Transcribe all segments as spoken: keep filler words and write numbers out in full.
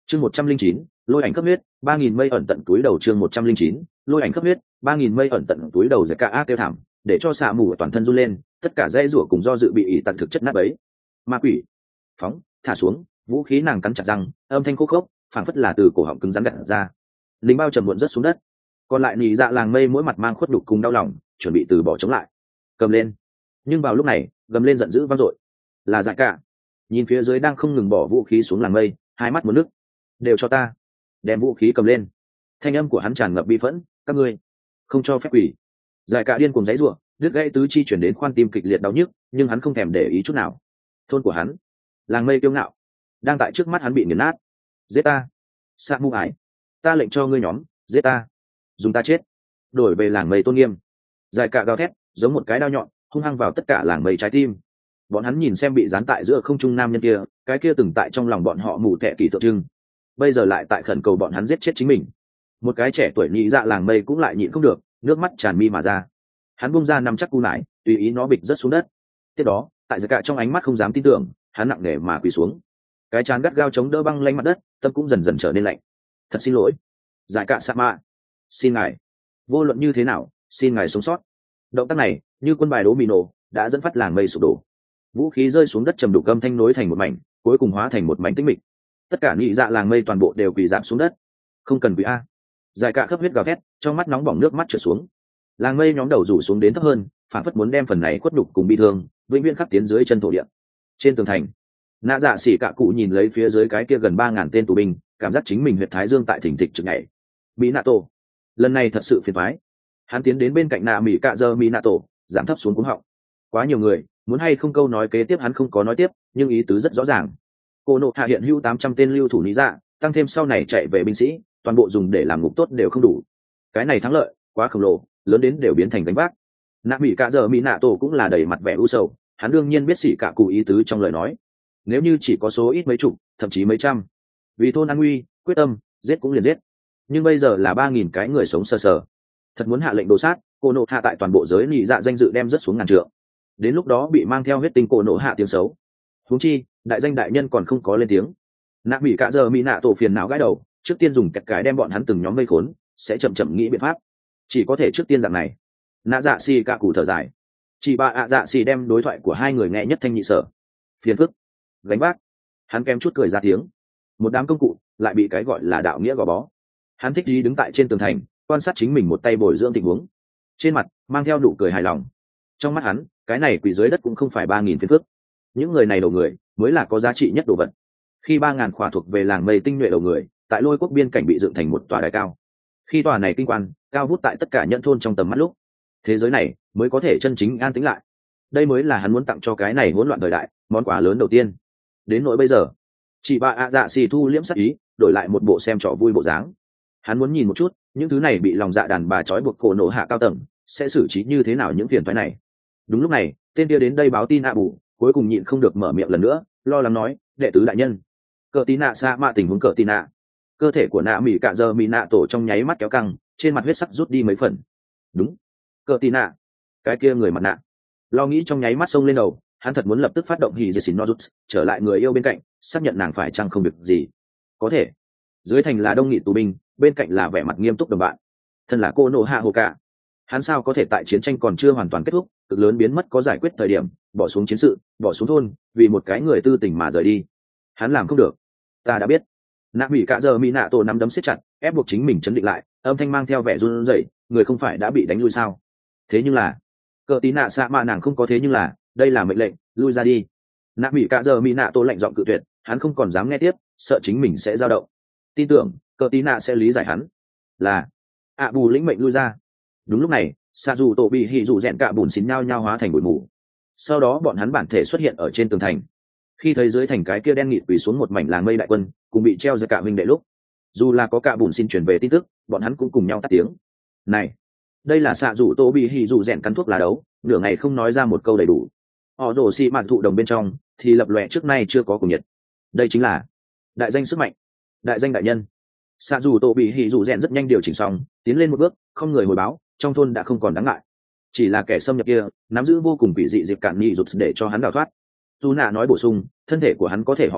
chương một trăm linh chín lôi ảnh cấp huyết ba nghìn mây ẩn tận túi đầu. chương một trăm linh chín lôi ảnh cấp huyết ba nghìn mây ẩn tận túi đầu. Giải cả ác kêu thảm để cho xạ mù toàn thân run lên, tất cả dây rủa cùng do dự bị ỉ tật thực chất nát bấy. Ma quỷ phóng thả xuống vũ khí, nàng cắn chặt răng, âm thanh khô khốc phảng phất là từ cổ họng cứng rắn gặt ra. Lính bao trầm muộn rớt xuống đất, còn lại nhị dạ làng mây mỗi mặt mang khuất đục cùng đau lòng, chuẩn bị từ bỏ chống lại. Cầm lên. Nhưng vào lúc này gầm lên giận dữ vang dội, là Giải cả. Nhìn phía dưới đang không ngừng bỏ vũ khí xuống làng mây, hai mắt muốn nước. Đều cho ta đem vũ khí cầm lên. Thanh âm của hắn tràn ngập bi phẫn, các ngươi không cho phép quỷ. Giải cả điên cuồng giãy giụa, đứt gãy tứ chi chuyển đến khoan tim kịch liệt đau nhức, nhưng hắn không thèm để ý chút nào. Thôn của hắn, làng mây kiêu ngạo, đang tại trước mắt hắn bị nghiền nát. Giết ta, Sa Mu Ải, ta lệnh cho ngươi nhóm giết ta, dùng ta chết đổi về làng mây tôn nghiêm. Giải cả gào thét giống một cái đao nhọn hung hăng vào tất cả làng mây trái tim. Bọn hắn nhìn xem bị dán tại giữa không trung nam nhân kia, cái kia từng tại trong lòng bọn họ mù tệ kỳ tượng trưng, bây giờ lại tại khẩn cầu bọn hắn giết chết chính mình. Một cái trẻ tuổi nhị dạ làng mây cũng lại nhịn không được, nước mắt tràn mi mà ra. Hắn bung ra nằm chắc cu nải, tùy ý nó bịch rớt xuống đất. Tiếp đó tại Giải cả trong ánh mắt không dám tin tưởng, hắn nặng nề mà quỳ xuống, cái trán gắt gao chống đỡ băng lanh mặt đất, tâm cũng dần dần trở nên lạnh. Thật xin lỗi Giải cả sa mạ, xin ngài, vô luận như thế nào xin ngài sống sót. Động tác này như quân bài đố mì nổ, đã dẫn phát làng mây sụp đổ. Vũ khí rơi xuống đất trầm đục âm thanh nối thành một mảnh, cuối cùng hóa thành một mảnh tĩnh mịch. Tất cả nhị dạ làng mây toàn bộ đều quỳ rạp xuống đất. Không cần quỳ a. Giải cả khớp huyết gào thét, trong mắt nóng bỏng nước mắt trượt xuống. Làng mây nhóm đầu rủ xuống đến thấp hơn, phản phất muốn đem phần này khuất đục cùng bi thương vĩnh viễn khắc tiến dưới chân thổ địa. Trên tường thành, nạ dạ xỉ cạ cụ nhìn lấy phía dưới cái kia gần ba ngàn tên tù binh, cảm giác chính mình huyệt thái dương tại thỉnh thịch trực nhảy. Minato, lần này thật sự phiền toái. Hắn tiến đến bên cạnh nạ mỹ cạ giờ Minato, giảm thấp xuống cuống họng. Quá nhiều người, muốn hay không câu nói kế tiếp hắn không có nói tiếp, nhưng ý tứ rất rõ ràng. Cô nộ hạ hiện hữu tám trăm tên lưu thủ lý dạ, tăng thêm sau này chạy về binh sĩ, toàn bộ dùng để làm ngục tốt đều không đủ. Cái này thắng lợi quá khổng lồ, lớn đến đều biến thành đánh vác. Nạ mỹ cạ giờ Minato cũng là đầy mặt vẻ u sầu, hắn đương nhiên biết xỉ cạ cụ ý tứ trong lời nói. Nếu như chỉ có số ít mấy chục, thậm chí mấy trăm, vì thôn an nguy, quyết tâm giết cũng liền giết. Nhưng bây giờ là ba nghìn cái người sống sờ sờ, thật muốn hạ lệnh đồ sát, cô nộ hạ tại toàn bộ giới nhị dạ danh dự đem rất xuống ngàn trượng. Đến lúc đó bị mang theo huyết tinh cô nộ hạ tiếng xấu. Huống chi đại danh đại nhân còn không có lên tiếng. Nạ mỹ cả giờ mỹ nạ tổ phiền não gãi đầu, trước tiên dùng kẹt cái đem bọn hắn từng nhóm vây khốn, sẽ chậm chậm nghĩ biện pháp. Chỉ có thể trước tiên dạng này. Nạ dạ xì cả cụ thở dài, chị bà ạ dạ xì đem đối thoại của hai người nghe nhất thanh nhị sở. Phiền phức gánh vác. Hắn kém chút cười ra tiếng. Một đám công cụ lại bị cái gọi là đạo nghĩa gò bó. Hắn thích đi đứng tại trên tường thành, quan sát chính mình một tay bồi dưỡng tình huống, trên mặt mang theo nụ cười hài lòng. Trong mắt hắn, cái này quỷ dưới đất cũng không phải ba nghìn phiền phức, những người này đầu người mới là có giá trị nhất đồ vật. Khi ba ngàn khỏa thuộc về làng mây tinh nhuệ đầu người tại lôi quốc biên cảnh bị dựng thành một tòa đài cao, khi tòa này kinh quan cao vút tại tất cả nhận thôn trong tầm mắt lúc, thế giới này mới có thể chân chính an tĩnh lại. Đây mới là hắn muốn tặng cho cái này hỗn loạn thời đại món quà lớn đầu tiên. Đến nỗi bây giờ, chị bà ạ dạ xì thu liễm sắc ý, đổi lại một bộ xem trò vui bộ dáng. Hắn muốn nhìn một chút những thứ này bị lòng dạ đàn bà trói buộc cổ nổ hạ cao tầng sẽ xử trí như thế nào những phiền toái này. Đúng lúc này, tên kia đến đây báo tin ạ bù cuối cùng nhịn không được mở miệng lần nữa, lo lắng nói, đệ tứ đại nhân, cờ tí nạ xa mạ, tình huống cờ tí nạ. Cơ thể của nạ mỹ cạ giờ mỹ nạ tổ trong nháy mắt kéo căng, trên mặt huyết sắc rút đi mấy phần. Đúng, cờ tí nạ, cái kia người mặt nạ. Lo nghĩ trong nháy mắt xông lên đầu, hắn thật muốn lập tức phát động hỉ dì xỉn nozuts, trở lại người yêu bên cạnh, xác nhận nàng phải chăng không việc gì. Có thể dưới thành là đông nghị tù binh, bên cạnh là vẻ mặt nghiêm túc đồng bạn, thân là cô nộ hạ hồ cả. Hắn sao có thể tại chiến tranh còn chưa hoàn toàn kết thúc, cực lớn biến mất có giải quyết thời điểm bỏ xuống chiến sự, bỏ xuống thôn, vì một cái người tư tình mà rời đi. Hắn làm không được. Ta đã biết. Nạ mỹ cạ giờ mỹ nạ tổ nắm đấm siết chặt, ép buộc chính mình chấn định lại, âm thanh mang theo vẻ run rẩy, người không phải đã bị đánh lui sao? Thế nhưng là cờ tí nạ xạ mạ, nàng không có thế nhưng là, đây là mệnh lệnh, lui ra đi. Nạ mỹ cạ giờ mỹ nạ tổ lạnh giọng cự tuyệt, hắn không còn dám nghe tiếp, sợ chính mình sẽ dao động. Tin tưởng cờ tí nạ sẽ lý giải hắn. Là ạ bù lĩnh mệnh lui ra. Đúng lúc này, xạ dù tổ bị hỉ dù rẽn cạ bùn xín nhao nhao hóa thành bụi mù. Sau đó bọn hắn bản thể xuất hiện ở trên tường thành. Khi thấy dưới thành cái kia đen nghịt quỳ xuống một mảnh làng mây đại quân cùng bị treo ra cả huynh đệ lúc, dù là có cạ bùn xin chuyển về tin tức, bọn hắn cũng cùng nhau tắt tiếng. Này, đây là xạ dù tổ bị hỉ dù rẽn cắn thuốc lá đấu, nửa ngày không nói ra một câu đầy đủ. Họ đổ xì mạt thụ đồng bên trong thì lập lòe trước nay chưa có cùng nhiệt. Đây chính là đại danh sức mạnh, đại danh đại nhân. Xạ dù tổ bị hỉ dù rẽn rất nhanh điều chỉnh xong, tiến lên một bước, không người hồi báo, trong thôn đã không còn đáng ngại. Chỉ là kẻ xâm nhập kia nắm giữ vô cùng quỷ dị dịp cạn nhị rụt để cho hắn đào thoát. Dù nạ nói bổ sung, thân thể của hắn có thể họ cả,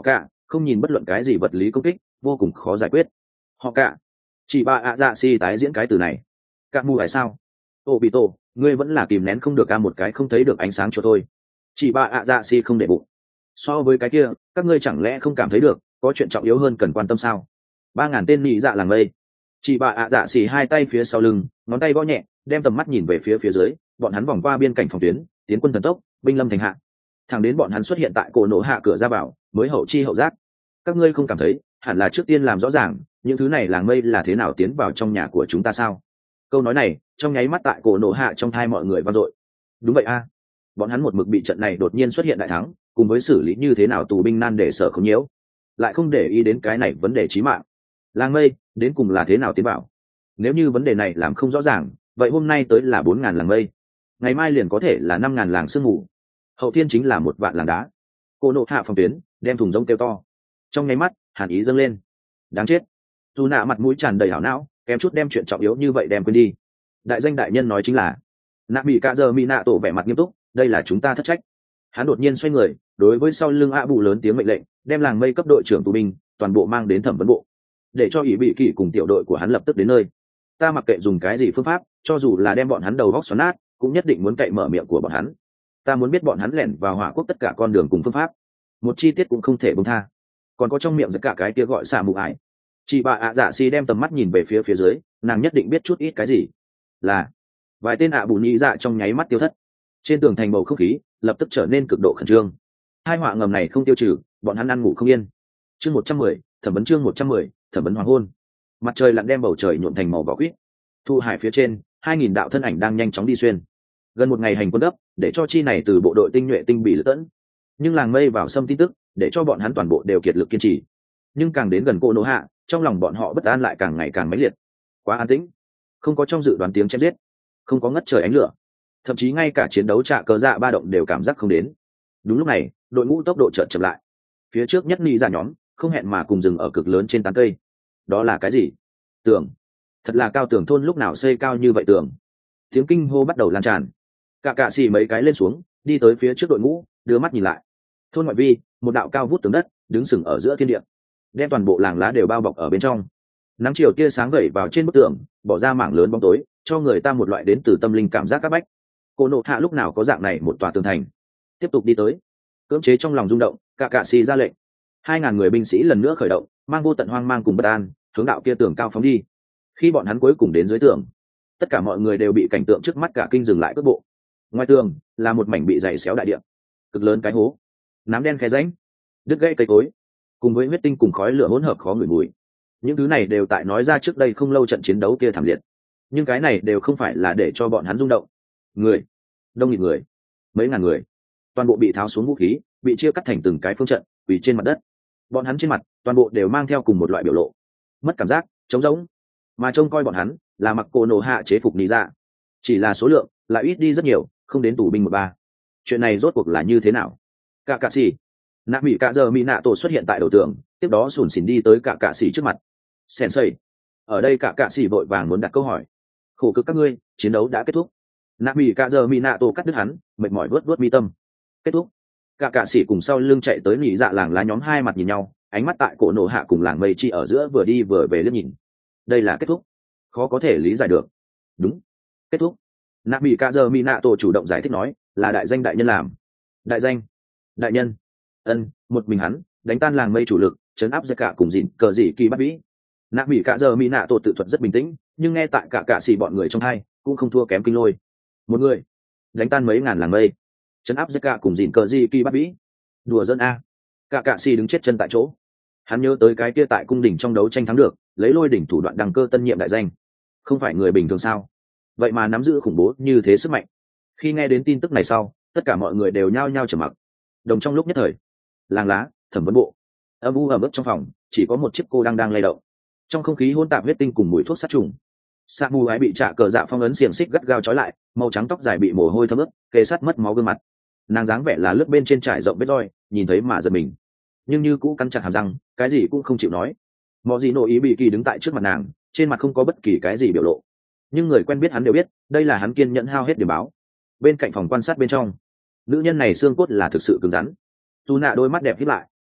không nhìn bất luận cái gì vật lý công kích, vô cùng khó giải quyết. Họ cả chỉ ba ạ dạ si tái diễn cái từ này. Cả mù phải sao? Ô bị tổ, ngươi vẫn là kìm nén không được ca một cái không thấy được ánh sáng cho thôi. Chỉ ba ạ dạ si không để bụng. So với cái kia, các ngươi chẳng lẽ không cảm thấy được có chuyện trọng yếu hơn cần quan tâm sao? Ba ngàn tên nhị dạ làng mây. Chỉ bà ạ dạ xì hai tay phía sau lưng, ngón tay gõ nhẹ, đem tầm mắt nhìn về phía phía dưới. Bọn hắn vòng qua biên cảnh phòng tuyến, tiến quân thần tốc, binh lâm thành hạ. Thẳng đến bọn hắn xuất hiện tại cổ nổ hạ cửa ra vào, mới hậu chi hậu giác. Các ngươi không cảm thấy hẳn là trước tiên làm rõ ràng những thứ này làng mây là thế nào tiến vào trong nhà của chúng ta sao? Câu nói này trong nháy mắt tại cổ nổ hạ trong thai mọi người vang dội. Đúng vậy a, bọn hắn một mực bị trận này đột nhiên xuất hiện đại thắng, cùng với xử lý như thế nào tù binh nan để sở không nhiễu, lại không để ý đến cái này vấn đề chí mạng. Làng mây đến cùng là thế nào tiến vào? Nếu như vấn đề này làm không rõ ràng, vậy hôm nay tới là bốn ngàn làng mây, ngày mai liền có thể là năm ngàn làng sương mù, hậu thiên chính là một vạn làng đá. Cô nộ hạ phòng tuyến đem thùng rông kêu to, trong nháy mắt hàn ý dâng lên. Đáng chết! Dù nạ mặt mũi tràn đầy hảo não, kém chút đem chuyện trọng yếu như vậy đem quên đi. Đại danh đại nhân nói chính là nạ bị cả giờ mỹ nạ tổ vẻ mặt nghiêm túc, đây là chúng ta thất trách. Hắn đột nhiên xoay người, đối với sau lưng ạ bù lớn tiếng mệnh lệnh, đem làng mây cấp đội trưởng tù binh toàn bộ mang đến thẩm vấn bộ, để cho ỷ bị kỳ cùng tiểu đội của hắn lập tức đến nơi. Ta mặc kệ dùng cái gì phương pháp, cho dù là đem bọn hắn đầu vóc xoắn nát, cũng nhất định muốn cậy mở miệng của bọn hắn. Ta muốn biết bọn hắn lẻn vào hỏa quốc tất cả con đường cùng phương pháp, một chi tiết cũng không thể buông tha. Còn có trong miệng tất cả cái kia gọi xả mù ải. Chị bà ạ dạ xì đem tầm mắt nhìn về phía phía dưới, nàng nhất định biết chút ít cái gì. Là vài tên ạ bù nhị dạ trong nháy mắt tiêu thất. Trên tường thành bầu không khí lập tức trở nên cực độ khẩn trương. Hai họa ngầm này không tiêu trừ, bọn hắn ăn ngủ không yên. Chương một trăm mười, thẩm vấn chương một trăm mười, thẩm vấn hoàng hôn. Mặt trời lặn đem bầu trời nhuộm thành màu vỏ quýt. Thu hải phía trên, hai nghìn đạo thân ảnh đang nhanh chóng đi xuyên. Gần một ngày hành quân gấp, để cho chi này từ bộ đội tinh nhuệ tinh bị lựa tẫn. Nhưng làng mây vào xâm tin tức, để cho bọn hắn toàn bộ đều kiệt lực kiên trì. Nhưng càng đến gần cô nô hạ, trong lòng bọn họ bất an lại càng ngày càng mãnh liệt. Quá an tĩnh, không có trong dự đoán tiếng chém giết, không có ngất trời ánh lửa, thậm chí ngay cả chiến đấu trạ cờ dạ ba động đều cảm giác không đến. Đúng lúc này, đội ngũ tốc độ chợt chậm lại. Phía trước nhất ni ra nhóm không hẹn mà cùng dừng ở cực lớn trên tán cây. Đó là cái gì? Tường. Thật là cao tường thôn lúc nào xây cao như vậy tường. Tiếng kinh hô bắt đầu lan tràn. Cả cạ xì mấy cái lên xuống, đi tới phía trước đội ngũ, đưa mắt nhìn lại. Thôn ngoại vi, một đạo cao vút tường đất đứng sừng ở giữa thiên địa, đem toàn bộ làng lá đều bao bọc ở bên trong. Nắng chiều tia sáng vẩy vào trên bức tường, bỏ ra mảng lớn bóng tối, cho người ta một loại đến từ tâm linh cảm giác các bách. Cô nộ hạ lúc nào có dạng này một tòa tường thành. Tiếp tục đi tới. Cưỡng chế trong lòng rung động, cả cạ xì ra lệnh. Hai ngàn người binh sĩ lần nữa khởi động, mang vô tận hoang mang cùng bất an, hướng đạo kia tường cao phóng đi. Khi bọn hắn cuối cùng đến dưới tường, tất cả mọi người đều bị cảnh tượng trước mắt cả kinh dừng lại cước bộ. Ngoài tường là một mảnh bị dày xéo đại địa, cực lớn cái hố, nám đen khe rãnh, đứt gãy cây cối, cùng với huyết tinh cùng khói lửa hỗn hợp khó ngửi mùi. Những thứ này đều tại nói ra trước đây không lâu trận chiến đấu kia thảm liệt, nhưng cái này đều không phải là để cho bọn hắn rung động. Người, đông nghịt người, mấy ngàn người, toàn bộ bị tháo xuống vũ khí, bị chia cắt thành từng cái phương trận, quỳ trên mặt đất. Bọn hắn trên mặt toàn bộ đều mang theo cùng một loại biểu lộ, mất cảm giác, trống rỗng. Mà trông coi bọn hắn là mặc cô nổ hạ chế phục nị dạ, chỉ là số lượng lại ít đi rất nhiều, không đến tù binh một ba. Chuyện này rốt cuộc là như thế nào? Cả cạ sĩ nạ mỹ cạ giờ mỹ nạ tổ xuất hiện tại đầu tường, tiếp đó sùn xỉn đi tới cả cạ sĩ trước mặt. Sensei, ở đây cả cạ sĩ vội vàng muốn đặt câu hỏi. Khổ cực các ngươi, chiến đấu đã kết thúc. Nạ mỹ cạ giờ mỹ nạ tổ cắt đứt hắn, mệt mỏi vớt vớt mi tâm. Kết thúc. Cả cạ sĩ cùng sau lưng chạy tới nhị dạ làng lá nhóm hai mặt nhìn nhau, ánh mắt tại cổ nổ hạ cùng làng mây chi ở giữa vừa đi vừa về liếc nhìn. Đây là kết thúc? Khó có thể lý giải được. Đúng, kết thúc. Nạ mỹ cạ giờ mỹ nạ tổ chủ động giải thích nói, là đại danh đại nhân làm. Đại danh đại nhân? Ân, một mình hắn đánh tan làng mây chủ lực, chấn áp ra cả cùng dìn cờ dị kỳ bắt vĩ. Nạ mỹ cạ giờ mỹ nạ tổ tự thuật rất bình tĩnh, nhưng nghe tại cả cạ xì bọn người trong hai cũng không thua kém kinh lôi. Một người đánh tan mấy ngàn làng mây, chấn áp ra cả cùng dìn cờ dị kỳ bắt vĩ. Đùa dân a. Cả cạ xì đứng chết chân tại chỗ. Hắn nhớ tới cái kia tại cung đỉnh trong đấu tranh thắng được, lấy lôi đỉnh thủ đoạn đăng cơ tân nhiệm đại danh. Không phải người bình thường sao? Vậy mà nắm giữ khủng bố như thế sức mạnh. Khi nghe đến tin tức này sau, tất cả mọi người đều nhao nhao trầm mặc. Đồng trong lúc nhất thời, làng lá, thẩm vấn bộ, âm u ẩm ướt trong phòng, chỉ có một chiếc cô đang đang lay động. Trong không khí hỗn tạp huyết tinh cùng mùi thuốc sát trùng. Sa Mu ái bị trả cờ dạ phong ấn xiềng xích gắt gao trói lại, màu trắng tóc dài bị mồ hôi thấm ướt, kề sát mất máu gương mặt. Nàng dáng vẻ là lướt bên trên trải rộng vết roi, nhìn thấy mà giật mình. Nhưng như cũ cắn chặt hàm răng, cái gì cũng không chịu nói. Mọ gì nội ý bị kỳ đứng tại trước mặt nàng, trên mặt không có bất kỳ cái gì biểu lộ. Nhưng người quen biết hắn đều biết, đây là hắn kiên nhẫn hao hết điểm báo. Bên cạnh phòng quan sát bên trong, nữ nhân này xương cốt là thực sự cứng rắn. Tu nạ đôi mắt đẹp híp lại,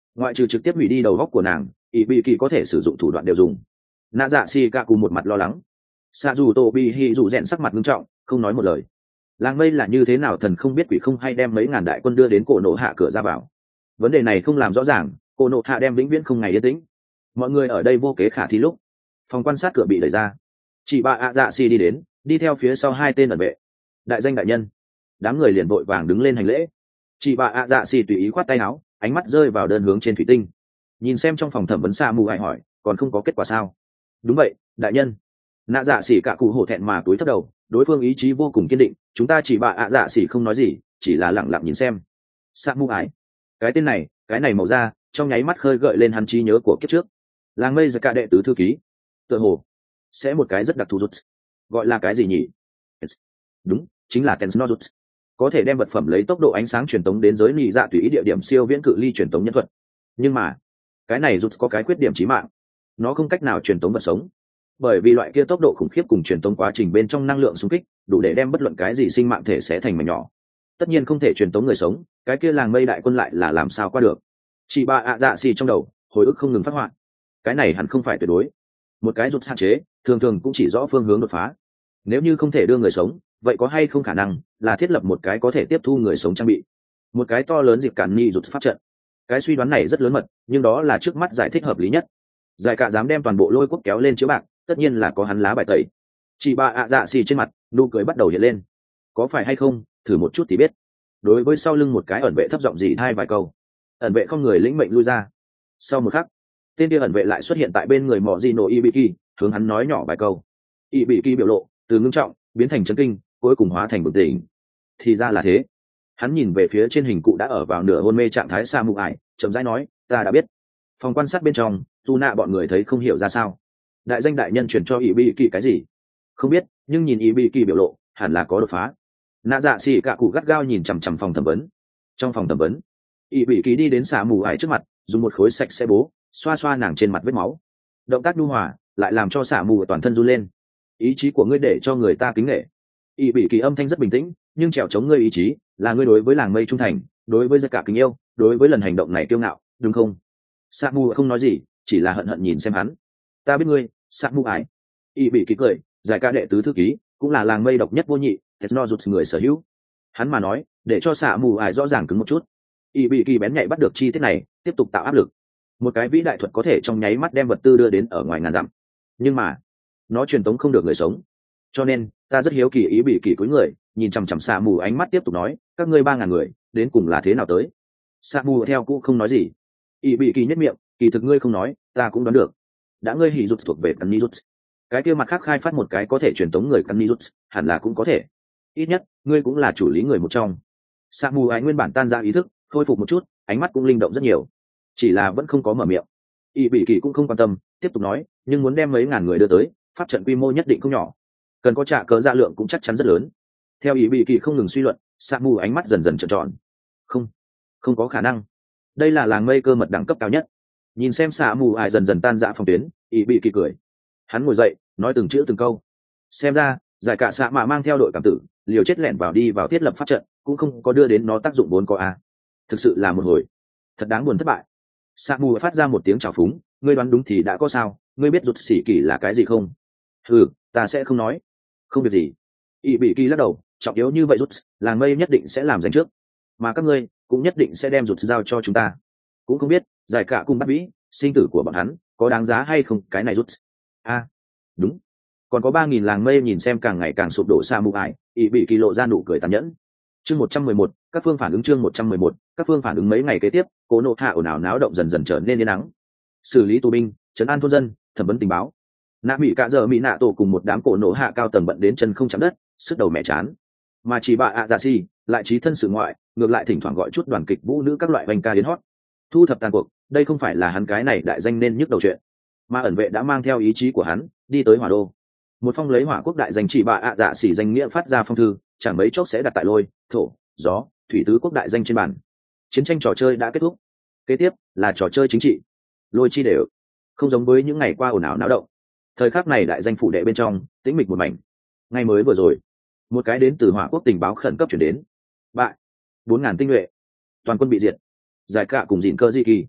ngoại trừ trực tiếp hủy đi đầu góc của nàng, ỷ bị kỳ có thể sử dụng thủ đoạn đều dùng. Nạ dạ xì cả cụ một mặt lo lắng, xạ dù tô bị hì dù rèn sắc mặt nghiêm trọng, không nói một lời. Làng mây là như thế nào thần không biết quỷ không hay đem mấy ngàn đại quân đưa đến cổ nổ hạ cửa ra vào. Vấn đề này không làm rõ ràng, cổ nổ hạ đem vĩnh viễn không ngày yên tĩnh. Mọi người ở đây vô kế khả thi lúc phòng quan sát cửa bị đẩy ra, chị bà ạ dạ xì đi đến, đi theo phía sau hai tên ẩn vệ. Đại danh đại nhân. Đám người liền vội vàng đứng lên hành lễ. Chị bà ạ dạ xì tùy ý khoát tay áo, ánh mắt rơi vào đơn hướng trên thủy tinh, nhìn xem trong phòng thẩm vấn xa mù hại hỏi, còn không có kết quả sao? Đúng vậy, đại nhân. Nạ dạ xỉ cả cụ hổ thẹn mà túi thấp đầu, đối phương ý chí vô cùng kiên định, chúng ta chỉ bà ạ dạ xỉ không nói gì, chỉ là lặng lặng nhìn xem. Sa mù ải, cái tên này, cái này màu da, trong nháy mắt khơi gợi lên hắn trí nhớ của kiếp trước. Làng mây giật cả đệ tứ thư ký, tựa hồ sẽ một cái rất đặc thù rút, gọi là cái gì nhỉ? Đúng, chính là Tensno rút, có thể đem vật phẩm lấy tốc độ ánh sáng truyền tống đến giới nhị dạ tùy ý địa điểm siêu viễn cự ly truyền tống nhân thuật. Nhưng mà cái này rút có cái khuyết điểm chí mạng, nó không cách nào truyền tống vật sống, bởi vì loại kia tốc độ khủng khiếp cùng truyền tống quá trình bên trong năng lượng xung kích đủ để đem bất luận cái gì sinh mạng thể sẽ thành mảnh nhỏ. Tất nhiên không thể truyền tống người sống, cái kia làng mây đại quân lại là làm sao qua được? Chị ba ạ dạ xì trong đầu hồi ức không ngừng phát họa, cái này hẳn không phải tuyệt đối. Một cái rút hạn chế thường thường cũng chỉ rõ phương hướng đột phá, nếu như không thể đưa người sống, vậy có hay không khả năng là thiết lập một cái có thể tiếp thu người sống trang bị, một cái to lớn dịp cản ni rút pháp trận? Cái suy đoán này rất lớn mật, nhưng đó là trước mắt giải thích hợp lý nhất. Giải cả dám đem toàn bộ lôi quốc kéo lên chiếu bạc, tất nhiên là có hắn lá bài tẩy. Chị bà ạ dạ xì trên mặt nụ cười bắt đầu hiện lên. Có phải hay không, thử một chút thì biết. Đối với sau lưng một cái ẩn vệ thấp giọng gì hai vài câu, ẩn vệ không người lĩnh mệnh lui ra. Sau một khắc, tên kia ẩn vệ lại xuất hiện tại bên người mỏ di nổ Ibiki, hướng hắn nói nhỏ vài câu. Ibiki biểu lộ từ ngưng trọng biến thành chấn kinh, cuối cùng hóa thành bừng tỉnh. Thì ra là thế. Hắn nhìn về phía trên hình cụ đã ở vào nửa hôn mê trạng thái Sa Mù Ải, chậm rãi nói, ta đã biết. Phòng quan sát bên trong, tu nạ bọn người thấy không hiểu ra sao. Đại danh đại nhân truyền cho ý bị kỳ cái gì? Không biết, nhưng nhìn ý bị kỳ biểu lộ, hẳn là có đột phá. Nạ dạ xì cả cụ gắt gao nhìn chằm chằm phòng thẩm vấn. Trong phòng thẩm vấn, ý bị kỳ đi đến Sa Mù Ải trước mặt, dùng một khối sạch sẽ bố xoa xoa nàng trên mặt vết máu. Động tác nhu hòa lại làm cho Sa Mù toàn thân run lên. Ý chí của ngươi để cho người ta kính nể. Ý bị kỳ âm thanh rất bình tĩnh, nhưng trèo chống ngươi ý chí là ngươi đối với làng mây trung thành, đối với tất cả kính yêu, đối với lần hành động này kiêu ngạo, đúng không? Sa Mù không nói gì, chỉ là hận hận nhìn xem hắn. Ta biết ngươi, Sa Mù Ải. Y bị ký cười, giải ca đệ tứ thư ký, cũng là làng mây độc nhất vô nhị, Tetno rụt người sở hữu. Hắn mà nói, để cho Sa Mù Ải rõ ràng cứng một chút. Y bị kỳ bén nhạy bắt được chi tiết này, tiếp tục tạo áp lực. Một cái vĩ đại thuật có thể trong nháy mắt đem vật tư đưa đến ở ngoài ngàn dặm, nhưng mà nó truyền tống không được người sống. Cho nên ta rất hiếu kỳ ý bị kỳ cúi người, nhìn chằm chằm Sa Mù ánh mắt tiếp tục nói, các ngươi ba ngàn người, đến cùng là thế nào tới? Sa Mù theo cũ không nói gì. Y bị kỳ nhất miệng, kỳ thực ngươi không nói, ta cũng đoán được. Đã ngươi hỉ rút thuộc về căn ni rút, cái kia mặt khác khai phát một cái có thể truyền tống người căn ni rút, hẳn là cũng có thể. Ít nhất ngươi cũng là chủ lý người một trong. Sa Mù ái nguyên bản tan ra ý thức, khôi phục một chút, ánh mắt cũng linh động rất nhiều, chỉ là vẫn không có mở miệng. Y bị kỳ cũng không quan tâm, tiếp tục nói, nhưng muốn đem mấy ngàn người đưa tới, pháp trận quy mô nhất định không nhỏ, cần có trả cớ dạ lượng cũng chắc chắn rất lớn. Theo ý bị kỳ không ngừng suy luận, Sa Mù ánh mắt dần dần trợn tròn. Không, không có khả năng. Đây là làng mây cơ mật đẳng cấp cao nhất. Nhìn xem Sa Mù ải dần dần tan rã phòng tuyến, ý bị kỳ cười. Hắn ngồi dậy, nói từng chữ từng câu. Xem ra, giải cả xạ mạ mang theo đội cảm tử, liều chết lẻn vào đi vào thiết lập pháp trận, cũng không có đưa đến nó tác dụng vốn có a. Thực sự là một hồi thật đáng buồn thất bại. Sa Mù phát ra một tiếng chào phúng, ngươi đoán đúng thì đã có sao, ngươi biết rụt xỉ kỳ là cái gì không? Ừ, ta sẽ không nói. Không việc gì. Ý bị kỳ lắc đầu, trọng yếu như vậy rút, làng mây nhất định sẽ làm giành trước, mà các ngươi cũng nhất định sẽ đem rụt giao cho chúng ta. Cũng không biết giải cả cùng bắt vĩ sinh tử của bọn hắn có đáng giá hay không cái này rút. A, à, đúng, còn có ba nghìn làng mây nhìn xem càng ngày càng sụp đổ Sa Mù ải, ý bị kỳ lộ ra nụ cười tàn nhẫn. Chương một trăm mười một, các phương phản ứng chương một trăm mười một, các phương phản ứng mấy ngày kế tiếp, Cố Nộ Hạ ồn ào náo động dần dần trở nên yên nắng. Xử lý tù binh, trấn an thôn dân, thẩm vấn tình báo. Nạ Mỹ cả giờ Mỹ nạ tổ cùng một đám Cố Nộ Hạ cao tầng bận đến chân không chạm đất, sức đầu mẹ chán. Mà chỉ bà ạ dạ si lại trí thân sự ngoại, ngược lại thỉnh thoảng gọi chút đoàn kịch vũ nữ các loại hoành ca đến hót. Thu thập tàn cuộc, đây không phải là hắn cái này đại danh nên nhức đầu chuyện, mà ẩn vệ đã mang theo ý chí của hắn đi tới Hỏa Đô. Một phong lấy Hỏa Quốc đại danh chỉ bà ạ dạ xỉ danh nghĩa phát ra phong thư, chẳng mấy chốc sẽ đặt tại lôi, thổ, gió, thủy tứ quốc đại danh trên bàn. Chiến tranh trò chơi đã kết thúc, kế tiếp là trò chơi chính trị. Lôi chi đều không giống với những ngày qua ồn ào náo động. Thời khắc này đại danh phủ đệ bên trong tĩnh mịch một mảnh. Ngày mới vừa rồi, một cái đến từ Hỏa Quốc tình báo khẩn cấp chuyển đến. Bại, bốn ngàn tinh nhuệ, toàn quân bị diệt. Giải cả cùng dịn cơ di kỳ.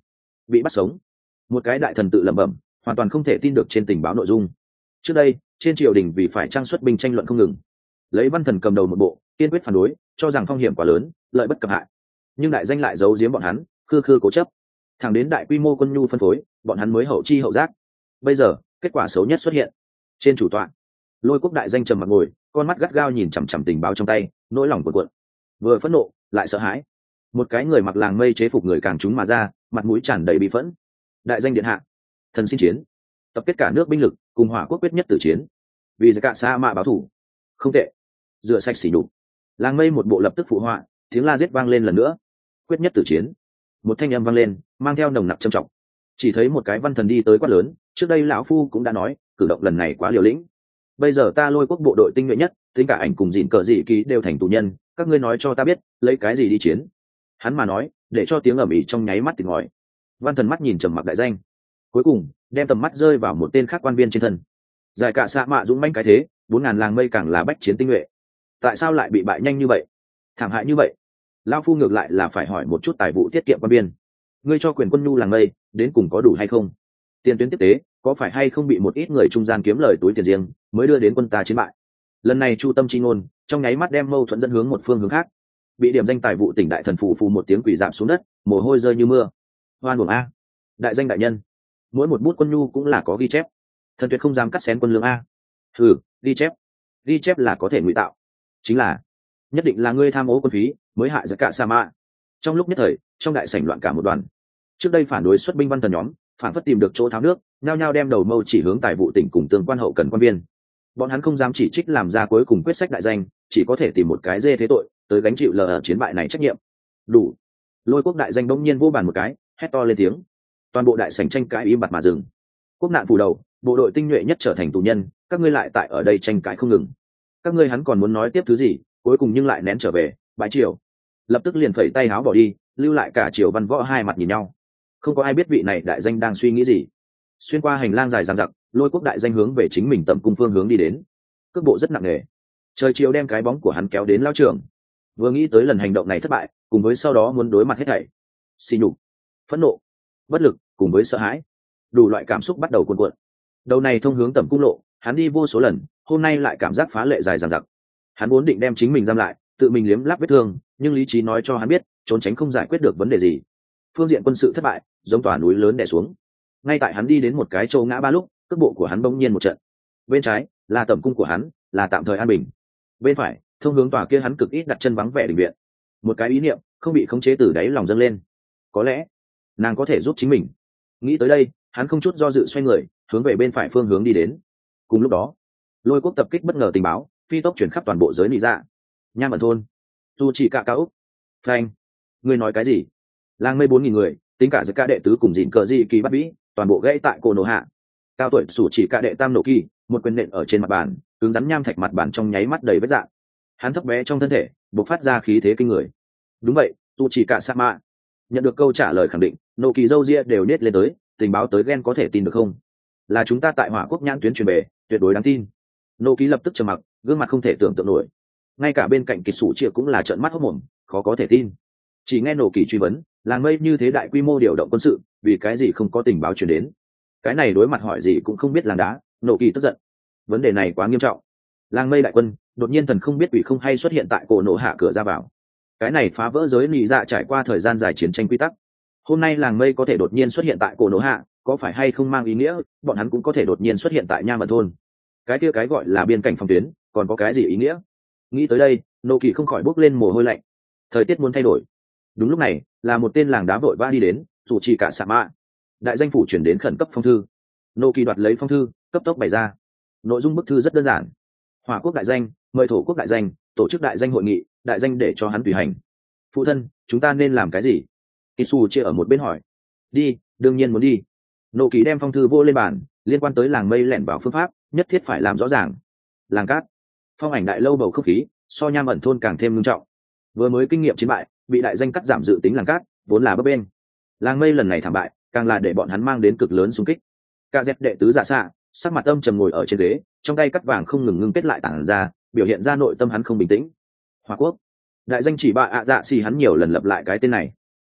bị bắt sống. Một cái đại thần tự lẩm bẩm, hoàn toàn không thể tin được trên tình báo nội dung. Trước đây trên triều đình vì phải trang xuất binh tranh luận không ngừng, lấy Văn Thần cầm đầu một bộ kiên quyết phản đối, cho rằng phong hiểm quá lớn, lợi bất cập hại. Nhưng đại danh lại giấu giếm bọn hắn, khư khư cố chấp, thẳng đến đại quy mô quân nhu phân phối, bọn hắn mới hậu chi hậu giác. Bây giờ kết quả xấu nhất xuất hiện. Trên chủ tọa, Lôi Quốc đại danh trầm mặc ngồi, con mắt gắt gao nhìn chằm chằm tình báo trong tay, nỗi lòng cuộn cuộn, vừa phẫn nộ lại sợ hãi. Một cái người mặc làng mây chế phục người càng trúng mà ra, mặt mũi tràn đầy bị phẫn. Đại danh điện hạ, thần xin chiến, tập kết cả nước binh lực, cùng Hỏa Quốc quyết nhất tử chiến, vì cả sa mạ báo thủ. Không tệ, rửa sạch sỉ nhục. Làng mây một bộ lập tức phụ họa, tiếng la giết vang lên lần nữa. Quyết nhất tử chiến. Một thanh âm vang lên, mang theo nồng nặc trầm trọng. Chỉ thấy một cái văn thần đi tới quát lớn, trước đây lão phu cũng đã nói, cử động lần này quá liều lĩnh. Bây giờ ta Lôi Quốc bộ đội tinh nhuệ nhất, tính cả ảnh cùng dịn cờ dị ký đều thành tù nhân, các ngươi nói cho ta biết, lấy cái gì đi chiến? Hắn mà nói, để cho tiếng ầm ĩ trong nháy mắt tỉnh ngòi. Văn thần mắt nhìn trầm mặc đại danh, cuối cùng đem tầm mắt rơi vào một tên khác quan viên trên thân. Giải cả xạ mạ dũng mãnh cái thế, bốn ngàn làng mây càng là bách chiến tinh nhuệ, tại sao lại bị bại nhanh như vậy, thảm hại như vậy? Lão phu ngược lại là phải hỏi một chút tài vụ tiết kiệm quan biên, ngươi cho quyền quân nhu làng mây đến cùng có đủ hay không? Tiền tuyến tiếp tế có phải hay không bị một ít người trung gian kiếm lời túi tiền riêng mới đưa đến quân ta chiến bại? Lần này chu tâm chi ngôn trong nháy mắt đem mâu thuẫn dẫn hướng một phương hướng khác. Bị điểm danh tài vụ tỉnh đại thần phù phù một tiếng quỳ giảm xuống đất, mồ hôi rơi như mưa. Hoan uổng a, đại danh đại nhân, mỗi một bút quân nhu cũng là có ghi chép, thần tuyệt không dám cắt xén quân lương a. Ừ, ghi chép, ghi chép là có thể ngụy tạo, chính là nhất định là ngươi tham ô quân phí mới hại giặc cả sa mạ. Trong lúc nhất thời trong đại sảnh loạn cả một đoàn. Trước đây phản đối xuất binh văn thần nhóm phản phất tìm được chỗ tháo nước, nhao nhao đem đầu mâu chỉ hướng tài vụ tỉnh cùng tương quan hậu cần quan viên. Bọn hắn không dám chỉ trích làm ra cuối cùng quyết sách đại danh, chỉ có thể tìm một cái dê thế tội tới gánh chịu lờ ở chiến bại này trách nhiệm. Đủ. Lôi Quốc đại danh bỗng nhiên vô bàn một cái, hét to lên tiếng. Toàn bộ đại sảnh tranh cãi im bặt mà dừng. Quốc nạn phủ đầu, bộ đội tinh nhuệ nhất trở thành tù nhân, các ngươi lại tại ở đây tranh cãi không ngừng. Các ngươi hắn còn muốn nói tiếp thứ gì, cuối cùng nhưng lại nén trở về, bãi triều. Lập tức liền phẩy tay háo bỏ đi, lưu lại cả triều văn võ hai mặt nhìn nhau. Không có ai biết vị này đại danh đang suy nghĩ gì. Xuyên qua hành lang dài dằng dặc, Lôi Quốc đại danh hướng về chính mình tầm cung phương hướng đi đến. Cước bộ rất nặng nề. Trời chiều đem cái bóng của hắn kéo đến lao trường. Vừa nghĩ tới lần hành động này thất bại, cùng với sau đó muốn đối mặt hết thảy, xỉ nhục, phẫn nộ, bất lực, cùng với sợ hãi, đủ loại cảm xúc bắt đầu cuồn cuộn. Đầu này thông hướng tầm cung lộ, hắn đi vô số lần, hôm nay lại cảm giác phá lệ dài dằng dặc. Hắn vốn định đem chính mình giam lại, tự mình liếm láp vết thương, nhưng lý trí nói cho hắn biết, trốn tránh không giải quyết được vấn đề gì. Phương diện quân sự thất bại, giống tòa núi lớn đè xuống. Ngay tại hắn đi đến một cái châu ngã ba lúc, cước bộ của hắn bỗng nhiên một trận. Bên trái là tầm cung của hắn, là tạm thời an bình. Bên phải thông hướng tòa kia hắn cực ít đặt chân vắng vẻ đình viện. Một cái ý niệm không bị khống chế từ đáy lòng dâng lên. Có lẽ nàng có thể giúp chính mình. Nghĩ tới đây, hắn không chút do dự xoay người, hướng về bên phải phương hướng đi đến. Cùng lúc đó, Lôi Quốc tập kích bất ngờ tình báo phi tốc chuyển khắp toàn bộ giới nị dạ. Nha Mận thôn, dù chỉ cả cao phanh, ngươi nói cái gì? Làng mây bốn nghìn người, tính cả giặc cả đệ tứ cùng dịn cờ dị kỳ bắt bĩ, toàn bộ gãy tại cổ nổ hạ. Cao tuổi sủ chỉ cả đệ tam nổ kỳ, một quyền nện ở trên mặt bàn, cứng rắn nham thạch mặt bàn trong nháy mắt đầy vết rạn. Hắn thấp bé trong thân thể bộc phát ra khí thế kinh người. Đúng vậy, tu chỉ cả sa mạ. Nhận được câu trả lời khẳng định, nổ kỳ dâu ria đều nết lên tới, tình báo tới ghen có thể tin được không? Là chúng ta tại Hỏa Quốc nhãn tuyến truyền về, tuyệt đối đáng tin. Nổ kỳ lập tức trầm mặc, gương mặt không thể tưởng tượng nổi. Ngay cả bên cạnh kỳ sủ chia cũng là trợn mắt hốt mồm, khó có thể tin. Chỉ nghe nổ kỳ truy vấn, làng mây như thế đại quy mô điều động quân sự, vì cái gì không có tình báo truyền đến? Cái này đối mặt hỏi gì cũng không biết làng đá, nổ kỳ tức giận. Vấn đề này quá nghiêm trọng. Làng mây đại quân đột nhiên thần không biết quỷ không hay xuất hiện tại cổ nổ hạ cửa ra vào. Cái này phá vỡ giới nị dạ trải qua thời gian dài chiến tranh quy tắc. Hôm nay làng mây có thể đột nhiên xuất hiện tại cổ nổ hạ, có phải hay không mang ý nghĩa bọn hắn cũng có thể đột nhiên xuất hiện tại nha mận thôn? Cái kia cái gọi là biên cảnh phòng tuyến còn có cái gì ý nghĩa? Nghĩ tới đây, nô kỳ không khỏi bốc lên mồ hôi lạnh. Thời tiết muốn thay đổi. Đúng lúc này, là một tên làng đá vội vã đi đến, dù chỉ cả sa mạ. Đại danh phủ chuyển đến khẩn cấp phong thư. Nô kỳ đoạt lấy phong thư, cấp tốc bày ra. Nội dung bức thư rất đơn giản. Hỏa Quốc đại danh mời thổ quốc đại danh tổ chức đại danh hội nghị, đại danh để cho hắn tùy hành. Phụ thân, chúng ta nên làm cái gì? Kisu chia ở một bên hỏi. Đi, đương nhiên muốn đi. Nô kỳ đem phong thư vô lên bàn, liên quan tới làng mây lẻn vào phương pháp nhất thiết phải làm rõ ràng. Làng cát, phong ảnh đại lâu bầu không khí so nham ẩn thôn càng thêm nghiêm trọng. Vừa mới kinh nghiệm chiến bại, bị đại danh cắt giảm dự tính làng cát vốn là bấp bênh. Làng mây lần này thảm bại, càng là để bọn hắn mang đến cực lớn xung kích. Cả dẹp đệ tứ giả xạ sắc mặt âm trầm ngồi ở trên ghế, trong tay cắt vàng không ngừng ngưng kết lại tảng ra, biểu hiện ra nội tâm hắn không bình tĩnh. Hỏa Quốc đại danh chỉ bạ ạ dạ xì hắn nhiều lần lặp lại cái tên này.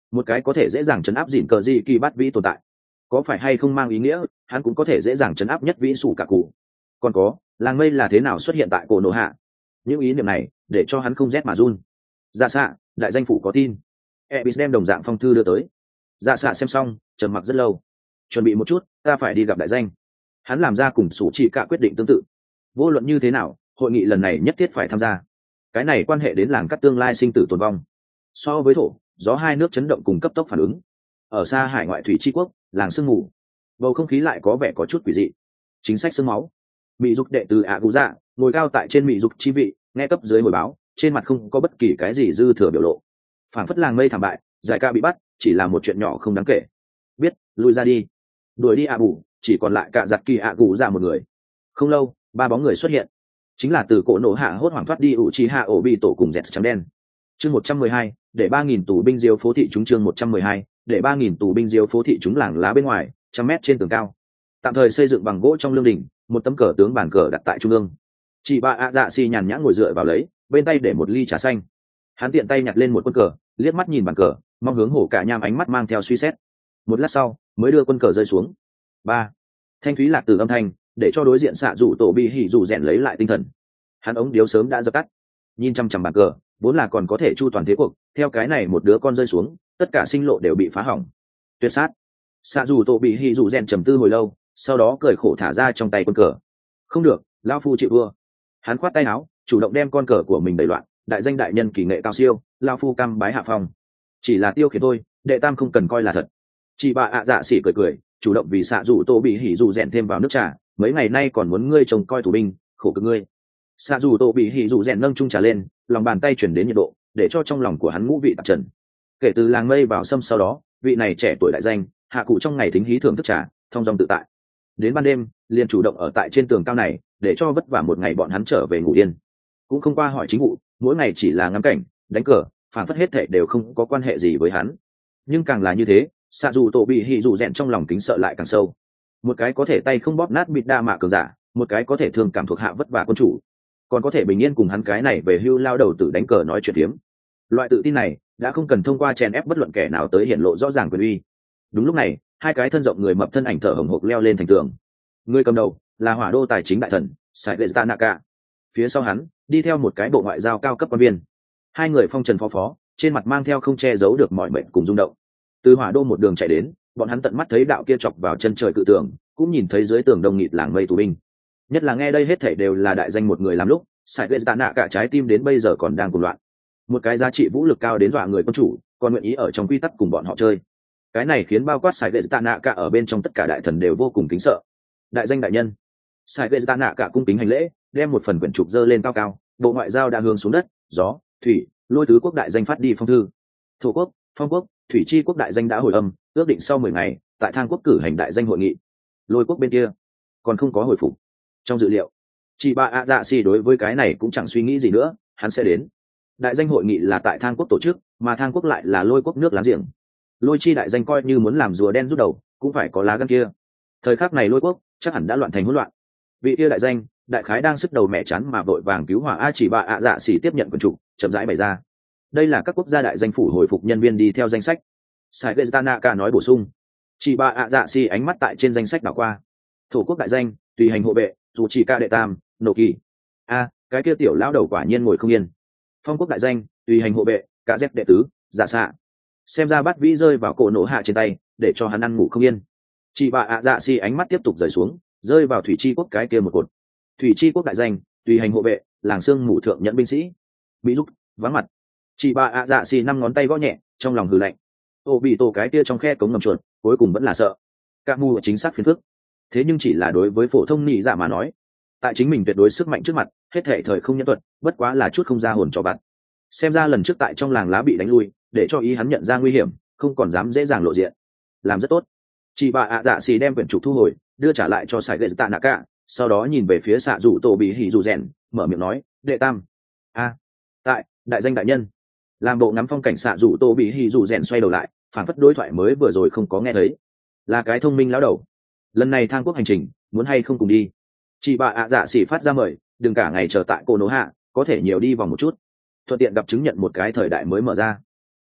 một cái có thể dễ dàng chấn áp dìn cờ di kỳ bắt vĩ tồn tại, có phải hay không mang ý nghĩa hắn cũng có thể dễ dàng chấn áp nhất vĩ sủ cả cụ? Còn có, làng mây là thế nào xuất hiện tại cổ nổ hạ? Những ý niệm này để cho hắn không rét mà run. Dạ xạ, đại danh phủ có tin. Ebis đem đồng dạng phong thư đưa tới. Dạ xạ xem xong trầm mặc rất lâu. Chuẩn bị một chút, ta phải đi gặp đại danh. Hắn làm ra cùng sủ chỉ cả quyết định tương tự. Vô luận như thế nào, hội nghị lần này nhất thiết phải tham gia. Cái này quan hệ đến làng cắt tương lai sinh tử tồn vong. So với thổ gió hai nước chấn động cùng cấp tốc phản ứng. Ở xa hải ngoại thủy tri quốc, làng sương mù, bầu không khí lại có vẻ có chút quỷ dị. Chính sách sương máu. Mỹ dục đệ từ ạ cụ dạ ngồi cao tại trên mỹ dục chi vị, nghe cấp dưới hồi báo, trên mặt không có bất kỳ cái gì dư thừa biểu lộ. Phảng phất làng mây thảm bại, giải ca bị bắt chỉ là một chuyện nhỏ không đáng kể. Biết, lui ra đi. Đuổi đi ạ bù, chỉ còn lại cả giặt kỳ ạ cụ dạ một người. Không lâu, ba bóng người xuất hiện, chính là từ cổ nổ hạ hốt hoảng thoát đi ủ trì hạ ổ bị tổ cùng dẹt trắng đen. Chương một trăm mười hai, để ba nghìn tù binh diêu phố thị chúng. Chương một trăm mười hai, để ba nghìn tù binh diêu phố thị chúng. Làng lá bên ngoài trăm mét trên tường cao, tạm thời xây dựng bằng gỗ trong lương đình, một tấm cờ tướng bàn cờ đặt tại trung ương. Chị ba ạ dạ xì nhàn nhã ngồi dựa vào lấy, bên tay để một ly trà xanh. Hắn tiện tay nhặt lên một quân cờ, liếc mắt nhìn bàn cờ, mong hướng hổ cả nham ánh mắt mang theo suy xét. Một lát sau mới đưa quân cờ rơi xuống. Ba, thanh thúy lạc từ âm thanh để cho đối diện xạ rủ tổ bị hỉ rủ rèn lấy lại tinh thần. Hắn ống điếu sớm đã dập tắt, nhìn chăm chăm bàn cờ, vốn là còn có thể chu toàn thế cuộc, theo cái này một đứa con rơi xuống, tất cả sinh lộ đều bị phá hỏng. Tuyệt sát. Xạ rủ tổ bị hỉ rủ rèn trầm tư hồi lâu, sau đó cười khổ thả ra trong tay quân cờ. Không được, lão phu chịu thua. Hắn khoát tay áo, chủ động đem con cờ của mình đẩy loạn. Đại danh đại nhân kỳ nghệ cao siêu, lão phu cam bái hạ phong. Chỉ là tiêu khiển thôi, đệ tam không cần coi là thật. Chị bà ạ dạ xỉ cười cười, chủ động vì xạ rủ tổ bị hỉ rủ rèn thêm vào nước trà, mấy ngày nay còn muốn ngươi trông coi tù binh, khổ cực ngươi. Xạ rủ tổ bị hỉ rủ rèn nâng chung trà lên, lòng bàn tay chuyển đến nhiệt độ, để cho trong lòng của hắn ngũ vị tạp trần. Kể từ làng mây vào sâm sau đó, vị này trẻ tuổi đại danh hạ cụ trong ngày thính hí thưởng thức trà, thông dong tự tại. Đến ban đêm liền chủ động ở tại trên tường cao này, để cho vất vả một ngày bọn hắn trở về ngủ yên, cũng không qua hỏi chính vụ, mỗi ngày chỉ là ngắm cảnh, đánh cờ, phản phất hết thệ đều không có quan hệ gì với hắn. Nhưng càng là như thế, xạ dù tổ bị hỉ dù rèn trong lòng kính sợ lại càng sâu. Một cái có thể tay không bóp nát bịt đa mạ cường giả, một cái có thể thương cảm thuộc hạ vất vả quân chủ, còn có thể bình yên cùng hắn cái này về hưu lao đầu tử đánh cờ nói chuyện phiếm. Loại tự tin này đã không cần thông qua chèn ép bất luận kẻ nào tới hiển lộ rõ ràng quyền uy. Đúng lúc này, hai cái thân rộng người mập thân ảnh thở hổn hộc leo lên thành tường. Người cầm đầu là hỏa đô tài chính đại thần Saigeta Naka, phía sau hắn đi theo một cái bộ ngoại giao cao cấp quan viên. Hai người phong trần phó phó, trên mặt mang theo không che giấu được mọi mệnh cùng rung động. Từ hỏa đô một đường chạy đến, bọn hắn tận mắt thấy đạo kia chọc vào chân trời cự tường, cũng nhìn thấy dưới tường đông nghịt làng mây tù binh. Nhất là nghe đây hết thảy đều là đại danh một người làm lúc, Saigeta Naka trái tim đến bây giờ còn đang cuồng loạn. Một cái giá trị vũ lực cao đến dọa người quân chủ, còn nguyện ý ở trong quy tắc cùng bọn họ chơi. Cái này khiến bao quát Saigeta Naka ở bên trong tất cả đại thần đều vô cùng kính sợ. Đại danh đại nhân. Saigeta Naka cung kính hành lễ, đem một phần quyển trục dơ lên cao cao, bộ ngoại giao đã hướng xuống đất, gió, thủy, lôi tứ quốc đại danh phát đi phong thư. Thổ quốc, phong quốc, thủy chi quốc đại danh đã hồi âm, ước định sau mười ngày tại thang quốc cử hành đại danh hội nghị. Lôi quốc bên kia còn không có hồi phục. Trong dự liệu, chị ba a dạ xì đối với cái này cũng chẳng suy nghĩ gì nữa, hắn sẽ đến. Đại danh hội nghị là tại thang quốc tổ chức, mà thang quốc lại là lôi quốc nước láng giềng. Lôi chi đại danh coi như muốn làm rùa đen rút đầu, cũng phải có lá gan kia. Thời khắc này lôi quốc chắc hẳn đã loạn thành hỗn loạn. Vị kia đại danh đại khái đang sức đầu mẹ chán mà vội vàng cứu hỏa. A chỉ bà ạ dạ xỉ tiếp nhận quần trục, chậm rãi bày ra. Đây là các quốc gia đại danh phủ hồi phục nhân viên đi theo danh sách. Saigeta Naka nói bổ sung. Chỉ bà ạ dạ xỉ ánh mắt tại trên danh sách đảo qua. Thổ quốc đại danh tùy hành hộ vệ dù chỉ ca đệ tam nổ kỳ. A, cái kia tiểu lão đầu quả nhiên ngồi không yên. Phong quốc đại danh tùy hành hộ vệ cả dép đệ tứ giả xạ. Xem ra bắt vĩ rơi vào cổ nổ hạ trên tay, để cho hắn ăn ngủ không yên. Chị bà ạ dạ xỉ ánh mắt tiếp tục rời xuống, rơi vào thủy chi quốc cái kia một cột. Thủy chi quốc đại danh tùy hành hộ vệ làng sương mù thượng nhẫn binh sĩ bị giúp vắng mặt. Chị bà ạ dạ xì năm ngón tay gõ nhẹ, trong lòng hừ lạnh. Ô bị tổ cái kia trong khe cống ngầm chuột, cuối cùng vẫn là sợ. Các mù chính xác phiền phức. Thế nhưng chỉ là đối với phổ thông nhị dạ mà nói, tại chính mình tuyệt đối sức mạnh trước mặt, hết thể thời không nhẫn thuật, bất quá là chút không ra hồn cho bạn. Xem ra lần trước tại trong làng lá bị đánh lui, để cho ý hắn nhận ra nguy hiểm, không còn dám dễ dàng lộ diện. Làm rất tốt. Chị bà ạ dạ xì đem quyển trục thu hồi, đưa trả lại cho Saigeta Naka, sau đó nhìn về phía xạ rủ tổ bị hỉ rủ rèn, mở miệng nói, đệ tam. A, tại đại danh đại nhân. Làm bộ ngắm phong cảnh xạ rủ tổ bị hỉ rủ rèn xoay đầu lại, phản phất đối thoại mới vừa rồi không có nghe thấy. Là cái thông minh lão đầu. Lần này thang quốc hành trình, muốn hay không cùng đi? Chị bà ạ dạ xỉ phát ra mời, đừng cả ngày chờ tại cô nô hạ, có thể nhiều đi vòng một chút, thuận tiện gặp chứng nhận một cái thời đại mới mở ra.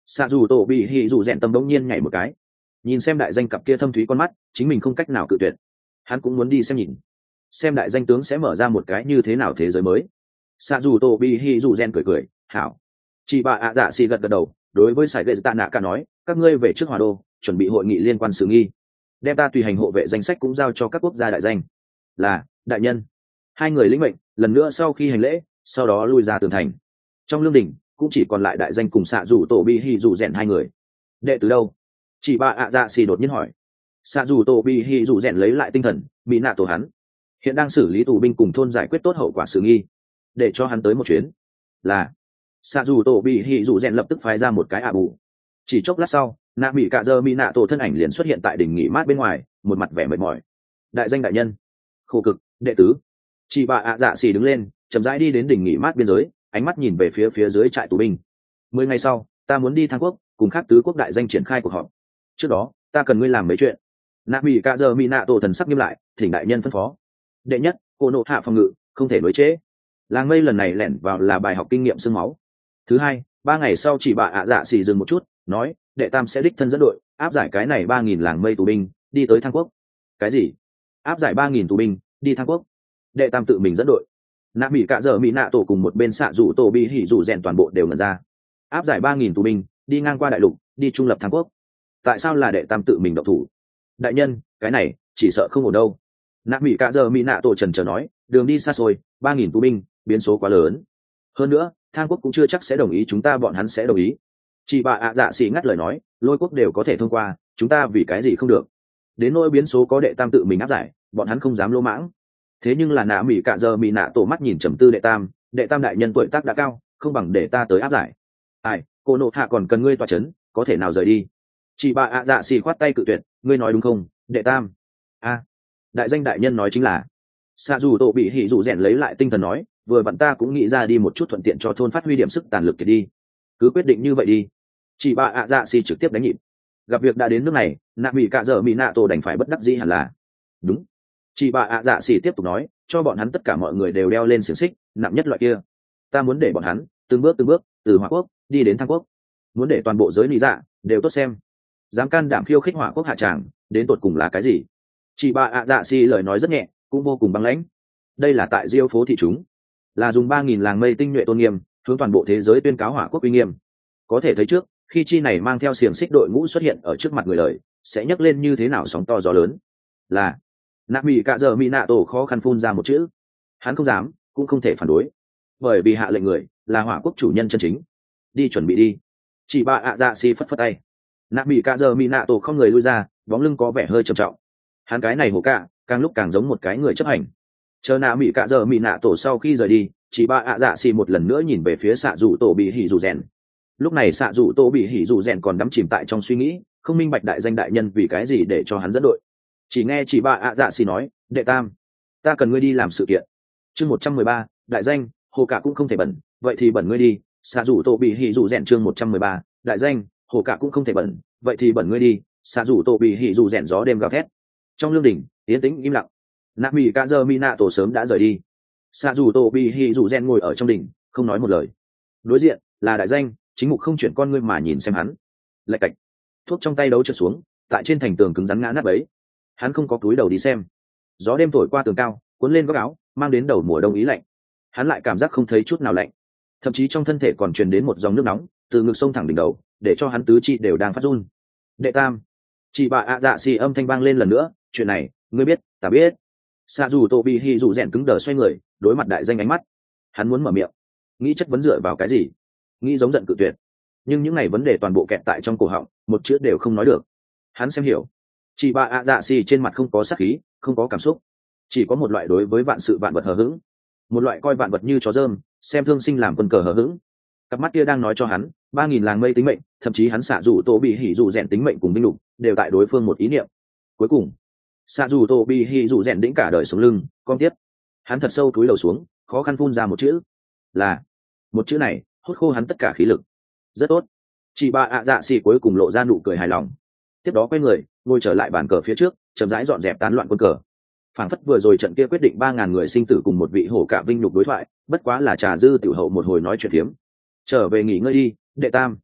xạ dù tổ bị hỉ dù rèn tâm đống nhiên nhảy một cái, nhìn xem đại danh cặp kia thâm thúy con mắt, chính mình không cách nào cự tuyệt. Hắn cũng muốn đi xem nhìn, xem đại danh tướng sẽ mở ra một cái như thế nào thế giới mới. xạ dù tổ bị hỉ dù rèn cười cười, hảo. Chị bà ạ dạ xì gật gật đầu, đối với sải gậy tạ nạ cả nói, các ngươi về trước hòa đô, chuẩn bị hội nghị liên quan sự nghi, đem ta tùy hành hộ vệ danh sách cũng giao cho các quốc gia đại danh. Là đại nhân. Hai người lĩnh mệnh, lần nữa sau khi hành lễ, sau đó lui ra tường thành. Trong lương đình cũng chỉ còn lại đại danh cùng xạ dù tổ bị hỉ dù rèn hai người. Đệ từ đâu? Chị bà ạ dạ xì đột nhiên hỏi. Xạ dù tổ bị hỉ dù rèn lấy lại tinh thần, bị nạ tổ hắn hiện đang xử lý tù binh cùng thôn giải quyết tốt hậu quả sự nghi, để cho hắn tới một chuyến. Là. Xạ dù tổ bị hỉ dù rèn lập tức phái ra một cái ạ bù. Chỉ chốc lát sau, nạ mỹ cạ dơ mỹ nạ tổ thân ảnh liền xuất hiện tại đỉnh nghỉ mát bên ngoài, một mặt vẻ mệt mỏi. Đại danh đại nhân, khổ cực, đệ tứ. Chị bà ạ dạ xì đứng lên, chậm rãi đi đến đỉnh nghỉ mát biên giới, ánh mắt nhìn về phía phía dưới trại tù binh. Mười ngày sau, ta muốn đi thang quốc, cùng các tứ quốc đại danh triển khai cuộc họp. Trước đó, ta cần ngươi làm mấy chuyện. Nạ mỹ cạ dơ mỹ nạ tổ thần sắc nghiêm lại, thỉnh đại nhân phân phó. Đệ nhất, cô nộ hạ phòng ngự, không thể nối chế. Làng mây lần này lẻn vào là bài học kinh nghiệm xương máu. Thứ hai, ba ngày sau chỉ bà ạ dạ xì dừng một chút, nói, đệ tam sẽ đích thân dẫn đội áp giải cái này ba nghìn làng mây tù binh đi tới thang quốc. Cái gì? Áp giải ba nghìn tù binh đi thang quốc? Đệ tam tự mình dẫn đội? Nạ mỹ cạ dở mỹ nạ tổ cùng một bên xạ rủ tổ bị hỉ rủ rèn toàn bộ đều ngẩn ra. Áp giải ba nghìn tù binh đi ngang qua đại lục, đi trung lập thang quốc, tại sao là đệ tam tự mình động thủ? Đại nhân, cái này chỉ sợ không ổn đâu. Nạ mỹ cạ dở mỹ nạ tổ trần trờ nói, đường đi xa xôi, ba nghìn tù binh, biến số quá lớn. Hơn nữa, thang quốc cũng chưa chắc sẽ đồng ý chúng ta bọn hắn sẽ đồng ý. Chị bà ạ dạ xì ngắt lời nói, lôi quốc đều có thể thông qua, chúng ta vì cái gì không được? Đến nỗi biến số có đệ tam tự mình áp giải, bọn hắn không dám lỗ mãng. Thế nhưng là nạ mỹ cạ giờ mỹ nạ tổ mắt nhìn trầm tư đệ tam, đệ tam đại nhân tuổi tác đã cao, không bằng để ta tới áp giải. Ai, cô nộ hạ còn cần ngươi tọa chấn, có thể nào rời đi? Chị bà ạ dạ xì khoát tay cự tuyệt, ngươi nói đúng không, đệ tam? A, đại danh đại nhân nói chính là. Xạ dù tổ bị hỉ dù rèn lấy lại tinh thần nói, vừa vặn ta cũng nghĩ ra đi một chút thuận tiện cho thôn phát huy điểm sức tàn lực kiệt đi. Cứ quyết định như vậy đi. Chị bà ạ dạ xì trực tiếp đánh nhịp. Gặp việc đã đến nước này, nạ mỹ cạ dở mỹ nạ tổ đành phải bất đắc dĩ hẳn là. Đúng. Chị bà ạ dạ xì tiếp tục nói, cho bọn hắn tất cả mọi người đều đeo lên xiềng xích nặng nhất loại kia. Ta muốn để bọn hắn từng bước từng bước từ hỏa quốc đi đến thang quốc, muốn để toàn bộ giới lý dạ đều tốt xem, dám can đảm khiêu khích hỏa quốc hạ tràng đến tột cùng là cái gì. Chị bà ạ dạ xì lời nói rất nhẹ, cũng vô cùng băng lãnh. Đây là tại diêu phố thị chúng, là dùng ba nghìn làng mây tinh nhuệ tôn nghiêm hướng toàn bộ thế giới tuyên cáo hỏa quốc uy nghiêm. Có thể thấy trước khi chi này mang theo xiềng xích đội ngũ xuất hiện ở trước mặt người đời, sẽ nhấc lên như thế nào sóng to gió lớn. Là. Nạ mỹ cạ giờ mỹ nạ tổ khó khăn phun ra một chữ. Hắn không dám, cũng không thể phản đối, bởi vì hạ lệnh người là hỏa quốc chủ nhân chân chính. Đi chuẩn bị đi. Chỉ bà ạ dạ xì phất phất tay. Nạ mỹ cạ giờ mỹ nạ tổ không người lui ra, bóng lưng có vẻ hơi trầm trọng. Hắn cái này hổ cạ càng lúc càng giống một cái người chấp hành. Chờ nạ mỹ cạ giờ mỹ nạ tổ sau khi rời đi, chỉ bà ạ dạ xì một lần nữa nhìn về phía xạ dù tổ bị hỉ dù rèn. Lúc này xạ dù tổ bị hỉ dù rèn còn đắm chìm tại trong suy nghĩ, không minh bạch đại danh đại nhân vì cái gì để cho hắn dẫn đội. Chỉ nghe chỉ bà ạ dạ xì nói, đệ tam, ta cần ngươi đi làm sự kiện. Chương một trăm mười ba, đại danh hồ cả cũng không thể bẩn, vậy thì bẩn ngươi đi. Xạ dù tổ bị hỉ dù rèn chương một trăm mười ba, đại danh hồ cả cũng không thể bẩn, vậy thì bẩn ngươi đi. Xạ dù tổ bị hỉ dù rèn gió đêm gào thét. Trong lương đình yên tĩnh im lặng. Nạ mỹ cạ giờ mỹ nạ tổ sớm đã rời đi. Xạ dù tổ bị hỉ dù rèn ngồi ở trong đình, không nói một lời. Đối diện là đại danh, chính mục không chuyển con ngươi mà nhìn xem hắn. Lạch cạch, thuốc trong tay đấu trượt xuống, tại trên thành tường cứng rắn ngã nát bấy. Hắn không có túi đầu đi xem. Gió đêm thổi qua tường cao, cuốn lên góc áo, mang đến đầu mùa đông ý lạnh. Hắn lại cảm giác không thấy chút nào lạnh, thậm chí trong thân thể còn truyền đến một dòng nước nóng từ ngực sông thẳng đỉnh đầu, để cho hắn tứ chi đều đang phát run. Đệ tam. Chị bà ạ dạ xì âm thanh vang lên lần nữa, chuyện này ngươi biết, ta biết. Xạ dù tô bị hỉ dù rèn cứng đờ xoay người, đối mặt đại danh ánh mắt. Hắn muốn mở miệng, nghĩ chất vấn dựa vào cái gì, nghĩ giống giận cự tuyệt, nhưng những ngày vấn đề toàn bộ kẹt tại trong cổ họng, một chữ đều không nói được. Hắn xem hiểu, chị bà ạ dạ xì trên mặt không có sát khí, không có cảm xúc, chỉ có một loại đối với vạn sự vạn vật hờ hững, một loại coi vạn vật như chó dơm, xem thương sinh làm quân cờ hờ hững. Cặp mắt kia đang nói cho hắn, ba nghìn làng mây tính mệnh, thậm chí hắn xạ dù tô bị hỉ dù rèn tính mệnh cùng binh lục đều tại đối phương một ý niệm. Cuối cùng xạ dù tô bị hỉ dù rèn đĩnh cả đời sống lưng con tiếp. Hắn thật sâu cúi đầu xuống, khó khăn phun ra một chữ, là. Một chữ này hút khô hắn tất cả khí lực. Rất tốt. Chị bà ạ dạ xì cuối cùng lộ ra nụ cười hài lòng. Tiếp đó quay người ngồi trở lại bàn cờ phía trước, chậm rãi dọn dẹp tán loạn quân cờ. Phảng phất vừa rồi trận kia quyết định ba ngàn người sinh tử cùng một vị hổ cả vinh nhục đối thoại, bất quá là trà dư tiểu hậu một hồi nói chuyện phiếm. Trở về nghỉ ngơi đi, đệ tam.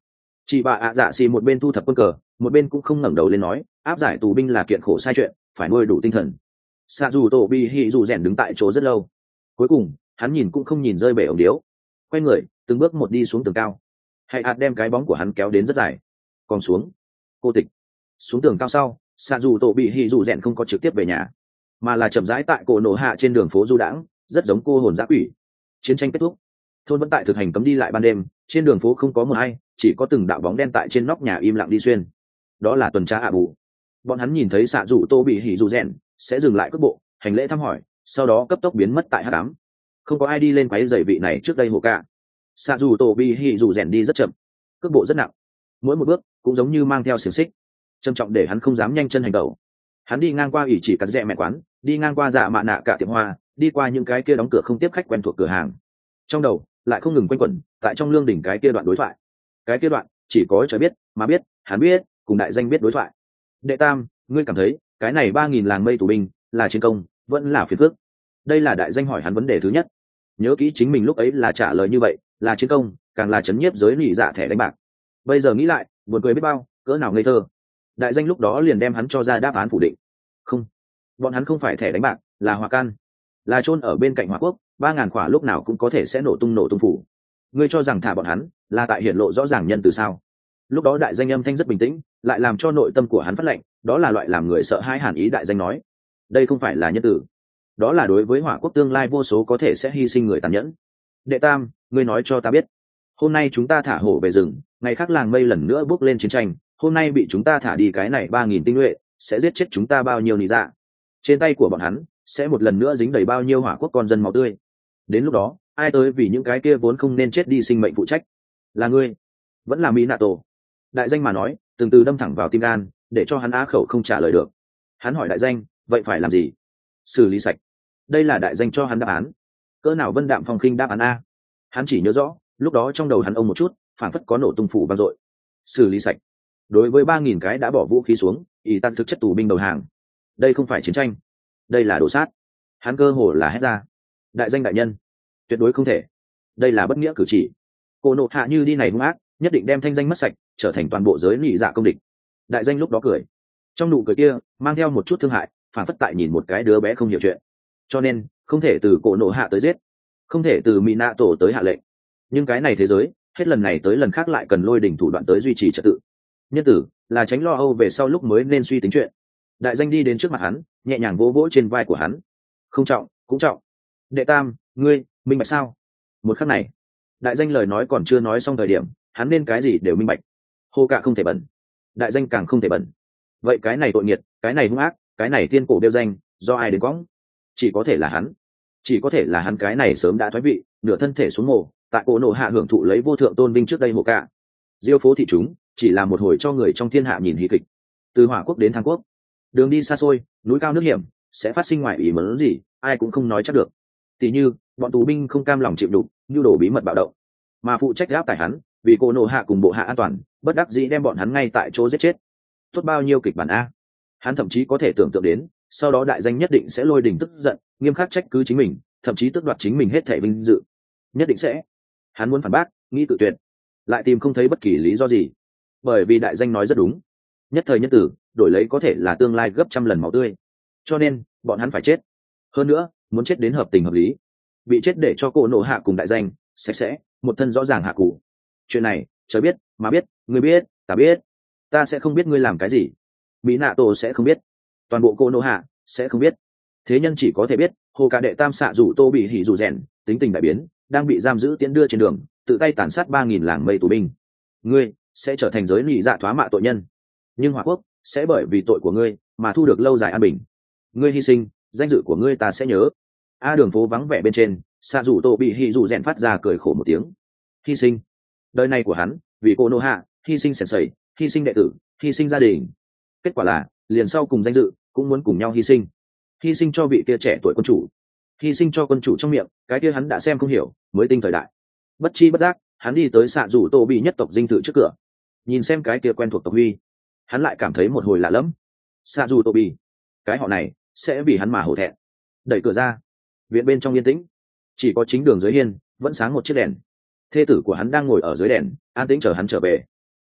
Chị bà ạ dạ xì một bên thu thập quân cờ, một bên cũng không ngẩng đầu lên nói, áp giải tù binh là kiện khổ sai chuyện, phải nuôi đủ tinh thần. Xạ dù tổ bị hỉ dù rèn đứng tại chỗ rất lâu, cuối cùng hắn nhìn cũng không nhìn rơi bể ống điếu, quay người từng bước một đi xuống tường cao. Hãy ạt đem cái bóng của hắn kéo đến rất dài, còn xuống cô tịch xuống tường cao sau, xạ dù tổ bị hỉ dù rèn không có trực tiếp về nhà, mà là chậm rãi tại cổ nổ hạ trên đường phố du đãng, rất giống cô hồn dã quỷ. Chiến tranh kết thúc, thôn vẫn tại thực hành cấm đi lại ban đêm, trên đường phố không có một ai, chỉ có từng đạo bóng đen tại trên nóc nhà im lặng đi xuyên. Đó là tuần tra ạ bù. Bọn hắn nhìn thấy xạ dù tô bị hỉ dù rèn sẽ dừng lại cước bộ, hành lễ thăm hỏi, sau đó cấp tốc biến mất tại hắc ám. Không có ai đi lên quấy rầy vị này trước đây hồ cả. Xạ dù tô bị hỉ dù rèn đi rất chậm, cước bộ rất nặng, mỗi một bước cũng giống như mang theo xiềng xích, trầm trọng để hắn không dám nhanh chân hành động. Hắn đi ngang qua ỷ chỉ cắt rẽ mẹ quán, đi ngang qua dạ mạ nạ cả tiệm hoa, đi qua những cái kia đóng cửa không tiếp khách quen thuộc cửa hàng, trong đầu lại không ngừng quanh quẩn tại trong lương đỉnh cái kia đoạn đối thoại. Cái kia đoạn chỉ có trời biết mà biết, hắn biết cùng đại danh biết đối thoại. Đệ tam, ngươi cảm thấy cái này ba nghìn làng mây tù binh là chiến công vẫn là phiền phức? Đây là đại danh hỏi hắn vấn đề thứ nhất. Nhớ kỹ chính mình lúc ấy là trả lời như vậy, là chiến công, càng là chấn nhiếp giới lì dạ thẻ đánh bạc. Bây giờ nghĩ lại buồn cười biết bao, cỡ nào ngây thơ. Đại danh lúc đó liền đem hắn cho ra đáp án phủ định. Không, bọn hắn không phải thẻ đánh bạc, là hỏa can, là chôn ở bên cạnh hỏa quốc, ba ngàn quả lúc nào cũng có thể sẽ nổ tung nổ tung phủ. Ngươi cho rằng thả bọn hắn là tại hiển lộ rõ ràng nhân từ sao? Lúc đó đại danh âm thanh rất bình tĩnh, lại làm cho nội tâm của hắn phát lệnh, đó là loại làm người sợ hãi hàn ý. Đại danh nói, đây không phải là nhân tử, đó là đối với hỏa quốc tương lai vô số có thể sẽ hy sinh người tàn nhẫn. Đệ tam, ngươi nói cho ta biết, hôm nay chúng ta thả hổ về rừng, ngày khác làng mây lần nữa bước lên chiến tranh, hôm nay bị chúng ta thả đi cái này ba nghìn tinh nhuệ, sẽ giết chết chúng ta bao nhiêu nị dạ? Trên tay của bọn hắn sẽ một lần nữa dính đầy bao nhiêu hỏa quốc con dân máu tươi? Đến lúc đó ai tới vì những cái kia vốn không nên chết đi sinh mệnh phụ trách? Là ngươi vẫn là Minato? Đại danh mà nói từng từ đâm thẳng vào tim gan, để cho hắn á khẩu không trả lời được. Hắn hỏi đại danh, vậy phải làm gì? Xử lý sạch. Đây là đại danh cho hắn đáp án. Cỡ nào vân đạm phong khinh đáp án a? Hắn chỉ nhớ rõ lúc đó trong đầu hắn ông một chút phản phất có nổ tung phủ vang dội. Xử lý sạch. Đối với ba nghìn cái đã bỏ vũ khí xuống ý tăng thực chất tù binh đầu hàng, đây không phải chiến tranh, đây là đổ sát. Hắn cơ hồ là hét ra, đại danh đại nhân, tuyệt đối không thể, đây là bất nghĩa cử chỉ. Cô nộ hạ như đi này hung ác, nhất định đem thanh danh mất sạch, trở thành toàn bộ giới nhị dạ công địch. Đại danh lúc đó cười, trong nụ cười kia mang theo một chút thương hại, phản phất tại nhìn một cái đứa bé không hiểu chuyện. Cho nên không thể từ cổ nộ hạ tới giết, không thể từ Minato tới hạ lệnh, nhưng cái này thế giới hết lần này tới lần khác lại cần lôi đỉnh thủ đoạn tới duy trì trật tự. Nhân tử là tránh lo âu về sau lúc mới nên suy tính chuyện. Đại danh đi đến trước mặt hắn, nhẹ nhàng vỗ vỗ trên vai của hắn. Không trọng cũng trọng. Đệ tam, ngươi minh bạch sao? Một khắc này đại danh lời nói còn chưa nói xong thời điểm, hắn nên cái gì đều minh bạch. Hô cả không thể bẩn, đại danh càng không thể bẩn. Vậy cái này tội nghiệt, cái này hung ác, cái này tiên cổ đeo danh, do ai đến quõng? Chỉ có thể là hắn, chỉ có thể là hắn. Cái này sớm đã thoái vị, nửa thân thể xuống mồ, tại cổ nổ hạ hưởng thụ lấy vô thượng tôn vinh trước đây Hô cả. Diêu phố thị chúng chỉ là một hồi cho người trong thiên hạ nhìn hí kịch. Từ hỏa quốc đến thang quốc, đường đi xa xôi, núi cao nước hiểm, sẽ phát sinh ngoại ý muốn gì ai cũng không nói chắc được. Tỷ như bọn tù binh không cam lòng chịu đục, nhu đồ bí mật bạo động, mà phụ trách gáp tải hắn vì cô nổ hạ cùng bộ hạ an toàn, bất đắc dĩ đem bọn hắn ngay tại chỗ giết chết. Tốt bao nhiêu kịch bản a. Hắn thậm chí có thể tưởng tượng đến sau đó đại danh nhất định sẽ lôi đình tức giận, nghiêm khắc trách cứ chính mình, thậm chí tước đoạt chính mình hết thể vinh dự. Nhất định sẽ. Hắn muốn phản bác, nghĩ tự tuyệt, lại tìm không thấy bất kỳ lý do gì, bởi vì đại danh nói rất đúng, nhất thời nhất tử đổi lấy có thể là tương lai gấp trăm lần máu tươi. Cho nên bọn hắn phải chết, hơn nữa muốn chết đến hợp tình hợp lý, bị chết để cho cô nộ hạ cùng đại danh sạch sẽ, một thân rõ ràng hạ cụ. Chuyện này trời biết mà biết, ngươi biết ta biết, ta sẽ không biết ngươi làm cái gì, mỹ nạ tổ sẽ không biết, toàn bộ cô nộ hạ sẽ không biết. Thế nhân chỉ có thể biết hồ cả đệ tam xạ rủ tô bị hỉ rủ rèn tính tình đại biến, đang bị giam giữ tiến đưa trên đường, tự tay tàn sát ba nghìn làng mây tù binh. Ngươi sẽ trở thành giới nhị dạ thoá mạ tội nhân, nhưng hỏa quốc sẽ bởi vì tội của ngươi mà thu được lâu dài an bình. Ngươi hy sinh, danh dự của ngươi ta sẽ nhớ. A đường phố vắng vẻ bên trên, xạ rủ tô bị hỉ rủ rèn phát ra cười khổ một tiếng. Hy sinh đời này của hắn vì cô nô hạ, hy sinh sèn sầy, hy sinh đệ tử, hy sinh gia đình. Kết quả là liền sau cùng danh dự cũng muốn cùng nhau hy sinh. Hy sinh cho vị kia trẻ tuổi quân chủ, hy sinh cho quân chủ trong miệng cái kia hắn đã xem không hiểu mới tinh thời đại. Bất chi bất giác hắn đi tới xạ rủ tô bị nhất tộc dinh thự trước cửa, nhìn xem cái kia quen thuộc tộc huy, hắn lại cảm thấy một hồi lạ lẫm. Xạ rủ tô bị, cái họ này sẽ vì hắn mà hổ thẹn. Đẩy cửa ra, viện bên trong yên tĩnh, chỉ có chính đường dưới hiên vẫn sáng một chiếc đèn. Thê tử của hắn đang ngồi ở dưới đèn, an tĩnh chờ hắn trở về.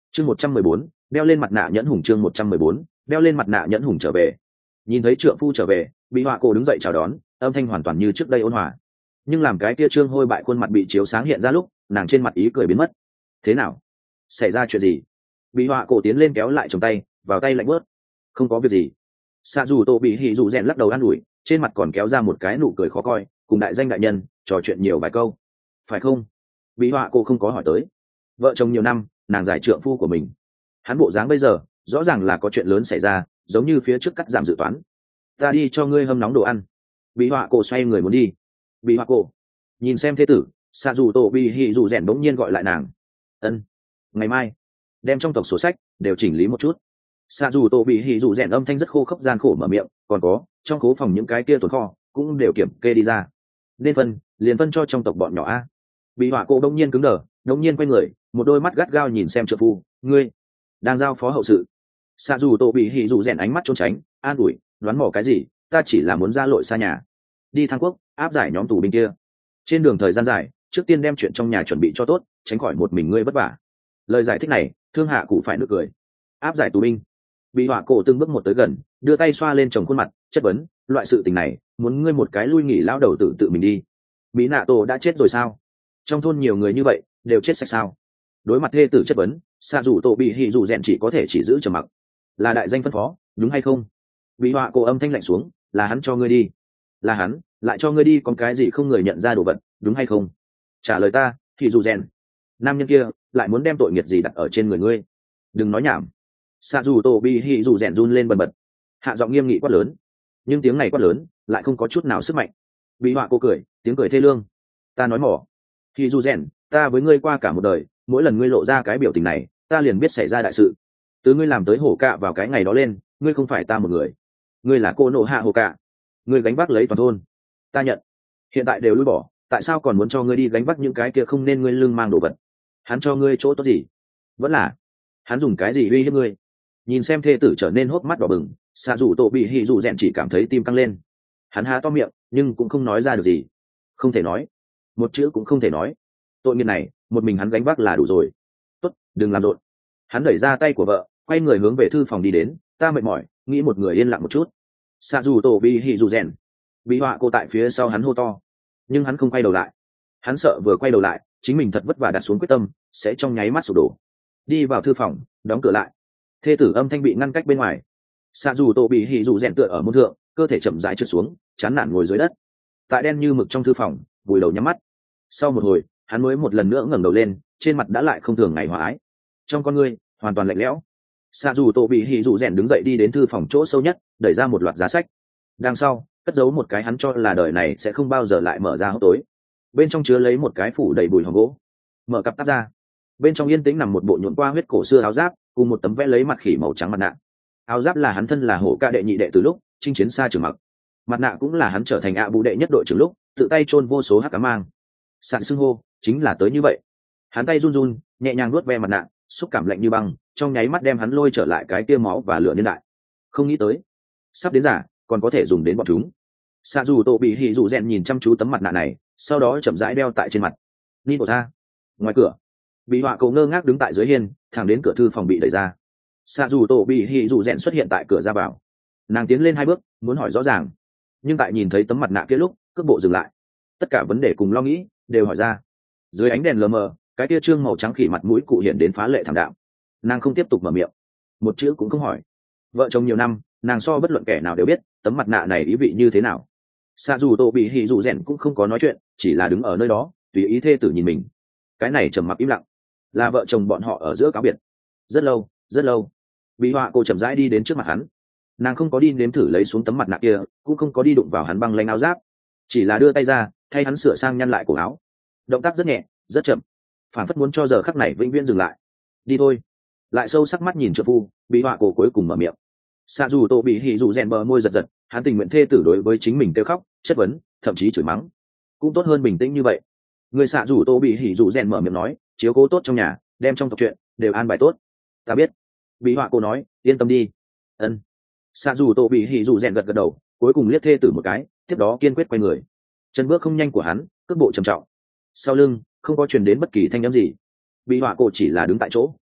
chương một trăm mười bốn đeo lên mặt nạ nhẫn hùng chương một trăm mười bốn đeo lên mặt nạ nhẫn hùng trở về. Nhìn thấy trượng phu trở về, bị họa cổ đứng dậy chào đón, âm thanh hoàn toàn như trước đây ôn hòa. Nhưng làm cái kia trương hôi bại khuôn mặt bị chiếu sáng hiện ra lúc, nàng trên mặt ý cười biến mất. Thế nào, xảy ra chuyện gì? Bị họa cổ tiến lên kéo lại trong tay, vào tay lạnh bớt. Không có việc gì. Xạ dù tổ bị hỉ dù rèn lắc đầu an ủi, trên mặt còn kéo ra một cái nụ cười khó coi, cùng đại danh đại nhân trò chuyện nhiều vài câu. Phải không? Bị họa cổ không có hỏi tới. Vợ chồng nhiều năm, nàng giải trượng phu của mình. Hắn bộ dáng bây giờ rõ ràng là có chuyện lớn xảy ra, giống như phía trước cắt giảm dự toán. Ta đi cho ngươi hâm nóng đồ ăn. Bị họa cổ xoay người muốn đi. Bị họa cổ nhìn xem thế tử, xạ dù tổ bị hỉ dù rèn bỗng nhiên gọi lại nàng. Ân, ngày mai đem trong tộc sổ sách đều chỉnh lý một chút. Xạ dù tổ bị hỉ dù rèn âm thanh rất khô khốc gian khổ mở miệng, còn có trong khố phòng những cái kia tồn kho cũng đều kiểm kê đi ra, nên phân liền phân cho trong tộc bọn nhỏ a. Bị họa cổ đông nhiên cứng đờ, đông nhiên quay người, một đôi mắt gắt gao nhìn xem trợ phu. Ngươi đang giao phó hậu sự? Xạ dù tổ bị hỉ dù rèn ánh mắt trốn tránh, an ủi, đoán mò cái gì, ta chỉ là muốn ra lội xa nhà, đi Thang Quốc áp giải nhóm tù binh kia. Trên đường thời gian dài, trước tiên đem chuyện trong nhà chuẩn bị cho tốt, tránh khỏi một mình ngươi vất vả. Lời giải thích này thương hạ cụ phải nực cười. Áp giải tù binh? Bị họa cổ từng bước một tới gần, đưa tay xoa lên chồng khuôn mặt, chất vấn, loại sự tình này muốn ngươi một cái lui nghỉ lão đầu tử tự mình đi? Mỹ nạ tổ đã chết rồi sao? Trong thôn nhiều người như vậy đều chết sạch sao? Đối mặt thê tử chất vấn, xạ dù tổ bị hỉ dù rèn chỉ có thể chỉ giữ trầm mặc. Là đại danh phân phó, đúng hay không? Bị họa cổ âm thanh lạnh xuống, là hắn cho ngươi đi. Là hắn lại cho ngươi đi, có cái gì không người nhận ra đồ vật, đúng hay không? Trả lời ta, hỉ dù rèn. Nam nhân kia lại muốn đem tội nghiệp gì đặt ở trên người ngươi? Đừng nói nhảm. Xạ dù tổ bị hỉ dù rèn run lên bần bật, hạ giọng nghiêm nghị quát lớn. Nhưng tiếng này quát lớn lại không có chút nào sức mạnh. Bị họa cô cười, tiếng cười thê lương. Ta nói mỏ. Hỉ dù rèn, ta với ngươi qua cả một đời, mỗi lần ngươi lộ ra cái biểu tình này, ta liền biết xảy ra đại sự. Từ ngươi làm tới hổ cạ vào cái ngày đó lên, ngươi không phải ta một người, ngươi là cô nộ hạ hổ cạ, ngươi gánh vác lấy toàn thôn. Ta nhận. Hiện tại đều lui bỏ, tại sao còn muốn cho ngươi đi gánh vác những cái kia không nên ngươi lưng mang đồ vật? Hắn cho ngươi chỗ tốt gì? Vẫn là hắn dùng cái gì uy hiếp ngươi? Nhìn xem thê tử trở nên hốc mắt đỏ bừng, xạ dù tổ bị hỉ dù rèn chỉ cảm thấy tim căng lên. Hắn há to miệng nhưng cũng không nói ra được gì. Không thể nói, một chữ cũng không thể nói. Tội nghiệp này một mình hắn gánh vác là đủ rồi. Tốt, đừng làm rộn. Hắn đẩy ra tay của vợ, quay người hướng về thư phòng đi đến. Ta mệt mỏi, nghĩ một người yên lặng một chút. Xạ dù tổ bị hỉ dù rèn. Bị họa cô tại phía sau hắn hô to, nhưng hắn không quay đầu lại. Hắn sợ vừa quay đầu lại, chính mình thật vất vả đặt xuống quyết tâm sẽ trong nháy mắt sụp đổ. Đi vào thư phòng, đóng cửa lại. Thê tử âm thanh bị ngăn cách bên ngoài. Xạ dù tổ bị hỉ dù rèn tựa ở môn thượng, cơ thể chậm rãi trượt xuống, chán nản ngồi dưới đất. Tại đen như mực trong thư phòng, vùi đầu nhắm mắt. Sau một hồi, hắn mới một lần nữa ngẩng đầu lên, trên mặt đã lại không thường ngày hòa ái, trong con ngươi hoàn toàn lạnh lẽo. Xạ dù tổ bị hỉ dù rèn đứng dậy đi đến thư phòng chỗ sâu nhất, đẩy ra một loạt giá sách. Đằng sau cất giấu một cái hắn cho là đời này sẽ không bao giờ lại mở ra hốc tối. Bên trong chứa lấy một cái phủ đầy bùi hòm gỗ. Mở cặp táp ra, bên trong yên tĩnh nằm một bộ nhuộm qua huyết cổ xưa áo giáp, cùng một tấm vẽ lấy mặt khỉ màu trắng mặt nạ. Áo giáp là hắn thân là hổ ca đệ nhị đệ từ lúc chinh chiến xa trường mặc, mặt nạ cũng là hắn trở thành ạ bù đệ nhất đội trưởng lúc tự tay chôn vô số hắc cá mang. Sạn xưng hô chính là tới như vậy. Hắn tay run run nhẹ nhàng nuốt ve mặt nạ, xúc cảm lạnh như băng trong nháy mắt đem hắn lôi trở lại cái kia máu và lửa niên đại. Không nghĩ tới sắp đến giả còn có thể dùng đến bọn chúng. Xạ dù tổ bị hỉ dù rèn nhìn chăm chú tấm mặt nạ này, sau đó chậm rãi đeo tại trên mặt. Ni ra. Ngoài cửa, bị họa cậu ngơ ngác đứng tại dưới hiên, thẳng đến cửa thư phòng bị đẩy ra. Xạ dù tổ bị hỉ dù rèn xuất hiện tại cửa ra vào. Nàng tiến lên hai bước muốn hỏi rõ ràng, nhưng tại nhìn thấy tấm mặt nạ kia lúc cước bộ dừng lại. Tất cả vấn đề cùng lo nghĩ đều hỏi ra. Dưới ánh đèn lờ mờ, cái kia trương màu trắng khỉ mặt mũi cụ hiện đến phá lệ thảm đạm. Nàng không tiếp tục mở miệng, một chữ cũng không hỏi. Vợ chồng nhiều năm, nàng so bất luận kẻ nào đều biết tấm mặt nạ này ý vị như thế nào. Xạ dù tổ bị hỉ dù rèn cũng không có nói chuyện, chỉ là đứng ở nơi đó tùy ý thê tử nhìn mình. Cái này trầm mặc im lặng, là vợ chồng bọn họ ở giữa cáo biệt. Rất lâu rất lâu, bị họa cô chậm rãi đi đến trước mặt hắn. Nàng không có đi nếm thử lấy xuống tấm mặt nạ kia, cũng không có đi đụng vào hắn băng lanh áo giáp, chỉ là đưa tay ra thay hắn sửa sang nhăn lại cổ áo. Động tác rất nhẹ rất chậm, phản phất muốn cho giờ khắc này vĩnh viễn dừng lại. Đi thôi. Lại sâu sắc mắt nhìn trợ phu, bị họa cổ cuối cùng mở miệng. Xạ dù tổ bị hỉ dù rèn bờ môi giật giật, hắn tình nguyện thê tử đối với chính mình kêu khóc chất vấn, thậm chí chửi mắng, cũng tốt hơn bình tĩnh như vậy. Người xạ dù tổ bị hỉ dù rèn mở miệng nói, chiếu cố tốt trong nhà, đem trong tộc chuyện đều an bài tốt. Ta biết. Bị họa cô nói, yên tâm đi. Ân. Xạ dù tổ bị hỉ dù rèn gật gật đầu, cuối cùng liếc thê tử một cái, tiếp đó kiên quyết quay người. Chân bước không nhanh của hắn, cước bộ trầm trọng. Sau lưng không có truyền đến bất kỳ thanh âm gì. Bị họa cô chỉ là đứng tại chỗ,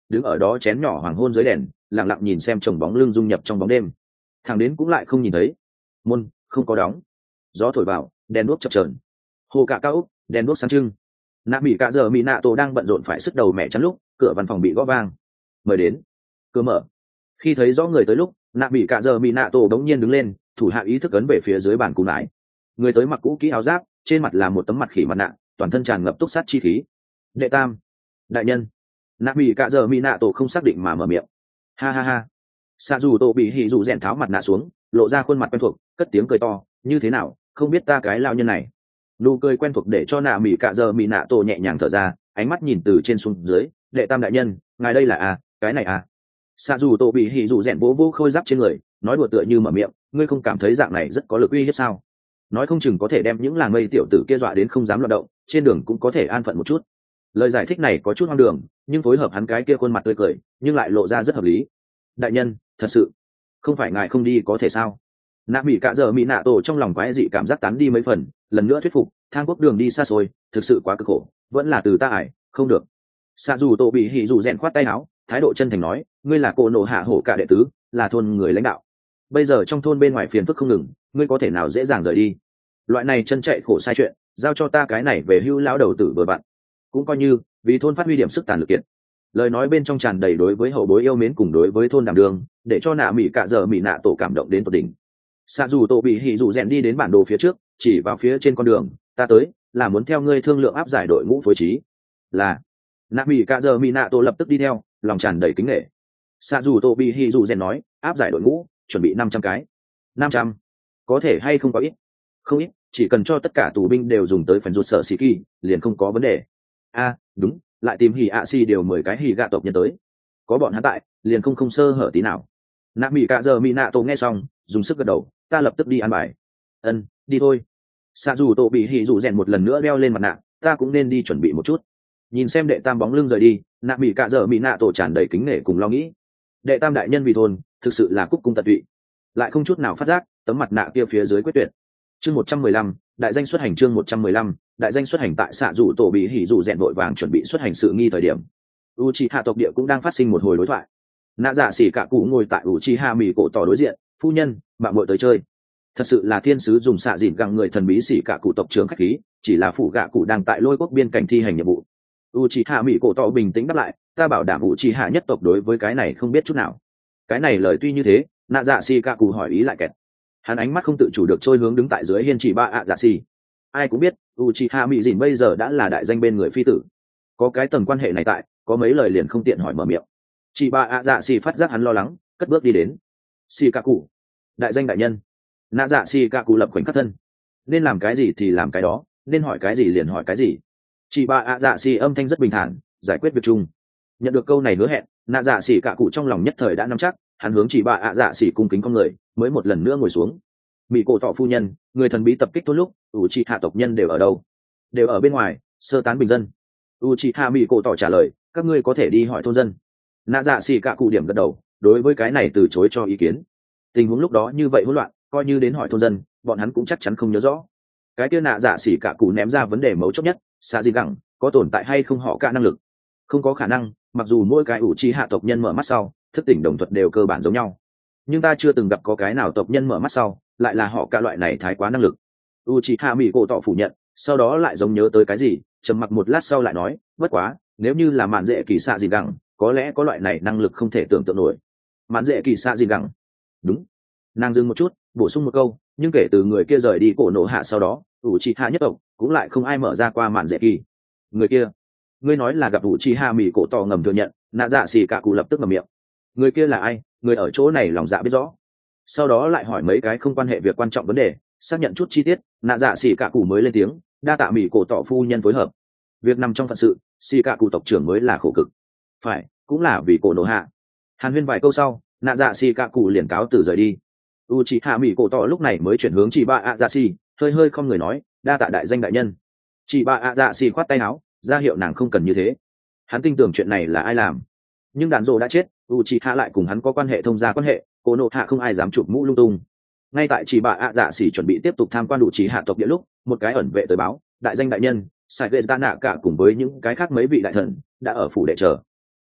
đứng ở đó chén nhỏ hoàng hôn dưới đèn lặng lặng nhìn xem chồng bóng lưng dung nhập trong bóng đêm. Thằng đến cũng lại không nhìn thấy. Môn không có đóng, gió thổi vào, đèn đuốc chập chờn. Hồ cả cao úc, đèn đuốc sáng trưng. Nạ mỹ cả giờ mỹ nạ tổ đang bận rộn phải sức đầu mẹ chắn lúc cửa văn phòng bị gõ vang. Mời đến. Cửa mở. Khi thấy rõ người tới lúc, nạ mỹ cả giờ mỹ nạ tổ đống nhiên đứng lên, thủ hạ ý thức ấn về phía dưới bàn cù nải. Người tới mặc cũ kỹ áo giáp, trên mặt là một tấm mặt khỉ mặt nạ, toàn thân tràn ngập túc sát chi khí. Đệ tam, đại nhân. Nạ mỹ cả giờ mỹ nạ tổ không xác định mà mở miệng. Ha ha ha. Xạ dù tổ bị hỉ dù rèn tháo mặt nạ xuống, lộ ra khuôn mặt quen thuộc, cất tiếng cười to. Như thế nào, không biết ta cái lao nhân này? Nụ cười quen thuộc để cho nạ mỹ cả giờ mỹ nạ tổ nhẹ nhàng thở ra, ánh mắt nhìn từ trên xuống dưới. Đệ tam đại nhân, ngài đây là à, cái này à? Xạ dù tổ bị hỉ dù rèn vỗ vỗ khôi giáp trên người, nói đùa tựa như mở miệng. Ngươi không cảm thấy dạng này rất có lực uy hiếp sao? Nói không chừng có thể đem những làng mây tiểu tử kia dọa đến không dám loạt động, trên đường cũng có thể an phận một chút. Lời giải thích này có chút hoang đường, nhưng phối hợp hắn cái kia khuôn mặt tươi cười, nhưng lại lộ ra rất hợp lý. Đại nhân, thật sự, không phải ngài không đi có thể sao? Nạ mỹ cả giờ mỹ nạ tổ trong lòng quái dị cảm giác tán đi mấy phần, lần nữa thuyết phục, thang quốc đường đi xa xôi, thực sự quá cực khổ, vẫn là từ ta ải, không được. Xạ dù tổ bị hỉ dù rèn khoát tay áo, thái độ chân thành nói, ngươi là cô nộ hạ hổ cả đệ tứ, là thôn người lãnh đạo. Bây giờ trong thôn bên ngoài phiền phức không ngừng, ngươi có thể nào dễ dàng rời đi? Loại này chân chạy khổ sai chuyện, giao cho ta cái này về hưu lão đầu tử vừa vặn, cũng coi như vì thôn phát huy điểm sức tàn lực kiện. Lời nói bên trong tràn đầy đối với hậu bối yêu mến cùng đối với thôn đảm đường, để cho nạ mỹ cả giờ mỹ nạ tổ cảm động đến tột đỉnh. Xạ dù tổ bị hỉ dù rèn đi đến bản đồ phía trước, chỉ vào phía trên con đường, ta tới là muốn theo ngươi thương lượng áp giải đội ngũ phối trí. Là. Nạ mỹ cả giờ mỹ nạ tổ lập tức đi theo, lòng tràn đầy kính nể. Xạ dù tổ bị hỉ dù rèn nói, áp giải đội ngũ chuẩn bị năm trăm cái. Năm trăm, có thể hay không có ít? Không ít, chỉ cần cho tất cả tù binh đều dùng tới phần ruột sở xì kỳ liền không có vấn đề. A, đúng, lại tìm hỉ ạ xì điều mười cái hỉ gạ tộc nhân tới, có bọn hắn tại liền không không sơ hở tí nào. Nạ mỹ cả giờ mỹ nạ tổ nghe xong dùng sức gật đầu, ta lập tức đi ăn bài. Ân, đi thôi. Xạ dù tổ bị hỉ dù rèn một lần nữa đeo lên mặt nạ, ta cũng nên đi chuẩn bị một chút. Nhìn xem đệ tam bóng lưng rời đi, nạ mỹ cả giờ mỹ nạ tổ tràn đầy kính nể cùng lo nghĩ. Đệ tam đại nhân vì thôn thực sự là cúc cung tận tụy, lại không chút nào phát giác tấm mặt nạ kia phía dưới quyết tuyệt. Chương một trăm mười lăm, đại danh xuất hành. Chương một trăm mười lăm, đại danh xuất hành. Tại xạ dù tổ bị hỉ dù rèn vội vàng chuẩn bị xuất hành sự nghi thời điểm, Uchiha tộc địa cũng đang phát sinh một hồi đối thoại. Nạ dạ xỉ cả cụ ngồi tại Uchiha mỉ cổ tỏ đối diện, phu nhân, bạn muội tới chơi. Thật sự là thiên sứ dùng xạ dịn găng người thần bí xỉ cả cụ tộc trưởng khách khí, chỉ là phụ gạ cụ đang tại lôi quốc biên cảnh thi hành nhiệm vụ. Uchiha mỉ cổ tỏ bình tĩnh đáp lại, ta bảo đảm Uchiha nhất tộc đối với cái này không biết chút nào. Cái này lời tuy như thế, nạ dạ xỉ cả cụ hỏi ý lại kẹt. Hắn ánh mắt không tự chủ được trôi hướng đứng tại dưới hiên chỉ ba ạ dạ xỉ. Ai cũng biết Uchiha mỉ dịn bây giờ đã là đại danh bên người phi tử, có cái tầng quan hệ này tại, có mấy lời liền không tiện hỏi mở miệng. Chị ba ạ dạ xỉ phát giác hắn lo lắng, cất bước đi đến. Xỉ cả cụ, đại danh đại nhân. Nạ dạ xỉ cả cụ lập khoảnh khắc thân, nên làm cái gì thì làm cái đó, nên hỏi cái gì liền hỏi cái gì. Chị ba ạ dạ xỉ âm thanh rất bình thản, giải quyết việc chung. Nhận được câu này hứa hẹn, nạ dạ xỉ cả cụ trong lòng nhất thời đã nắm chắc, hắn hướng chị ba ạ dạ xỉ cung kính con người, mới một lần nữa ngồi xuống. Mỹ cổ tỏ phu nhân, người thần bí tập kích tốt lúc, Uchiha tộc nhân đều ở đâu? Đều ở bên ngoài, sơ tán bình dân. Uchiha Mỹ cổ tỏ trả lời, các ngươi có thể đi hỏi thôn dân. Nạ dạ xỉ cả cụ điểm gật đầu, đối với cái này từ chối cho ý kiến. Tình huống lúc đó như vậy hỗn loạn, coi như đến hỏi thôn dân, bọn hắn cũng chắc chắn không nhớ rõ. Cái kia nạ dạ xỉ cả cụ ném ra vấn đề mấu chốt nhất, xạ gì gẳng có tồn tại hay không họ cả năng lực? Không có khả năng, mặc dù mỗi cái Uchiha tộc nhân mở mắt sau, thức tỉnh đồng thuật đều cơ bản giống nhau, nhưng ta chưa từng gặp có cái nào tộc nhân mở mắt sau lại là họ cả loại này thái quá năng lực. Uchiha Mỹ cổ tỏ phủ nhận, sau đó lại giống nhớ tới cái gì, trầm mặc một lát sau lại nói, bất quá nếu như là mạn dễ kỳ xạ gì gẳng, có lẽ có loại này năng lực không thể tưởng tượng nổi. Mạn dễ kỳ xạ gì gẳng? Đúng. Nàng dừng một chút, bổ sung một câu, nhưng kể từ người kia rời đi cổ nổ hạ sau đó, Uchiha nhất tộc cũng lại không ai mở ra qua mạn dễ kỳ. Người kia, ngươi nói là gặp Uchiha Mỹ cổ tỏ ngầm thừa nhận, nạ dạ xỉ cả cụ lập tức ngậm miệng. Người kia là ai? Người ở chỗ này lòng dạ biết rõ. Sau đó lại hỏi mấy cái không quan hệ việc quan trọng vấn đề, xác nhận chút chi tiết, nạ dạ xỉ cả cụ mới lên tiếng, đa tạ Mỹ cổ tỏ phu nhân phối hợp. Việc nằm trong phận sự, xỉ cả cụ tộc trưởng mới là khổ cực. Phải, cũng là vì cổ nổ hạ. Hàn huyên vài câu sau, nạ dạ xỉ cả cụ liền cáo từ rời đi. Uchiha Mỹ cổ tỏ lúc này mới chuyển hướng chị ba ạ dạ xỉ, hơi hơi không người nói, đa tạ đại danh đại nhân. Chị ba ạ dạ xỉ khoát tay áo, ra hiệu nàng không cần như thế. Hắn tin tưởng chuyện này là ai làm, nhưng đàn rồ đã chết, Uchiha lại cùng hắn có quan hệ thông gia quan hệ, cổ nộ hạ không ai dám chụp mũ lung tung. Ngay tại chỉ bà ạ dạ xỉ chuẩn bị tiếp tục tham quan Uchiha tộc địa lúc, một cái ẩn vệ tới báo, đại danh đại nhân, Sai Ghê Ta Nạ cả cùng với những cái khác mấy vị đại thần đã ở phủ đệ chờ.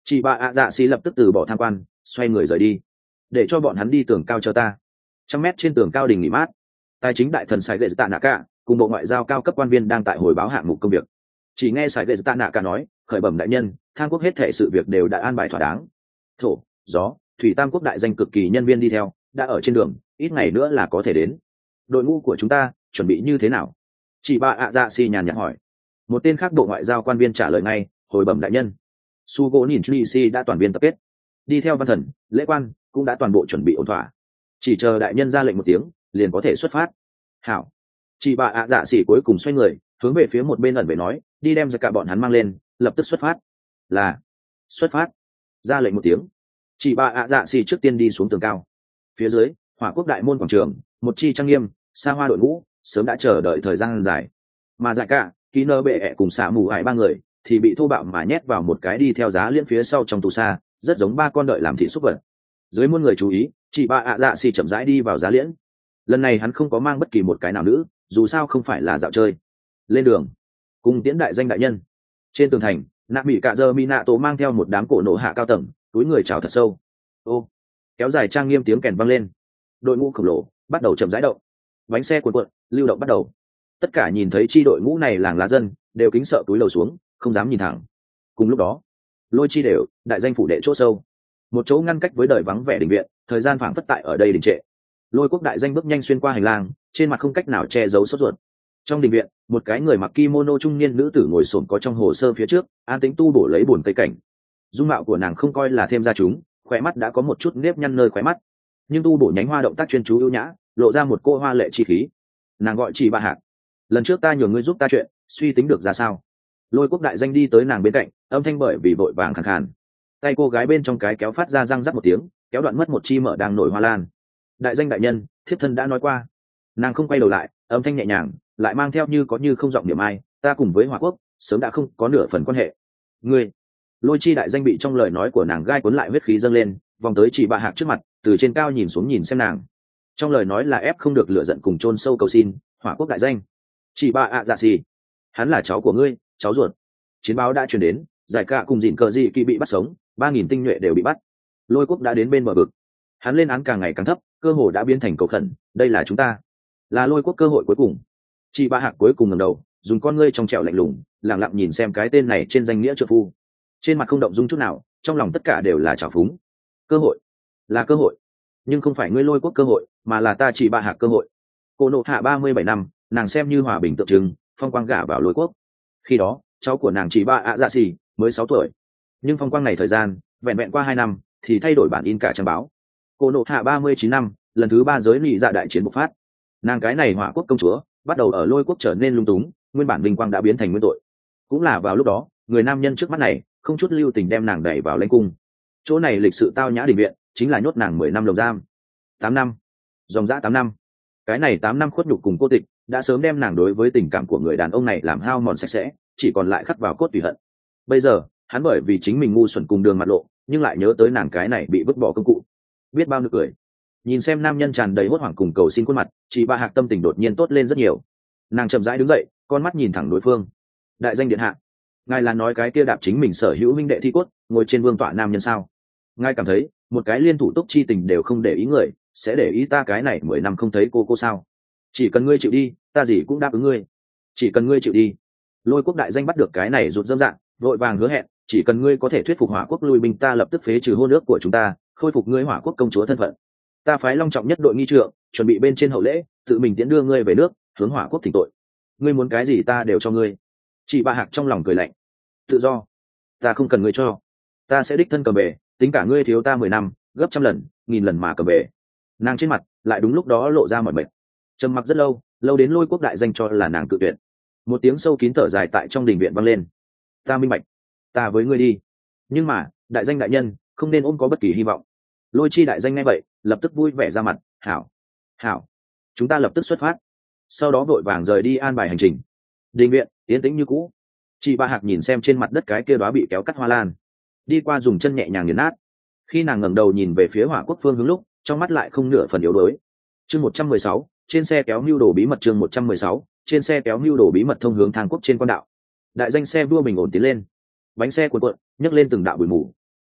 chị bà ạ dạ xì lập tức từ bỏ tham quan, xoay người rời đi, để cho bọn hắn đi tường cao cho ta. Trăm mét trên tường cao đình nghỉ mát, tài chính đại thần sài gậy tạ nạ cả cùng bộ ngoại giao cao cấp quan viên đang tại hồi báo hạng mục công việc. Chỉ nghe sài gậy tạ nạ cả nói, khởi bẩm đại nhân, thang quốc hết thể sự việc đều đã an bài thỏa đáng. Thổ, gió, thủy tam quốc đại danh cực kỳ nhân viên đi theo, đã ở trên đường, ít ngày nữa là có thể đến. Đội ngũ của chúng ta chuẩn bị như thế nào? Chị bà ạ dạ xì nhàn nhạt hỏi. Một tên khác bộ ngoại giao quan viên trả lời ngay, hồi bẩm đại nhân, su gỗ nhìn Chelsea đã toàn viên tập kết, đi theo văn thần lễ quan cũng đã toàn bộ chuẩn bị ổn thỏa, chỉ chờ đại nhân ra lệnh một tiếng liền có thể xuất phát. Hảo. Chị bà ạ dạ xỉ cuối cùng xoay người hướng về phía một bên ẩn vệ nói, đi đem ra cả bọn hắn mang lên, lập tức xuất phát. Là xuất phát. Ra lệnh một tiếng, chị bà ạ dạ xỉ trước tiên đi xuống tường cao. Phía dưới hỏa quốc đại môn quảng trường, một chi trang nghiêm xa hoa đội ngũ sớm đã chờ đợi thời gian dài, mà dạ cả kỹ nơ bệ ẹ cùng xả mù hải ba người thì bị thô bạo mà nhét vào một cái đi theo giá liên phía sau trong tù xa, rất giống ba con đợi làm thị súc vật. Dưới muôn người chú ý, chị bà ạ dạ xì chậm rãi đi vào giá liễn. Lần này hắn không có mang bất kỳ một cái nào nữ, dù sao không phải là dạo chơi. Lên đường cùng tiễn đại danh đại nhân. Trên tường thành, nạ mỹ cạ dơ mi nạ tổ mang theo một đám cổ nổ hạ cao tầng, túi người chào thật sâu. Ô, kéo dài trang nghiêm tiếng kèn vang lên, đội ngũ khổng lồ bắt đầu chậm rãi động. Bánh xe cuộn cuộn lưu động bắt đầu. Tất cả nhìn thấy chi đội ngũ này làng lá dân đều kính sợ túi lầu xuống, không dám nhìn thẳng. Cùng lúc đó, lôi chi đều đại danh phủ đệ chỗ sâu, một chỗ ngăn cách với đời vắng vẻ đình viện, thời gian phảng phất tại ở đây đình trệ. Lôi quốc đại danh bước nhanh xuyên qua hành lang, trên mặt không cách nào che giấu sốt ruột. Trong đình viện, một cái người mặc kimono trung niên nữ tử ngồi xổm có trong hồ sơ phía trước, an tĩnh tu bổ lấy bồn cây cảnh. Dung mạo của nàng không coi là thêm ra chúng, khóe mắt đã có một chút nếp nhăn nơi khóe mắt, nhưng tu bổ nhánh hoa động tác chuyên chú ưu nhã, lộ ra một cô hoa lệ chi khí. Nàng gọi chị Ba Hạc. Lần trước ta nhờ ngươi giúp ta chuyện, suy tính được ra sao? Lôi quốc đại danh đi tới nàng bên cạnh, âm thanh bởi vì vội vàng khàn khàn. Tay cô gái bên trong cái kéo phát ra răng rắc một tiếng, kéo đoạn mất một chi mở đang nổi hoa lan. Đại danh đại nhân, thiếp thân đã nói qua. Nàng không quay đầu lại, âm thanh nhẹ nhàng, lại mang theo như có như không giọng niệm ai, ta cùng với Hỏa quốc sớm đã không có nửa phần quan hệ. Ngươi, Lôi chi đại danh bị trong lời nói của nàng gai cuốn lại huyết khí dâng lên, vòng tới chị Bà Hạc trước mặt, từ trên cao nhìn xuống nhìn xem nàng. Trong lời nói là ép không được lựa giận cùng chôn sâu cầu xin. Hỏa quốc đại danh, chị Bà ạ dạ xì, hắn là cháu của ngươi, cháu ruột. Chiến báo đã truyền đến, giải cả cùng dịn cờ dị kỳ bị bắt sống, ba nghìn tinh nhuệ đều bị bắt. Lôi quốc đã đến bên bờ vực, hắn lên án càng ngày càng thấp, cơ hội đã biến thành cầu khẩn, đây là chúng ta, là lôi quốc cơ hội cuối cùng. Chị Ba Hạc cuối cùng ngẩng đầu, dùng con ngươi trong trẻo lạnh lùng, lặng lặng nhìn xem cái tên này trên danh nghĩa trợ phu, trên mặt không động dung chút nào, trong lòng tất cả đều là trào phúng. Cơ hội là cơ hội, nhưng không phải ngươi lôi quốc cơ hội, mà là ta chị Ba Hạc cơ hội. Cô nộ hạ ba mươi bảy năm, nàng xem như hòa bình tượng trưng, phong quang gả vào lôi quốc. Khi đó cháu của nàng chỉ ba ạ dạ xì mới sáu tuổi, nhưng phong quang này thời gian vẹn vẹn qua hai năm thì thay đổi bản in cả trang báo. Cô nộ hạ ba mươi chín năm, lần thứ ba giới nghị dạ đại chiến bộc phát, nàng cái này Hỏa quốc công chúa bắt đầu ở lôi quốc trở nên lung túng, nguyên bản vinh quang đã biến thành nguyên tội. Cũng là vào lúc đó, người nam nhân trước mắt này không chút lưu tình đem nàng đẩy vào lãnh cung. Chỗ này lịch sự tao nhã đình viện, chính là nhốt nàng mười năm lồng giam. Tám năm, dòng dã tám năm. Cái này tám năm khuất nhục cùng cô tịch đã sớm đem nàng đối với tình cảm của người đàn ông này làm hao mòn sạch sẽ, chỉ còn lại khắc vào cốt tùy hận. Bây giờ hắn bởi vì chính mình ngu xuẩn cùng đường mặt lộ, nhưng lại nhớ tới nàng cái này bị vứt bỏ công cụ, biết bao nực cười. Nhìn xem nam nhân tràn đầy hốt hoảng cùng cầu xin khuôn mặt, chị Ba Hạc tâm tình đột nhiên tốt lên rất nhiều. Nàng chậm rãi đứng dậy, con mắt nhìn thẳng đối phương. Đại danh điện hạ, ngài là nói cái kia đạp chính mình sở hữu minh đệ thi cốt ngồi trên vương tọa nam nhân sao? Ngài cảm thấy một cái liên thủ túc chi tình đều không để ý người, sẽ để ý ta cái này mười năm không thấy cô cô sao? Chỉ cần ngươi chịu đi, ta gì cũng đáp ứng ngươi. Chỉ cần ngươi chịu đi. Lôi quốc đại danh bắt được cái này rụt dâm dạng, vội vàng hứa hẹn, chỉ cần ngươi có thể thuyết phục Hỏa quốc lui binh, ta lập tức phế trừ hôn ước của chúng ta, khôi phục ngươi Hỏa quốc công chúa thân phận. Ta phái long trọng nhất đội nghi trượng, chuẩn bị bên trên hậu lễ, tự mình tiễn đưa ngươi về nước, hướng Hỏa quốc thỉnh tội. Ngươi muốn cái gì ta đều cho ngươi. Chị Ba Hạc trong lòng cười lạnh. Tự do? Ta không cần ngươi cho, ta sẽ đích thân cầm bể, tính cả ngươi thiếu ta mười năm, gấp trăm lần, nghìn lần mà cầm bể. Nàng trên mặt lại đúng lúc đó lộ ra mọi mệt. Trầm mặc rất lâu, lâu đến Lôi quốc đại danh cho là nàng cự tuyệt. Một tiếng sâu kín thở dài tại trong đình viện vang lên. Ta minh bạch, ta với ngươi đi, nhưng mà đại danh đại nhân không nên ôm có bất kỳ hy vọng. Lôi chi đại danh nghe vậy lập tức vui vẻ ra mặt. Hảo, hảo, chúng ta lập tức xuất phát. Sau đó vội vàng rời đi an bài hành trình. Đình viện yên tĩnh như cũ. Chị Ba Hạc nhìn xem trên mặt đất cái kia đóa bị kéo cắt hoa lan, đi qua dùng chân nhẹ nhàng nghiền nát. Khi nàng ngẩng đầu nhìn về phía Hỏa quốc phương hướng lúc, trong mắt lại không nửa phần yếu đuối. Chương một trăm mười sáu, trên xe kéo mưu đồ bí mật. Chương một trăm mười sáu, trên xe kéo mưu đồ bí mật thông hướng thang quốc trên quan đạo. Đại danh xe vua bình ổn tiến lên, bánh xe cuộn cuộn nhấc lên từng đạo bụi mù.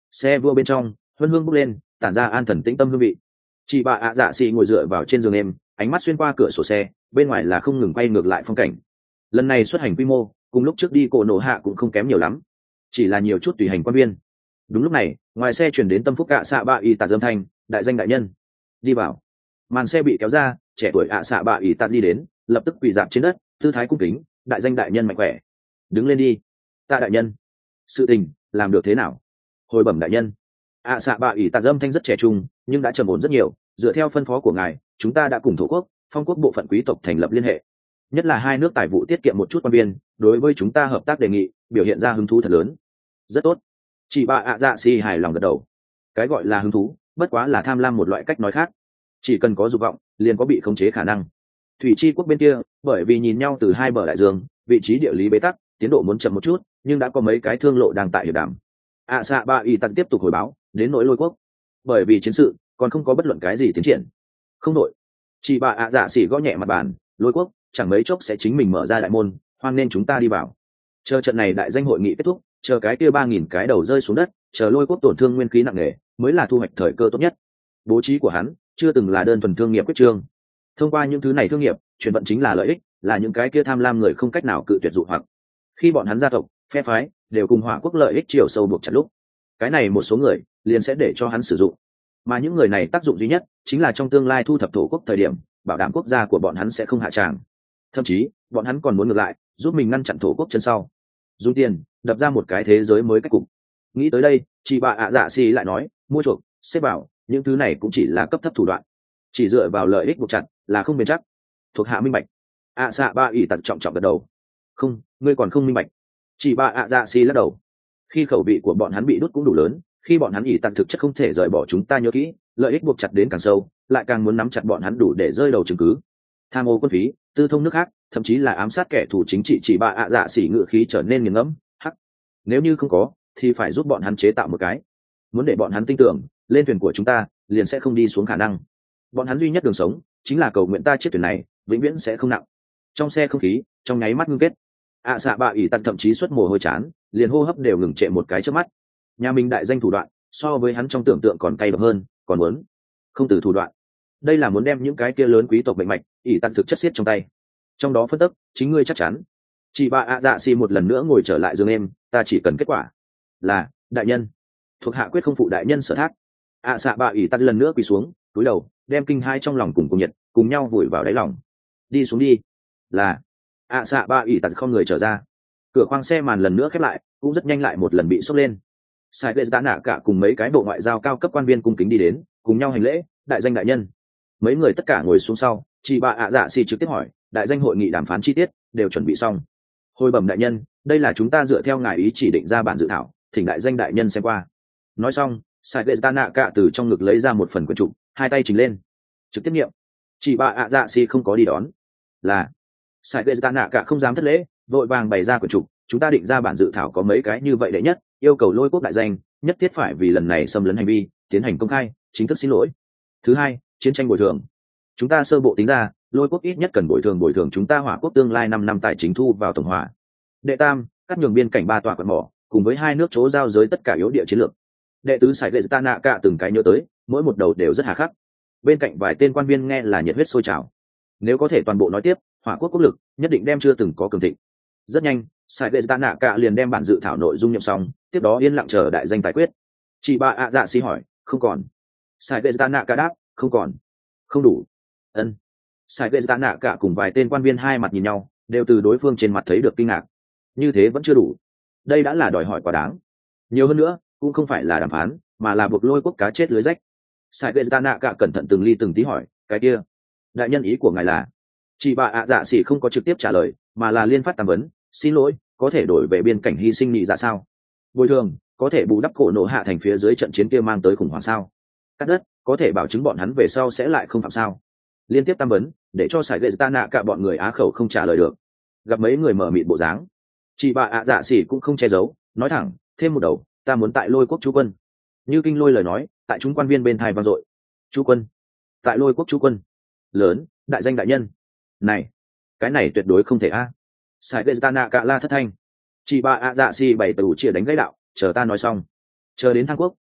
Xe vua bên trong huân hương bốc lên, tản ra an thần tĩnh tâm hương vị. Chị bà ạ dạ xì ngồi dựa vào trên giường em, ánh mắt xuyên qua cửa sổ xe, bên ngoài là không ngừng quay ngược lại phong cảnh. Lần này xuất hành quy mô cùng lúc trước đi cổ nổ hạ cũng không kém nhiều lắm, chỉ là nhiều chút tùy hành quan viên. Đúng lúc này ngoài xe chuyển đến tâm phúc ạ xạ bạ y tạt âm thanh, đại danh đại nhân đi vào. Màn xe bị kéo ra, trẻ tuổi ạ xạ bạ y tạt đi đến, lập tức quỳ dạp trên đất, tư thái cung kính, đại danh đại nhân mạnh khỏe, đứng lên đi. Tạ đại nhân, sự tình làm được thế nào? Hồi bẩm đại nhân. ạ xạ bạ y tạt âm thanh rất trẻ trung nhưng đã trầm ổn rất nhiều, dựa theo phân phó của ngài, chúng ta đã cùng thổ quốc phong quốc bộ phận quý tộc thành lập liên hệ, nhất là hai nước tài vụ tiết kiệm một chút quan viên, đối với chúng ta hợp tác đề nghị biểu hiện ra hứng thú thật lớn. Rất tốt. Chị bà ạ dạ xì hài lòng gật đầu. Cái gọi là hứng thú bất quá là tham lam một loại cách nói khác, chỉ cần có dục vọng liền có bị khống chế khả năng. Thủy chi quốc bên kia bởi vì nhìn nhau từ hai bờ đại dương, vị trí địa lý bế tắc, tiến độ muốn chậm một chút, nhưng đã có mấy cái thương lộ đang tại hiệp đàm. ạ xạ ba y tật tiếp tục hồi báo đến nỗi lôi quốc, bởi vì chiến sự còn không có bất luận cái gì tiến triển. Không đội. Chị bà ạ dạ xì gõ nhẹ mặt bàn, lôi quốc chẳng mấy chốc sẽ chính mình mở ra đại môn, hoan nên chúng ta đi vào. Chờ trận này đại danh hội nghị kết thúc, chờ cái kia ba nghìn cái đầu rơi xuống đất, chờ lôi quốc tổn thương nguyên khí nặng nề, mới là thu hoạch thời cơ tốt nhất. Bố trí của hắn chưa từng là đơn thuần thương nghiệp quyết trương. Thông qua những thứ này thương nghiệp, chuyển vận chính là lợi ích, là những cái kia tham lam người không cách nào cự tuyệt dụ hoặc. Khi bọn hắn gia tộc, phe phái đều cùng hỏa quốc lợi ích chiều sâu buộc chặt lúc, cái này một số người liền sẽ để cho hắn sử dụng. Mà những người này tác dụng duy nhất chính là trong tương lai thu thập thổ quốc thời điểm, bảo đảm quốc gia của bọn hắn sẽ không hạ tràng. Thậm chí bọn hắn còn muốn ngược lại, giúp mình ngăn chặn thổ quốc chân sau, dùng tiền đập ra một cái thế giới mới cách cục. Nghĩ tới đây, chị bà ạ dạ xì lại nói, mua chuộc, xếp vào, những thứ này cũng chỉ là cấp thấp thủ đoạn, chỉ dựa vào lợi ích buộc chặt là không bền chắc. Thuộc hạ minh bạch. ạ xạ ba ỷ tật trọng trọng gật đầu. Không, ngươi còn không minh bạch. Chị bà ạ dạ xì lắc đầu. Khi khẩu vị của bọn hắn bị đốt cũng đủ lớn, khi bọn hắn ỷ tật thực chất không thể rời bỏ chúng ta nhớ kỹ, lợi ích buộc chặt đến càng sâu, lại càng muốn nắm chặt bọn hắn đủ để rơi đầu chứng cứ. Tham ô quân phí, tư thông nước khác, thậm chí là ám sát kẻ thù chính trị. Chỉ bà ạ dạ xỉ ngự khí trở nên nghiền ngẫm. Hắc, nếu như không có thì phải giúp bọn hắn chế tạo một cái, muốn để bọn hắn tin tưởng lên thuyền của chúng ta liền sẽ không đi xuống khả năng. Bọn hắn duy nhất đường sống chính là cầu nguyện ta chiếc thuyền này vĩnh viễn sẽ không nặng. Trong xe không khí trong nháy mắt ngưng kết. ạ xạ bạ ỷ tật thậm chí xuất mồ hôi chán, liền hô hấp đều ngừng trệ một cái trước mắt. Nhà mình đại danh thủ đoạn so với hắn trong tưởng tượng còn cay độc hơn, còn muốn không từ thủ đoạn. Đây là muốn đem những cái kia lớn quý tộc bệnh mạch ỷ tật thực chất xiết trong tay, trong đó phân tích chính ngươi chắc chắn. Chị bà ạ dạ xì một lần nữa ngồi trở lại giường em, ta chỉ cần kết quả là đại nhân, thuộc hạ quyết không phụ đại nhân sở thác. ạ xạ bạ ỷ tật lần nữa quỳ xuống cúi đầu, đem kinh hai trong lòng cùng cùng nhiệt cùng nhau vùi vào đáy lòng. Đi xuống đi. Là. ạ xạ bạ ỷ tật không người trở ra. Cửa khoang xe màn lần nữa khép lại, cũng rất nhanh lại một lần bị sốc lên. Sai lệ đã nạ cả cùng mấy cái bộ ngoại giao cao cấp quan viên cung kính đi đến, cùng nhau hành lễ, đại danh đại nhân. Mấy người tất cả ngồi xuống sau, chị bà ạ dạ xì trực tiếp hỏi, đại danh hội nghị đàm phán chi tiết đều chuẩn bị xong. Hồi bẩm đại nhân, đây là chúng ta dựa theo ngài ý chỉ định ra bản dự thảo, thỉnh đại danh đại nhân xem qua. Nói xong, sai lệ đã nạ cả từ trong ngực lấy ra một phần quyển trục, hai tay trình lên, trực tiếp niệm. Chị bà ạ dạ xì không có đi đón. Là. Sai lệ đã nạ cả không dám thất lễ, vội vàng bày ra quyển trục, chúng ta định ra bản dự thảo có mấy cái như vậy đệ nhất, yêu cầu lôi quốc đại danh nhất thiết phải vì lần này xâm lấn hành vi tiến hành công khai chính thức xin lỗi. Thứ hai, chiến tranh bồi thường, chúng ta sơ bộ tính ra lôi quốc ít nhất cần bồi thường bồi thường chúng ta hỏa quốc tương lai năm năm tài chính thu vào tổng hòa. Đệ tam, cắt nhường biên cảnh ba tòa quận mỏ cùng với hai nước chỗ giao giới tất cả yếu địa chiến lược. Đệ tứ, sải lệ ta nạ cả từng cái nhớ tới, mỗi một đầu đều rất hà khắc. Bên cạnh vài tên quan viên nghe là nhiệt huyết sôi trào. Nếu có thể toàn bộ nói tiếp, hỏa quốc quốc lực nhất định đem chưa từng có cường thịnh. Rất nhanh, sải lệ ta nạ cả liền đem bản dự thảo nội dung nhậm xong, tiếp đó yên lặng chờ đại danh tài quyết. Chị bà ạ dạ xì hỏi, không còn. Sải lệ ta nạ cả đáp, không còn. Không đủ. Ân. Sải lệ ta nạ cả cùng vài tên quan viên hai mặt nhìn nhau, đều từ đối phương trên mặt thấy được kinh ngạc. Như thế vẫn chưa đủ, đây đã là đòi hỏi quá đáng. Nhiều hơn nữa cũng không phải là đàm phán, mà là buộc lôi quốc cá chết lưới rách. Sải lệ ta nạ cả cẩn thận từng ly từng tí hỏi, cái kia đại nhân ý của ngài là? Chị bà ạ dạ xì không có trực tiếp trả lời, mà là liên phát tam vấn. Xin lỗi, có thể đổi về biên cảnh hy sinh nhị dạ sao? Bồi thường, có thể bù đắp cổ nổ hạ thành phía dưới trận chiến kia mang tới khủng hoảng sao? Cắt đất, có thể bảo chứng bọn hắn về sau sẽ lại không phạm sao? Liên tiếp tam vấn, để cho sải lệ ta nạ cả bọn người á khẩu không trả lời được. Gặp mấy người mở mịt bộ dáng, chị bà ạ dạ xỉ cũng không che giấu, nói thẳng, thêm một đầu, ta muốn tại lôi quốc chú quân. Như kinh lôi lời nói, tại chúng quan viên bên thai vang dội. Chú quân? Tại lôi quốc chú quân? Lớn, đại danh đại nhân. Này, cái này tuyệt đối không thể a. Sải lệ ta nạ cả la thất thanh. Chị bà ạ dạ xỉ bày tủ chia đánh gãy đạo, chờ ta nói xong. Chờ đến Thang Quốc,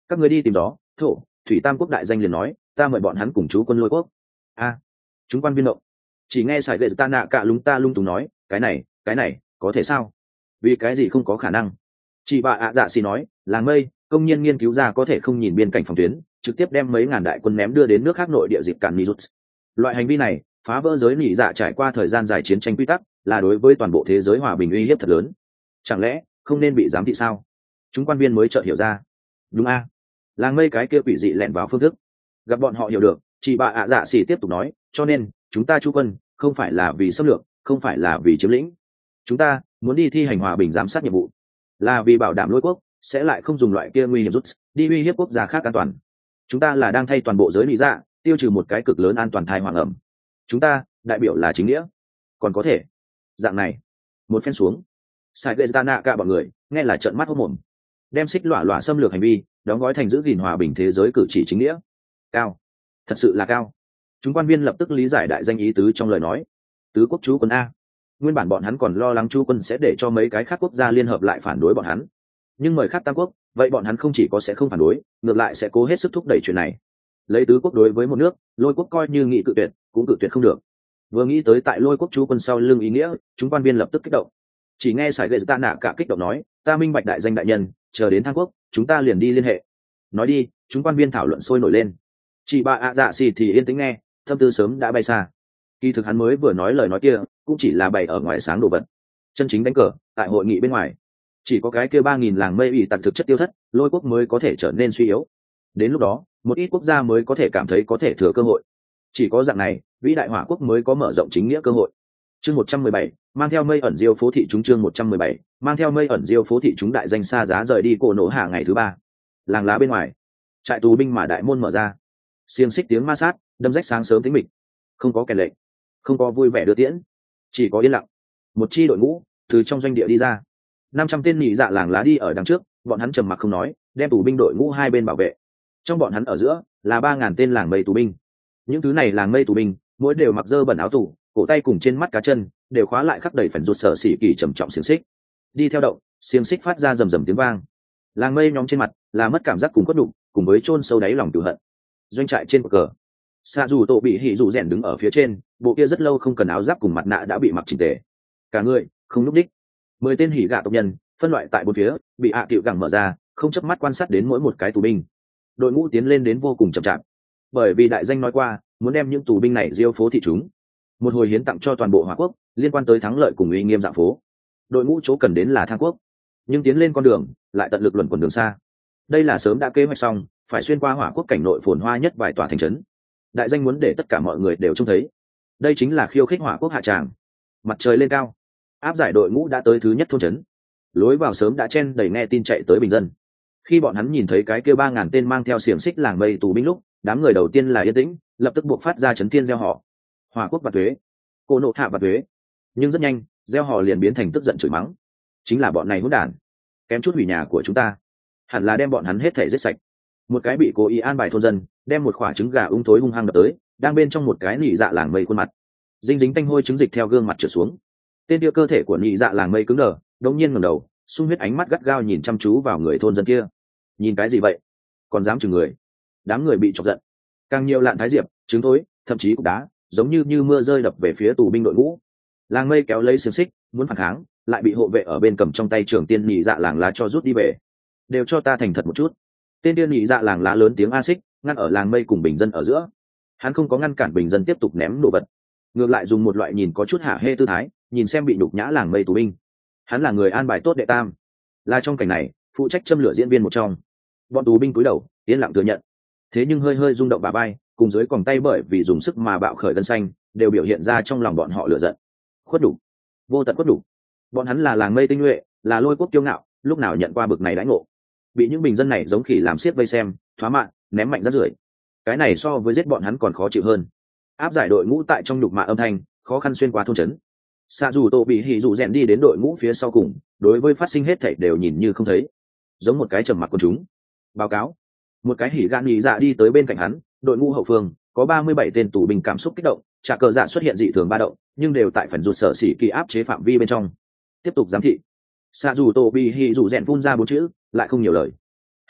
Các người đi tìm gió thổ thủy tam quốc đại danh liền nói ta mời bọn hắn cùng chú quân lôi quốc. A, chúng quan viên động, chỉ nghe sải gậy ta nạ cả lúng ta lung túng nói cái này cái này có thể sao, vì cái gì không có khả năng. Chị bà ạ dạ xì nói làng mây công nhân nghiên cứu ra có thể không nhìn biên cảnh phòng tuyến trực tiếp đem mấy ngàn đại quân ném đưa đến nước khác nội địa dịp cản nỉ rút. Loại hành vi này phá vỡ giới nỉ dạ trải qua thời gian dài chiến tranh quy tắc, là đối với toàn bộ thế giới hòa bình uy hiếp thật lớn. Chẳng lẽ không nên bị giám thị sao? Chúng quan viên mới chợt hiểu ra. Đúng a, làng mây cái kia quỷ dị lẹn vào phương thức. Gặp bọn họ hiểu được, chị bà ạ dạ xỉ tiếp tục nói cho nên chúng ta chú quân không phải là vì xâm lược, không phải là vì chiếm lĩnh, chúng ta muốn đi thi hành hòa bình giám sát nhiệm vụ, là vì bảo đảm lôi quốc sẽ lại không dùng loại kia nguy hiểm rút đi uy hiếp quốc gia khác an toàn. Chúng ta là đang thay toàn bộ giới lý dạ tiêu trừ một cái cực lớn an toàn thai hoàng ẩm. Chúng ta đại biểu là chính nghĩa, còn có thể dạng này một phen xuống sai gây ta nạ cả bọn người nghe là trợn mắt hốc mồm, đem xích lọa lọa xâm lược hành vi đóng gói thành giữ gìn hòa bình thế giới cử chỉ chính nghĩa. Cao, thật sự là cao. Chúng quan viên lập tức lý giải đại danh ý tứ trong lời nói. Tứ quốc chú quân a, nguyên bản bọn hắn còn lo lắng chú quân sẽ để cho mấy cái khác quốc gia liên hợp lại phản đối bọn hắn, nhưng mời khác tam quốc vậy bọn hắn không chỉ có sẽ không phản đối, ngược lại sẽ cố hết sức thúc đẩy chuyện này. Lấy tứ quốc đối với một nước, lôi quốc coi như nghị cự tuyệt cũng cự tuyệt không được. Vừa nghĩ tới tại lôi quốc chú quân sau lưng ý nghĩa, chúng quan viên lập tức kích động. Chỉ nghe sải gậy ta nạ cả kích động nói ta minh bạch đại danh đại nhân, chờ đến thang quốc chúng ta liền đi liên hệ. Nói đi, chúng quan viên thảo luận sôi nổi lên. Chị bà ạ dạ xì thì yên tĩnh nghe, tâm tư sớm đã bay xa. Kỳ thực hắn mới vừa nói lời nói kia cũng chỉ là bày ở ngoài sáng đồ vật, chân chính đánh cờ tại hội nghị bên ngoài chỉ có cái kia ba nghìn làng mây ủy tạc thực chất tiêu thất, lôi quốc mới có thể trở nên suy yếu. Đến lúc đó một ít quốc gia mới có thể cảm thấy có thể thừa cơ hội, chỉ có dạng này vĩ đại hỏa quốc mới có mở rộng chính nghĩa cơ hội. Chương một trăm mười bảy mang theo mây ẩn diêu phố thị chúng. Chương một trăm mười bảy mang theo mây ẩn diêu phố thị chúng. Đại danh xa giá rời đi cổ nổ hạ ngày thứ ba, làng lá bên ngoài trại tù binh mà đại môn mở ra, xiềng xích tiếng ma sát đâm rách sáng sớm tính mịch, không có kèn lệnh, không có vui vẻ đưa tiễn, chỉ có yên lặng. Một chi đội ngũ từ trong doanh địa đi ra, năm trăm tên nhị dạ làng lá đi ở đằng trước, bọn hắn trầm mặc không nói, đem tù binh đội ngũ hai bên bảo vệ. Trong bọn hắn ở giữa là ba ngàn tên làng mây tù binh. Những thứ này làng mây tù binh mỗi đều mặc dơ bẩn áo tù, cổ tay cùng trên mắt cá chân đều khóa lại khắc đầy phần ruột sở xỉ kỳ trầm trọng xiềng xích. Đi theo động, xiềng xích phát ra rầm rầm tiếng vang. Làng mây nhóm trên mặt là mất cảm giác cùng cốt đục, cùng với chôn sâu đáy lòng tự hận. Doanh trại trên cờ, xạ dù tổ bị hỉ dù rèn đứng ở phía trên, bộ kia rất lâu không cần áo giáp cùng mặt nạ đã bị mặc chỉnh tề, cả người không núp đích. Mười tên hỉ gạ tộc nhân phân loại tại bốn phía, bị hạ à tiệu gẳng mở ra, không chớp mắt quan sát đến mỗi một cái tù binh. Đội ngũ tiến lên đến vô cùng chậm chạp, bởi vì đại danh nói qua muốn đem những tù binh này diêu phố thị chúng, một hồi hiến tặng cho toàn bộ Hỏa quốc, liên quan tới thắng lợi cùng uy nghiêm dạng phố. Đội ngũ chỗ cần đến là Thang quốc, nhưng tiến lên con đường lại tận lực luẩn quẩn đường xa. Đây là sớm đã kế hoạch xong, phải xuyên qua Hỏa quốc cảnh nội phồn hoa nhất vài tòa thành trấn. Đại danh muốn để tất cả mọi người đều trông thấy, đây chính là khiêu khích Hỏa quốc hạ tràng. Mặt trời lên cao, áp giải đội ngũ đã tới thứ nhất thôn trấn. Lối vào sớm đã chen đầy nghe tin chạy tới bình dân. Khi bọn hắn nhìn thấy cái kia ba ngàn tên mang theo xiềng xích làng mây tù binh lúc, đám người đầu tiên là yên tĩnh, lập tức buộc phát ra chấn thiên gieo họ. Hỏa quốc bạt thuế, cô nộ hạ bạt thuế. Nhưng rất nhanh, gieo họ liền biến thành tức giận chửi mắng. Chính là bọn này hỗn đản, kém chút hủy nhà của chúng ta, hẳn là đem bọn hắn hết thể giết sạch. Một cái bị cố ý an bài thôn dân đem một quả trứng gà ung thối hung hăng đập tới, đang bên trong một cái nị dạ làng mây khuôn mặt, dinh dính tanh hôi trứng dịch theo gương mặt trượt xuống. Tên kia cơ thể của nị dạ làng mây cứng đờ, đột nhiên ngẩng đầu, sung huyết ánh mắt gắt gao nhìn chăm chú vào người thôn dân kia. Nhìn cái gì vậy, còn dám chừng người? Đám người bị chọc giận, càng nhiều lạn thái diệp, trứng thối, thậm chí cục đá giống như như mưa rơi đập về phía tù binh đội ngũ. Làng mây kéo lấy xiềng xích muốn phản kháng, lại bị hộ vệ ở bên cầm trong tay trưởng tiên nhị dạ làng lá cho rút đi về. Đều cho ta thành thật một chút. Tên tiên nhị dạ làng lá lớn tiếng a xích, ngăn ở làng mây cùng bình dân ở giữa. Hắn không có ngăn cản bình dân tiếp tục ném đồ vật, ngược lại dùng một loại nhìn có chút hạ hê tư thái, nhìn xem bị nhục nhã làng mây tù binh. Hắn là người an bài tốt đệ tam, là trong cảnh này phụ trách châm lửa diễn viên một trong. Bọn tù binh cúi đầu yên lặng thừa nhận, thế nhưng hơi hơi rung động bà bay cùng dưới còng tay bởi vì dùng sức mà bạo khởi gân xanh đều biểu hiện ra trong lòng bọn họ lửa giận. Khuất đủ, vô tận khuất đủ. Bọn hắn là làng mây tinh nhuệ, là lôi quốc kiêu ngạo, lúc nào nhận qua bực này đãi ngộ, bị những bình dân này giống khỉ làm xiết vây xem, thoá mạ, ném mạnh rác rưởi. Cái này so với giết bọn hắn còn khó chịu hơn. Áp giải đội ngũ tại trong nhục mạ âm thanh khó khăn xuyên qua thôn trấn. Xạ dù tổ bị hỉ dù rèn đi đến đội ngũ phía sau cùng, đối với phát sinh hết thảy đều nhìn như không thấy, giống một cái trầm mặc của chúng. Báo cáo, một cái hỉ gan nhị dạ đi tới bên cạnh hắn, đội ngũ hậu phương có ba mươi bảy tên tù binh cảm xúc kích động, trả cờ dạ xuất hiện dị thường ba động, nhưng đều tại phần rụt sở xỉ kỳ áp chế phạm vi bên trong. Tiếp tục giám thị. Xạ dù tổ bị hỉ dù rèn phun ra bốn chữ, lại không nhiều lời.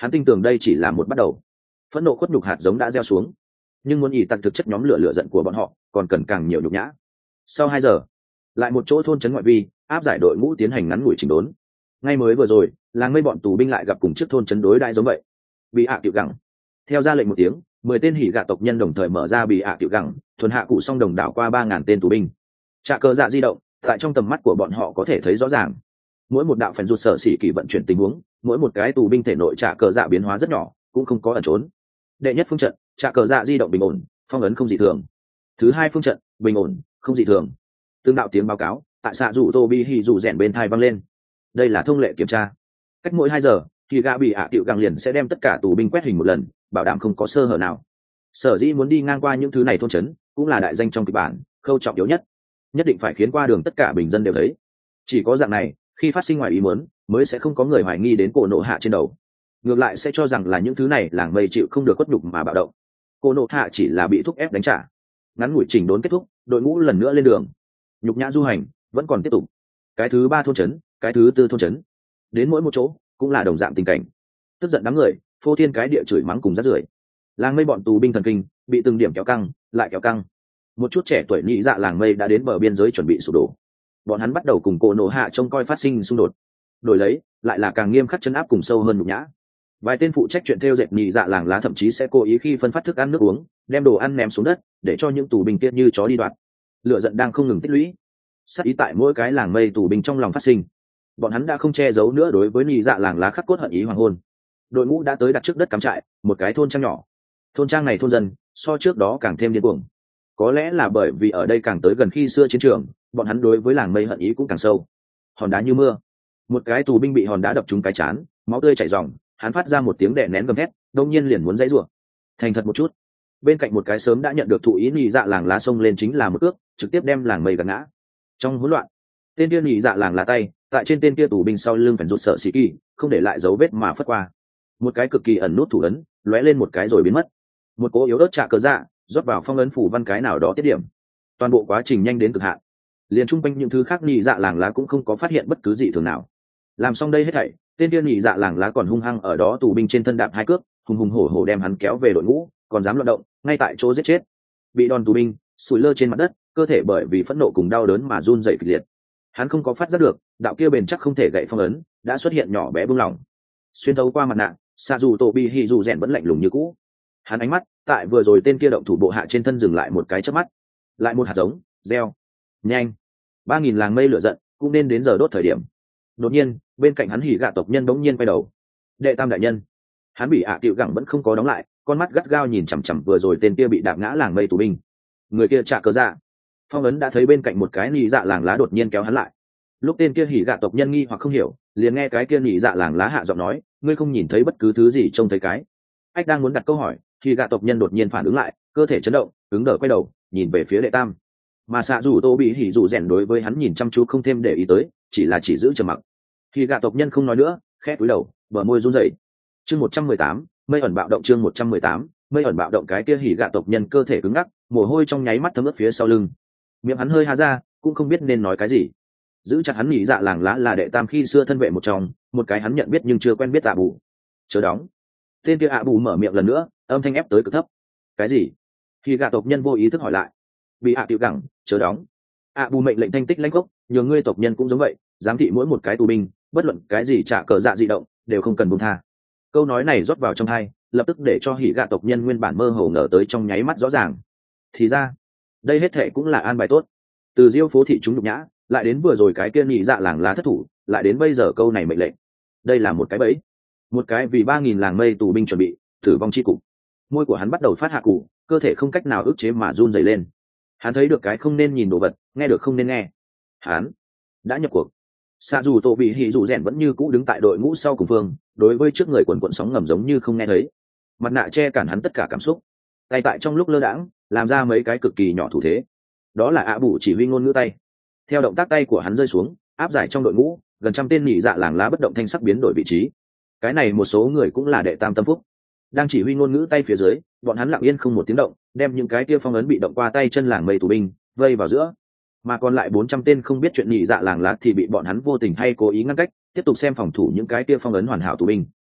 hắn tin tưởng đây chỉ là một bắt đầu. Phẫn nộ khuất nhục hạt giống đã gieo xuống, nhưng muốn ỉ tặc thực chất nhóm lửa lửa giận của bọn họ còn cần càng nhiều nhục nhã. Sau hai giờ, lại một chỗ thôn trấn ngoại vi áp giải đội ngũ tiến hành ngắn ngủi chỉnh đốn. Ngay mới vừa rồi, làng mây bọn tù binh lại gặp cùng trước thôn trấn đối đãi giống vậy. Bị hạ tiểu gẳng theo ra lệnh một tiếng, mười tên hỉ gạ tộc nhân đồng thời mở ra bị hạ tiểu gẳng, thuần hạ cụ song đồng đảo qua ba ngàn tên tù binh. Trạ cờ dạ di động, tại trong tầm mắt của bọn họ có thể thấy rõ ràng. Mỗi một đạo phèn rụt sở xỉ kỳ vận chuyển tình huống, mỗi một cái tù binh thể nội trạ cờ dạ biến hóa rất nhỏ, cũng không có ẩn trốn. Đệ nhất phương trận, trạ cờ dạ di động bình ổn, phong ấn không dị thường. Thứ hai phương trận, bình ổn, không dị thường. Tương đạo tiếng báo cáo tại xạ rủ tô bi hì rủ rèn bên thai vang lên. Đây là thông lệ kiểm tra, cách mỗi hai giờ thì gạ bị ạ tiệu găng liền sẽ đem tất cả tù binh quét hình một lần, bảo đảm không có sơ hở nào. Sở dĩ muốn đi ngang qua những thứ này thôn trấn cũng là đại danh trong kịch bản, khâu trọng yếu nhất, nhất định phải khiến qua đường tất cả bình dân đều thấy. Chỉ có dạng này, khi phát sinh ngoài ý muốn mới sẽ không có người hoài nghi đến cổ nộ hạ trên đầu, ngược lại sẽ cho rằng là những thứ này làng mây chịu không được khuất nhục mà bạo động. Cổ nộ hạ chỉ là bị thúc ép đánh trả. Ngắn ngủi chỉnh đốn kết thúc, đội ngũ lần nữa lên đường. Nhục nhã du hành vẫn còn tiếp tục. Cái thứ ba thôn trấn, cái thứ tư thôn trấn, đến mỗi một chỗ cũng là đồng dạng tình cảnh. Tức giận đám người phô thiên cái địa chửi mắng cùng rát rưởi. Làng mây bọn tù binh thần kinh bị từng điểm kéo căng lại kéo căng. Một chút trẻ tuổi nhị dạ làng mây đã đến bờ biên giới chuẩn bị sụp đổ. Bọn hắn bắt đầu cùng cổ nộ hạ trông coi phát sinh xung đột, đổi lấy lại là càng nghiêm khắc chấn áp cùng sâu hơn nhục nhã. Vài tên phụ trách chuyện theo dệt nhị dạ làng lá thậm chí sẽ cố ý khi phân phát thức ăn nước uống, đem đồ ăn ném xuống đất để cho những tù binh kia như chó đi đoạt. Lửa giận đang không ngừng tích lũy, sát ý tại mỗi cái làng mây tù binh trong lòng phát sinh. Bọn hắn đã không che giấu nữa đối với nhị dạ làng lá khắc cốt hận ý hoàng hôn. Đội ngũ đã tới đặt trước đất cắm trại, một cái thôn trang nhỏ. Thôn trang này thôn dân so trước đó càng thêm điên cuồng. Có lẽ là bởi vì ở đây càng tới gần khi xưa chiến trường, bọn hắn đối với làng mây hận ý cũng càng sâu. Hòn đá như mưa, một cái tù binh bị hòn đá đập trúng cái chán, máu tươi chảy ròng, hắn phát ra một tiếng đè nén gầm thét, đông nhiên liền muốn dãy rủa. Thành thật một chút. Bên cạnh một cái sớm đã nhận được thụ ý nhị dạ làng lá xông lên chính là một cước, trực tiếp đem làng mây gạt ngã. Trong hỗn loạn, tên kia nhị dạ làng lá tay tại trên tên kia tù binh sau lưng phải rụt sợ xì kỳ, không để lại dấu vết mà phất qua. Một cái cực kỳ ẩn nút thủ ấn lóe lên một cái rồi biến mất. Một cỗ yếu ớt trạ cờ dạ rót vào phong ấn phủ văn cái nào đó tiết điểm. Toàn bộ quá trình nhanh đến cực hạn, liền chung quanh những thứ khác nhị dạ làng lá cũng không có phát hiện bất cứ gì thường nào. Làm xong đây hết thảy, tên kia nhị dạ làng lá còn hung hăng ở đó tù binh trên thân đạp hai cước, hùng hùng hổ hổ đem hắn kéo về đội ngũ, còn dám loạn động, ngay tại chỗ giết chết. Bị đòn tù binh sủi lơ trên mặt đất, cơ thể bởi vì phẫn nộ cùng đau đớn mà run rẩy kịch liệt. Hắn không có phát giác được, đạo kia bền chắc không thể gậy phong ấn đã xuất hiện nhỏ bé buông lỏng. Xuyên thấu qua mặt nạ, xạ dù tổ bi hì dù rèn vẫn lạnh lùng như cũ. Hắn ánh mắt tại vừa rồi tên kia động thủ bộ hạ trên thân dừng lại một cái chớp mắt, lại một hạt giống gieo. Nhanh, ba nghìn làng mây lửa giận cũng nên đến giờ đốt thời điểm. Đột nhiên bên cạnh hắn hỉ gạ tộc nhân bỗng nhiên quay đầu. Đệ tam đại nhân. Hắn bị ạ à tiệu gẳng vẫn không có đóng lại, con mắt gắt gao nhìn chằm chằm vừa rồi tên kia bị đạp ngã làng mây tù binh. Người kia trả cớ dạ. Phong ấn đã thấy bên cạnh một cái nhị dạ làng lá đột nhiên kéo hắn lại. Lúc tên kia hỉ gạ tộc nhân nghi hoặc không hiểu, liền nghe cái kia nhị dạ làng lá hạ giọng nói, ngươi không nhìn thấy bất cứ thứ gì trông thấy cái. Ách đang muốn đặt câu hỏi, thì gạ tộc nhân đột nhiên phản ứng lại, cơ thể chấn động, ứng đờ quay đầu nhìn về phía đệ tam. Mà xạ dù tô bị hỉ dù rèn đối với hắn nhìn chăm chú không thêm để ý tới, chỉ là chỉ giữ trầm mặc. Thì gạ tộc nhân không nói nữa, khẽ cúi đầu, bờ môi run rẩy. Chương một trăm mười tám, mây ẩn bạo động. Chương một trăm mười tám, mây ẩn bạo động. Cái kia hỉ gạ tộc nhân cơ thể cứng ngắc, mồ hôi trong nháy mắt thấm ướt phía sau lưng. Miệng hắn hơi há ra, cũng không biết nên nói cái gì. Giữ chặt hắn nhị dạ làng lá là đệ tam khi xưa thân vệ một trong, một cái hắn nhận biết nhưng chưa quen biết ạ bù. Chớ đóng. Tên kia ạ bù mở miệng lần nữa, âm thanh ép tới cực thấp. Cái gì? Khi gạ tộc nhân vô ý thức hỏi lại. Bị ạ tiểu gẳng, chớ đóng. ạ bù mệnh lệnh thanh tích lãnh gốc, nhường ngươi tộc nhân cũng giống vậy, giám thị mỗi một cái tù binh, bất luận cái gì trả cờ dạ dị động, đều không cần buông tha. Câu nói này rót vào trong tai, lập tức để cho hỉ gạ tộc nhân nguyên bản mơ hồ ngờ tới trong nháy mắt rõ ràng. Thì ra, đây hết thệ cũng là an bài tốt. Từ Diêu phố thị chúng nhục nhã, lại đến vừa rồi cái kia nhị dạ làng lá thất thủ, lại đến bây giờ câu này mệnh lệnh. Đây là một cái bẫy, một cái vì ba nghìn làng mây tù binh chuẩn bị tử vong chi cục. Môi của hắn bắt đầu phát hạ cụ, cơ thể không cách nào ức chế mà run rẩy lên. Hắn thấy được cái không nên nhìn đồ vật, nghe được không nên nghe. Hắn đã nhập cuộc. Xạ dù tổ bị hỉ dù rèn vẫn như cũ đứng tại đội ngũ sau cùng phương, đối với trước người quần quần sóng ngầm giống như không nghe thấy. Mặt nạ che cản hắn tất cả cảm xúc, tay tại trong lúc lơ đãng làm ra mấy cái cực kỳ nhỏ thủ thế. Đó là ạ bù chỉ huy ngôn ngữ tay. Theo động tác tay của hắn rơi xuống, áp giải trong đội ngũ gần trăm tên nhị dạ làng lá bất động thanh sắc biến đổi vị trí. Cái này một số người cũng là đệ tam tâm phúc, đang chỉ huy ngôn ngữ tay phía dưới, bọn hắn lặng yên không một tiếng động, đem những cái kia phong ấn bị động qua tay chân làng mây tù binh vây vào giữa, mà còn lại bốn trăm tên không biết chuyện nhị dạ làng lá thì bị bọn hắn vô tình hay cố ý ngăn cách, tiếp tục xem phòng thủ những cái kia phong ấn hoàn hảo tù binh.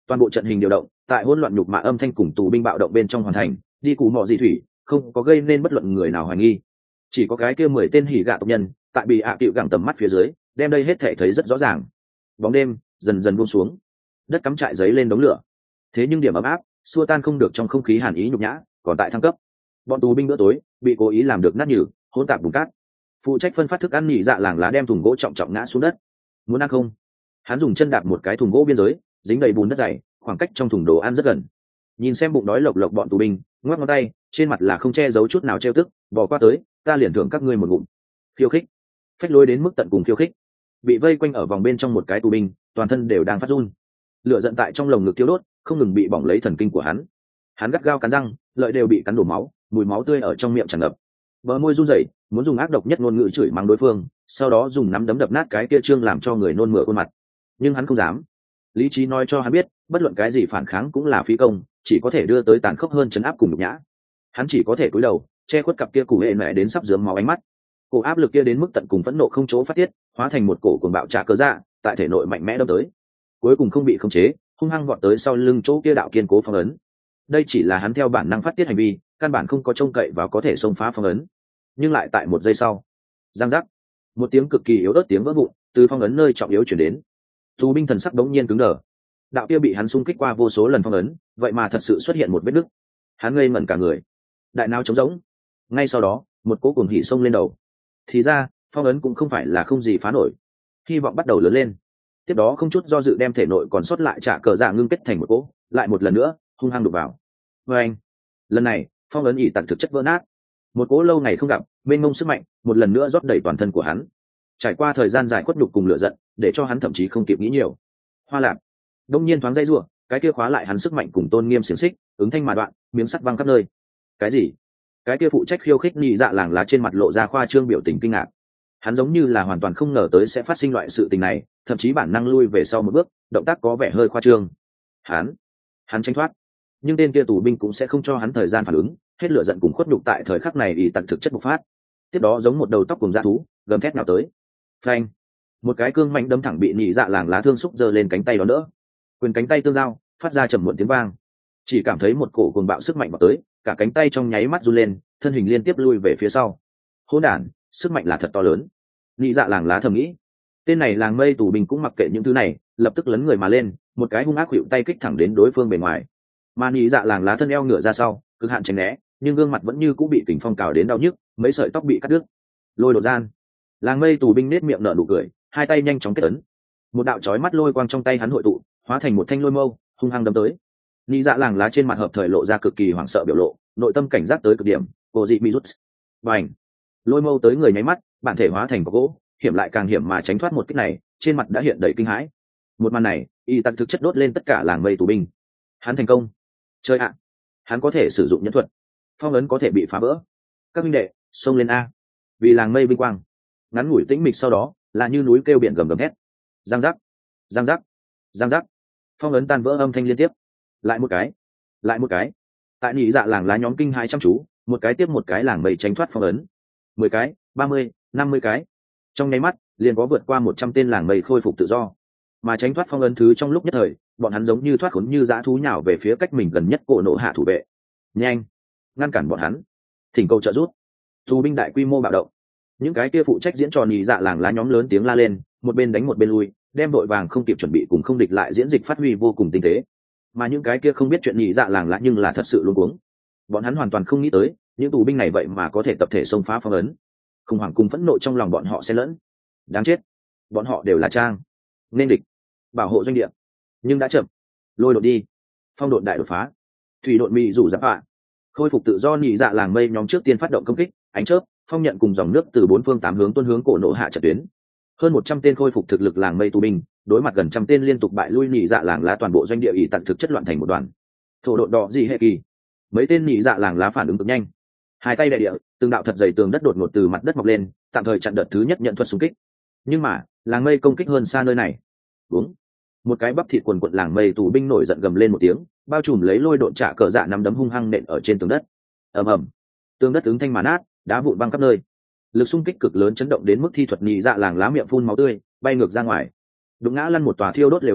Toàn bộ trận hình điều động tại hỗn loạn nhục mạ âm thanh cùng tù binh bạo động bên trong hoàn thành, đi cù mọ dị thủy không có gây nên bất luận người nào hoài nghi. Chỉ có cái kia mười tên hỉ gạ tộc nhân tại bị ạ à cựu gẳng tầm mắt phía dưới đem đây hết thể thấy rất rõ ràng. Bóng đêm dần dần buông xuống, đất cắm trại giấy lên đống lửa, thế nhưng điểm ấm áp xua tan không được trong không khí hàn ý nhục nhã còn tại thăng cấp. Bọn tù binh bữa tối bị cố ý làm được nát nhừ, hỗn tạp bùn cát. Phụ trách phân phát thức ăn nhị dạ làng lá đem thùng gỗ trọng trọng ngã xuống đất. Muốn ăn không? Hắn dùng chân đạp một cái thùng gỗ biên giới dính đầy bùn đất dày, khoảng cách trong thùng đồ ăn rất gần. Nhìn xem bụng đói lộc lộc bọn tù binh, ngoắc ngón tay, trên mặt là không che giấu chút nào trêu tức, bỏ qua tới, ta liền thưởng các ngươi một ngụm. Khiêu khích, phách lối đến mức tận cùng khiêu khích. Bị vây quanh ở vòng bên trong một cái tù binh, toàn thân đều đang phát run. Lửa giận tại trong lồng ngực thiêu đốt, không ngừng bị bỏng lấy thần kinh của hắn. Hắn gắt gao cắn răng, lợi đều bị cắn đổ máu, mùi máu tươi ở trong miệng tràn ngập. Bờ môi run rẩy, muốn dùng ác độc nhất ngôn ngữ chửi mắng đối phương, sau đó dùng nắm đấm đập nát cái kia trương làm cho người nôn mửa khuôn mặt. Nhưng hắn không dám. Lý trí nói cho hắn biết, bất luận cái gì phản kháng cũng là phí công, chỉ có thể đưa tới tàn khốc hơn chấn áp cùng nhục nhã. Hắn chỉ có thể cúi đầu, che khuất cặp kia cụ hệ mẹ đến sắp rớm máu ánh mắt. Cổ áp lực kia đến mức tận cùng phẫn nộ không chỗ phát tiết, hóa thành một cổ cuồng bạo trả cớ dạ, tại thể nội mạnh mẽ đâm tới. Cuối cùng không bị khống chế, hung hăng vọt tới sau lưng chỗ kia đạo kiên cố phong ấn. Đây chỉ là hắn theo bản năng phát tiết hành vi, căn bản không có trông cậy vào có thể xông phá phong ấn. Nhưng lại tại một giây sau, giang giác, một tiếng cực kỳ yếu ớt tiếng vỡ vụn từ phong ấn nơi trọng yếu chuyển đến. Tù binh thần sắc đống nhiên cứng đờ. Đạo kia bị hắn xung kích qua vô số lần phong ấn, vậy mà thật sự xuất hiện một vết nứt. Hắn ngây ngẩn cả người, đại não trống rỗng. Ngay sau đó, một cỗ cuồng hỉ xông lên đầu. Thì ra, phong ấn cũng không phải là không gì phá nổi. Hy vọng bắt đầu lớn lên. Tiếp đó không chút do dự đem thể nội còn sót lại trả cờ dạ ngưng kết thành một cỗ, lại một lần nữa hung hăng đục vào. Và anh, lần này phong ấn ỉ tặng thực chất vỡ nát. Một cỗ lâu ngày không gặp mênh mông sức mạnh một lần nữa rót đầy toàn thân của hắn. Trải qua thời gian dài khuất nhục cùng lửa giận, để cho hắn thậm chí không kịp nghĩ nhiều. Hoa lạc đông nhiên thoáng dây rủa, cái kia khóa lại hắn sức mạnh cùng tôn nghiêm xiềng xích ứng thanh mà đoạn, miếng sắt văng khắp nơi. Cái gì? Cái kia phụ trách khiêu khích nhị dạ làng lá trên mặt lộ ra khoa trương biểu tình kinh ngạc. Hắn giống như là hoàn toàn không ngờ tới sẽ phát sinh loại sự tình này, thậm chí bản năng lui về sau một bước, động tác có vẻ hơi khoa trương. Hắn, hắn tránh thoát, nhưng tên kia tù binh cũng sẽ không cho hắn thời gian phản ứng, hết lửa giận cùng khuất nhục tại thời khắc này ỷ tặc thực chất bộc phát. Tiếp đó giống một đầu tóc cùng dã thú, gầm thét nào tới. Phanh! Một cái cương mạnh đâm thẳng bị nhị dạ làng lá thương xúc giơ lên cánh tay đó đỡ. Quyền cánh tay tương giao, phát ra trầm muộn tiếng vang. Chỉ cảm thấy một cổ cuồng bạo sức mạnh vào tới, cả cánh tay trong nháy mắt run lên, thân hình liên tiếp lui về phía sau. Hỗn đản, sức mạnh là thật to lớn. Nhị dạ làng lá thầm nghĩ. Tên này làng mây tù binh cũng mặc kệ những thứ này, lập tức lấn người mà lên, một cái hung ác khuỵu tay kích thẳng đến đối phương bề ngoài. Mà nhị dạ làng lá thân eo ngửa ra sau, cực hạn tránh né, nhưng gương mặt vẫn như cũ bị kình phong cào đến đau nhức, mấy sợi tóc bị cắt đứt. Lôi đột gian, làng mây tù binh nết miệng nở nụ cười, hai tay nhanh chóng kết ấn. Một đạo chói mắt lôi quang trong tay hắn hội tụ, hóa thành một thanh lôi mâu, hung hăng đâm tới. Nhị dạ làng lá trên mặt hợp thời lộ ra cực kỳ hoảng sợ biểu lộ, nội tâm cảnh giác tới cực điểm. Cô dị bị rút, bành, lôi mâu tới người nháy mắt, bản thể hóa thành cọc gỗ, hiểm lại càng hiểm mà tránh thoát một kích này, trên mặt đã hiện đầy kinh hãi. Một màn này, y tặc thực chất đốt lên tất cả làng mây tù binh. Hắn thành công. Chơi ạ, hắn có thể sử dụng nhẫn thuật, phong ấn có thể bị phá vỡ. Các minh đệ, xông lên a! Vì làng mây vinh quang. Ngắn ngủi tĩnh mịch sau đó, là như núi kêu biển gầm gầm hét. Giang giác, giang giác, giang giác. Phong ấn tan vỡ âm thanh liên tiếp. Lại một cái, lại một cái. Tại nhị dạ làng lá nhóm kinh hai chăm chú, một cái tiếp một cái làng mây tránh thoát phong ấn. Mười cái, ba mươi, năm mươi cái. Trong nháy mắt, liền có vượt qua một trăm tên làng mây khôi phục tự do. Mà tránh thoát phong ấn thứ trong lúc nhất thời, bọn hắn giống như thoát khốn như dã thú nhào về phía cách mình gần nhất cổ nộ hạ thủ vệ. Nhanh, ngăn cản bọn hắn. Thỉnh cầu trợ giúp. Tù binh đại quy mô bạo động. Những cái kia phụ trách diễn trò nhị dạ làng lá nhóm lớn tiếng la lên, một bên đánh một bên lui, đem đội vàng không kịp chuẩn bị cùng không địch lại diễn dịch phát huy vô cùng tinh tế. Mà những cái kia không biết chuyện nhị dạ làng lá nhưng là thật sự luống cuống. Bọn hắn hoàn toàn không nghĩ tới, những tù binh này vậy mà có thể tập thể xông phá phong ấn. Khủng hoảng cùng phẫn nộ trong lòng bọn họ xen lẫn. Đáng chết, bọn họ đều là trang nên địch, bảo hộ doanh địa. Nhưng đã chậm. Lôi đột đi, phong độn đại đột phá, thủy độn mị rủ giáp ạ. Khôi phục tự do nhị dạ làng mây nhóm trước tiên phát động công kích, ánh chớp, phong nhận cùng dòng nước từ bốn phương tám hướng tuôn hướng cổ nộ hạ trận tuyến. Hơn một trăm tên khôi phục thực lực làng mây tù binh, đối mặt gần trăm tên liên tục bại lui nhị dạ làng lá toàn bộ doanh địa ỷ tặc thực chất loạn thành một đoàn. Thổ độn đỏ gì hệ kỳ. Mấy tên nhị dạ làng lá phản ứng cực nhanh. Hai tay đại địa, từng đạo thật dày tường đất đột ngột từ mặt đất mọc lên, tạm thời chặn đợt thứ nhất nhận thuật xung kích. Nhưng mà, làng mây công kích hơn xa nơi này. Đúng. Một cái bắp thịt quần quật làng mây tù binh nổi giận gầm lên một tiếng, bao trùm lấy lôi độn trả cờ dạ nắm đấm hung hăng nện ở trên tường đất. Ầm ầm. Tường đất ứng thanh mà nát, đá vụn văng khắp nơi. Lực xung kích cực lớn chấn động đến mức thi thuật nhị dạ làng lá miệng phun máu tươi, bay ngược ra ngoài. Đụng ngã lăn một tòa thiêu đốt lều vải,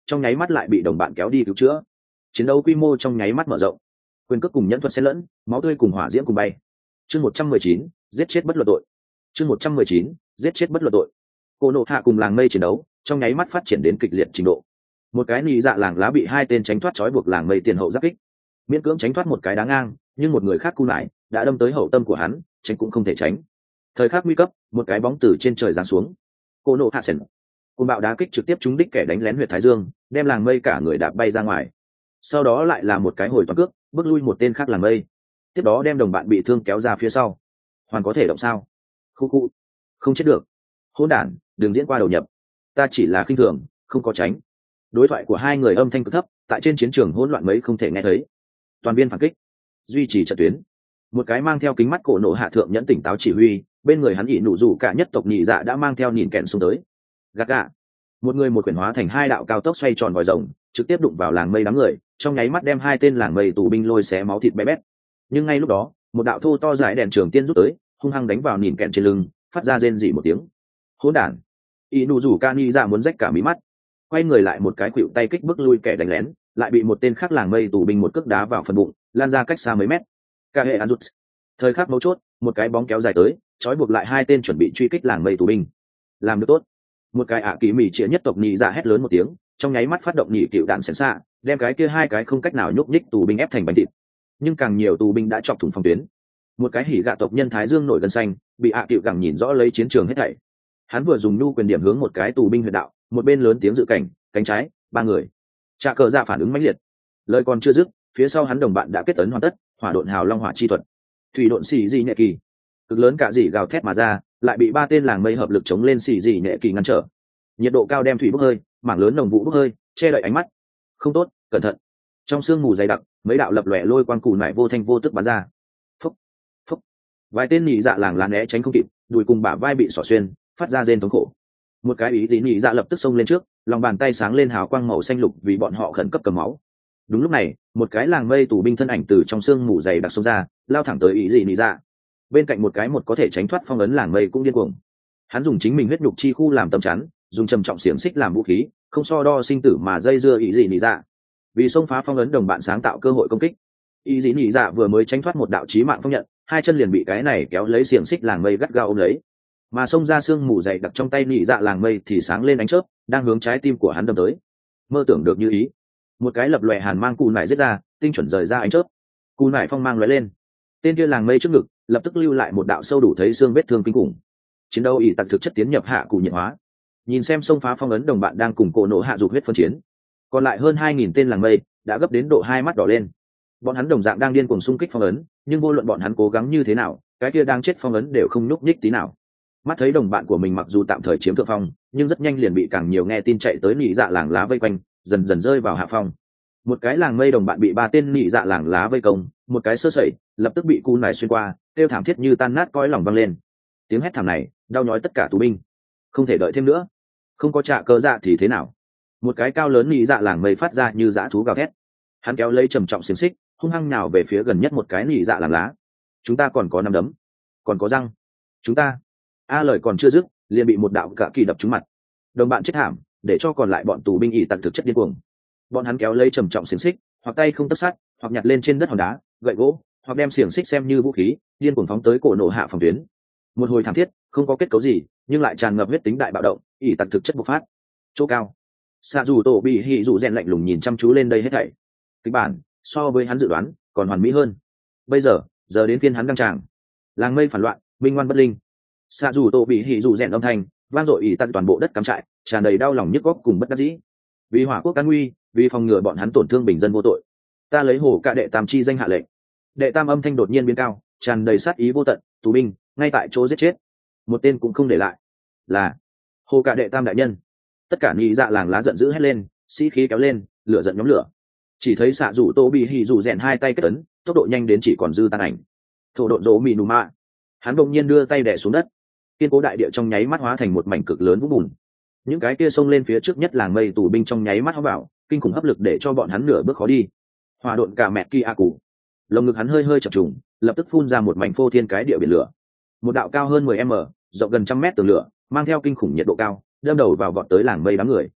trong nháy mắt lại bị đồng bạn kéo đi cứu chữa. Chiến đấu quy mô trong nháy mắt mở rộng, quyền cước cùng nhẫn thuật xen lẫn, máu tươi cùng hỏa diễm cùng bay. Chương một trăm mười chín, giết chết bất luận tội. Chương một trăm mười chín, giết chết bất luận tội. Cô nộ hạ cùng làng mây chiến đấu trong nháy mắt phát triển đến kịch liệt trình độ. Một cái nị dạ làng lá bị hai tên tránh thoát trói buộc làng mây tiền hậu giáp kích, miễn cưỡng tránh thoát một cái đá ngang, nhưng một người khác cu lại đã đâm tới hậu tâm của hắn, tránh cũng không thể tránh. Thời khắc nguy cấp, một cái bóng từ trên trời giáng xuống. Cô nộ hạ sền, côn bạo đá kích trực tiếp trúng đích kẻ đánh lén huyệt thái dương, đem làng mây cả người đạp bay ra ngoài. Sau đó lại là một cái hồi toàn cước, bước lui một tên khác làng mây. Tiếp đó đem đồng bạn bị thương kéo ra phía sau. Hoàn có thể động sao? Khu khu, không chết được. Hỗn đản, đừng diễn qua đầu nhập. Ta chỉ là khinh thường, không có tránh. Đối thoại của hai người âm thanh cực thấp, tại trên chiến trường hỗn loạn mấy không thể nghe thấy. Toàn biên phản kích, duy trì trận tuyến. Một cái mang theo kính mắt cổ nộ hạ thượng nhẫn tỉnh táo chỉ huy, bên người hắn ỷ nụ rủ cả nhất tộc nhị dạ đã mang theo nhìn kẹn xuống tới. Gạt gạ, một người một quyển hóa thành hai đạo cao tốc xoay tròn vòi rồng, trực tiếp đụng vào làng mây đám người, trong nháy mắt đem hai tên làng mây tù binh lôi xé máu thịt bé bét. Nhưng ngay lúc đó, một đạo thô to dài đèn trường tiên rút tới, hung hăng đánh vào nhìn kẹn trên lưng, phát ra rên rỉ một tiếng. Hỗn đản! ỷ nụ rủ cả nhị dạ muốn rách cả mí mắt, quay người lại một cái khuỵu tay kích bước lui kẻ đánh lén, lại bị một tên khác làng mây tù binh một cước đá vào phần bụng, lan ra cách xa mấy mét. Cả hệ ăn rút. Thời khắc mấu chốt, một cái bóng kéo dài tới, trói buộc lại hai tên chuẩn bị truy kích làng mây tù binh. Làm được tốt. Một cái ạ kỳ mỉ trịa nhất tộc nhị dạ hét lớn một tiếng, trong nháy mắt phát động nhị cựu đạn xén xạ, đem cái kia hai cái không cách nào nhúc nhích tù binh ép thành bánh thịt. Nhưng càng nhiều tù binh đã chọc thủng phòng tuyến. Một cái hỉ gạ tộc nhân thái dương nổi gân xanh, bị ạ cựu gẳng nhìn rõ lấy chiến trường hết thảy. Hắn vừa dùng nhu quyền điểm hướng một cái tù binh huyệt đạo, một bên lớn tiếng dự cảnh, cánh trái, ba người. Trạ cờ dạ phản ứng mãnh liệt. Lời còn chưa dứt, phía sau hắn đồng bạn đã kết ấn hoàn tất, hỏa độn hào long hỏa chi thuật, thủy độn xì dị nhẹ kỳ, cực lớn cả dị gào thét mà ra, lại bị ba tên làng mây hợp lực chống lên xì dị nhẹ kỳ ngăn trở. Nhiệt độ cao đem thủy bốc hơi, mảng lớn nồng vụ bốc hơi, che đậy ánh mắt. Không tốt, cẩn thận. Trong sương mù dày đặc, mấy đạo lập lòe lôi quang cù nải vô thanh vô tức bắn ra. Phúc, phúc. Vài tên nhị dạ làng lá né tránh không kịp, đùi cùng bả vai bị xỏ xuyên, phát ra rên thống khổ. Một cái ý tí nhị dạ lập tức xông lên trước, lòng bàn tay sáng lên hào quang màu xanh lục vì bọn họ khẩn cấp cầm máu. Đúng lúc này, một cái làng mây tù binh thân ảnh từ trong sương mù dày đặc xông ra, lao thẳng tới ý dị nhị dạ. Bên cạnh một cái một có thể tránh thoát phong ấn làng mây cũng điên cuồng. Hắn dùng chính mình huyết nhục chi khu làm tấm chắn, dùng trầm trọng xiềng xích làm vũ khí, không so đo sinh tử mà dây dưa ý dị nhị dạ. Vì xông phá phong ấn đồng bạn sáng tạo cơ hội công kích, ý dị nhị dạ vừa mới tránh thoát một đạo chí mạng phong nhận, hai chân liền bị cái này kéo lấy xiềng xích làng mây gắt gao ôm lấy. Mà xông ra sương mù dày đặc trong tay nhị dạ làng mây thì sáng lên ánh chớp, đang hướng trái tim của hắn đâm tới. Mơ tưởng được như ý, một cái lập lòe hàn mang cù nải giết ra, tinh chuẩn rời ra ánh chớp. Cù nải phong mang lóe lên, tên kia làng mây trước ngực lập tức lưu lại một đạo sâu đủ thấy xương vết thương kinh khủng. Chiến đấu ỷ tặc thực chất tiến nhập hạ cụ nhiệt hóa. Nhìn xem xông phá phong ấn đồng bạn đang cùng cổ nổ hạ dục huyết phân chiến, còn lại hơn hai nghìn tên làng mây đã gấp đến độ hai mắt đỏ lên. Bọn hắn đồng dạng đang điên cuồng xung kích phong ấn, nhưng vô luận bọn hắn cố gắng như thế nào, cái kia đang chết phong ấn đều không nhúc nhích tí nào. Mắt thấy đồng bạn của mình mặc dù tạm thời chiếm thượng phong, nhưng rất nhanh liền bị càng nhiều nghe tin chạy tới nị dạ làng lá vây quanh, dần dần rơi vào hạ phong. Một cái làng mây đồng bạn bị ba tên nị dạ làng lá vây công, một cái sơ sẩy lập tức bị cú nải xuyên qua, kêu thảm thiết như tan nát cõi lòng vang lên. Tiếng hét thảm này đau nhói tất cả tù binh. Không thể đợi thêm nữa, không có trạ cơ dạ thì thế nào? Một cái cao lớn nị dạ làng mây phát ra như dã thú gào thét. Hắn kéo lấy trầm trọng xiềng xích, hung hăng nhào về phía gần nhất một cái nị dạ làng lá. Chúng ta còn có nắm đấm, còn có răng. Chúng ta a lời còn chưa dứt, liền bị một đạo cạ kỳ đập trúng mặt. Đồng bạn chết thảm, để cho còn lại bọn tù binh ỷ tặc thực chất điên cuồng. Bọn hắn kéo lấy trầm trọng xiềng xích, hoặc tay không tấc sắt, hoặc nhặt lên trên đất hòn đá, gậy gỗ, hoặc đem xiềng xích xem như vũ khí, điên cuồng phóng tới cổ nổ hạ phòng tuyến. Một hồi thảm thiết, không có kết cấu gì, nhưng lại tràn ngập huyết tính đại bạo động, ỷ tặc thực chất bộc phát. Chỗ cao, xạ dù tổ bị hỉ dù rèn lạnh lùng nhìn chăm chú lên đây hết thảy. Kịch bản so với hắn dự đoán còn hoàn mỹ hơn. Bây giờ, giờ đến phiên hắn đăng tràng. Làng mây phản loạn, minh ngoan bất linh. Xạ dù tổ bị hỉ dù rèn âm thanh vang dội ỷ tặc toàn bộ đất cắm trại, tràn đầy đau lòng nhức góc cùng bất đắc dĩ. Vì hỏa quốc an nguy, vì phòng ngừa bọn hắn tổn thương bình dân vô tội, ta lấy hổ cả đệ tam chi danh hạ lệnh. Đệ tam âm thanh đột nhiên biến cao, tràn đầy sát ý vô tận, tù binh ngay tại chỗ giết chết, một tên cũng không để lại. Là hổ cả đệ tam đại nhân. Tất cả nhị dạ làng lá giận dữ hét lên, sĩ khí kéo lên, lửa giận nhóm lửa. Chỉ thấy xạ rủ tô bị hỉ rủ rèn hai tay kết ấn, tốc độ nhanh đến chỉ còn dư tàn ảnh. Thổ độn rỗ mì nù mạ, hắn bỗng nhiên đưa tay đè xuống đất, kiên cố đại địa trong nháy mắt hóa thành một mảnh cực lớn vũng bùn. Những cái kia xông lên phía trước nhất làng mây tù binh trong nháy mắt hóa vào, kinh khủng hấp lực để cho bọn hắn nửa bước khó đi. Hỏa độn cả mẹ kia cụ, lồng ngực hắn hơi hơi chập trùng, lập tức phun ra một mảnh phô thiên cái địa biển lửa. Một đạo cao hơn mười mét, rộng gần trăm mét tường lửa, mang theo kinh khủng nhiệt độ cao, đâm đầu vào vọt tới làng mây đám người.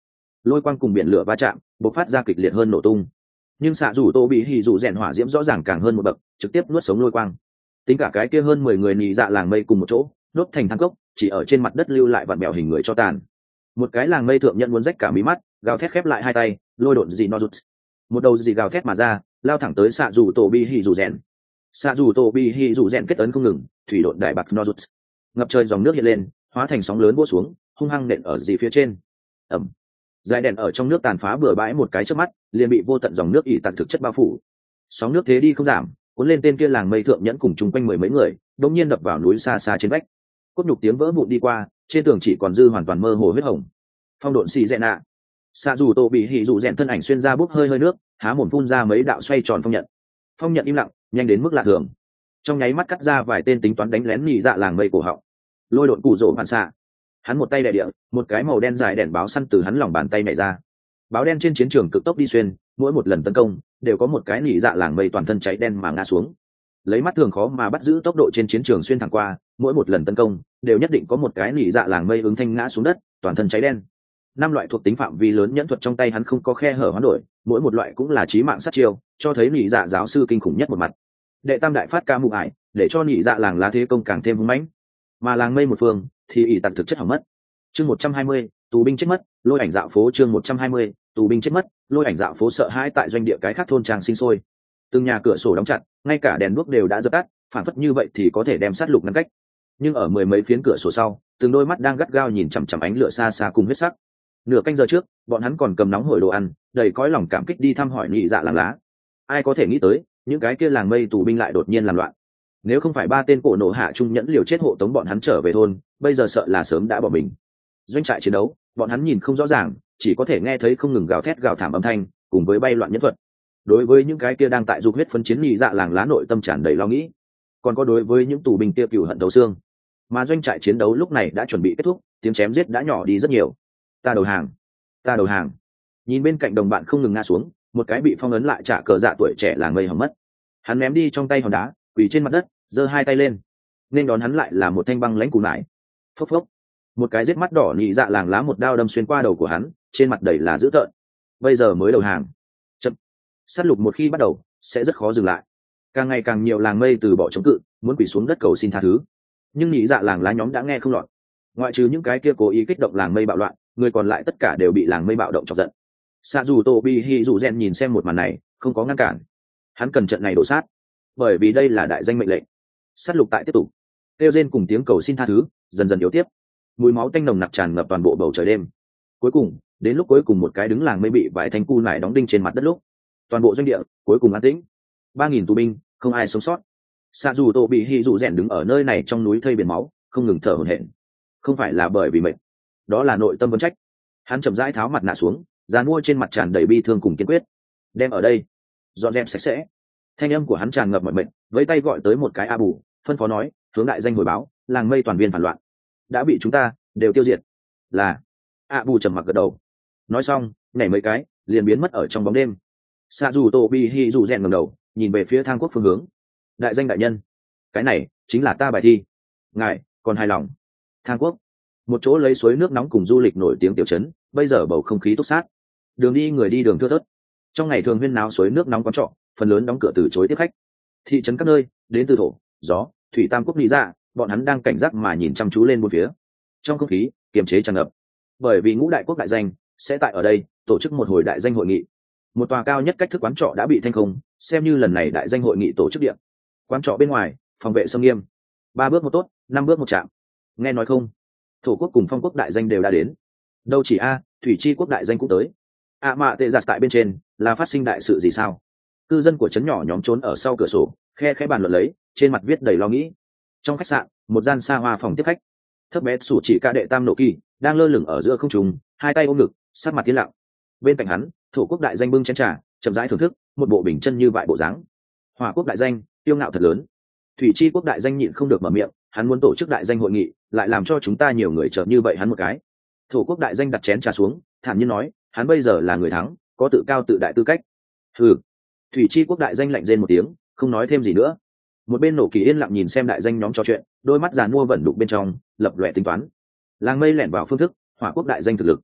lôi quang cùng biển lửa va chạm bộc phát ra kịch liệt hơn nổ tung. Nhưng xạ dù tô bị hỉ dù rèn hỏa diễm rõ ràng càng hơn một bậc, trực tiếp nuốt sống lôi quang. Tính cả cái kia hơn mười người nhị dạ làng mây cùng một chỗ đốt thành than cốc, chỉ ở trên mặt đất lưu lại vặn bèo hình người cho tàn. Một cái làng mây thượng nhận muốn rách cả mí mắt, gào thét khép lại hai tay, lôi độn gì no rụt, một đầu gì gào thét mà ra, lao thẳng tới xạ dù tổ bi hỉ dù rèn. Xạ dù tổ bi hỉ dù rèn kết ấn không ngừng, thủy độn đại bạc no rụt, ngập trời dòng nước hiện lên, hóa thành sóng lớn vỗ xuống, hung hăng nện ở gì phía trên. Ẩm. Dài đèn ở trong nước tàn phá bừa bãi một cái trước mắt, liền bị vô tận dòng nước ỉ tạt thực chất bao phủ. Sóng nước thế đi không giảm, cuốn lên tên kia làng mây thượng nhẫn cùng chung quanh mười mấy người, đột nhiên đập vào núi xa xa trên vách. Cốt nhục tiếng vỡ vụn đi qua, trên tường chỉ còn dư hoàn toàn mơ hồ huyết hồng. Phong độn xì rèn nạ. Xạ dù tổ bị hỉ dù rèn thân ảnh xuyên ra bốc hơi hơi nước, há mồm phun ra mấy đạo xoay tròn phong nhận. Phong nhận im lặng, nhanh đến mức lạ thường. Trong nháy mắt cắt ra vài tên tính toán đánh lén nhị dạ làng mây cổ họng. Lôi độn củ rổ phản xạ. Hắn một tay đè địa, một cái màu đen dài đèn báo săn từ hắn lòng bàn tay nhảy ra. Báo đen trên chiến trường cực tốc đi xuyên, mỗi một lần tấn công đều có một cái nhị dạ làng mây toàn thân cháy đen mà ngã xuống. Lấy mắt thường khó mà bắt giữ tốc độ trên chiến trường xuyên thẳng qua, mỗi một lần tấn công đều nhất định có một cái nhị dạ làng mây ứng thanh ngã xuống đất, toàn thân cháy đen. Năm loại thuộc tính phạm vi lớn nhẫn thuật trong tay hắn không có khe hở hoán đổi, mỗi một loại cũng là chí mạng sát chiêu, cho thấy nhị dạ giáo sư kinh khủng nhất một mặt. Đệ tam đại phát ca mụ ải, để cho nhị dạ làng lá thế công càng thêm hung mãnh, mà làng mây một phương thì ỷ tặc thực chất hỏng mất. Chương một trăm hai mươi, tù binh chết mất, lôi ảnh dạo phố. Chương một trăm hai mươi, tù binh chết mất, lôi ảnh dạo phố. Sợ hãi tại doanh địa cái khác thôn trang sinh sôi, từng nhà cửa sổ đóng chặt, ngay cả đèn đuốc đều đã dập tắt, phản phất như vậy thì có thể đem sát lục ngăn cách. Nhưng ở mười mấy phiến cửa sổ sau, từng đôi mắt đang gắt gao nhìn chằm chằm ánh lửa xa xa cùng huyết sắc. Nửa canh giờ trước, bọn hắn còn cầm nóng hổi đồ ăn, đầy cõi lòng cảm kích đi thăm hỏi nhị dạ làng lá. Ai có thể nghĩ tới, những cái kia làng mây tù binh lại đột nhiên làm loạn. Nếu không phải ba tên cổ nổ hạ trung nhẫn liều chết hộ tống bọn hắn trở về thôn, bây giờ sợ là sớm đã bỏ mình. Doanh trại chiến đấu, bọn hắn nhìn không rõ ràng, chỉ có thể nghe thấy không ngừng gào thét gào thảm âm thanh, cùng với bay loạn nhẫn thuật. Đối với những cái kia đang tại dục huyết phân chiến nhị dạ làng lá, nội tâm tràn đầy lo nghĩ. Còn có đối với những tù binh kia cừu hận thấu xương. Mà doanh trại chiến đấu lúc này đã chuẩn bị kết thúc, tiếng chém giết đã nhỏ đi rất nhiều. Ta đầu hàng, ta đầu hàng. Nhìn bên cạnh đồng bạn không ngừng ngã xuống, một cái bị phong ấn lại trả cờ dạ tuổi trẻ làng mây hỏng mất. Hắn ném đi trong tay hòn đá, quỳ trên mặt đất, giơ hai tay lên. Nên đón hắn lại là một thanh băng lãnh cù nải. Phốc phốc. Một cái giết mắt đỏ nhị dạ làng lá một đao đâm xuyên qua đầu của hắn, trên mặt đầy là dữ tợn. Bây giờ mới đầu hàng. Chậm. Sát lục một khi bắt đầu, sẽ rất khó dừng lại. Càng ngày càng nhiều làng mây từ bỏ chống cự, muốn quỳ xuống đất cầu xin tha thứ. Nhưng nhị dạ làng lá nhóm đã nghe không lọt. Ngoại trừ những cái kia cố ý kích động làng mây bạo loạn, người còn lại tất cả đều bị làng mây bạo động chọc giận. Xạ dù tô bi hi dù rèn nhìn xem một màn này, không có ngăn cản. Hắn cần trận này đổ sát, bởi vì đây là đại danh mệnh lệnh. Sát lục tại tiếp tục. Kêu rên cùng tiếng cầu xin tha thứ dần dần yếu tiếp. Mùi máu tanh nồng nặc tràn ngập toàn bộ bầu trời đêm. Cuối cùng, đến lúc cuối cùng một cái đứng làng mây bị vài thanh cu nải đóng đinh trên mặt đất lúc, toàn bộ doanh địa cuối cùng an tĩnh. Ba nghìn tù binh, không ai sống sót. Xạ dù tô bị hi dù rèn đứng ở nơi này trong núi thây biển máu, không ngừng thở hổn hển. Không phải là bởi vì mệt, đó là nội tâm vấn trách. Hắn chậm rãi tháo mặt nạ xuống, dàn mua trên mặt tràn đầy bi thương cùng kiên quyết. Đem ở đây dọn dẹp sạch sẽ. Thanh âm của hắn tràn ngập mọi mệnh, với tay gọi tới một cái a bù, phân phó nói, hướng đại danh hồi báo, làng mây toàn viên phản loạn đã bị chúng ta đều tiêu diệt. Là. a bù trầm mặc gật đầu. Nói xong, nhảy mấy cái liền biến mất ở trong bóng đêm. Xạ dù tô bi hi dù rèn ngẩng đầu, nhìn về phía thang quốc phương hướng. Đại danh đại nhân, cái này chính là ta bài thi. Ngài còn hài lòng? Thang quốc, một chỗ lấy suối nước nóng cùng du lịch nổi tiếng tiểu trấn, bây giờ bầu không khí túc sát, đường đi người đi đường thưa thớt. Trong ngày thường huyên náo suối nước nóng quán trọ, phần lớn đóng cửa từ chối tiếp khách. Thị trấn các nơi đến từ thổ, gió, thủy tam quốc lý dạ, bọn hắn đang cảnh giác mà nhìn chăm chú lên một phía. Trong không khí kiềm chế tràn ngập, bởi vì ngũ đại quốc đại danh sẽ tại ở đây tổ chức một hồi đại danh hội nghị. Một tòa cao nhất cách thức quán trọ đã bị thanh không, xem như lần này đại danh hội nghị tổ chức điện. Quán trọ bên ngoài phòng vệ sông nghiêm, ba bước một tốt, năm bước một chạm. Nghe nói không, thổ quốc cùng phong quốc đại danh đều đã đến. Đâu chỉ a, thủy chi quốc đại danh cũng tới. ạ mạ tệ giặt tại bên trên là phát sinh đại sự gì sao? Cư dân của trấn nhỏ nhóm trốn ở sau cửa sổ, khe khẽ bàn luận lấy, trên mặt viết đầy lo nghĩ. Trong khách sạn, một gian xa hoa phòng tiếp khách, thấp bé sủ chỉ ca đệ tam nộ kỳ đang lơ lửng ở giữa không trung, hai tay ôm ngực, sát mặt tiến lặng. Bên cạnh hắn, thổ quốc đại danh bưng chén trà, chậm rãi thưởng thức, một bộ bình chân như vại bộ dáng. Hỏa quốc đại danh tiêu ngạo thật lớn. Thủy chi quốc đại danh nhịn không được mở miệng, hắn muốn tổ chức đại danh hội nghị, lại làm cho chúng ta nhiều người chờ như vậy hắn một cái. Thổ quốc đại danh đặt chén trà xuống, thản nhiên nói, hắn bây giờ là người thắng, có tự cao tự đại tư cách. Hừ. Thủy chi quốc đại danh lạnh rên một tiếng, không nói thêm gì nữa. Một bên nổ kỳ yên lặng nhìn xem đại danh nhóm trò chuyện, đôi mắt giàn mua vẩn đục bên trong lập lòe tính toán. Làng mây lẻn vào phương thức, hỏa quốc đại danh thực lực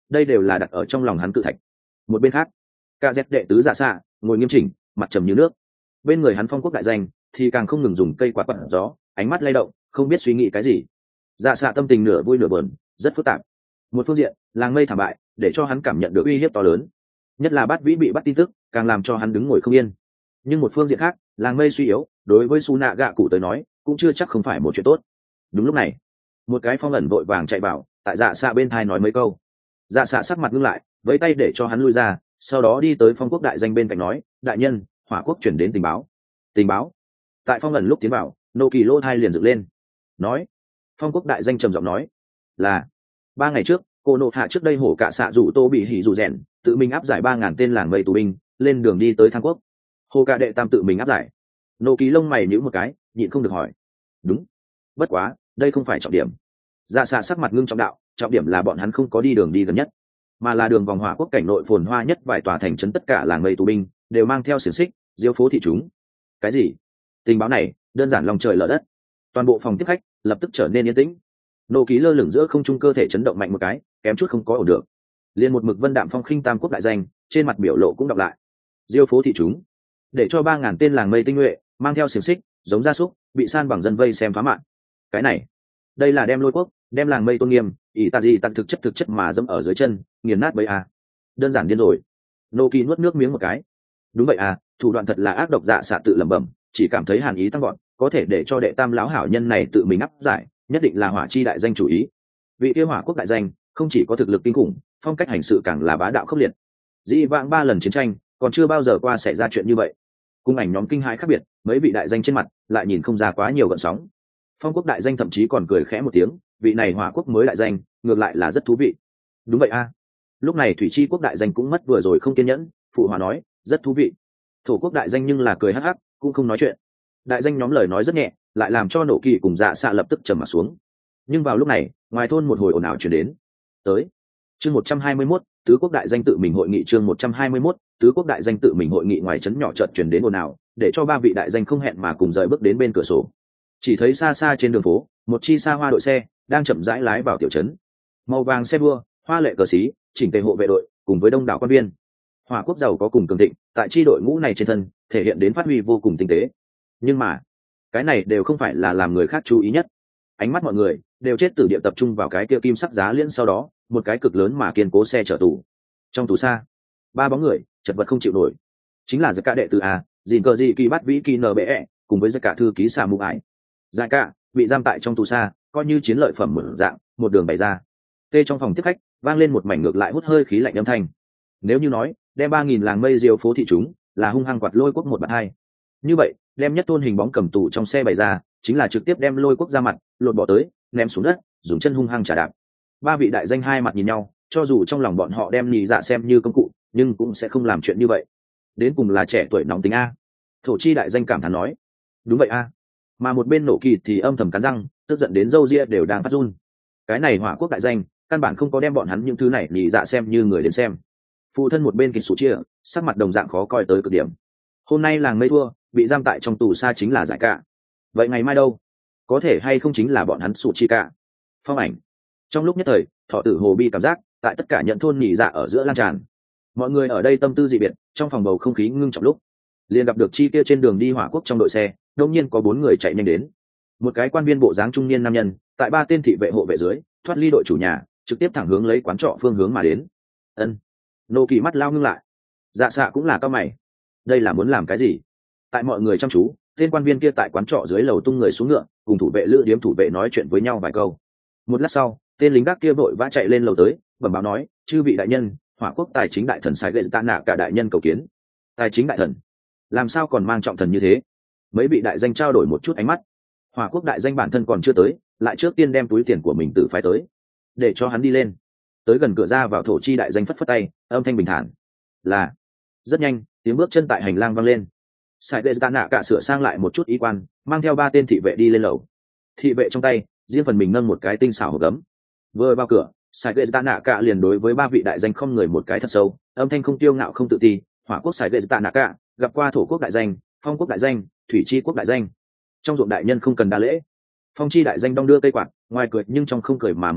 đây đều là đặt ở trong lòng hắn cự thạch. Một bên khác, ca dép đệ tứ Dạ Xạ ngồi nghiêm chỉnh, mặt trầm như nước. Bên người hắn phong quốc đại danh thì càng không ngừng dùng cây quạt quạt gió, ánh mắt lay động, không biết suy nghĩ cái gì. Dạ Xạ tâm tình nửa vui nửa buồn, rất phức tạp. Một phương diện, làng mây thảm bại để cho hắn cảm nhận được uy hiếp to lớn, nhất là Bát Vĩ bị bắt tin tức càng làm cho hắn đứng ngồi không yên. Nhưng một phương diện khác, làng mây suy yếu đối với Su Nạ Gạ cụ tới nói cũng chưa chắc không phải một chuyện tốt. Đúng lúc này, một cái phong ẩn vội vàng chạy vào, tại Dạ Xạ bên thai nói mấy câu. Dạ Xạ sắc mặt ngưng lại, với tay để cho hắn lui ra, sau đó đi tới phong quốc đại danh bên cạnh nói, đại nhân, hỏa quốc chuyển đến tình báo. Tình báo? Tại phong ẩn lúc tiến vào, nô kỳ lô thai liền dựng lên, nói. Phong quốc đại danh trầm giọng nói, là ba ngày trước, cô nộ hạ trước đây hổ cả xạ rủ tô bị hỉ rủ rèn tự mình áp giải ba ngàn tên làng mây tù binh lên đường đi tới thang quốc. Hồ cả đệ tam tự mình áp giải. Nô kỳ lông mày nhíu một cái, nhịn không được hỏi, đúng, bất quá đây không phải trọng điểm. Dạ Xạ sắc mặt ngưng trọng đạo, trọng điểm là bọn hắn không có đi đường đi gần nhất, mà là đường vòng hỏa quốc cảnh nội phồn hoa nhất vài tòa thành trấn, tất cả làng mây tù binh đều mang theo xiềng xích diêu phố thị chúng. Cái gì? Tình báo này đơn giản lòng trời lở đất. Toàn bộ phòng tiếp khách lập tức trở nên yên tĩnh. Nô ký lơ lửng giữa không trung, cơ thể chấn động mạnh một cái, kém chút không có ổn được. Liên một mực vân đạm phong khinh tam quốc đại danh trên mặt biểu lộ cũng đọc lại. Diêu phố thị chúng, để cho ba ngàn tên làng mây tinh nhuệ mang theo xiềng xích giống gia súc bị san bằng dân vây xem phá mạng. Cái này, đây là đem lôi quốc, đem làng mây tôn nghiêm ỷ tạt gì tạt thực chất thực chất mà dẫm ở dưới chân, nghiền nát bấy à. Đơn giản điên rồi. Nô kỳ nuốt nước miếng một cái. Đúng vậy à, thủ đoạn thật là ác độc. Dạ Xạ tự lẩm bẩm, chỉ cảm thấy hàn ý tăng gọn, có thể để cho đệ tam lão hảo nhân này tự mình áp giải, nhất định là hỏa chi đại danh chủ ý. Vị kia hỏa quốc đại danh không chỉ có thực lực kinh khủng, phong cách hành sự càng là bá đạo khốc liệt. Dĩ vãng ba lần chiến tranh còn chưa bao giờ qua xảy ra chuyện như vậy. Cung ảnh nhóm kinh hãi khác biệt, mấy vị đại danh trên mặt lại nhìn không ra quá nhiều gợn sóng. Phong quốc đại danh thậm chí còn cười khẽ một tiếng, vị này hỏa quốc mới đại danh ngược lại là rất thú vị. Đúng vậy a. Lúc này thủy chi quốc đại danh cũng mất vừa rồi không kiên nhẫn, phụ hòa nói, rất thú vị. Thổ quốc đại danh nhưng là cười hắc hắc, cũng không nói chuyện. Đại danh nhóm lời nói rất nhẹ, lại làm cho Nộ Kỳ cùng Dạ Xạ lập tức trầm mặt xuống. Nhưng vào lúc này, ngoài thôn một hồi ồn ào truyền đến. Tới chương một trăm hai mươi mốt, tứ quốc đại danh tự mình hội nghị. Chương một trăm hai mươi mốt, tứ quốc đại danh tự mình hội nghị. Ngoài trấn nhỏ chợt truyền đến ồn ào, để cho ba vị đại danh không hẹn mà cùng rời bước đến bên cửa sổ. Chỉ thấy xa xa trên đường phố, một chi xa hoa đội xe đang chậm rãi lái vào tiểu trấn. Màu vàng xe vua, hoa lệ cờ xí, chỉnh tề hộ vệ đội cùng với đông đảo quan viên. Hỏa quốc giàu có cùng cường thịnh, tại chi đội ngũ này trên thân thể hiện đến phát huy vô cùng tinh tế. Nhưng mà cái này đều không phải là làm người khác chú ý nhất. Ánh mắt mọi người đều chết tử địa tập trung vào cái kia kim sắc giá liễn, sau đó một cái cực lớn mà kiên cố xe chở tù. Trong tù xa, ba bóng người chật vật không chịu nổi, chính là Giải Cả đệ tử a, Dìn Cờ Dị Kỳ Bát Vĩ Kỳ nờ bê e, cùng với Giải Cả thư ký Sa Mù Ải. Giải Cả bị giam tại trong tù xa, coi như chiến lợi phẩm một dạng, một đường bày ra. Tê trong phòng tiếp khách vang lên một mảnh ngược lại hút hơi khí lạnh âm thanh. Nếu như nói đem ba nghìn làng mây diều phố thị chúng là hung hăng quạt lôi quốc một bạn hai, như vậy đem nhất tôn hình bóng cầm tù trong xe bày ra chính là trực tiếp đem lôi quốc ra mặt lột bỏ tới, ném xuống đất, dùng chân hung hăng trả đạp. Ba vị đại danh hai mặt nhìn nhau, cho dù trong lòng bọn họ đem nhị dạ xem như công cụ, nhưng cũng sẽ không làm chuyện như vậy. Đến cùng là trẻ tuổi nóng tính a. Thổ chi đại danh cảm thán nói, đúng vậy a. Mà một bên Nộ Kỳ thì âm thầm cắn răng, tức giận đến râu ria đều đang phát run. Cái này hỏa quốc đại danh căn bản không có đem bọn hắn những thứ này nhị dạ xem như người đến xem. Phụ thân một bên Kịch Sủ Chia sắc mặt đồng dạng khó coi tới cực điểm. Hôm nay làng mây thua, bị giam tại trong tù xa chính là Giải Cả. Vậy ngày mai đâu? Có thể hay không chính là bọn hắn Sủ Chi Cả? Phong ảnh. Trong lúc nhất thời, thọ tử hồ bi cảm giác tại tất cả nhận thôn nhị dạ ở giữa lan tràn. Mọi người ở đây tâm tư dị biệt, trong phòng bầu không khí ngưng trọng lúc liền gặp được chi kia trên đường đi hỏa quốc trong đội xe, đột nhiên có bốn người chạy nhanh đến. Một cái quan viên bộ dáng trung niên nam nhân, tại ba tên thị vệ hộ vệ dưới, thoát ly đội chủ nhà, trực tiếp thẳng hướng lấy quán trọ phương hướng mà đến. Ân. Nô Kỳ mắt lao ngưng lại. Dạ Xạ cũng là cao mày. Đây là muốn làm cái gì? Tại mọi người chăm chú, tên quan viên kia tại quán trọ dưới lầu tung người xuống ngựa, cùng thủ vệ lữ điếm thủ vệ nói chuyện với nhau vài câu. Một lát sau, tên lính gác kia vội vã chạy lên lầu tới, bẩm báo nói, chư vị đại nhân, hỏa quốc tài chính đại thần Sai Gậy Tạ Nạ cả đại nhân cầu kiến. Tài chính đại thần? Làm sao còn mang trọng thần như thế? Mấy vị đại danh trao đổi một chút ánh mắt. Hỏa quốc đại danh bản thân còn chưa tới, lại trước tiên đem túi tiền của mình tự phái tới, để cho hắn đi lên. Tới gần cửa ra vào thổ chi đại danh phất phất tay, âm thanh bình thản. Là. Rất nhanh, tiếng bước chân tại hành lang vang lên. Sai Gậy Tạ Nạ cả sửa sang lại một chút y quan, mang theo ba tên thị vệ đi lên lầu. Thị vệ trong tay riêng phần mình nâng một cái tinh xảo hộp gấm. Vừa vào cửa, Sai Gậy Tạ Nạ cả liền đối với ba vị đại danh không người một cái thật sâu, âm thanh không tiêu ngạo không tự ti. Hỏa quốc Sai Gậy Tạ Nạ cả gặp qua thổ quốc đại danh, phong quốc đại danh, thủy chi quốc đại danh. Trong ruộng đại nhân không cần đa lễ. Phong chi đại danh đong đưa cây quạt, ngoài cười nhưng trong không cười mà mở miệng,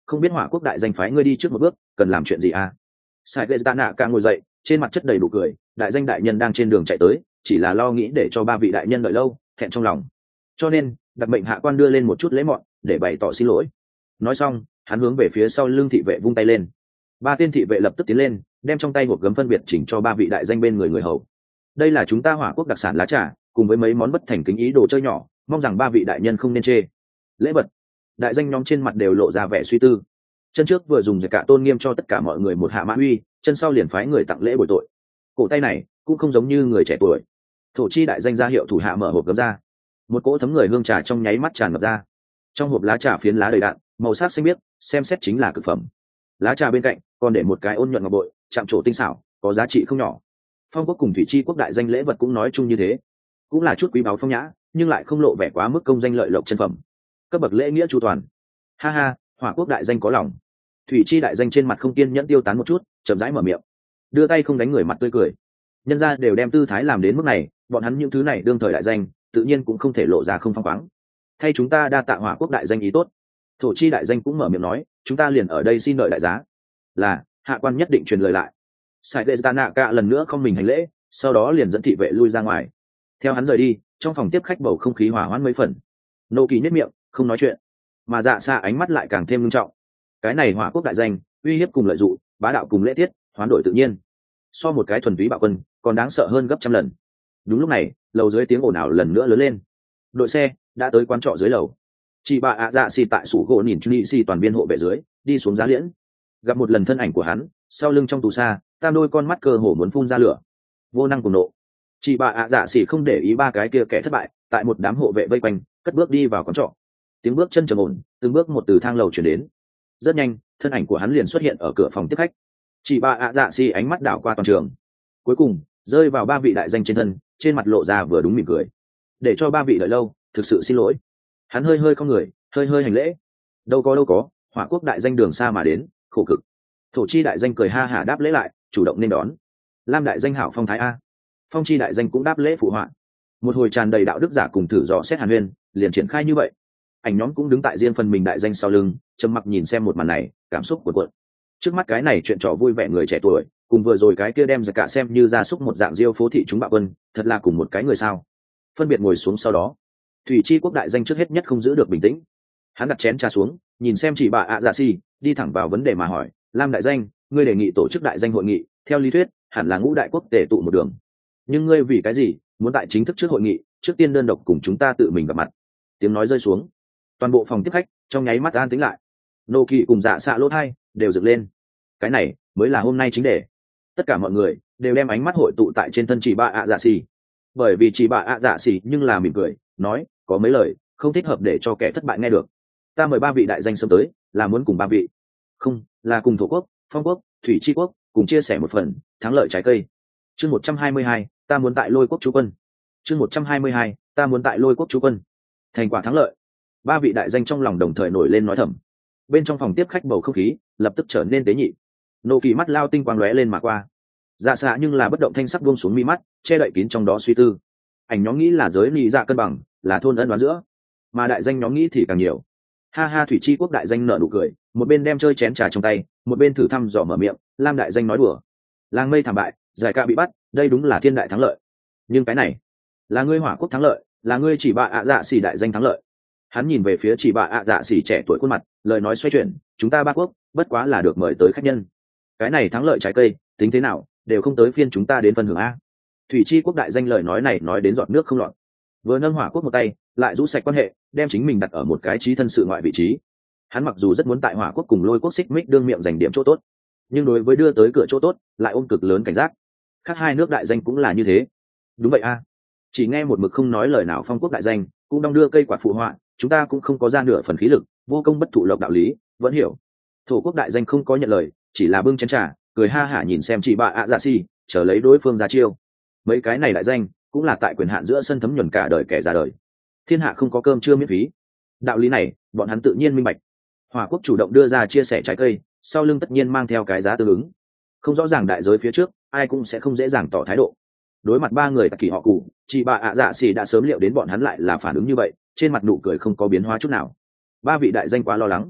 không biết hỏa quốc đại danh phái ngươi đi trước một bước cần làm chuyện gì à? Sai lệ tạ nạ cả ngồi dậy, trên mặt chất đầy đủ cười, đại danh đại nhân đang trên đường chạy tới, chỉ là lo nghĩ để cho ba vị đại nhân đợi lâu, thẹn trong lòng, cho nên đặc mệnh hạ quan đưa lên một chút lễ mọn để bày tỏ xin lỗi. Nói xong hắn hướng về phía sau lưng thị vệ vung tay lên, ba tên thị vệ lập tức tiến lên, đem trong tay hộp gấm phân biệt chỉnh cho ba vị đại danh bên người người hầu. Đây là chúng ta hỏa quốc đặc sản lá trà cùng với mấy món bất thành kính ý đồ chơi nhỏ, mong rằng ba vị đại nhân không nên chê. Lễ vật. Đại danh nhóm trên mặt đều lộ ra vẻ suy tư, chân trước vừa dùng giật cả tôn nghiêm cho tất cả mọi người một hạ mã uy, chân sau liền phái người tặng lễ bồi tội. Cổ tay này cũng không giống như người trẻ tuổi. Thổ chi đại danh ra hiệu thủ hạ mở hộp gấm ra, một cỗ thấm người hương trà trong nháy mắt tràn ngập ra. Trong hộp lá trà phiến lá đầy đạn, màu sắc xanh biếc, xem xét chính là cực phẩm. Lá trà bên cạnh còn để một cái ôn nhuận ngọc bội, chạm trổ tinh xảo, có giá trị không nhỏ. Phong quốc cùng thủy chi quốc đại danh lễ vật cũng nói chung như thế, cũng là chút quý báu phong nhã, nhưng lại không lộ vẻ quá mức công danh lợi lộc chân phẩm, cấp bậc lễ nghĩa chu toàn. Ha ha, hỏa quốc đại danh có lòng. Thủy chi đại danh trên mặt không kiên nhẫn tiêu tán một chút, chậm rãi mở miệng, đưa tay không đánh người mặt tươi cười. Nhân gia đều đem tư thái làm đến mức này, bọn hắn những thứ này đương thời đại danh tự nhiên cũng không thể lộ ra không phăng khoáng. Thay chúng ta đa tạ hỏa quốc đại danh ý tốt. Thổ chi đại danh cũng mở miệng nói, chúng ta liền ở đây xin đợi đại giá. Là, hạ quan nhất định truyền lời lại. Sai lệ tạ nạ cả lần nữa không mình hành lễ, sau đó liền dẫn thị vệ lui ra ngoài. Theo hắn rời đi, trong phòng tiếp khách bầu không khí hỏa hoãn mấy phần. Nô kỳ nhếch miệng không nói chuyện, mà dạ xa ánh mắt lại càng thêm nghiêm trọng. Cái này hỏa quốc đại danh uy hiếp cùng lợi dụng, bá đạo cùng lễ tiết hoán đổi tự nhiên, so một cái thuần túy bạo quân còn đáng sợ hơn gấp trăm lần. Đúng lúc này lầu dưới tiếng ồn ào lần nữa lớn lên, đội xe đã tới quán trọ dưới lầu. Chị bà ạ dạ xì tại sủ gỗ nhìn chu nhị xì toàn viên hộ vệ dưới đi xuống giá liễn, gặp một lần thân ảnh của hắn sau lưng trong tù xa, tam đôi con mắt cơ hồ muốn phun ra lửa, vô năng cùng nộ. Chị bà ạ dạ xì không để ý ba cái kia kẻ thất bại, tại một đám hộ vệ vây quanh cất bước đi vào quán trọ. Tiếng bước chân trầm ổn, từng bước một từ thang lầu chuyển đến. Rất nhanh thân ảnh của hắn liền xuất hiện ở cửa phòng tiếp khách. Chị bà ạ dạ xì ánh mắt đảo qua toàn trường, cuối cùng rơi vào ba vị đại danh trên thân, trên mặt lộ ra vừa đúng mỉm cười. Để cho ba vị đợi lâu, thực sự xin lỗi. Hắn hơi hơi không người, hơi hơi hành lễ. Đâu có đâu có, hỏa quốc đại danh đường xa mà đến, khổ cực. Thổ chi đại danh cười ha hả đáp lễ lại, chủ động nên đón. Lam đại danh hảo phong thái a. Phong chi đại danh cũng đáp lễ phụ họa. Một hồi tràn đầy đạo đức giả cùng thử dò xét hàn huyên, liền triển khai như vậy. Ảnh nhóm cũng đứng tại riêng phần mình đại danh sau lưng, trầm mặc nhìn xem một màn này, cảm xúc cuộn cuộn. Trước mắt cái này chuyện trò vui vẻ người trẻ tuổi, cùng vừa rồi cái kia đem ra cả xem như gia súc một dạng diêu phố thị chúng bạo quân, thật là cùng một cái người sao. Phân biệt ngồi xuống sau đó, thủy chi quốc đại danh trước hết nhất không giữ được bình tĩnh. Hắn đặt chén trà xuống, nhìn xem chị bà ạ dạ xì, đi thẳng vào vấn đề mà hỏi, Lam đại danh, ngươi đề nghị tổ chức đại danh hội nghị, theo lý thuyết hẳn là ngũ đại quốc tề tụ một đường, nhưng ngươi vì cái gì muốn tại chính thức trước hội nghị trước tiên đơn độc cùng chúng ta tự mình gặp mặt? Tiếng nói rơi xuống, toàn bộ phòng tiếp khách trong nháy mắt an tĩnh lại. Nô kỳ cùng dạ xạ lỗ thai đều dựng lên, cái này mới là hôm nay chính đề. Tất cả mọi người đều đem ánh mắt hội tụ tại trên thân chị bà ạ dạ xì, bởi vì chị bà ạ dạ xì nhưng là mỉm cười nói, có mấy lời không thích hợp để cho kẻ thất bại nghe được. Ta mời ba vị đại danh sớm tới là muốn cùng ba vị, không là cùng thổ quốc, phong quốc, thủy chi quốc cùng chia sẻ một phần thắng lợi trái cây. Chương một trăm hai mươi hai, ta muốn tại lôi quốc chú quân. Chương một trăm hai mươi hai, ta muốn tại lôi quốc chú quân. Thành quả thắng lợi, ba vị đại danh trong lòng đồng thời nổi lên nói thầm. Bên trong phòng tiếp khách bầu không khí lập tức trở nên tế nhị. Nô kỳ mắt lao tinh quang lóe lên mà qua, dạ xạ nhưng là bất động thanh sắc buông xuống mi mắt, che đậy kín trong đó suy tư. Ảnh nhóm nghĩ là giới lý dạ cân bằng, là thôn ân đoán giữa, mà đại danh nhóm nghĩ thì càng nhiều. Ha ha, thủy chi quốc đại danh nở nụ cười, một bên đem chơi chén trà trong tay, một bên thử thăm dò mở miệng. Lam đại danh nói đùa, làng mây thảm bại, giải ca bị bắt, đây đúng là thiên đại thắng lợi. Nhưng cái này là ngươi hỏa quốc thắng lợi, là ngươi chỉ bạ ạ dạ xỉ đại danh thắng lợi. Hắn nhìn về phía chỉ bạ ạ dạ xỉ trẻ tuổi khuôn mặt, lời nói xoay chuyển, chúng ta ba quốc bất quá là được mời tới khách nhân, cái này thắng lợi trái cây tính thế nào đều không tới phiên chúng ta đến phân hưởng a. Thủy chi quốc đại danh lời nói này nói đến giọt nước không lọt, vừa nâng hỏa quốc một tay lại rũ sạch quan hệ, đem chính mình đặt ở một cái trí thân sự ngoại vị trí. Hắn mặc dù rất muốn tại hỏa quốc cùng lôi quốc xích mích đương miệng giành điểm chỗ tốt, nhưng đối với đưa tới cửa chỗ tốt lại ôm cực lớn cảnh giác. Khác hai nước đại danh cũng là như thế. Đúng vậy a. Chỉ nghe một mực không nói lời nào phong quốc đại danh cũng đong đưa cây quả phụ họa, chúng ta cũng không có ra nửa phần khí lực, vô công bất thụ lộc đạo lý vẫn hiểu. Thổ quốc đại danh không có nhận lời, chỉ là bưng chén trà cười ha hả nhìn xem chị bà ạ dạ xì, chờ lấy đối phương ra chiêu. Mấy cái này đại danh cũng là tại quyền hạn giữa sân thấm nhuần cả đời kẻ ra đời. Thiên hạ không có cơm chưa miễn phí, đạo lý này bọn hắn tự nhiên minh bạch. Hỏa quốc chủ động đưa ra chia sẻ trái cây, sau lưng tất nhiên mang theo cái giá tương ứng. Không rõ ràng đại giới phía trước, ai cũng sẽ không dễ dàng tỏ thái độ. Đối mặt ba người tặc kỳ họ cụ, chị bà ạ dạ xì đã sớm liệu đến bọn hắn lại là phản ứng như vậy, trên mặt nụ cười không có biến hóa chút nào. Ba vị đại danh quá lo lắng,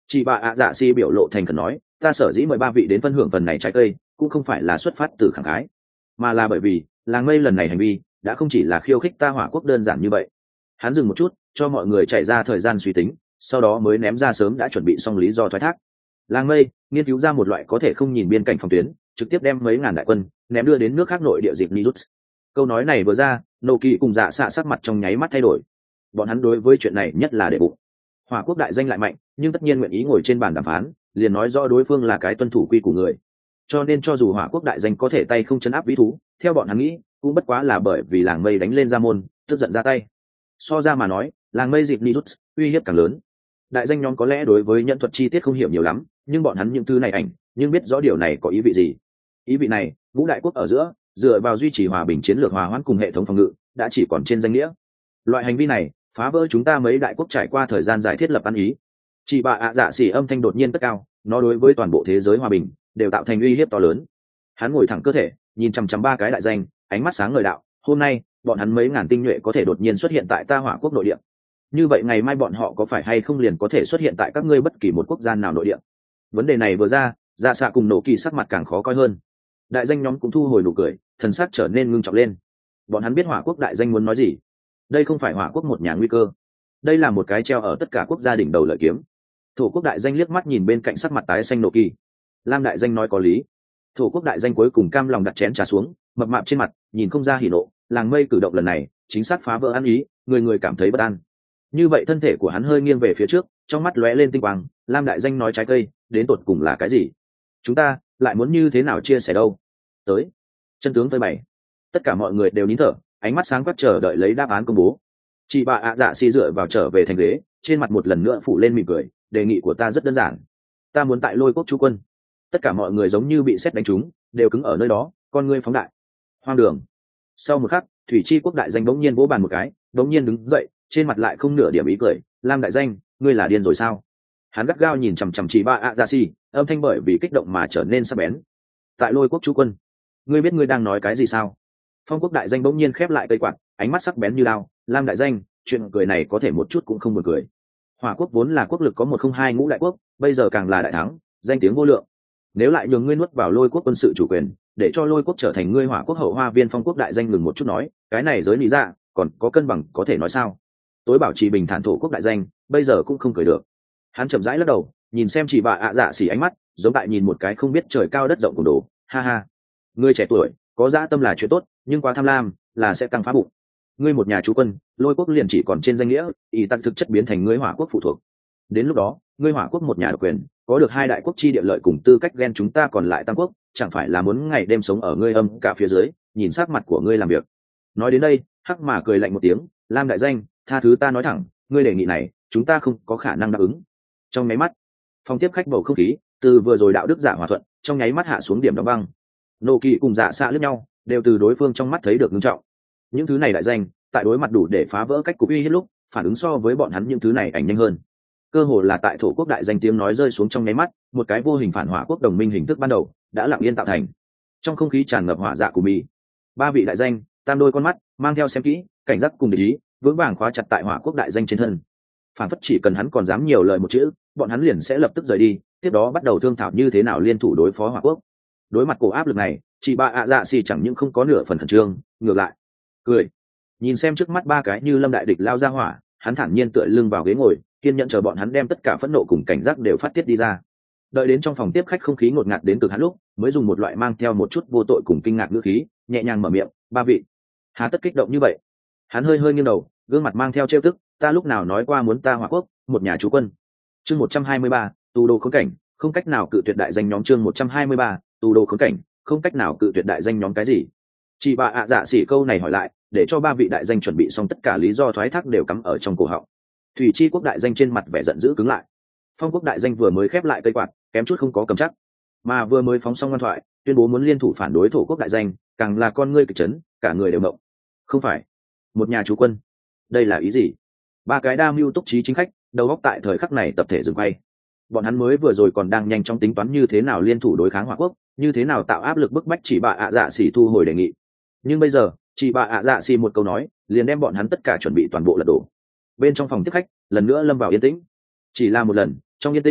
Chị bà ạ dạ si biểu lộ thành khẩn nói, ta sở dĩ mời ba vị đến phân hưởng phần này trái cây cũng không phải là xuất phát từ khẳng khái, mà là bởi vì làng mây lần này hành vi đã không chỉ là khiêu khích ta hỏa quốc đơn giản như vậy. Hắn dừng một chút, cho mọi người chạy ra thời gian suy tính, sau đó mới ném ra sớm đã chuẩn bị xong lý do thoái thác. Làng mây nghiên cứu ra một loại có thể không nhìn biên cảnh phòng tuyến, trực tiếp đem mấy ngàn đại quân ném đưa đến nước khác nội địa dịp Nirut. Câu nói này vừa ra, nô kỳ cùng dạ xạ sắc mặt trong nháy mắt thay đổi. Bọn hắn đối với chuyện này nhất là để bụng. Hỏa quốc đại danh lại mạnh, nhưng tất nhiên nguyện ý ngồi trên bàn đàm phán, liền nói rõ đối phương là cái tuân thủ quy của người. Cho nên cho dù hỏa quốc đại danh có thể tay không chấn áp vĩ thú, theo bọn hắn nghĩ cũng bất quá là bởi vì làng mây đánh lên ra môn, tức giận ra tay. So ra mà nói, làng mây dịp Nirut uy hiếp càng lớn. Đại danh nhóm có lẽ đối với nhận thuật chi tiết không hiểu nhiều lắm, nhưng bọn hắn những thứ này ảnh nhưng biết rõ điều này có ý vị gì. Ý vị này, ngũ đại quốc ở giữa dựa vào duy trì hòa bình chiến lược hòa hoãn cùng hệ thống phòng ngự đã chỉ còn trên danh nghĩa. Loại hành vi này phá vỡ chúng ta mấy đại quốc trải qua thời gian dài thiết lập ăn ý. Chị bà ạ dạ xỉ âm thanh đột nhiên cất cao, nó đối với toàn bộ thế giới hòa bình đều tạo thành uy hiếp to lớn. Hắn ngồi thẳng cơ thể, nhìn chằm chằm ba cái đại danh, ánh mắt sáng ngời đạo, hôm nay bọn hắn mấy ngàn tinh nhuệ có thể đột nhiên xuất hiện tại ta hỏa quốc nội địa, như vậy ngày mai bọn họ có phải hay không liền có thể xuất hiện tại các ngươi bất kỳ một quốc gia nào nội địa? Vấn đề này vừa ra, dạ xạ cùng nổ kỳ sắc mặt càng khó coi hơn. Đại danh nhóm cũng thu hồi nụ cười, thần sắc trở nên ngưng trọng lên. Bọn hắn biết hỏa quốc đại danh muốn nói gì. Đây không phải hỏa quốc một nhà nguy cơ, đây là một cái treo ở tất cả quốc gia đỉnh đầu lợi kiếm. Thổ quốc đại danh liếc mắt nhìn bên cạnh sắc mặt tái xanh nổ kỳ. Lam đại danh nói có lý. Thổ quốc đại danh cuối cùng cam lòng đặt chén trà xuống, mập mạp trên mặt nhìn không ra hỉ nộ. Làng mây cử động lần này chính xác phá vỡ ăn ý, người người cảm thấy bất an. Như vậy thân thể của hắn hơi nghiêng về phía trước, trong mắt lóe lên tinh quang. Lam đại danh nói trái cây đến tột cùng là cái gì? Chúng ta lại muốn như thế nào chia sẻ đâu? Tới, chân tướng phơi bày. Tất cả mọi người đều nín thở, ánh mắt sáng quắc chờ đợi lấy đáp án công bố. Chị bà ạ dạ xì dựa vào trở về thành ghế, trên mặt một lần nữa phủ lên mỉm cười. Đề nghị của ta rất đơn giản, ta muốn tại Lôi quốc trú quân. Tất cả mọi người giống như bị sét đánh trúng, đều cứng ở nơi đó, con ngươi phóng đại. Hoang đường. Sau một khắc, thủy chi quốc đại danh bỗng nhiên vỗ bàn một cái, bỗng nhiên đứng dậy, trên mặt lại không nửa điểm ý cười. Lam đại danh, ngươi là điên rồi sao? Hắn gắt gao nhìn chằm chằm chị bà ạ dạ xì, âm thanh bởi vì kích động mà trở nên sắc bén. Tại Lôi quốc trú quân, ngươi biết ngươi đang nói cái gì sao? Phong quốc đại danh bỗng nhiên khép lại cây quạt, ánh mắt sắc bén như lao. Lam đại danh, chuyện cười này có thể một chút cũng không buồn cười. Hỏa quốc vốn là quốc lực có một không hai ngũ đại quốc, bây giờ càng là đại thắng, danh tiếng vô lượng. Nếu lại nhường ngươi nuốt vào Lôi quốc quân sự chủ quyền, để cho Lôi quốc trở thành ngươi hỏa quốc hậu hoa viên. Phong quốc đại danh ngừng một chút nói, cái này giới lý dạ còn có cân bằng có thể nói sao? Tối bảo trì bình thản thổ quốc đại danh bây giờ cũng không cười được. Hắn chậm rãi lắc đầu, nhìn xem chị bà ạ dạ xỉ ánh mắt giống tại nhìn một cái không biết trời cao đất rộng cùng đồ. Ha ha, ngươi trẻ tuổi có dã tâm là chuyện tốt, nhưng quá tham lam là sẽ tăng phá bụng. Ngươi một nhà chú quân, Lôi quốc liền chỉ còn trên danh nghĩa, ý tăng thực chất biến thành ngươi hỏa quốc phụ thuộc. Đến lúc đó ngươi hỏa quốc một nhà độc quyền, có được hai đại quốc chi địa lợi cùng tư cách ghen chúng ta còn lại tam quốc, chẳng phải là muốn ngày đêm sống ở ngươi âm cả phía dưới, nhìn sắc mặt của ngươi làm việc. Nói đến đây, hắc mà cười lạnh một tiếng. Lam đại danh, tha thứ ta nói thẳng, ngươi đề nghị này chúng ta không có khả năng đáp ứng. Trong nháy mắt, phòng tiếp khách bầu không khí từ vừa rồi đạo đức giả hòa thuận trong nháy mắt hạ xuống điểm đóng băng. Nô kỳ cùng dạ xạ lướt nhau, đều từ đối phương trong mắt thấy được nghiêm trọng. Những thứ này đại danh tại đối mặt đủ để phá vỡ cách cục uy hiếp lúc, phản ứng so với bọn hắn những thứ này ảnh nhanh hơn. Cơ hồ là tại thổ quốc đại danh tiếng nói rơi xuống trong nháy mắt, một cái vô hình phản hỏa quốc đồng minh hình thức ban đầu đã lặng yên tạo thành. Trong không khí tràn ngập hỏa dạ của mì, ba vị đại danh tam đôi con mắt mang theo xem kỹ, cảnh giác cùng để ý, vững vàng khóa chặt tại hỏa quốc đại danh trên thân. Phản phất chỉ cần hắn còn dám nhiều lời một chữ, bọn hắn liền sẽ lập tức rời đi, tiếp đó bắt đầu thương thảo như thế nào liên thủ đối phó hỏa quốc. Đối mặt cổ áp lực này, chị bà ạ dạ xì chẳng những không có nửa phần khẩn trương, ngược lại cười. Nhìn xem trước mắt ba cái như lâm đại địch lao ra hỏa, hắn thản nhiên tựa lưng vào ghế ngồi, kiên nhẫn chờ bọn hắn đem tất cả phẫn nộ cùng cảnh giác đều phát tiết đi ra. Đợi đến trong phòng tiếp khách không khí ngột ngạt đến cực hạn lúc, mới dùng một loại mang theo một chút vô tội cùng kinh ngạc ngữ khí, nhẹ nhàng mở miệng, ba vị hà tất kích động như vậy? Hắn hơi hơi nghiêng đầu, gương mặt mang theo trêu tức, ta lúc nào nói qua muốn ta hỏa quốc một nhà chú quân? Chương một trăm hai mươi ba, tù đồ khốn cảnh, không cách nào cự tuyệt đại danh nhóm. Chương một trăm hai mươi ba, tù đồ khốn cảnh, không cách nào cự tuyệt đại danh nhóm cái gì? Chị bà ạ dạ xỉ câu này hỏi lại, để cho ba vị đại danh chuẩn bị xong tất cả lý do thoái thác đều cắm ở trong cổ họng. Thủy chi quốc đại danh trên mặt vẻ giận dữ cứng lại. Phong quốc đại danh vừa mới khép lại cây quạt, kém chút không có cầm chắc, mà vừa mới phóng xong ngoan thoại, tuyên bố muốn liên thủ phản đối thổ quốc đại danh, càng là con ngươi kịch chấn, cả người đều ngộng. Không phải một nhà chú quân, đây là ý gì? Ba cái đa mưu túc trí chính khách đầu óc tại thời khắc này tập thể dừng quay. Bọn hắn mới vừa rồi còn đang nhanh chóng tính toán như thế nào liên thủ đối kháng hỏa quốc, như thế nào tạo áp lực bức bách chị bà ạ dạ xỉ thu hồi đề nghị. Nhưng bây giờ chị bà ạ dạ xỉ một câu nói liền đem bọn hắn tất cả chuẩn bị toàn bộ lật đổ. Bên trong phòng tiếp khách lần nữa lâm vào yên tĩnh. Chỉ là một lần, trong yên tĩnh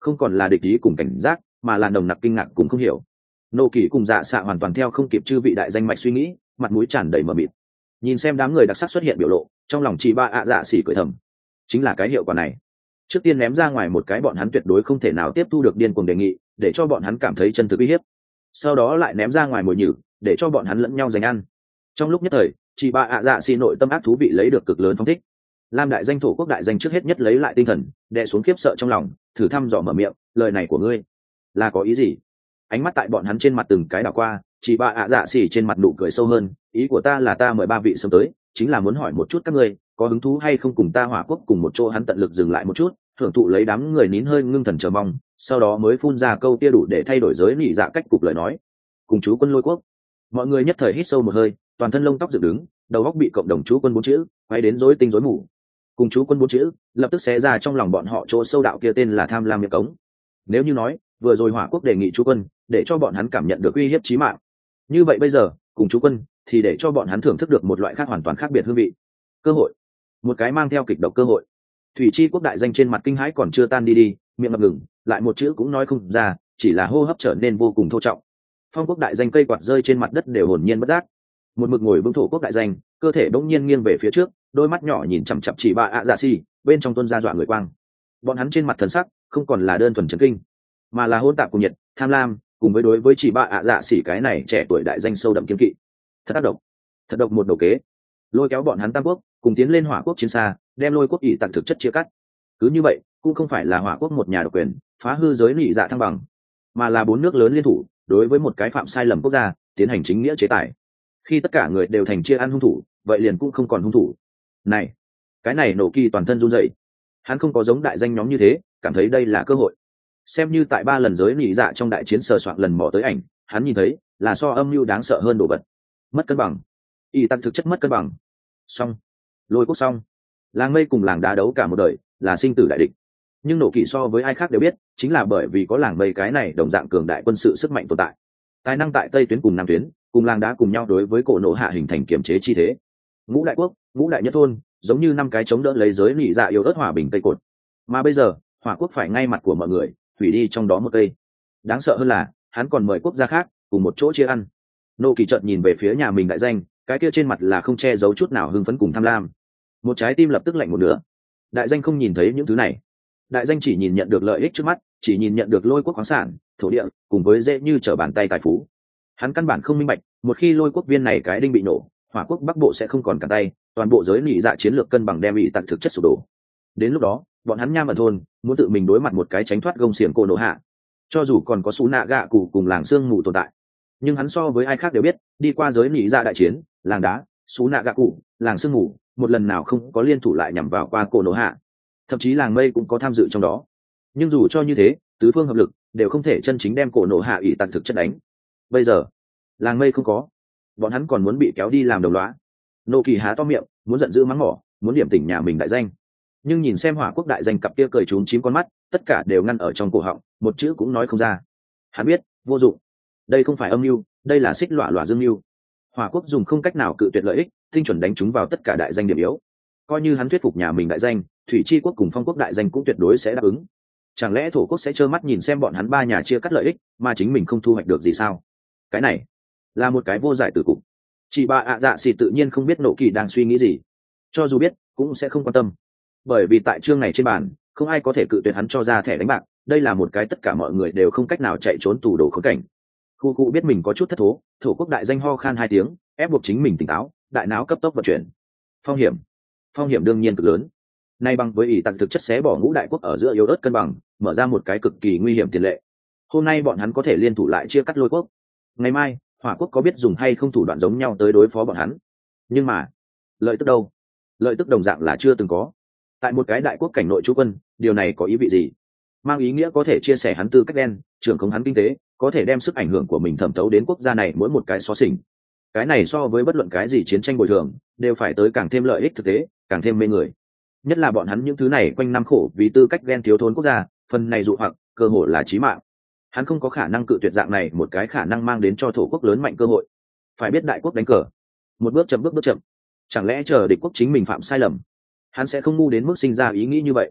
không còn là địch ý cùng cảnh giác, mà là nồng nặc kinh ngạc cùng không hiểu. Nô Kỳ cùng Dạ Xạ hoàn toàn theo không kịp chư vị đại danh mạch suy nghĩ, mặt mũi tràn đầy mờ mịt. Nhìn xem đám người đặc sắc xuất hiện biểu lộ, trong lòng chị ba ạ dạ xỉ cười thầm. Chính là cái hiệu quả này. Trước tiên ném ra ngoài một cái bọn hắn tuyệt đối không thể nào tiếp thu được điên cuồng đề nghị, để cho bọn hắn cảm thấy chân thực uy hiếp. Sau đó lại ném ra ngoài mồi nhử, để cho bọn hắn lẫn nhau giành ăn. Trong lúc nhất thời, chị ba ạ dạ xỉ nội tâm ác thú vị lấy được cực lớn phóng thích. Lam đại danh thổ quốc đại danh trước hết nhất lấy lại tinh thần, đè xuống khiếp sợ trong lòng, thử thăm dò mở miệng, lời này của ngươi là có ý gì? Ánh mắt tại bọn hắn trên mặt từng cái đảo qua, chị ba ạ dạ xỉ trên mặt nụ cười sâu hơn, ý của ta là ta mời ba vị sớm tới, chính là muốn hỏi một chút các ngươi có hứng thú hay không cùng ta hỏa quốc cùng một chỗ. Hắn tận lực dừng lại một chút, hưởng thụ lấy đám người nín hơi ngưng thần chờ mong, sau đó mới phun ra câu tia đủ để thay đổi giới nỉ dạ cách cục lời nói, cùng chú quân Lôi quốc. Mọi người nhất thời hít sâu một hơi, toàn thân lông tóc dựng đứng, đầu óc bị cộng đồng chú quân bốn chữ quay đến rối tinh rối mù. Cùng chú quân bốn chữ lập tức xé ra trong lòng bọn họ chỗ sâu đạo kia tên là tham lam miệng cống. Nếu như nói vừa rồi hỏa quốc đề nghị chú quân để cho bọn hắn cảm nhận được uy hiếp chí mạng, như vậy bây giờ cùng chú quân thì để cho bọn hắn thưởng thức được một loại khác hoàn toàn khác biệt hương vị. Cơ hội, một cái mang theo kịch độc cơ hội. Thủy Chi quốc đại danh trên mặt kinh hãi còn chưa tan đi đi, miệng ngập ngừng, lại một chữ cũng nói không ra, chỉ là hô hấp trở nên vô cùng thô trọng. Phong quốc đại danh cây quạt rơi trên mặt đất đều hồn nhiên bất giác. Một mực ngồi vững thổ quốc đại danh, cơ thể bỗng nhiên nghiêng về phía trước, đôi mắt nhỏ nhìn chằm chằm chỉ ba ạ dạ xỉ, bên trong tuôn ra dọa người quang. Bọn hắn trên mặt thần sắc không còn là đơn thuần chấn kinh, mà là hỗn tạp cùng nhiệt, tham lam, cùng với đối với chỉ ba ạ dạ xỉ cái này trẻ tuổi đại danh sâu đậm kiên kỵ. Thật tác động, thật độc một đầu kế, lôi kéo bọn hắn tam quốc cùng tiến lên hỏa quốc chiến xa, đem Lôi quốc ỷ tặc thực chất chia cắt. Cứ như vậy cũng không phải là hỏa quốc một nhà độc quyền phá hư giới nị dạ thăng bằng, mà là bốn nước lớn liên thủ đối với một cái phạm sai lầm quốc gia tiến hành chính nghĩa chế tài. Khi tất cả người đều thành chia ăn hung thủ, vậy liền cũng không còn hung thủ. Này, cái này Nổ Kỳ toàn thân run rẩy. Hắn không có giống đại danh nhóm như thế cảm thấy đây là cơ hội. Xem như tại ba lần giới nị dạ trong đại chiến sờ soạn lần mò tới ảnh, hắn nhìn thấy là so âm mưu đáng sợ hơn đồ vật. Mất cân bằng, y tăng thực chất mất cân bằng. Xong, Lôi quốc xong. Làng mây cùng làng đá đấu cả một đời là sinh tử đại địch, nhưng Nổ Kỳ so với ai khác đều biết, chính là bởi vì có làng mây cái này đồng dạng cường đại quân sự sức mạnh tồn tại, tài năng tại tây tuyến cùng nam tuyến cùng làng đá cùng nhau đối với cổ nổ hạ hình thành kiểm chế chi thế. Ngũ đại quốc, ngũ đại nhất thôn giống như năm cái chống đỡ lấy giới nị dạ yếu ớt hòa bình tây cột, mà bây giờ hỏa quốc phải ngay mặt của mọi người hủy đi trong đó một cây. Đáng sợ hơn là hắn còn mời quốc gia khác cùng một chỗ chia ăn. Nô Kỳ chợt nhìn về phía nhà mình đại danh, cái kia trên mặt là không che giấu chút nào hưng phấn cùng tham lam. Một trái tim lập tức lạnh một nửa. Đại danh không nhìn thấy những thứ này, đại danh chỉ nhìn nhận được lợi ích trước mắt, chỉ nhìn nhận được Lôi quốc khoáng sản, thổ địa cùng với dễ như trở bàn tay tài phú. Hắn căn bản không minh bạch, một khi Lôi quốc viên này cái đinh bị nổ, hỏa quốc bắc bộ sẽ không còn cả tay, toàn bộ giới nị dạ chiến lược cân bằng đem bị tặc thực chất sụp đổ. Đến lúc đó bọn hắn nham ở thôn muốn tự mình đối mặt một cái tránh thoát gông xiềng cổ nổ hạ, cho dù còn có sú nạ gạ cụ cùng làng xương mù tồn tại, nhưng hắn so với ai khác đều biết, đi qua giới nị dạ đại chiến, làng đá, sú nạ gạ cụ, làng xương mù một lần nào không có liên thủ lại nhằm vào qua cổ nổ hạ, thậm chí làng mây cũng có tham dự trong đó. Nhưng dù cho như thế, tứ phương hợp lực đều không thể chân chính đem cổ nổ hạ ỷ tặc thực chất đánh. Bây giờ làng mây không có, bọn hắn còn muốn bị kéo đi làm đồng lõa. Nô Kỳ há to miệng muốn giận dữ mắng mỏ, muốn điểm tỉnh nhà mình đại danh, nhưng nhìn xem hỏa quốc đại danh cặp kia cười trúng chím con mắt, tất cả đều ngăn ở trong cổ họng, một chữ cũng nói không ra. Hắn biết vô dụng, đây không phải âm mưu, đây là xích lọa lọa dương mưu. Hỏa quốc dùng không cách nào cự tuyệt lợi ích, tinh chuẩn đánh trúng vào tất cả đại danh điểm yếu. Coi như hắn thuyết phục nhà mình đại danh, Thủy Chi quốc cùng Phong quốc đại danh cũng tuyệt đối sẽ đáp ứng. Chẳng lẽ thổ quốc sẽ trơ mắt nhìn xem bọn hắn ba nhà chia cắt lợi ích mà chính mình không thu hoạch được gì sao? Cái này là một cái vô giải tử cục. Chị bà ạ dạ xì tự nhiên không biết Nổ Kỳ đang suy nghĩ gì, cho dù biết cũng sẽ không quan tâm, bởi vì tại chương này trên bàn không ai có thể cự tuyệt hắn cho ra thẻ đánh bạc. Đây là một cái tất cả mọi người đều không cách nào chạy trốn tù đồ khốn cảnh. Khu cụ biết mình có chút thất thố, thổ quốc đại danh ho khan hai tiếng, ép buộc chính mình tỉnh táo, đại não cấp tốc vận chuyển. Phong hiểm, phong hiểm đương nhiên cực lớn. Nay bằng với ỷ tặc thực chất xé bỏ ngũ đại quốc ở giữa yếu ớt cân bằng, mở ra một cái cực kỳ nguy hiểm tiền lệ. Hôm nay bọn hắn có thể liên thủ lại chia cắt Lôi quốc, ngày mai hỏa quốc có biết dùng hay không thủ đoạn giống nhau tới đối phó bọn hắn. Nhưng mà lợi tức đâu? Lợi tức đồng dạng là chưa từng có. Tại một cái đại quốc cảnh nội trú quân, điều này có ý vị gì? Mang ý nghĩa có thể chia sẻ hắn tư cách đen, trưởng khống hắn kinh tế, có thể đem sức ảnh hưởng của mình thẩm thấu đến quốc gia này mỗi một cái xó xỉnh. Cái này so với bất luận cái gì chiến tranh bồi thường đều phải tới càng thêm lợi ích thực tế, càng thêm mê người. Nhất là bọn hắn những thứ này quanh năm khổ vì tư cách ghen thiếu thốn quốc gia, phần này dụ hoặc cơ hội là chí mạng. Hắn không có khả năng cự tuyệt dạng này một cái khả năng mang đến cho thổ quốc lớn mạnh cơ hội. Phải biết đại quốc đánh cờ, một bước chậm bước bước chậm. Chẳng lẽ chờ địch quốc chính mình phạm sai lầm, hắn sẽ không ngu đến mức sinh ra ý nghĩ như vậy?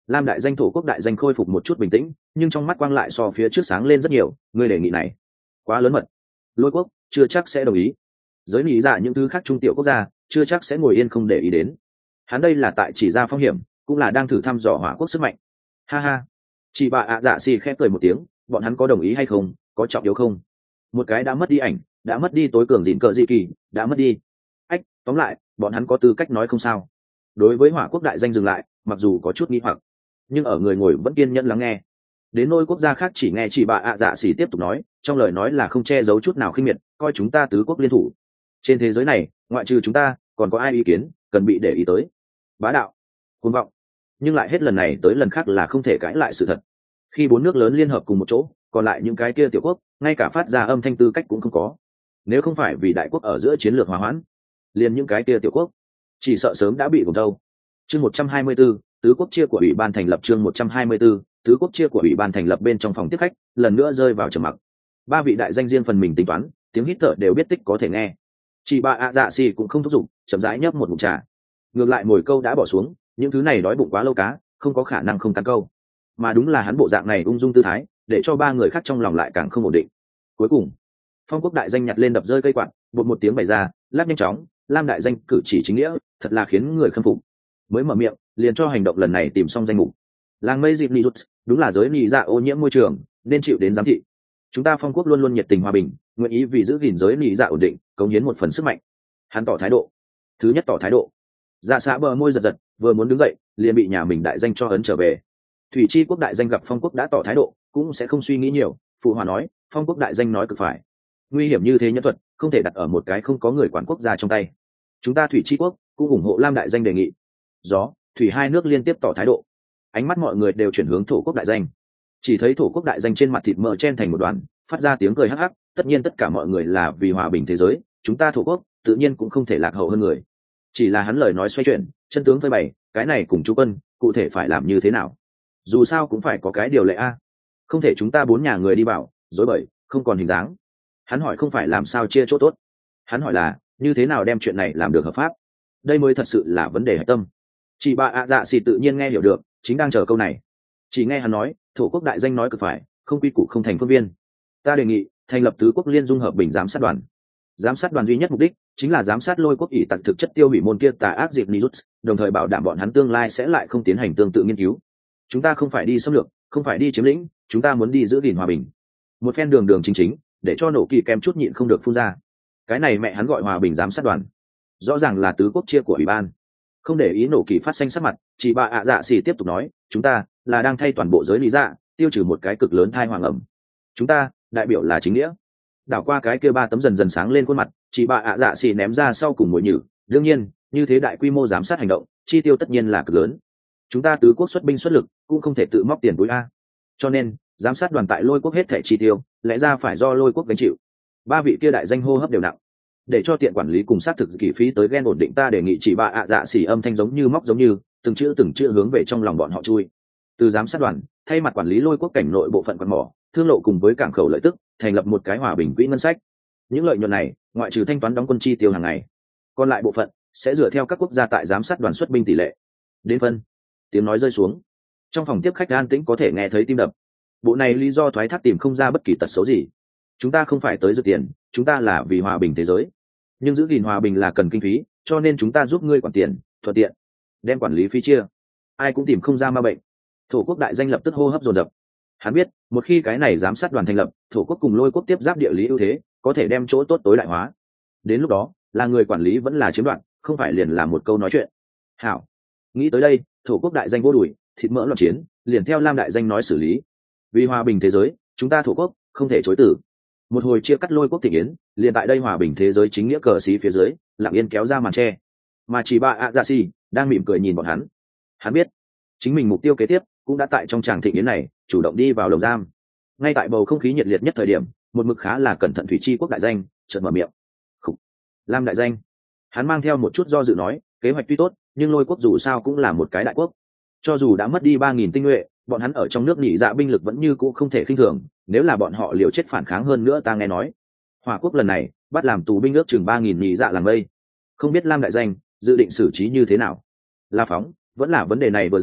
Lam đại danh thổ quốc đại danh khôi phục một chút bình tĩnh, nhưng trong mắt quang lại so phía trước sáng lên rất nhiều. Ngươi đề nghị này quá lớn mật, lôi quốc chưa chắc sẽ đồng ý. Giới lý dạ những thứ khác trung tiểu quốc gia chưa chắc sẽ ngồi yên không để ý đến. Hắn đây là tại chỉ ra phong hiểm, cũng là đang thử thăm dò hỏa quốc sức mạnh. Ha ha, chị bà ạ dạ xì khẽ cười một tiếng, bọn hắn có đồng ý hay không, có trọng yếu không? Một cái đã mất đi ảnh, đã mất đi tối cường dịn cờ dị kỳ, đã mất đi ách, tóm lại bọn hắn có tư cách nói không sao. Đối với hỏa quốc đại danh dừng lại, mặc dù có chút nghi hoặc, nhưng ở người ngồi vẫn kiên nhẫn lắng nghe. Đến nôi quốc gia khác chỉ nghe chị bà ạ dạ xỉ tiếp tục nói, trong lời nói là không che giấu chút nào khinh miệt, coi chúng ta tứ quốc liên thủ. Trên thế giới này ngoại trừ chúng ta còn có ai ý kiến cần bị để ý tới? Bá đạo, cuồng vọng, nhưng lại hết lần này tới lần khác là không thể cãi lại sự thật. Khi bốn nước lớn liên hợp cùng một chỗ, còn lại những cái kia tiểu quốc ngay cả phát ra âm thanh tư cách cũng không có. Nếu không phải vì đại quốc ở giữa chiến lược hòa hoãn, liền những cái kia tiểu quốc chỉ sợ sớm đã bị gồm đâu. Chương một trăm hai mươi 124, tứ quốc chia của ủy ban thành lập. Chương một trăm hai mươi 124, tứ quốc chia của ủy ban thành lập. Bên trong phòng tiếp khách lần nữa rơi vào trầm mặc. Ba vị đại danh riêng phần mình tính toán, tiếng hít thở đều biết tích có thể nghe. Chị bà ạ dạ xì cũng không thúc giục, chậm rãi nhấp một ngụm trà. Ngược lại mồi câu đã bỏ xuống, những thứ này đói bụng quá lâu cá, không có khả năng không cắn câu. Mà đúng là hắn bộ dạng này ung dung tư thái, để cho ba người khác trong lòng lại càng không ổn định. Cuối cùng, Phong quốc đại danh nhặt lên đập rơi cây quạt, bột một tiếng bày ra, lắp nhanh chóng. Lam đại danh cử chỉ chính nghĩa, thật là khiến người khâm phục. Mới mở miệng, liền cho hành động lần này tìm xong danh mục. Làng mây dịp nị rút, đúng là giới nị dạ ô nhiễm môi trường, nên chịu đến giám thị. Chúng ta Phong quốc luôn luôn nhiệt tình hòa bình, nguyện ý vì giữ gìn giới nị dạ ổn định, cống hiến một phần sức mạnh. Hắn tỏ thái độ. Thứ nhất tỏ thái độ. Dạ xã bờ môi giật giật, vừa muốn đứng dậy, liền bị nhà mình đại danh cho ấn trở về. Thủy chi quốc đại danh gặp Phong quốc đã tỏ thái độ, cũng sẽ không suy nghĩ nhiều. Phụ hòa nói, Phong quốc đại danh nói cực phải. Nguy hiểm như thế nhân thuật, không thể đặt ở một cái không có người quản quốc gia trong tay. Chúng ta Thủy chi quốc cũng ủng hộ Lam đại danh đề nghị. Gió, thủy hai nước liên tiếp tỏ thái độ. Ánh mắt mọi người đều chuyển hướng thổ quốc đại danh. Chỉ thấy thổ quốc đại danh trên mặt thịt mỡ chen thành một đoàn, phát ra tiếng cười hắc hắc. Tất nhiên tất cả mọi người là vì hòa bình thế giới, chúng ta thổ quốc tự nhiên cũng không thể lạc hậu hơn người. Chỉ là hắn lời nói xoay chuyển, chân tướng phơi bày, cái này cùng chú quân cụ thể phải làm như thế nào? Dù sao cũng phải có cái điều lệ a, không thể chúng ta bốn nhà người đi bảo dối bời, không còn hình dáng. Hắn hỏi không phải làm sao chia chỗ tốt, hắn hỏi là như thế nào đem chuyện này làm được hợp pháp. Đây mới thật sự là vấn đề hạch tâm. Chị bà ạ dạ xì tự nhiên nghe hiểu được, chính đang chờ câu này. Chỉ nghe hắn nói, thổ quốc đại danh nói cực phải, không quy củ không thành phương viên. Ta đề nghị thành lập tứ quốc liên dung hợp bình giám sát đoàn. Giám sát đoàn duy nhất mục đích chính là giám sát lôi quốc ỷ tặc thực chất tiêu hủy môn kia tà ác dịp nirut, đồng thời bảo đảm bọn hắn tương lai sẽ lại không tiến hành tương tự nghiên cứu. Chúng ta không phải đi xâm lược, không phải đi chiếm lĩnh, chúng ta muốn đi giữ gìn hòa bình. Một phen đường đường chính chính, để cho nổ kỳ kem chút nhịn không được phun ra. Cái này mẹ hắn gọi hòa bình giám sát đoàn, rõ ràng là tứ quốc chia của ủy ban. Không để ý nổ kỳ phát xanh sắc mặt, chỉ bà ạ dạ xì tiếp tục nói, chúng ta là đang thay toàn bộ giới lý dạ tiêu trừ một cái cực lớn thai hoàng ẩm. Chúng ta đại biểu là chính nghĩa. Đảo qua cái kia ba tấm dần dần sáng lên khuôn mặt, chỉ bà ạ dạ xì ném ra sau cùng mũi nhử. Đương nhiên, như thế đại quy mô giám sát hành động, chi tiêu tất nhiên là cực lớn. Chúng ta tứ quốc xuất binh xuất lực, cũng không thể tự móc tiền túi a. Cho nên giám sát đoàn tại lôi quốc hết thẻ chi tiêu, lẽ ra phải do lôi quốc gánh chịu. Ba vị kia đại danh hô hấp đều nặng. Để cho tiện quản lý cùng xác thực kỳ phí tới ghen ổn định, ta đề nghị chỉ bà ạ dạ xỉ âm thanh giống như móc giống như từng chữ từng chữ hướng về trong lòng bọn họ chui. Từ giám sát đoàn thay mặt quản lý lôi quốc cảnh nội bộ phận quan mỏ thương lộ cùng với cảng khẩu lợi tức, thành lập một cái hòa bình quỹ ngân sách. Những lợi nhuận này ngoại trừ thanh toán đóng quân chi tiêu hàng ngày, còn lại bộ phận sẽ dựa theo các quốc gia tại giám sát đoàn xuất binh tỷ lệ đến phân. Tiếng nói rơi xuống, trong phòng tiếp khách an tĩnh có thể nghe thấy tim đập. Bộ này lý do thoái thác tìm không ra bất kỳ tật xấu gì. Chúng ta không phải tới dự tiền, chúng ta là vì hòa bình thế giới, nhưng giữ gìn hòa bình là cần kinh phí, cho nên chúng ta giúp ngươi quản tiền, thuận tiện đem quản lý phí chia. Ai cũng tìm không ra ma bệnh. Thổ quốc đại danh lập tức hô hấp dồn dập. Hắn biết, một khi cái này giám sát đoàn thành lập, thổ quốc cùng lôi quốc tiếp giáp địa lý ưu thế, có thể đem chỗ tốt tối đại hóa. Đến lúc đó, là người quản lý vẫn là chiếm đoạt, không phải liền là một câu nói chuyện. Hảo, nghĩ tới đây, thổ quốc đại danh vô đùi, thịt mỡ loạn chiến, liền theo Lam đại danh nói xử lý. Vì hòa bình thế giới, chúng ta thổ quốc không thể chối từ. Một hồi chia cắt lôi quốc thị yến, liền tại đây hòa bình thế giới chính nghĩa cờ xí phía dưới, lặng yên kéo ra màn tre. Mà chỉ bà ạ dạ xì đang mỉm cười nhìn bọn hắn. Hắn biết, chính mình mục tiêu kế tiếp cũng đã tại trong tràng thịnh yến này chủ động đi vào lồng giam. Ngay tại bầu không khí nhiệt liệt nhất thời điểm, một mực khá là cẩn thận thủy chi quốc đại danh chợt mở miệng. Khủ. Lam đại danh, hắn mang theo một chút do dự nói, kế hoạch tuy tốt, nhưng lôi quốc dù sao cũng là một cái đại quốc. Cho dù đã mất đi ba nghìn tinh nhuệ, bọn hắn ở trong nước nhị dạ binh lực vẫn như cũ không thể khinh thường. Nếu là bọn họ liều chết phản kháng hơn nữa, ta nghe nói hỏa quốc lần này bắt làm tù binh ước chừng ba nghìn nhị dạ làng mây. Không biết Lam đại danh dự định xử trí như thế nào? La phóng vẫn là vấn đề này vừa ra,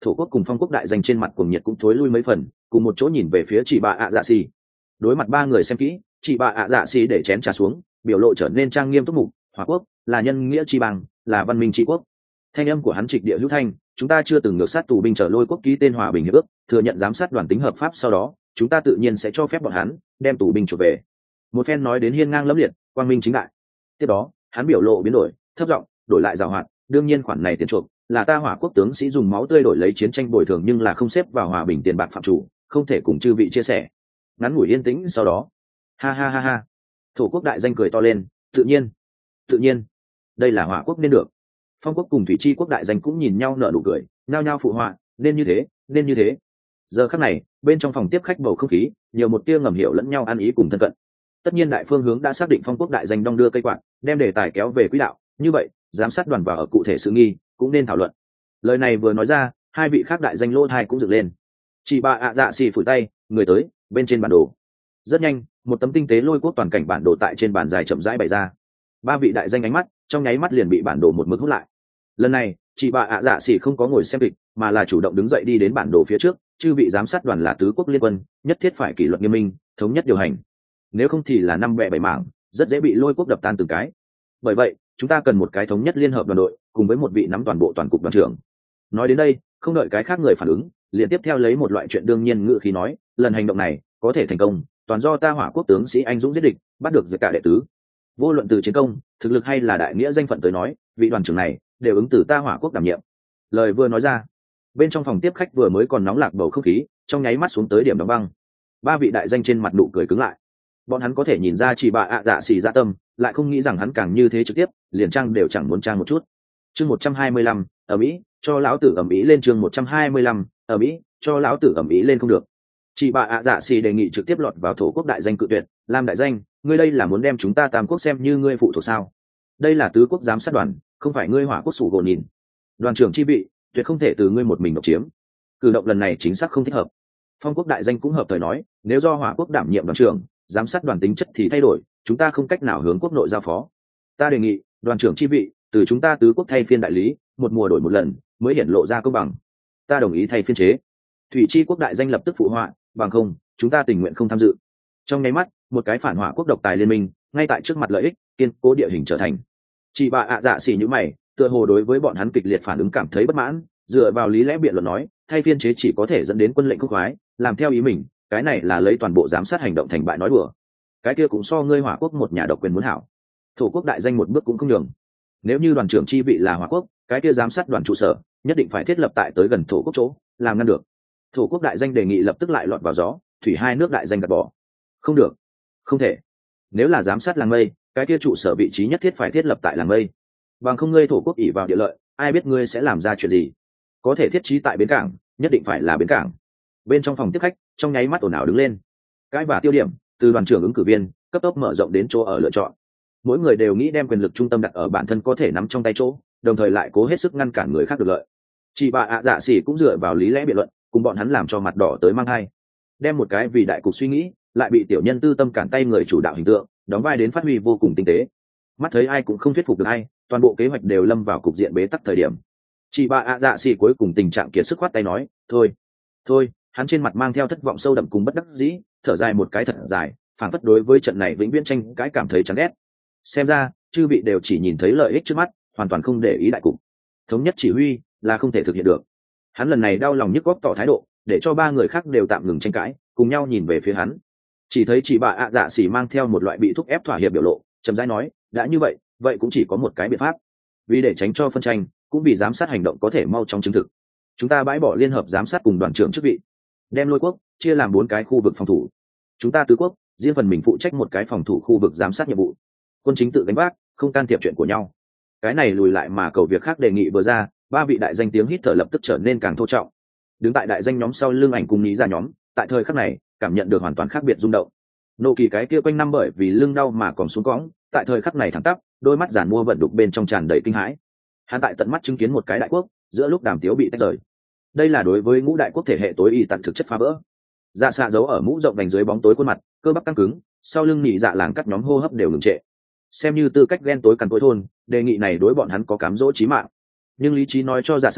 thổ quốc cùng phong quốc đại danh trên mặt cuồng nhiệt cũng thối lui mấy phần, cùng một chỗ nhìn về phía chị bà ạ dạ xì. Đối mặt ba người xem kỹ, chị bà ạ dạ xì để chén trà xuống, biểu lộ trở nên trang nghiêm túc mục. Hỏa quốc là nhân nghĩa chi bằng, là văn minh trị quốc. Thanh âm của hắn trịch địa hữu thanh, chúng ta chưa từng ngược sát tù binh trở lôi quốc ký tên hòa bình hiệp ước, thừa nhận giám sát đoàn tính hợp pháp, sau đó chúng ta tự nhiên sẽ cho phép bọn hắn đem tù binh chuộc về. Một phen nói đến hiên ngang lẫm liệt, quang minh chính đại. Tiếp đó hắn biểu lộ biến đổi, thấp giọng đổi lại giàu hoạt, đương nhiên khoản này tiền chuộc là ta hỏa quốc tướng sĩ dùng máu tươi đổi lấy chiến tranh bồi thường, nhưng là không xếp vào hòa bình tiền bạc phạm chủ, không thể cùng chư vị chia sẻ. Ngắn ngủi yên tĩnh sau đó, ha ha ha ha, thổ quốc đại danh cười to lên, tự nhiên tự nhiên đây là hỏa quốc nên được. Phong quốc cùng thủy chi quốc đại danh cũng nhìn nhau nở nụ cười, nhao nhao phụ họa, nên như thế nên như thế. Giờ khắc này bên trong phòng tiếp khách bầu không khí nhiều một tia ngầm hiểu lẫn nhau ăn ý cùng thân cận. Tất nhiên đại phương hướng đã xác định phong quốc đại danh đong đưa cây quạt, đem đề tài kéo về quỹ đạo, như vậy giám sát đoàn vào ở cụ thể sự nghi cũng nên thảo luận. Lời này vừa nói ra, hai vị khác đại danh lô thai cũng dựng lên. Chị bà ạ dạ xì phủi tay, người tới, bên trên bản đồ. Rất nhanh một tấm tinh tế lôi quốc toàn cảnh bản đồ tại trên bàn dài chậm rãi bày ra. Ba vị đại danh ánh mắt trong nháy mắt liền bị bản đồ một mực hút lại. Lần này chị bà ạ dạ xì không có ngồi xem kịch, mà là chủ động đứng dậy đi đến bản đồ phía trước. Chư vị giám sát đoàn là tứ quốc liên quân, nhất thiết phải kỷ luật nghiêm minh, thống nhất điều hành, nếu không thì là năm bè bảy mảng, rất dễ bị lôi quốc đập tan từng cái. Bởi vậy chúng ta cần một cái thống nhất liên hợp đoàn đội, cùng với một vị nắm toàn bộ toàn cục đoàn trưởng. Nói đến đây không đợi cái khác người phản ứng, liền tiếp theo lấy một loại chuyện đương nhiên ngữ khí nói, lần hành động này có thể thành công toàn do ta hỏa quốc tướng sĩ anh dũng giết địch, bắt được giật cả đệ tứ. Vô luận từ chiến công, thực lực hay là đại nghĩa danh phận tới nói, vị đoàn trưởng này đều ứng từ ta hỏa quốc đảm nhiệm. Lời vừa nói ra, bên trong phòng tiếp khách vừa mới còn nóng lạc bầu không khí trong nháy mắt xuống tới điểm đóng băng. Ba vị đại danh trên mặt nụ cười cứng lại. Bọn hắn có thể nhìn ra chỉ bà ạ dạ xì dạ tâm, lại không nghĩ rằng hắn càng như thế trực tiếp, liền trang đều chẳng muốn trang một chút. Chương một trăm hai mươi lăm, ở Mỹ, cho lão tử ầm ĩ lên. Chương một trăm hai mươi lăm, ở Mỹ, cho lão tử ầm ĩ lên không được. Chị bà ạ dạ xì đề nghị trực tiếp lọt vào thổ quốc đại danh cự tuyệt. Lam đại danh, ngươi đây là muốn đem chúng ta tam quốc xem như ngươi phụ thuộc sao? Đây là tứ quốc giám sát đoàn, không phải ngươi hỏa quốc sủ gỗ nhìn. Đoàn trưởng chi vị tuyệt không thể từ ngươi một mình độc chiếm. Cử động lần này chính xác không thích hợp. Phong quốc đại danh cũng hợp thời nói, nếu do hỏa quốc đảm nhiệm đoàn trưởng, giám sát đoàn tính chất thì thay đổi, chúng ta không cách nào hướng quốc nội giao phó. Ta đề nghị đoàn trưởng chi vị từ chúng ta tứ quốc thay phiên đại lý, một mùa đổi một lần mới hiển lộ ra công bằng. Ta đồng ý thay phiên chế. Thủy chi quốc đại danh lập tức phụ họa, bằng không chúng ta tình nguyện không tham dự. Trong nháy mắt một cái phản hỏa quốc độc tài liên minh ngay tại trước mặt lợi ích kiên cố địa hình trở thành. Chị bà ạ dạ xỉ như mày, tựa hồ đối với bọn hắn kịch liệt phản ứng cảm thấy bất mãn, dựa vào lý lẽ biện luận nói, thay phiên chế chỉ có thể dẫn đến quân lệnh quốc khoái, làm theo ý mình, cái này là lấy toàn bộ giám sát hành động thành bại nói đùa. Cái kia cũng so ngươi hỏa quốc một nhà độc quyền muốn hảo. Thổ quốc đại danh một bước cũng không nhường. Nếu như đoàn trưởng chi vị là hỏa quốc, cái kia giám sát đoàn trụ sở nhất định phải thiết lập tại tới gần thổ quốc chỗ, làm ngăn được. Thổ quốc đại danh đề nghị lập tức lại lọt vào gió, thủy hai nước đại danh gạt bỏ. Không được, không thể. Nếu là giám sát làng mây, cái kia trụ sở vị trí nhất thiết phải thiết lập tại làng mây. Bằng không ngươi thổ quốc ỷ vào địa lợi, ai biết ngươi sẽ làm ra chuyện gì. Có thể thiết trí tại bến cảng, nhất định phải là bến cảng. Bên trong phòng tiếp khách trong nháy mắt ồn ào đứng lên. Cái và tiêu điểm từ đoàn trưởng ứng cử viên cấp tốc mở rộng đến chỗ ở lựa chọn. Mỗi người đều nghĩ đem quyền lực trung tâm đặt ở bản thân có thể nắm trong tay chỗ, đồng thời lại cố hết sức ngăn cản người khác được lợi. Chị bà ạ dạ xỉ cũng dựa vào lý lẽ biện luận, cùng bọn hắn làm cho mặt đỏ tới mang hai. Đem một cái vì đại cục suy nghĩ, lại bị tiểu nhân tư tâm cản tay người chủ đạo hình tượng, đóng vai đến phát huy vô cùng tinh tế. Mắt thấy ai cũng không thuyết phục được ai, toàn bộ kế hoạch đều lâm vào cục diện bế tắc thời điểm. Chị bà ạ dạ xỉ cuối cùng tình trạng kiệt sức khoát tay nói, thôi, thôi. Hắn trên mặt mang theo thất vọng sâu đậm cùng bất đắc dĩ, thở dài một cái thật dài, phảng phất đối với trận này vĩnh viễn tranh cãi cảm thấy chán ghét. Xem ra chư vị đều chỉ nhìn thấy lợi ích trước mắt, hoàn toàn không để ý đại cục. Thống nhất chỉ huy là không thể thực hiện được. Hắn lần này đau lòng nhức góc tỏ thái độ, để cho ba người khác đều tạm ngừng tranh cãi, cùng nhau nhìn về phía hắn. Chỉ thấy chị bà ạ dạ xỉ mang theo một loại bị thúc ép thỏa hiệp biểu lộ, chậm rãi nói, đã như vậy, vậy cũng chỉ có một cái biện pháp. Vì để tránh cho phân tranh, cũng vì giám sát hành động có thể mau chóng chứng thực, chúng ta bãi bỏ liên hợp giám sát cùng đoàn trưởng chức vị, đem lôi quốc chia làm bốn cái khu vực phòng thủ. Chúng ta tứ quốc riêng phần mình phụ trách một cái phòng thủ khu vực giám sát nhiệm vụ, quân chính tự gánh vác, không can thiệp chuyện của nhau. Cái này lùi lại mà cầu việc khác đề nghị vừa ra, ba vị đại danh tiếng hít thở lập tức trở nên càng thô trọng. Đứng tại đại danh nhóm sau lưng ảnh cùng nghĩ ra nhóm, tại thời khắc này cảm nhận được hoàn toàn khác biệt rung động. Nộ kỳ cái kia quanh năm bởi vì lưng đau mà còn xuống cõng, tại thời khắc này thẳng tắp, đôi mắt giản mua vận đục bên trong tràn đầy kinh hãi. Hắn tại tận mắt chứng kiến một cái đại quốc giữa lúc đàm tiếu bị tách rời. Đây là đối với ngũ đại quốc thể hệ tối y tận thực chất phá vỡ. Dạ xạ giấu ở mũ rộng vành dưới bóng tối khuôn mặt, cơ bắp căng cứng, sau lưng nhị dạ làng cắt nhóm hô hấp đều ngừng trệ. Xem như tư cách ghen tối cằn tối thôn, đề nghị này đối bọn hắn có cám dỗ chí mạng. Nhưng lý trí nói cho dạ xạ,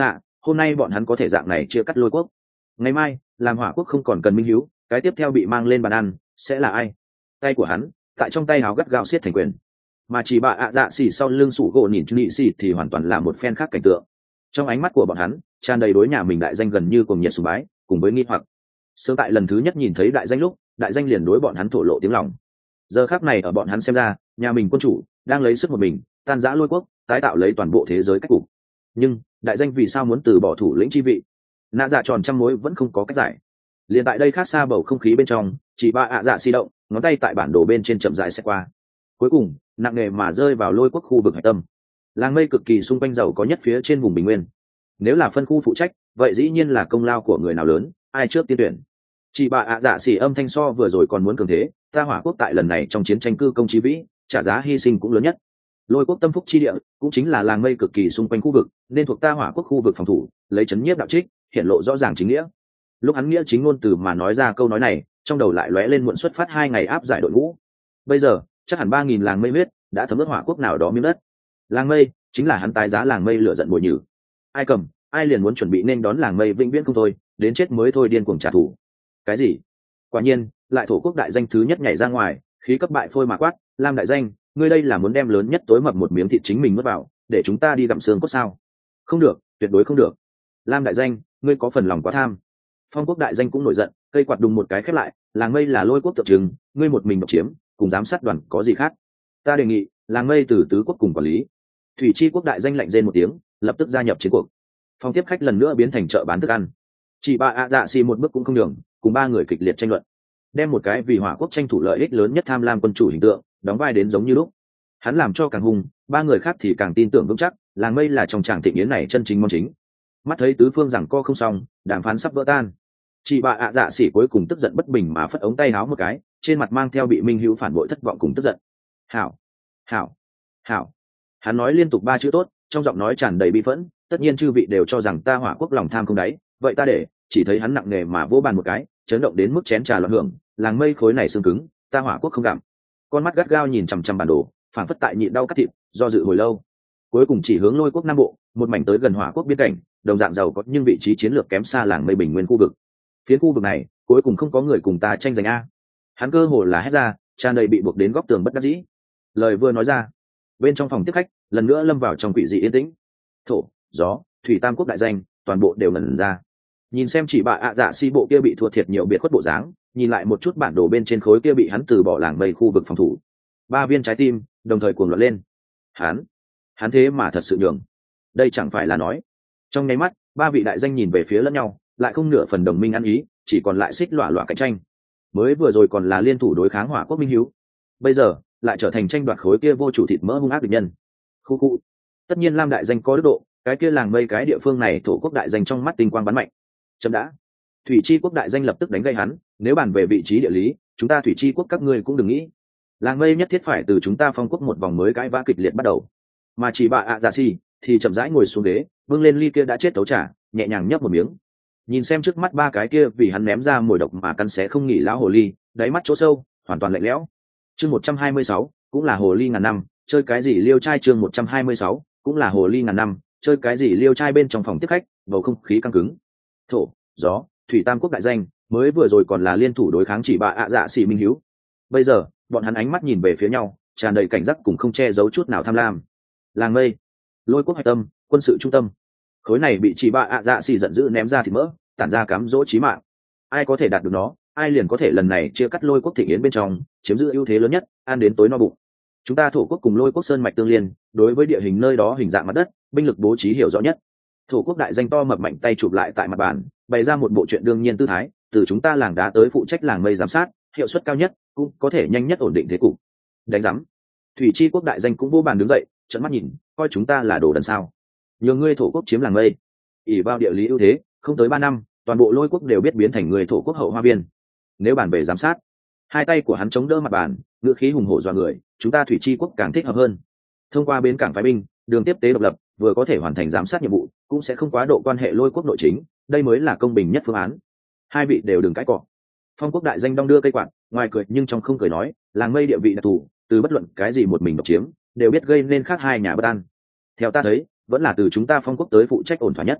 hôm nay bọn hắn có thể dạng này chia cắt lôi quốc, ngày mai làm hỏa quốc không còn cần minh hiếu, cái tiếp theo bị mang lên bàn ăn sẽ là ai? Tay của hắn tại trong tay háo gắt gao siết thành quyền, mà chỉ bà ạ dạ xỉ sau lưng sủ gỗ nhìn nhị xỉ thì hoàn toàn là một phen khác cảnh tượng. Trong ánh mắt của bọn hắn tràn đầy đối nhà mình đại danh gần như cuồng nhiệt sùng bái cùng với nghi hoặc. Sớm tại lần thứ nhất nhìn thấy đại danh lúc, đại danh liền đối bọn hắn thổ lộ tiếng lòng. Giờ khắc này ở bọn hắn xem ra, nhà mình quân chủ đang lấy sức một mình tan rã lôi quốc, tái tạo lấy toàn bộ thế giới cách cục. Nhưng đại danh vì sao muốn từ bỏ thủ lĩnh chi vị? Nạ dạ tròn trăm mối vẫn không có cách giải. Liền tại đây khác xa bầu không khí bên trong, chỉ ba ạ dạ xi động, ngón tay tại bản đồ bên trên chậm rãi sẽ qua. Cuối cùng nặng nề mà rơi vào lôi quốc khu vực hải tâm, làng mây cực kỳ xung quanh giàu có nhất phía trên vùng bình nguyên. Nếu là phân khu phụ trách, vậy dĩ nhiên là công lao của người nào lớn, ai trước tiên tuyển. Chị bà ạ dạ xỉ âm thanh so vừa rồi còn muốn cường thế, ta hỏa quốc tại lần này trong chiến tranh cư công chí vĩ, trả giá hy sinh cũng lớn nhất. Lôi quốc tâm phúc chi địa cũng chính là làng mây cực kỳ xung quanh khu vực, nên thuộc ta hỏa quốc khu vực phòng thủ, lấy chấn nhiếp đạo trích, hiện lộ rõ ràng chính nghĩa. Lúc hắn nghĩa chính ngôn từ mà nói ra câu nói này, trong đầu lại lóe lên muộn xuất phát hai ngày áp giải đội ngũ. Bây giờ chắc hẳn ba nghìn làng mây huyết đã thấm ướt hỏa quốc nào đó miếng đất. Làng mây chính là hắn tái giá làng mây lửa giận bồi nhử. Ai cầm ai liền muốn chuẩn bị nên đón làng mây vĩnh viễn không thôi, đến chết mới thôi điên cuồng trả thù. Cái gì? Quả nhiên lại thổ quốc đại danh thứ nhất nhảy ra ngoài, khí cấp bại phôi mà quát, Lam đại danh, ngươi đây là muốn đem lớn nhất tối mập một miếng thịt chính mình nuốt vào, để chúng ta đi gặm xương cốt sao? Không được, tuyệt đối không được. Lam đại danh, ngươi có phần lòng quá tham. Phong quốc đại danh cũng nổi giận, cây quạt đùng một cái khép lại, làng mây là lôi quốc tượng trưng, ngươi một mình độc chiếm, cùng giám sát đoàn có gì khác? Ta đề nghị làng mây từ tứ quốc cùng quản lý. Thủy chi quốc đại danh lạnh rên một tiếng, lập tức gia nhập chiến cuộc. Phòng tiếp khách lần nữa biến thành chợ bán thức ăn. Chỉ bà ạ dạ xì một bước cũng không đường, cùng ba người kịch liệt tranh luận, đem một cái vì hỏa quốc tranh thủ lợi ích lớn nhất tham lam quân chủ hình tượng đóng vai đến giống như lúc. Hắn làm cho càng hung, ba người khác thì càng tin tưởng vững chắc, làng mây là trong tràng thịnh yến này chân chính mong chính. Mắt thấy tứ phương rằng co không xong, đàm phán sắp vỡ tan, chị bà ạ dạ xỉ cuối cùng tức giận bất bình mà phất ống tay áo một cái, trên mặt mang theo bị minh hữu phản bội thất vọng cùng tức giận. Hảo, hảo, hảo. Hắn nói liên tục ba chữ tốt, trong giọng nói tràn đầy bi phẫn. Tất nhiên chư vị đều cho rằng ta hỏa quốc lòng tham không đáy, vậy ta để. Chỉ thấy hắn nặng nề mà vỗ bàn một cái, chấn động đến mức chén trà loạn hưởng, làng mây khối này xương cứng, ta hỏa quốc không gặm. Con mắt gắt gao nhìn chằm chằm bản đồ, phản phất tại nhịn đau cắt thịt, do dự hồi lâu, cuối cùng chỉ hướng lôi quốc nam bộ, một mảnh tới gần hỏa quốc biên cảnh, đồng dạng giàu có nhưng vị trí chiến lược kém xa làng mây bình nguyên khu vực. Phía khu vực này cuối cùng không có người cùng ta tranh giành a. Hắn cơ hồ là hét ra, tràn đầy bị buộc đến góc tường bất đắc dĩ. Lời vừa nói ra, bên trong phòng tiếp khách lần nữa lâm vào trong quỷ dị yên tĩnh. Thổ, gió, thủy tam quốc đại danh toàn bộ đều ngẩn ra, nhìn xem chỉ bà ạ dạ si bộ kia bị thua thiệt nhiều biệt khuất bộ dáng, nhìn lại một chút bản đồ bên trên khối kia bị hắn từ bỏ làng mây khu vực phòng thủ, ba viên trái tim đồng thời cuồng loạn lên. Hắn, hắn thế mà thật sự nhường, đây chẳng phải là nói. Trong nháy mắt ba vị đại danh nhìn về phía lẫn nhau, lại không nửa phần đồng minh ăn ý, chỉ còn lại xích lọa lọa cạnh tranh. Mới vừa rồi còn là liên thủ đối kháng hỏa quốc minh hiếu, bây giờ lại trở thành tranh đoạt khối kia vô chủ thịt mỡ hung ác địch nhân. Khu khu. Tất nhiên Lam đại danh có đức độ, cái kia làng mây cái địa phương này thổ quốc đại danh trong mắt tinh quang bắn mạnh. Chấm đã. Thủy chi quốc đại danh lập tức đánh gây hắn, nếu bàn về vị trí địa lý, chúng ta thủy chi quốc các ngươi cũng đừng nghĩ. Làng mây nhất thiết phải từ chúng ta phong quốc một vòng mới cãi vã kịch liệt bắt đầu. Mà chỉ bà ạ dạ xì thì chậm rãi ngồi xuống ghế, bưng lên ly kia đã chết tấu trà, nhẹ nhàng nhấp một miếng. Nhìn xem trước mắt ba cái kia vì hắn ném ra mồi độc mà căn xé không nghỉ lão hồ ly, đáy mắt chỗ sâu hoàn toàn lạnh lẽo. Chương một trăm hai mươi sáu cũng là hồ ly ngàn năm, chơi cái gì liêu trai. Chương một trăm hai mươi sáu cũng là hồ ly ngàn năm, chơi cái gì liêu trai. Bên trong phòng tiếp khách bầu không khí căng cứng. Thổ, gió, thủy tam quốc đại danh mới vừa rồi còn là liên thủ đối kháng chỉ bà ạ dạ xỉ minh hiếu, bây giờ bọn hắn ánh mắt nhìn về phía nhau, tràn đầy cảnh giác cùng không che giấu chút nào tham lam. Làng mây, lôi quốc hạch tâm, quân sự trung tâm, khối này bị chỉ bà ạ dạ xỉ giận dữ ném ra thì mỡ, tản ra cám dỗ chí mạng. Ai có thể đạt được nó, ai liền có thể lần này chia cắt lôi quốc thịnh yến bên trong, chiếm giữ ưu thế lớn nhất, ăn đến tối no bụng. Chúng ta thổ quốc cùng lôi quốc sơn mạch tương liên, đối với địa hình nơi đó hình dạng mặt đất, binh lực bố trí hiểu rõ nhất. Thổ quốc đại danh to mập mạnh tay chụp lại tại mặt bàn, bày ra một bộ chuyện đương nhiên tư thái, từ chúng ta làng đá tới phụ trách làng mây giám sát, hiệu suất cao nhất, cũng có thể nhanh nhất ổn định thế cục. Đánh giám. Thủy chi quốc đại danh cũng vô bàn đứng dậy, trợn mắt nhìn, coi chúng ta là đồ đần sao? Nhường ngươi thổ quốc chiếm làng mây, ỷ vào địa lý ưu thế, không tới ba năm, toàn bộ lôi quốc đều biết biến thành người thổ quốc hậu hoa viên. Nếu bàn về giám sát, hai tay của hắn chống đỡ mặt bàn, ngữ khí hùng hổ dọa người, chúng ta thủy chi quốc càng thích hợp hơn. Thông qua bến cảng phái binh, đường tiếp tế độc lập, vừa có thể hoàn thành giám sát nhiệm vụ, cũng sẽ không quá độ quan hệ lôi quốc nội chính, đây mới là công bình nhất phương án. Hai vị đều đừng cãi cọ. Phong quốc đại danh đong đưa cây quạt, ngoài cười nhưng trong không cười nói, làng mây địa vị đặc thù, từ bất luận cái gì một mình độc chiếm, đều biết gây nên khác hai nhà bất an. Theo ta thấy, vẫn là từ chúng ta phong quốc tới phụ trách ổn thỏa nhất.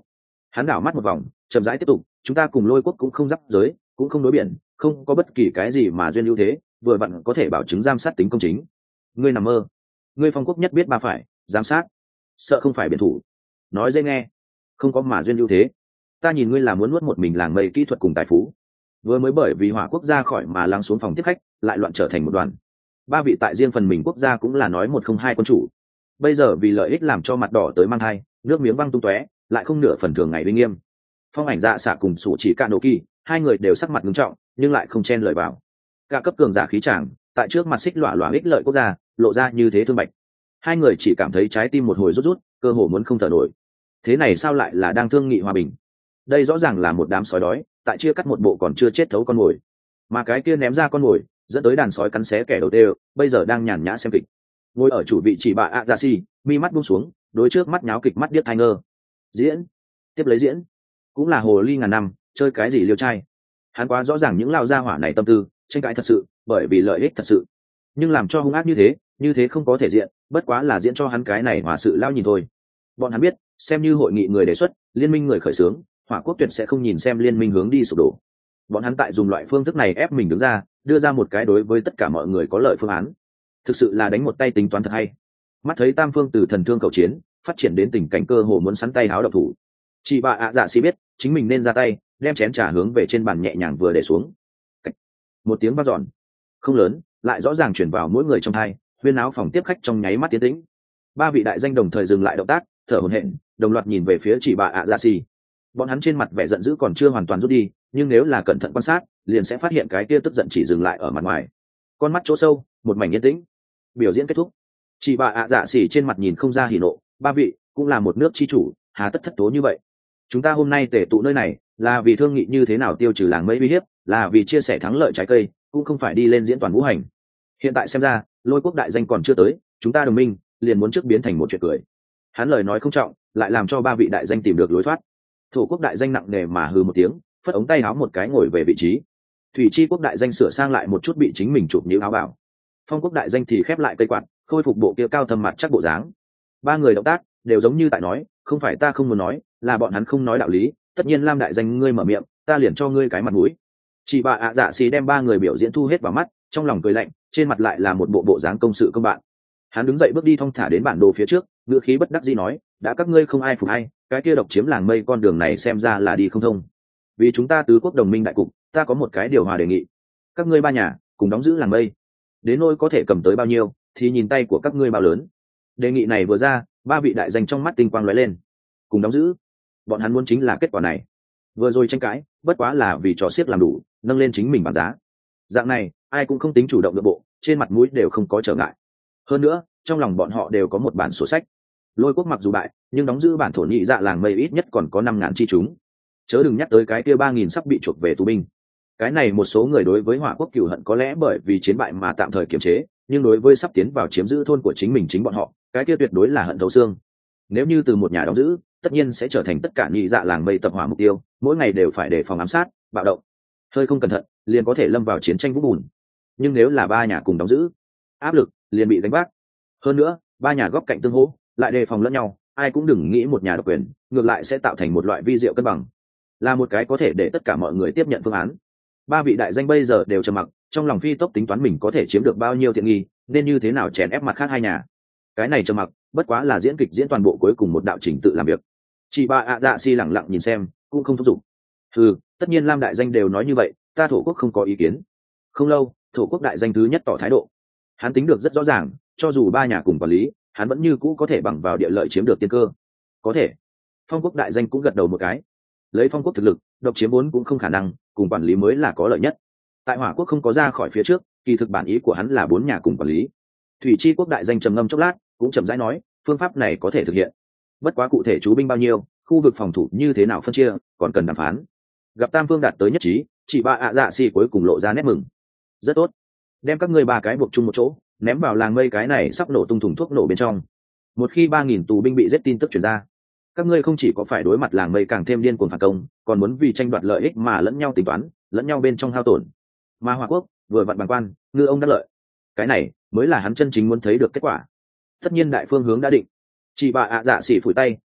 Hắn đảo mắt một vòng, chậm rãi tiếp tục, chúng ta cùng Lôi quốc cũng không giáp giới, cũng không đối biển, không có bất kỳ cái gì mà duyên ưu thế, vừa vặn có thể bảo chứng giám sát tính công chính. Ngươi nằm mơ. Ngươi Phong quốc nhất biết ba phải giám sát, sợ không phải biển thủ. Nói dễ nghe, không có mà duyên ưu thế. Ta nhìn ngươi là muốn nuốt một mình làng mây kỹ thuật cùng tài phú. Vừa mới bởi vì hỏa quốc gia khỏi mà lắng xuống phòng tiếp khách, lại loạn trở thành một đoàn. Ba vị tại riêng phần mình quốc gia cũng là nói một không hai quân chủ. Bây giờ vì lợi ích làm cho mặt đỏ tới mang hai, nước miếng văng tung tóe, lại không nửa phần thường ngày uy nghiêm. Phong ảnh dạ xạ cùng sủ chỉ cạn nổ kỳ, hai người đều sắc mặt nghiêm trọng, nhưng lại không chen lời vào. Cả cấp cường giả khí tràng, tại trước mặt xích lọa lọa ích lợi quốc gia, lộ ra như thế thương bạch. Hai người chỉ cảm thấy trái tim một hồi rút rút, cơ hồ muốn không thở nổi. Thế này sao lại là đang thương nghị hòa bình? Đây rõ ràng là một đám sói đói, tại chia cắt một bộ còn chưa chết thấu con mồi, mà cái kia ném ra con mồi, dẫn tới đàn sói cắn xé kẻ đầu tiên, bây giờ đang nhàn nhã xem kịch. Ngồi ở chủ vị chỉ bà ạ dạ xì, mi mắt buông xuống, đối trước mắt nháo kịch mắt điếc tai ngơ. Diễn, tiếp lấy diễn, cũng là hồ ly ngàn năm, chơi cái gì liêu trai. Hắn quá rõ ràng những lao gia hỏa này tâm tư, tranh cãi thật sự, bởi vì lợi ích thật sự. Nhưng làm cho hung ác như thế, như thế không có thể diện, bất quá là diễn cho hắn cái này hòa sự lao nhìn thôi. Bọn hắn biết, xem như hội nghị người đề xuất, liên minh người khởi xướng, hỏa quốc tuyệt sẽ không nhìn xem liên minh hướng đi sụp đổ. Bọn hắn tại dùng loại phương thức này ép mình đứng ra, đưa ra một cái đối với tất cả mọi người có lợi phương án. Thực sự là đánh một tay tính toán thật hay. Mắt thấy tam phương từ thần thương cầu chiến phát triển đến tình cảnh cơ hồ muốn sắn tay háo độc thủ, chị bà ạ dạ xì biết chính mình nên ra tay, đem chén trà hướng về trên bàn nhẹ nhàng vừa để xuống. Một tiếng vang dọn không lớn, lại rõ ràng chuyển vào mỗi người trong hai, huyên áo phòng tiếp khách trong nháy mắt tiến tĩnh. Ba vị đại danh đồng thời dừng lại động tác, thở hổn hển, đồng loạt nhìn về phía chị bà ạ dạ xì. Bọn hắn trên mặt vẻ giận dữ còn chưa hoàn toàn rút đi, nhưng nếu là cẩn thận quan sát, liền sẽ phát hiện cái kia tức giận chỉ dừng lại ở mặt ngoài. Con mắt chỗ sâu, một mảnh yên tĩnh. Biểu diễn kết thúc. Chị bà ạ dạ xỉ trên mặt nhìn không ra hỉ nộ, ba vị cũng là một nước chi chủ, hà tất thất tố như vậy. Chúng ta hôm nay tề tụ nơi này, là vì thương nghị như thế nào tiêu trừ làng mây uy hiếp, là vì chia sẻ thắng lợi trái cây, cũng không phải đi lên diễn toàn vũ hành. Hiện tại xem ra, Lôi quốc đại danh còn chưa tới, chúng ta đồng minh liền muốn trước biến thành một chuyện cười. Hắn lời nói không trọng, lại làm cho ba vị đại danh tìm được lối thoát. Thổ quốc đại danh nặng nề mà hừ một tiếng, phất ống tay áo một cái ngồi về vị trí. Thủy chi quốc đại danh sửa sang lại một chút bị chính mình chụp nhíu áo bảo. Phong quốc đại danh thì khép lại cây quạt, khôi phục bộ kia cao thâm mặt chắc bộ dáng. Ba người động tác đều giống như tại nói, không phải ta không muốn nói, là bọn hắn không nói đạo lý. Tất nhiên Lam đại danh ngươi mở miệng, ta liền cho ngươi cái mặt mũi. Chị bà ạ dạ xì đem ba người biểu diễn thu hết vào mắt, trong lòng cười lạnh, trên mặt lại là một bộ bộ dáng công sự công bạn. Hắn đứng dậy bước đi thong thả đến bản đồ phía trước, ngữ khí bất đắc dĩ nói, đã các ngươi không ai phục ai, cái kia độc chiếm làng mây con đường này xem ra là đi không thông. Vì chúng ta tứ quốc đồng minh đại cục, ta có một cái điều hòa đề nghị. Các ngươi ba nhà cùng đóng giữ làng mây, đến nỗi có thể cầm tới bao nhiêu thì nhìn tay của các ngươi bao lớn. Đề nghị này vừa ra, ba vị đại danh trong mắt tinh quang lóe lên. Cùng đóng giữ, bọn hắn muốn chính là kết quả này. Vừa rồi tranh cãi bất quá là vì trò xiếc làm đủ, nâng lên chính mình bản giá. Dạng này ai cũng không tính chủ động nội bộ, trên mặt mũi đều không có trở ngại. Hơn nữa trong lòng bọn họ đều có một bản sổ sách. Lôi quốc mặc dù bại, nhưng đóng giữ bản thổ nhị dạ làng mây ít nhất còn có năm ngàn chi chúng. Chớ đừng nhắc tới cái kia ba nghìn sắp bị chuộc về tù binh. Cái này một số người đối với hỏa quốc cửu hận có lẽ bởi vì chiến bại mà tạm thời kiềm chế, nhưng đối với sắp tiến vào chiếm giữ thôn của chính mình chính bọn họ, cái kia tuyệt đối là hận thấu xương. Nếu như từ một nhà đóng giữ, tất nhiên sẽ trở thành tất cả nhị dạ làng mây tập hỏa mục tiêu, mỗi ngày đều phải đề phòng ám sát, bạo động. Hơi không cẩn thận, liền có thể lâm vào chiến tranh vũng bùn. Nhưng nếu là ba nhà cùng đóng giữ, áp lực liền bị đánh vác. Hơn nữa, ba nhà góc cạnh tương hỗ, lại đề phòng lẫn nhau, ai cũng đừng nghĩ một nhà độc quyền, ngược lại sẽ tạo thành một loại vi diệu cân bằng, là một cái có thể để tất cả mọi người tiếp nhận phương án. Ba vị đại danh bây giờ đều trầm mặc, trong lòng phi tốc tính toán mình có thể chiếm được bao nhiêu thiện nghi, nên như thế nào chèn ép mặt khác hai nhà. Cái này trầm mặc bất quá là diễn kịch diễn toàn bộ cuối cùng một đạo trình tự làm việc. Chị ba ạ dạ si lẳng lặng nhìn xem, cũng không thúc giục. Ừ, tất nhiên Lam đại danh đều nói như vậy, ta thổ quốc không có ý kiến. Không lâu, thổ quốc đại danh thứ nhất tỏ thái độ. Hắn tính được rất rõ ràng, cho dù ba nhà cùng quản lý, hắn vẫn như cũ có thể bằng vào địa lợi chiếm được tiên cơ. Có thể. Phong quốc đại danh cũng gật đầu một cái. Lấy phong quốc thực lực, độc chiếm vốn cũng không khả năng, cùng quản lý mới là có lợi nhất. Tại hỏa quốc không có ra khỏi phía trước, kỳ thực bản ý của hắn là bốn nhà cùng quản lý. Thủy chi quốc đại danh trầm ngâm chốc lát, cũng chậm rãi nói, phương pháp này có thể thực hiện. Bất quá cụ thể chú binh bao nhiêu, khu vực phòng thủ như thế nào phân chia, còn cần đàm phán. Gặp tam phương đạt tới nhất trí, chị ba ạ dạ si cuối cùng lộ ra nét mừng. Rất tốt, đem các ngươi ba cái buộc chung một chỗ, ném vào làng mây cái này sắp nổ tung thùng thuốc nổ bên trong. Một khi ba nghìn tù binh bị giết tin tức truyền ra, các ngươi không chỉ có phải đối mặt làng mây càng thêm điên cuồng phản công, còn muốn vì tranh đoạt lợi ích mà lẫn nhau tính toán, lẫn nhau bên trong hao tổn. Mà Hỏa quốc vừa vặn bằng quan, ngư ông đắc lợi. Cái này mới là hắn chân chính muốn thấy được kết quả. Tất nhiên đại phương hướng đã định. Chị bà ạ dạ xỉ phủi tay,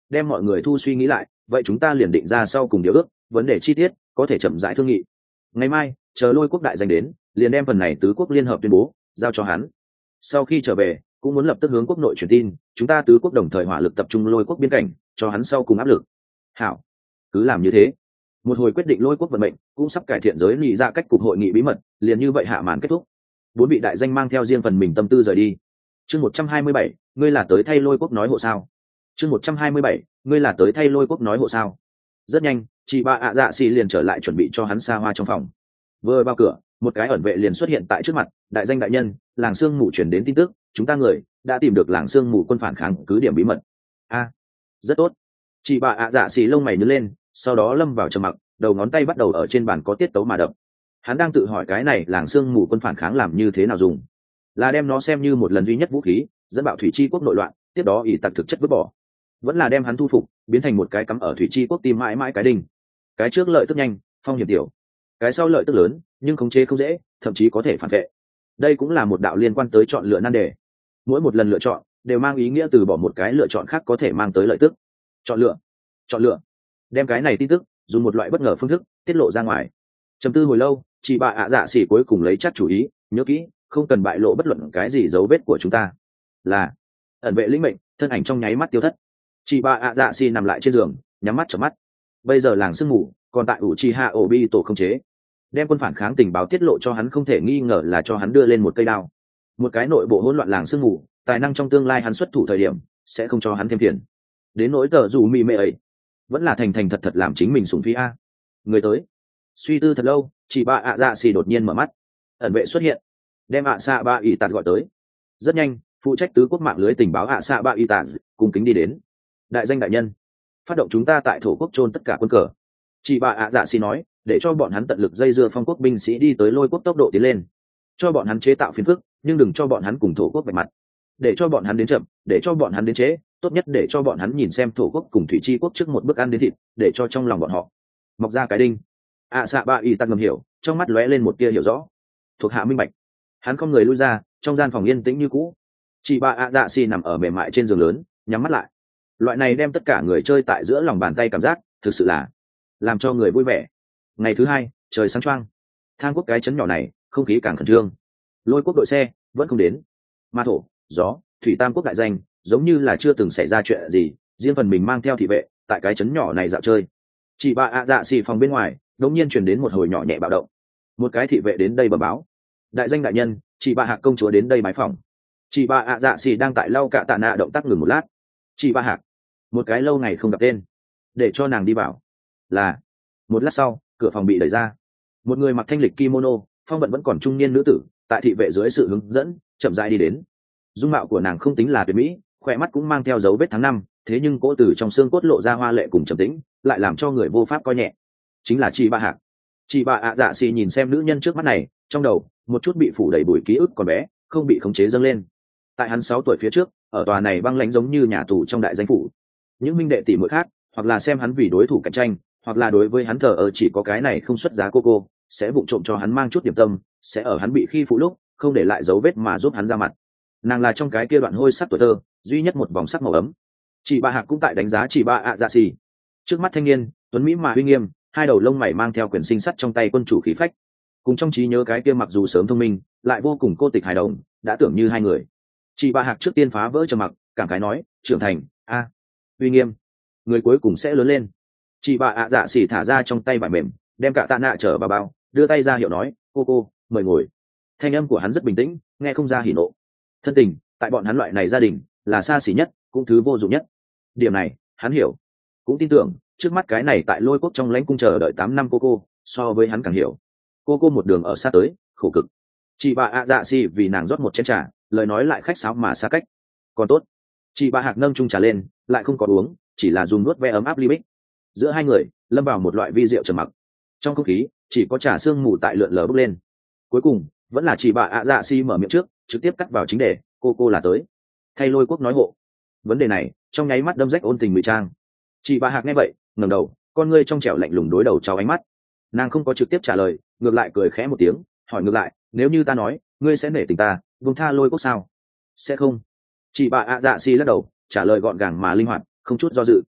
đem mọi người thu suy nghĩ lại, vậy chúng ta liền định ra sau cùng điều ước, vấn đề chi tiết có thể chậm rãi thương nghị. Ngày mai chờ Lôi quốc đại danh đến, liền đem phần này tứ quốc liên hợp tuyên bố giao cho hắn. Sau khi trở về cũng muốn lập tức hướng quốc nội truyền tin, chúng ta tứ quốc đồng thời hỏa lực tập trung Lôi quốc biên cảnh, cho hắn sau cùng áp lực. Hảo, cứ làm như thế. Một hồi quyết định Lôi quốc vận mệnh cũng sắp cải thiện giới nghị ra cách cục hội nghị bí mật, liền như vậy hạ màn kết thúc. Bốn vị đại danh mang theo riêng phần mình tâm tư rời đi. Chương một trăm hai mươi bảy, ngươi là tới thay Lôi quốc nói hộ sao? Chương một trăm hai mươi bảy, ngươi là tới thay Lôi quốc nói hộ sao? Rất nhanh, chị ba ạ dạ xì liền trở lại chuẩn bị cho hắn xa hoa trong phòng. Vừa vào cửa, một cái ẩn vệ liền xuất hiện tại trước mặt. Đại danh đại nhân, làng sương mù chuyển đến tin tức, chúng ta người đã tìm được làng sương mù quân phản kháng cứ điểm bí mật. A, rất tốt. Chị bà ạ dạ xì lông mày nhướng lên, sau đó lâm vào trầm mặc, đầu ngón tay bắt đầu ở trên bàn có tiết tấu mà đập. Hắn đang tự hỏi cái này làng sương mù quân phản kháng làm như thế nào dùng, là đem nó xem như một lần duy nhất vũ khí dẫn bạo thủy chi quốc nội loạn, tiếp đó ỷ tặc thực chất vứt bỏ, vẫn là đem hắn thu phục biến thành một cái cắm ở thủy chi quốc tim mãi mãi cái đinh. Cái trước lợi tức nhanh, phong hiểm tiểu, cái sau lợi tức lớn nhưng khống chế không dễ, thậm chí có thể phản vệ. Đây cũng là một đạo liên quan tới chọn lựa nan đề. Mỗi một lần lựa chọn đều mang ý nghĩa từ bỏ một cái lựa chọn khác có thể mang tới lợi tức. Chọn lựa, chọn lựa, đem cái này tin tức dùng một loại bất ngờ phương thức tiết lộ ra ngoài. Trầm tư hồi lâu, chị bà ạ dạ xỉ cuối cùng lấy chắc chủ ý, nhớ kỹ, không cần bại lộ bất luận cái gì dấu vết của chúng ta. Là ẩn vệ lĩnh mệnh, thân ảnh trong nháy mắt tiêu thất. Chị bà ạ dạ xỉ nằm lại trên giường, nhắm mắt chợp mắt. Bây giờ làng sương mù còn tại ủ trì hạ ổ bi tổ không chế, đem quân phản kháng tình báo tiết lộ cho hắn không thể nghi ngờ là cho hắn đưa lên một cây đao. Một cái nội bộ hỗn loạn làng sương mù, tài năng trong tương lai hắn xuất thủ thời điểm sẽ không cho hắn thêm phiền. Đến nỗi tờ dù mị mê ấy, vẫn là thành thành thật thật làm chính mình sủng phi a. Người tới. Suy tư thật lâu, chị bà ạ dạ xì đột nhiên mở mắt. Ẩn vệ xuất hiện, đem ạ xạ ba ỷ tạt gọi tới. Rất nhanh, phụ trách tứ quốc mạng lưới tình báo ạ xạ ba ỷ tạt cùng kính đi đến. Đại danh đại nhân, phát động chúng ta tại thổ quốc chôn tất cả quân cờ. Chị bà ạ dạ xì nói, để cho bọn hắn tận lực dây dưa phong quốc binh sĩ đi tới Lôi quốc tốc độ tiến lên, cho bọn hắn chế tạo phiền phức, nhưng đừng cho bọn hắn cùng thổ quốc vạch mặt. Để cho bọn hắn đến chậm, để cho bọn hắn đến chế, tốt nhất để cho bọn hắn nhìn xem thổ quốc cùng thủy chi quốc trước một bước ăn đến thịt, để cho trong lòng bọn họ mọc ra cái đinh. ạ xạ ba y tăng ngầm hiểu, trong mắt lóe lên một tia hiểu rõ. Thuộc hạ minh bạch. Hắn không người lui ra, trong gian phòng yên tĩnh như cũ. Chị bà ạ dạ xì nằm ở mềm mại trên giường lớn, nhắm mắt lại. Loại này đem tất cả người chơi tại giữa lòng bàn tay cảm giác, thực sự là làm cho người vui vẻ. Ngày thứ hai, trời sáng choang. Thang quốc cái chấn nhỏ này, không khí càng khẩn trương. Lôi quốc đội xe vẫn không đến. Ma thổ, gió, thủy tam quốc đại danh, giống như là chưa từng xảy ra chuyện gì, riêng phần mình mang theo thị vệ tại cái chấn nhỏ này dạo chơi. Chị bà ạ dạ xì phòng bên ngoài đột nhiên truyền đến một hồi nhỏ nhẹ bạo động. Một cái thị vệ đến đây bẩm báo, đại danh đại nhân, chị bà hạc công chúa đến đây bái phòng. Chị bà ạ dạ xì đang tại lau cạ tạ nạ, động tác ngừng một lát. Chị bà hạc, một cái lâu ngày không gặp tên, để cho nàng đi vào. Là. Một lát sau, cửa phòng bị đẩy ra. Một người mặc thanh lịch kimono, phong vận vẫn còn trung niên nữ tử, tại thị vệ dưới sự hướng dẫn chậm rãi đi đến. Dung mạo của nàng không tính là tuyệt mỹ, khỏe mắt cũng mang theo dấu vết tháng năm, thế nhưng cỗ từ trong xương cốt lộ ra hoa lệ cùng trầm tĩnh, lại làm cho người vô pháp coi nhẹ. Chính là chị bà hạc. Chị bà ạ dạ xì nhìn xem nữ nhân trước mắt này, trong đầu một chút bị phủ đầy bụi ký ức còn bé, không bị khống chế dâng lên. Tại hắn sáu tuổi phía trước, ở tòa này băng lãnh giống như nhà tù trong đại danh phủ, những minh đệ tỷ muội khác, hoặc là xem hắn vì đối thủ cạnh tranh, hoặc là đối với hắn thờ ơ chỉ có cái này không xuất giá cô cô, sẽ vụng trộm cho hắn mang chút điểm tâm, sẽ ở hắn bị khi phụ lúc không để lại dấu vết mà giúp hắn ra mặt. Nàng là trong cái kia đoạn hôi sắc tuổi thơ duy nhất một vòng sắc màu ấm. Chị bà hạc cũng tại đánh giá chị bà ạ dạ xì. Trước mắt thanh niên tuấn mỹ mà uy nghiêm, hai đầu lông mày mang theo quyển sinh sắt trong tay quân chủ khí phách, cùng trong trí nhớ cái kia mặc dù sớm thông minh lại vô cùng cô tịch hài đồng, đã tưởng như hai người. Chị bà hạc trước tiên phá vỡ trầm mặc, cảm khái nói, trưởng thành a uy nghiêm, người cuối cùng sẽ lớn lên. Chị bà ạ dạ xì thả ra trong tay vải mềm, đem cả tạ nạ trở vào bao, đưa tay ra hiệu nói, cô cô mời ngồi. Thanh âm của hắn rất bình tĩnh, nghe không ra hỉ nộ. Thân tình tại bọn hắn loại này gia đình là xa xỉ nhất, cũng thứ vô dụng nhất. Điểm này hắn hiểu, cũng tin tưởng trước mắt cái này tại Lôi quốc trong lãnh cung chờ đợi tám năm cô cô, so với hắn càng hiểu. Cô cô một đường ở xa tới, khổ cực. Chị bà ạ dạ xì vì nàng rót một chén trà, lời nói lại khách sáo mà xa cách. Còn tốt. Chị bà hạc nâng chung trà lên, lại không có uống, chỉ là dùng nuốt ve ấm áp ly bích. Giữa hai người lâm vào một loại vi rượu trầm mặc. Trong không khí chỉ có trà sương mù tại lượn lờ bốc lên. Cuối cùng vẫn là chị bà ạ dạ xì mở miệng trước, trực tiếp cắt vào chính đề, cô cô là tới thay Lôi quốc nói hộ. Vấn đề này trong nháy mắt đâm rách ôn tình ngụy trang. Chị bà hạc nghe vậy ngẩng đầu, con ngươi trong trẻo lạnh lùng đối đầu cháu ánh mắt. Nàng không có trực tiếp trả lời, ngược lại cười khẽ một tiếng, hỏi ngược lại, nếu như ta nói ngươi sẽ nể tình ta vùng tha Lôi quốc sao? Sẽ không. Chị bà ạ dạ xì lắc đầu, trả lời gọn gàng mà linh hoạt, không chút do dự.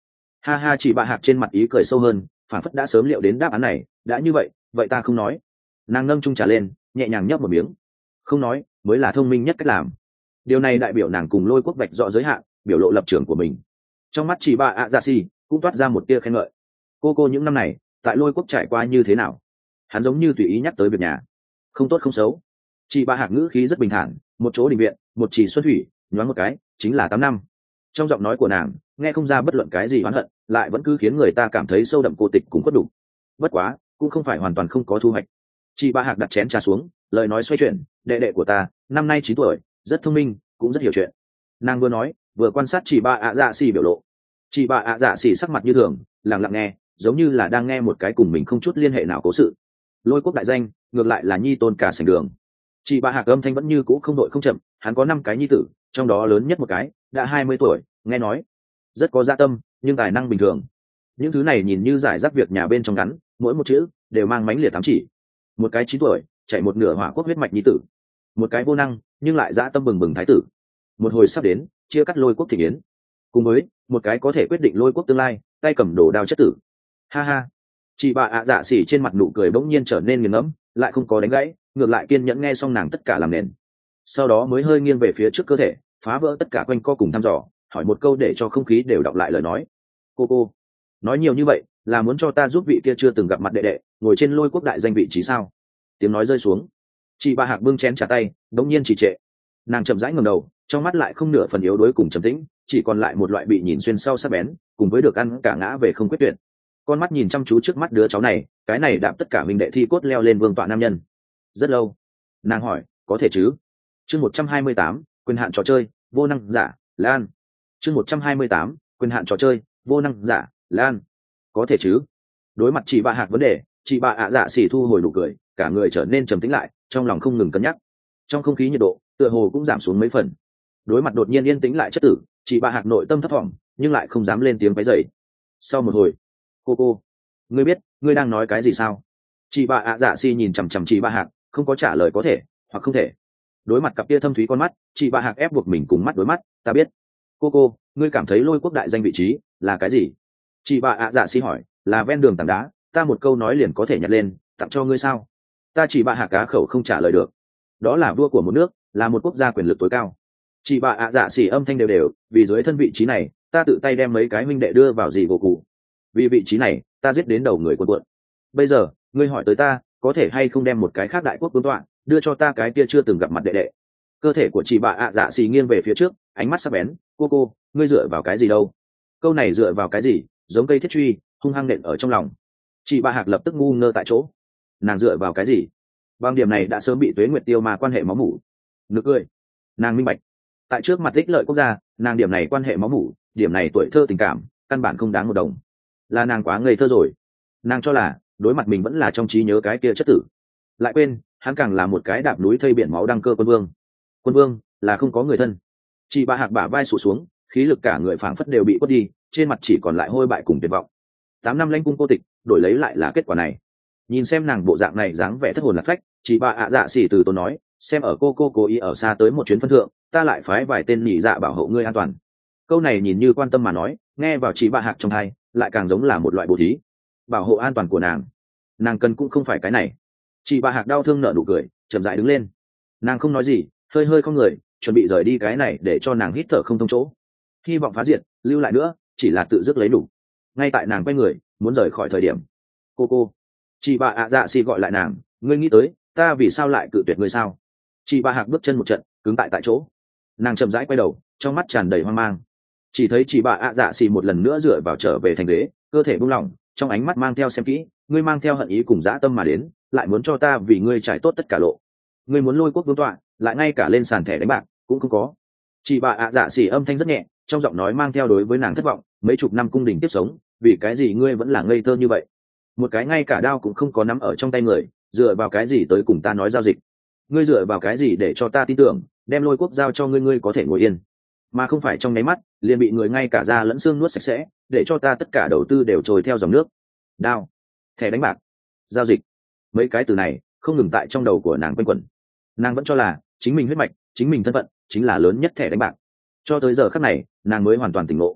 Ha ha, chị bạ hạc trên mặt ý cười sâu hơn, phản phất đã sớm liệu đến đáp án này. Đã như vậy vậy ta không nói. Nàng nâng chung trà lên, nhẹ nhàng nhấp một miếng. Không nói mới là thông minh nhất cách làm. Điều này đại biểu nàng cùng Lôi Quốc vạch rõ giới hạn, biểu lộ lập trường của mình. Trong mắt chị bạ ạ dạ xì cũng toát ra một tia khen ngợi. Cô cô những năm này tại Lôi Quốc trải qua như thế nào? Hắn giống như tùy ý nhắc tới việc nhà. Không tốt không xấu. Chị bạ hạc ngữ khí rất bình thản, một chỗ đình viện, một chỉ xuân thủy, nhoáng một cái chính là tám năm. Trong giọng nói của nàng nghe không ra bất luận cái gì oán hận, lại vẫn cứ khiến người ta cảm thấy sâu đậm cô tịch cùng khuất đủ. Bất quá cũng không phải hoàn toàn không có thu hoạch. Chị bạ hạc đặt chén trà xuống, lời nói xoay chuyển. Đệ đệ của ta năm nay chín tuổi, rất thông minh, cũng rất hiểu chuyện. Nàng vừa nói vừa quan sát chị bạ ạ dạ xì biểu lộ. Chị bạ ạ dạ xì sắc mặt như thường, lặng lặng nghe, giống như là đang nghe một cái cùng mình không chút liên hệ nào cố sự. Lôi Quốc đại danh ngược lại là nhi tôn cả sành đường. Chị bạ hạc âm thanh vẫn như cũ không đội không chậm. Hắn có năm cái nhi tử, trong đó lớn nhất một cái đã hai mươi tuổi, nghe nói rất có dạ tâm, nhưng tài năng bình thường. Những thứ này nhìn như giải rác việc nhà bên trong ngắn, mỗi một chữ đều mang mánh liệt ám chỉ. Một cái chín tuổi chạy một nửa hỏa quốc huyết mạch nhi tử, một cái vô năng nhưng lại dã tâm bừng bừng thái tử, một hồi sắp đến chia cắt Lôi Quốc thị yến, cùng với một cái có thể quyết định Lôi Quốc tương lai tay cầm đồ đao chất tử. Ha ha. Chị bà ạ dạ xỉ trên mặt nụ cười bỗng nhiên trở nên nghiền ngẫm, lại không có đánh gãy, ngược lại kiên nhẫn nghe xong nàng tất cả làm nền. Sau đó mới hơi nghiêng về phía trước cơ thể, phá vỡ tất cả quanh co cùng thăm dò, hỏi một câu để cho không khí đều đọng lại lời nói. Cô cô nói nhiều như vậy là muốn cho ta giúp vị kia chưa từng gặp mặt đệ đệ ngồi trên Lôi Quốc đại danh vị trí sao? Tiếng nói rơi xuống, chị bà hạc bưng chén trà tay đống nhiên trì trệ. Nàng chậm rãi ngẩng đầu, trong mắt lại không nửa phần yếu đuối cùng trầm tĩnh, chỉ còn lại một loại bị nhìn xuyên sau sắc bén, cùng với được ăn cả ngã về không quyết tuyệt. Con mắt nhìn chăm chú trước mắt đứa cháu này, cái này đạp tất cả mình đệ thi cốt leo lên vương tọa nam nhân. Rất lâu, nàng hỏi, có thể chứ? Chương một trăm hai mươi tám, quyền hạn trò chơi, vô năng giả, Lan. Chương một trăm hai mươi tám, quyền hạn trò chơi, vô năng giả, Lan. Có thể chứ? Đối mặt chị bà hạc vấn đề, chị bà ạ dạ xỉ thu hồi nụ cười, cả người trở nên trầm tĩnh lại, trong lòng không ngừng cân nhắc. Trong không khí nhiệt độ tựa hồ cũng giảm xuống mấy phần. Đối mặt đột nhiên yên tĩnh lại chất tử, chị bà hạc nội tâm thấp thỏm, nhưng lại không dám lên tiếng quấy rầy. Sau một hồi, cô cô ngươi biết ngươi đang nói cái gì sao? Chị bà ạ dạ xỉ nhìn chằm chằm chị bà hạc, không có trả lời có thể hoặc không thể. Đối mặt cặp kia thâm thúy con mắt, chị bà hạc ép buộc mình cùng mắt đối mắt. Ta biết. Cô cô ngươi cảm thấy Lôi Quốc đại danh vị trí là cái gì? Chị bà ạ dạ xỉ hỏi. Là ven đường tảng đá, ta một câu nói liền có thể nhặt lên tặng cho ngươi sao? Ta chỉ bà hạ cá khẩu không trả lời được. Đó là vua của một nước, là một quốc gia quyền lực tối cao. Chị bà ạ dạ xỉ âm thanh đều đều, vì dưới thân vị trí này ta tự tay đem mấy cái huynh đệ đưa vào gì gỗ cụ. Vì vị trí này ta giết đến đầu người quân quận. Bây giờ ngươi hỏi tới ta có thể hay không đem một cái khác đại quốc vương tọa đưa cho ta cái kia chưa từng gặp mặt đệ đệ. Cơ thể của chị bà ạ dạ xỉ nghiêng về phía trước, ánh mắt sắc bén. Cô cô ngươi dựa vào cái gì đâu? Câu này dựa vào cái gì giống cây thiết truy hung hăng nện ở trong lòng. Chị bà hạc lập tức ngu ngơ tại chỗ. Nàng dựa vào cái gì? Bằng điểm này đã sớm bị Tuế Nguyệt tiêu mà quan hệ máu mủ. Nực cười. Nàng minh bạch, tại trước mặt ích lợi quốc gia, nàng điểm này quan hệ máu mủ, điểm này tuổi thơ tình cảm, căn bản không đáng một đồng. Là nàng quá ngây thơ rồi. Nàng cho là đối mặt mình vẫn là trong trí nhớ cái kia chất tử, lại quên hắn càng là một cái đạp núi thây biển máu đăng cơ quân vương. Quân vương là không có người thân. Chị bà hạc bả vai sụt xuống, khí lực cả người phảng phất đều bị quất đi, trên mặt chỉ còn lại hôi bại cùng tuyệt vọng. Tám năm lãnh cung cô tịch, đổi lấy lại là kết quả này. Nhìn xem nàng bộ dạng này dáng vẻ thất hồn lạc phách, chị bà ạ dạ xỉ từ tốn nói, xem ở cô cô cố ý ở xa tới một chuyến phân thượng, ta lại phái vài tên nhị dạ bảo hộ ngươi an toàn. Câu này nhìn như quan tâm mà nói, nghe vào chị bà hạc trong tai, lại càng giống là một loại bố thí. Bảo hộ an toàn của nàng, nàng cần cũng không phải cái này. Chị bà hạc đau thương nở nụ cười, chậm rãi đứng lên. Nàng không nói gì, hơi hơi không người, chuẩn bị rời đi cái này để cho nàng hít thở không thông chỗ. Hy vọng phá diệt, lưu lại nữa, chỉ là tự dứt lấy đủ. Ngay tại nàng quay người muốn rời khỏi thời điểm, cô cô chị bà ạ dạ xỉ gọi lại nàng. Ngươi nghĩ tới ta vì sao lại cự tuyệt ngươi sao? Chị bà hạc bước chân một trận cứng tại tại chỗ. Nàng chậm rãi quay đầu, trong mắt tràn đầy hoang mang. Chỉ thấy chị bà ạ dạ xỉ một lần nữa dựa vào trở về thành ghế, cơ thể buông lỏng, trong ánh mắt mang theo xem kỹ. Ngươi mang theo hận ý cùng dã tâm mà đến, lại muốn cho ta vì ngươi trải tốt tất cả lộ. Ngươi muốn Lôi Quốc vương tọa, lại ngay cả lên sàn thẻ đánh bạc cũng không có. Chị bà ạ dạ xỉ âm thanh rất nhẹ, trong giọng nói mang theo đối với nàng thất vọng. Mấy chục năm cung đình tiếp sống, vì cái gì ngươi vẫn là ngây thơ như vậy? Một cái ngay cả đao cũng không có nắm ở trong tay người, dựa vào cái gì tới cùng ta nói giao dịch? Ngươi dựa vào cái gì để cho ta tin tưởng đem Lôi Quốc giao cho ngươi ngươi có thể ngồi yên, mà không phải trong nháy mắt liền bị người ngay cả da lẫn xương nuốt sạch sẽ, để cho ta tất cả đầu tư đều trôi theo dòng nước? Đao, thẻ đánh bạc, giao dịch, mấy cái từ này không ngừng tại trong đầu của nàng quanh quẩn. Nàng vẫn cho là chính mình huyết mạch, chính mình thân phận chính là lớn nhất thẻ đánh bạc. Cho tới giờ khắc này nàng mới hoàn toàn tỉnh ngộ.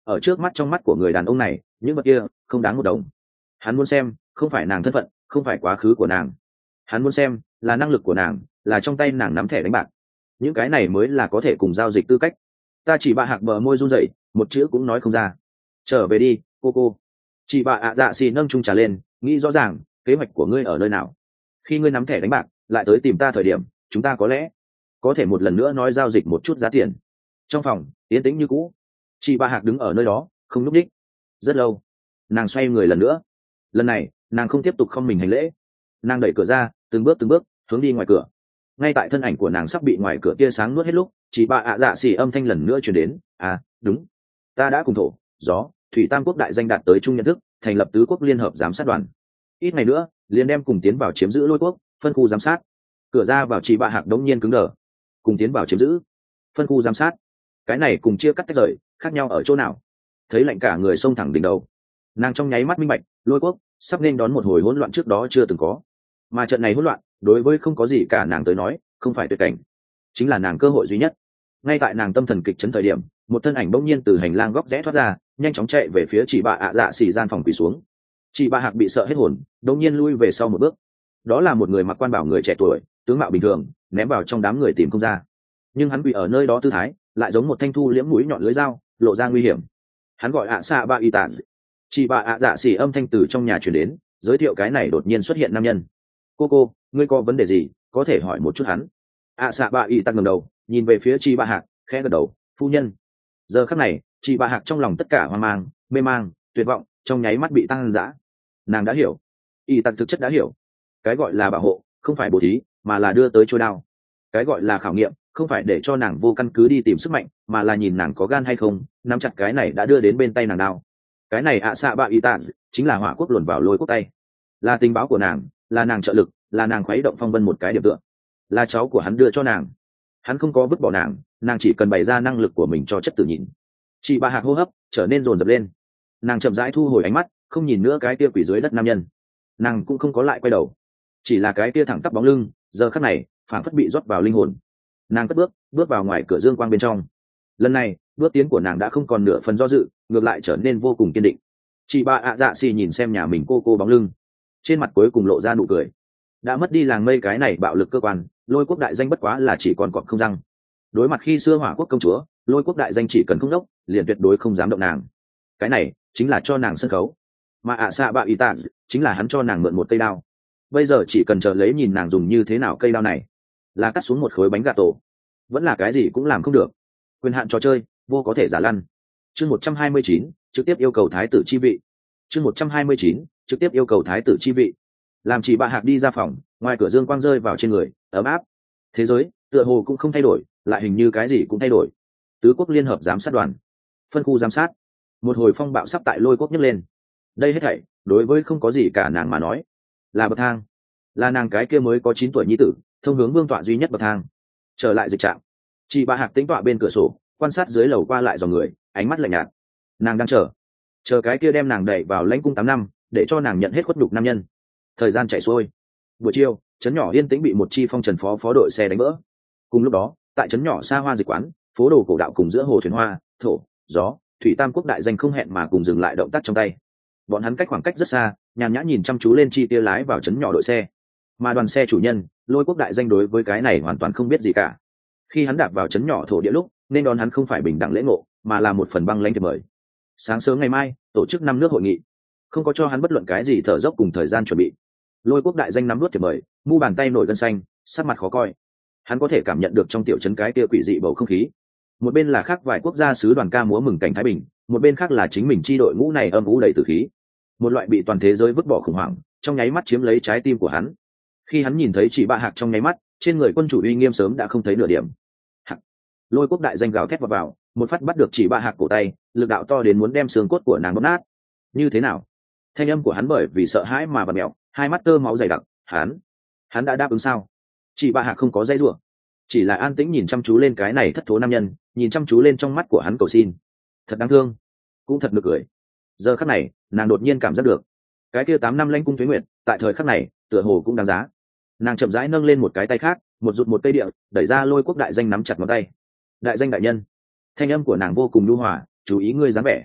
ở trước mắt trong mắt của người đàn ông này những vật kia không đáng một đồng. Hắn muốn xem không phải nàng thân phận, không phải quá khứ của nàng, hắn muốn xem là năng lực của nàng, là trong tay nàng nắm thẻ đánh bạc, những cái này mới là có thể cùng giao dịch tư cách. Ta chỉ bạ hạc bờ môi run rẩy, một chữ cũng nói không ra. Trở về đi cô cô. Chị bạ ạ dạ xì nâng chung trà lên, nghĩ rõ ràng kế hoạch của ngươi ở nơi nào. Khi ngươi nắm thẻ đánh bạc lại tới tìm ta thời điểm, chúng ta có lẽ có thể một lần nữa nói giao dịch một chút giá tiền. Trong phòng yên tĩnh như cũ, chị bạ hạc đứng ở nơi đó không nhúc nhích rất lâu. Nàng xoay người lần nữa, lần này nàng không tiếp tục không mình hành lễ, nàng đẩy cửa ra từng bước từng bước hướng đi ngoài cửa. Ngay tại thân ảnh của nàng sắp bị ngoài cửa tia sáng nuốt hết lúc, chị bạ ạ dạ xì âm thanh lần nữa truyền đến. À đúng, ta đã cùng thổ gió thủy tam quốc đại danh đạt tới chung nhận thức, thành lập tứ quốc liên hợp giám sát đoàn, ít ngày nữa liền đem cùng tiến vào chiếm giữ lôi quốc phân khu giám sát. Cửa ra vào chị bạ hạc đống nhiên cứng đờ. Cùng tiến vào chiếm giữ phân khu giám sát, cái này cùng chia cắt tách rời khác nhau ở chỗ nào? Thấy lạnh cả người xông thẳng đỉnh đầu, nàng trong nháy mắt minh bạch, lôi quốc sắp nên đón một hồi hỗn loạn trước đó chưa từng có. Mà trận này hỗn loạn đối với không có gì cả nàng tới nói không phải tuyệt cảnh, chính là nàng cơ hội duy nhất. Ngay tại nàng tâm thần kịch chấn thời điểm, một thân ảnh bỗng nhiên từ hành lang góc rẽ thoát ra, nhanh chóng chạy về phía chị bạ ạ dạ xì gian phòng quỳ xuống. Chị bạ hạc bị sợ hết hồn, đột nhiên lui về sau một bước. Đó là một người mặc quan bảo người trẻ tuổi, tướng mạo bình thường, ném vào trong đám người tìm không ra. Nhưng hắn quỳ ở nơi đó tư thái lại giống một thanh thu liễm mũi nhọn lưỡi dao, lộ ra nguy hiểm. Hắn gọi ạ xạ ba y tàn. Chị bạ ạ dạ xì âm thanh từ trong nhà truyền đến, giới thiệu cái này đột nhiên xuất hiện nam nhân. Cô cô, ngươi có vấn đề gì có thể hỏi một chút hắn. ạ xạ ba y tàn ngẩng đầu nhìn về phía chị bạ hạc, khẽ gật đầu. Phu nhân. Giờ khắc này chị bạ hạc trong lòng tất cả hoang mang, mê mang, tuyệt vọng trong nháy mắt bị tăng dã. Nàng đã hiểu, y tàn thực chất đã hiểu, cái gọi là bảo hộ không phải bố thí mà là đưa tới trôi đao, cái gọi là khảo nghiệm không phải để cho nàng vô căn cứ đi tìm sức mạnh, mà là nhìn nàng có gan hay không nắm chặt cái này đã đưa đến bên tay nàng đao. Cái này ạ xạ bạ y tàn chính là hỏa quốc luồn vào lôi quốc tay, là tình báo của nàng, là nàng trợ lực, là nàng khuấy động phong vân một cái điểm tựa, là cháu của hắn đưa cho nàng. Hắn không có vứt bỏ nàng, nàng chỉ cần bày ra năng lực của mình cho chất tử nhìn. Chị bà hạc hô hấp trở nên dồn dập lên, nàng chậm rãi thu hồi ánh mắt, không nhìn nữa cái kia quỷ dưới đất nam nhân. Nàng cũng không có lại quay đầu, chỉ là cái kia thẳng tắp bóng lưng giờ khắc này phảng phất bị rót vào linh hồn. Nàng cất bước bước vào ngoài cửa dương quang bên trong. Lần này bước tiến của nàng đã không còn nửa phần do dự, ngược lại trở nên vô cùng kiên định. Chị bà ạ dạ xì nhìn xem nhà mình cô cô bóng lưng, trên mặt cuối cùng lộ ra nụ cười. Đã mất đi làng mây cái này bạo lực cơ quan, lôi quốc đại danh bất quá là chỉ còn cọp không răng. Đối mặt khi xưa hỏa quốc công chúa, lôi quốc đại danh chỉ cần không đốc liền tuyệt đối không dám động nàng. Cái này chính là cho nàng sân khấu, mà ạ xạ bạ y tàn chính là hắn cho nàng mượn một cây đao. Bây giờ chỉ cần chờ lấy nhìn nàng dùng như thế nào cây đao này, là cắt xuống một khối bánh gà tổ, vẫn là cái gì cũng làm không được. Quyền hạn trò chơi vô có thể giả lăn. Chương một trăm hai mươi chín trực tiếp yêu cầu thái tử chi vị. Chương một trăm hai mươi chín trực tiếp yêu cầu thái tử chi vị. Làm chỉ bạ hạc đi ra phòng, ngoài cửa dương quang rơi vào trên người, ấm áp. Thế giới tựa hồ cũng không thay đổi, lại hình như cái gì cũng thay đổi. Tứ quốc liên hợp giám sát đoàn, phân khu giám sát, một hồi phong bạo sắp tại lôi quốc nhấc lên. Đây hết thảy đối với không có gì cả nàng mà nói là bậc thang, là nàng cái kia mới có chín tuổi nhi tử thông hướng vương tọa duy nhất bậc thang. Trở lại dịch trạm, chị bà hạc tĩnh tọa bên cửa sổ, quan sát dưới lầu qua lại dòng người, ánh mắt lạnh nhạt. Nàng đang chờ chờ cái kia đem nàng đẩy vào lãnh cung tám năm để cho nàng nhận hết khuất nhục nam nhân. Thời gian chạy xuôi, buổi chiều trấn nhỏ yên tĩnh bị một chi phong trần phó phó đội xe đánh vỡ. Cùng lúc đó tại trấn nhỏ xa hoa dịch quán, phố đồ cổ đạo cùng giữa hồ thuyền hoa, thổ gió thủy tam quốc đại danh không hẹn mà cùng dừng lại động tác trong tay. Bọn hắn cách khoảng cách rất xa, nhàn nhã nhìn chăm chú lên chi tia lái vào trấn nhỏ đội xe. Mà đoàn xe chủ nhân lôi quốc đại danh đối với cái này hoàn toàn không biết gì cả. Khi hắn đạp vào trấn nhỏ thổ địa lúc, nên đón hắn không phải bình đẳng lễ ngộ, mà là một phần băng lãnh thiệp mời. Sáng sớm ngày mai tổ chức năm nước hội nghị, không có cho hắn bất luận cái gì thở dốc cùng thời gian chuẩn bị. Lôi quốc đại danh nắm nuốt thiệp mời, mu bàn tay nổi gân xanh, sắc mặt khó coi. Hắn có thể cảm nhận được trong tiểu trấn cái kia quỷ dị bầu không khí. Một bên là khác vài quốc gia sứ đoàn ca múa mừng cảnh thái bình, một bên khác là chính mình chi đội ngũ này âm u đầy tử khí. Một loại bị toàn thế giới vứt bỏ khủng hoảng trong nháy mắt chiếm lấy trái tim của hắn. Khi hắn nhìn thấy chị bạ hạc trong nháy mắt, trên người quân chủ uy nghiêm sớm đã không thấy nửa điểm. Hạc. Lôi quốc đại danh gào thét vào, vào một phát bắt được chị bạ hạc cổ tay, lực đạo to đến muốn đem xương cốt của nàng bóp nát. Như thế nào? Thanh âm của hắn bởi vì sợ hãi mà bật mẹo, hai mắt tơ máu dày đặc. Hắn, hắn đã đáp ứng sao? Chị bạ hạc không có dây rủa, chỉ là an tĩnh nhìn chăm chú lên cái này thất thố nam nhân, nhìn chăm chú lên trong mắt của hắn cầu xin. Thật đáng thương, cũng thật nực cười. Giờ khắc này nàng đột nhiên cảm giác được cái kia tám năm lãnh cung tuế nguyệt tại thời khắc này tựa hồ cũng đáng giá. Nàng chậm rãi nâng lên một cái tay khác, một rụt một cây địa đẩy ra lôi quốc đại danh nắm chặt ngón tay. Đại danh đại nhân. Thanh âm của nàng vô cùng nhu hòa, chú ý ngươi dáng vẻ.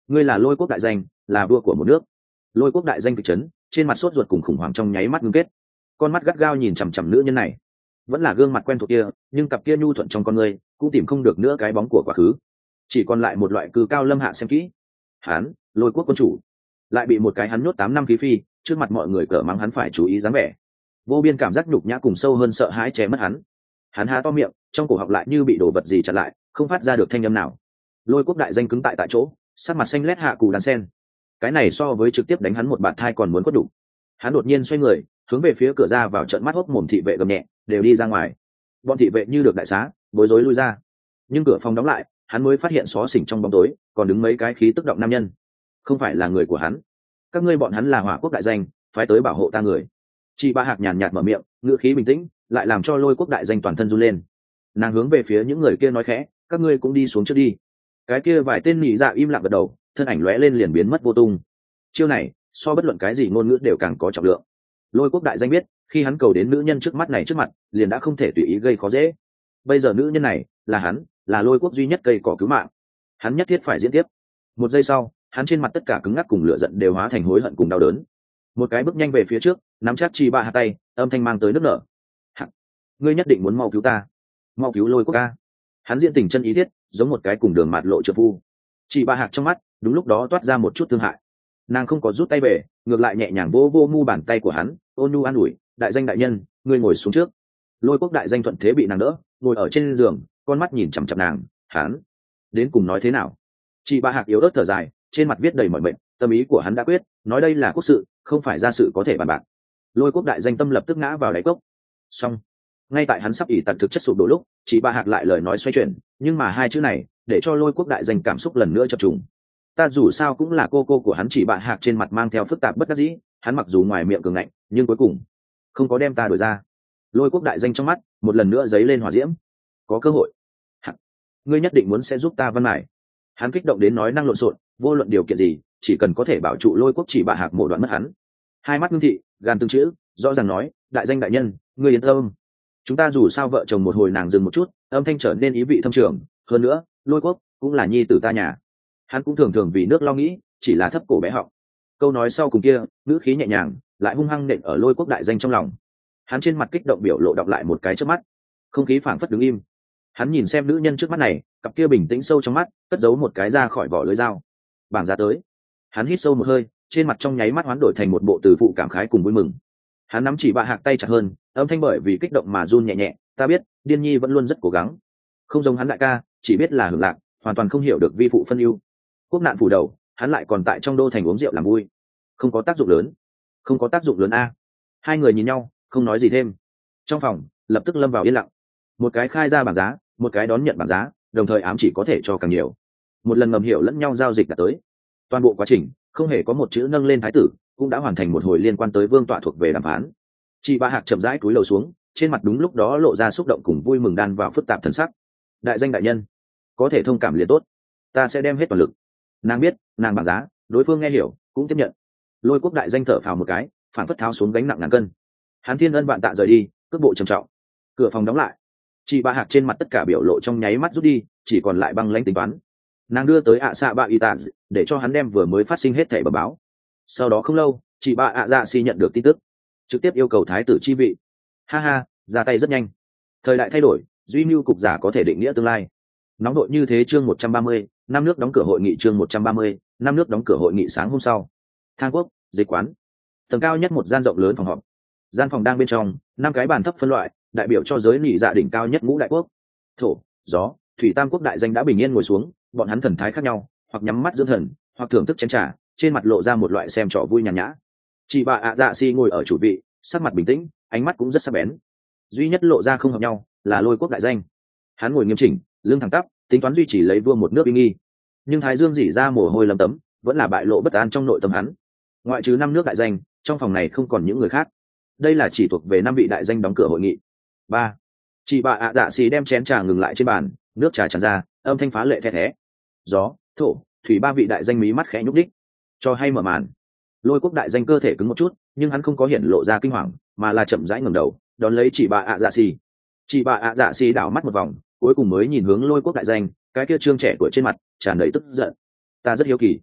ngươi là lôi quốc đại danh, là vua của một nước. Lôi quốc đại danh kịch chấn, trên mặt sốt ruột cùng khủng hoảng trong nháy mắt ngưng kết, con mắt gắt gao nhìn chằm chằm nữ nhân này, vẫn là gương mặt quen thuộc kia, nhưng cặp kia nhu thuận trong con ngươi cũng tìm không được nữa cái bóng của quá khứ, chỉ còn lại một loại cư cao lâm hạ xem kỹ. Hắn, lôi quốc quân chủ, lại bị một cái hắn nhốt tám năm khí phi, trước mặt mọi người cỡ mắng hắn phải chú ý dáng vẻ, vô biên cảm giác nhục nhã cùng sâu hơn sợ hãi che mất hắn. Hắn há to miệng, trong cổ họng lại như bị đổ vật gì chặn lại, không phát ra được thanh âm nào. Lôi quốc đại danh cứng tại tại chỗ, sắc mặt xanh lét hạ cù đàn sen, cái này so với trực tiếp đánh hắn một bạt thai còn muốn quất đủ. Hắn đột nhiên xoay người, hướng về phía cửa ra vào trận mắt hốc mồm thị vệ gầm nhẹ, đều đi ra ngoài. Bọn thị vệ như được đại xá, bối rối lui ra. Nhưng cửa phòng đóng lại, hắn mới phát hiện xó xỉnh trong bóng tối còn đứng mấy cái khí tức động nam nhân, không phải là người của hắn. Các ngươi bọn hắn là Hỏa quốc đại danh, phái tới bảo hộ ta người. Chị Ba Hạc nhàn nhạt mở miệng, ngữ khí bình tĩnh, lại làm cho lôi quốc đại danh toàn thân run lên. Nàng hướng về phía những người kia nói khẽ, các ngươi cũng đi xuống trước đi. Cái kia vài tên nhị dạ im lặng gật đầu, thân ảnh lóe lên liền biến mất vô tung. Chiêu này so bất luận cái gì ngôn ngữ đều càng có trọng lượng. Lôi quốc đại danh biết, khi hắn cầu đến nữ nhân trước mắt này trước mặt, liền đã không thể tùy ý gây khó dễ. Bây giờ nữ nhân này là hắn, là lôi quốc duy nhất cây cỏ cứu mạng, hắn nhất thiết phải diễn tiếp. Một giây sau, hắn trên mặt tất cả cứng ngắc cùng lửa giận đều hóa thành hối hận cùng đau đớn. Một cái bước nhanh về phía trước, nắm chắc Chi Ba Hạc tay, âm thanh mang tới nước nở. Hạc, ngươi nhất định muốn mau cứu ta, mau cứu lôi quốc ca. Hắn diễn tình chân ý thiết, giống một cái cùng đường mạt lộ trợ phu. Chi Ba Hạc trong mắt đúng lúc đó toát ra một chút thương hại, nàng không có rút tay về, ngược lại nhẹ nhàng vô vô mu bàn tay của hắn, ôn nhu an ủi, đại danh đại nhân, ngươi ngồi xuống trước. Lôi quốc đại danh thuận thế bị nàng đỡ, ngồi ở trên giường, con mắt nhìn chằm chằm nàng. Hắn đến cùng nói thế nào? Chị Ba Hạc yếu ớt thở dài, trên mặt viết đầy mọi mệnh, tâm ý của hắn đã quyết, nói đây là quốc sự, không phải gia sự có thể bàn bạc. Lôi quốc đại danh tâm lập tức ngã vào đáy cốc. Xong, ngay tại hắn sắp ỉ tật thực chất sụp đổ lúc, chị Ba Hạc lại lời nói xoay chuyển, nhưng mà hai chữ này để cho lôi quốc đại danh cảm xúc lần nữa chập trùng. Ta dù sao cũng là cô cô của hắn. Chị Ba Hạc trên mặt mang theo phức tạp bất đắc dĩ, hắn mặc dù ngoài miệng cường ngạnh, nhưng cuối cùng không có đem ta đuổi ra. Lôi quốc đại danh trong mắt một lần nữa dấy lên hỏa diễm. Có cơ hội, Hạc, ngươi nhất định muốn sẽ giúp ta văn mải. Hắn kích động đến nói năng lộn xộn, vô luận điều kiện gì, chỉ cần có thể bảo trụ lôi quốc Chỉ Bạ Hạc mộ đoạn mất hắn. Hai mắt ngưng thị, gan tương chữ, rõ ràng nói, đại danh đại nhân, ngươi yên tâm, chúng ta dù sao vợ chồng một hồi. Nàng dừng một chút, âm thanh trở nên ý vị thâm trường, hơn nữa lôi quốc cũng là nhi tử ta nhà. Hắn cũng thường thường vì nước lo nghĩ, chỉ là thấp cổ bé họng. Câu nói sau cùng kia ngữ khí nhẹ nhàng, lại hung hăng nện ở lôi quốc đại danh trong lòng. Hắn trên mặt kích động biểu lộ đọc lại một cái trước mắt, không khí phảng phất đứng im. Hắn nhìn xem nữ nhân trước mắt này, cặp kia bình tĩnh sâu trong mắt cất giấu một cái ra khỏi vỏ lưới dao. Bảng giá tới. Hắn hít sâu một hơi, trên mặt trong nháy mắt hoán đổi thành một bộ từ phụ cảm khái cùng vui mừng. Hắn nắm Chỉ Bạ Hạc tay chặt hơn, âm thanh bởi vì kích động mà run nhẹ nhẹ, ta biết Điên Nhi vẫn luôn rất cố gắng, không giống hắn đại ca, chỉ biết là hưởng lạc, hoàn toàn không hiểu được vi phụ phân ưu. Quốc nạn phủ đầu, hắn lại còn tại trong đô thành uống rượu làm vui, không có tác dụng lớn, không có tác dụng lớn a. Hai người nhìn nhau, không nói gì thêm. Trong phòng lập tức lâm vào yên lặng. Một cái khai ra bảng giá, một cái đón nhận bảng giá, đồng thời ám chỉ có thể cho càng nhiều. Một lần ngầm hiểu lẫn nhau giao dịch đã tới. Toàn bộ quá trình không hề có một chữ nâng lên thái tử, cũng đã hoàn thành một hồi liên quan tới vương tọa thuộc về đàm phán. Chị Ba Hạc chậm rãi cúi đầu xuống, trên mặt đúng lúc đó lộ ra xúc động cùng vui mừng đan vào phức tạp thần sắc. Đại danh đại nhân, có thể thông cảm liền tốt, ta sẽ đem hết toàn lực. Nàng biết, nàng bảng giá, đối phương nghe hiểu, cũng tiếp nhận. Lôi quốc đại danh thở phào một cái, phản phất tháo xuống gánh nặng ngàn cân. Hắn thiên ân vạn tạ rời đi, cước bộ trầm trọng. Cửa phòng đóng lại. Chị Ba Hạc trên mặt tất cả biểu lộ trong nháy mắt rút đi, chỉ còn lại băng lãnh tính toán. Nàng đưa tới ạ xạ bạ y tạ để cho hắn đem vừa mới phát sinh hết thảy bẩm báo. Sau đó không lâu, chị Ba ạ dạ si nhận được tin tức, trực tiếp yêu cầu thái tử chi vị. Ha ha, ra tay rất nhanh. Thời đại thay đổi, duy mưu cục giả có thể định nghĩa tương lai. Nóng đội như thế. Chương một trăm ba mươi, năm nước đóng cửa hội nghị. Chương một trăm ba mươi, năm nước đóng cửa hội nghị. Sáng hôm sau, Thang Quốc dịch quán, tầng cao nhất một gian rộng lớn phòng họp. Gian phòng đang bên trong, năm cái bàn thấp phân loại, đại biểu cho giới nỉ dạ đỉnh cao nhất ngũ đại quốc. Thổ, gió, thủy tam quốc đại danh đã bình yên ngồi xuống, bọn hắn thần thái khác nhau, hoặc nhắm mắt dưỡng thần, hoặc thưởng thức chén trà, trên mặt lộ ra một loại xem trò vui nhàn nhã. Chị Bà ạ dạ si ngồi ở chủ vị, sắc mặt bình tĩnh, ánh mắt cũng rất sắc bén. Duy nhất lộ ra không hợp nhau là lôi quốc đại danh. Hắn ngồi nghiêm chỉnh, lưng thẳng tắp, tính toán duy trì lấy vua một nước uy nghi, nhưng thái dương dỉ ra mồ hôi lấm tấm, vẫn là bại lộ bất an trong nội tâm hắn. Ngoại trừ năm nước đại danh, trong phòng này không còn những người khác. Đây là chỉ thuộc về năm vị đại danh đóng cửa hội nghị. Ba. Chị Bà ạ dạ xì đem chén trà ngừng lại trên bàn, nước trà tràn ra, âm thanh phá lệ the thé. Gió, thổ, thủy ba vị đại danh mí mắt khẽ nhúc đích, cho hay mở màn. Lôi quốc đại danh cơ thể cứng một chút, nhưng hắn không có hiện lộ ra kinh hoàng, mà là chậm rãi ngẩng đầu, đón lấy chị Bà ạ dạ xì. Chị Bà ạ dạ xì đảo mắt một vòng, cuối cùng mới nhìn hướng lôi quốc đại danh, cái kia trương trẻ tuổi trên mặt tràn đầy tức giận. Ta rất hiếu kỳ,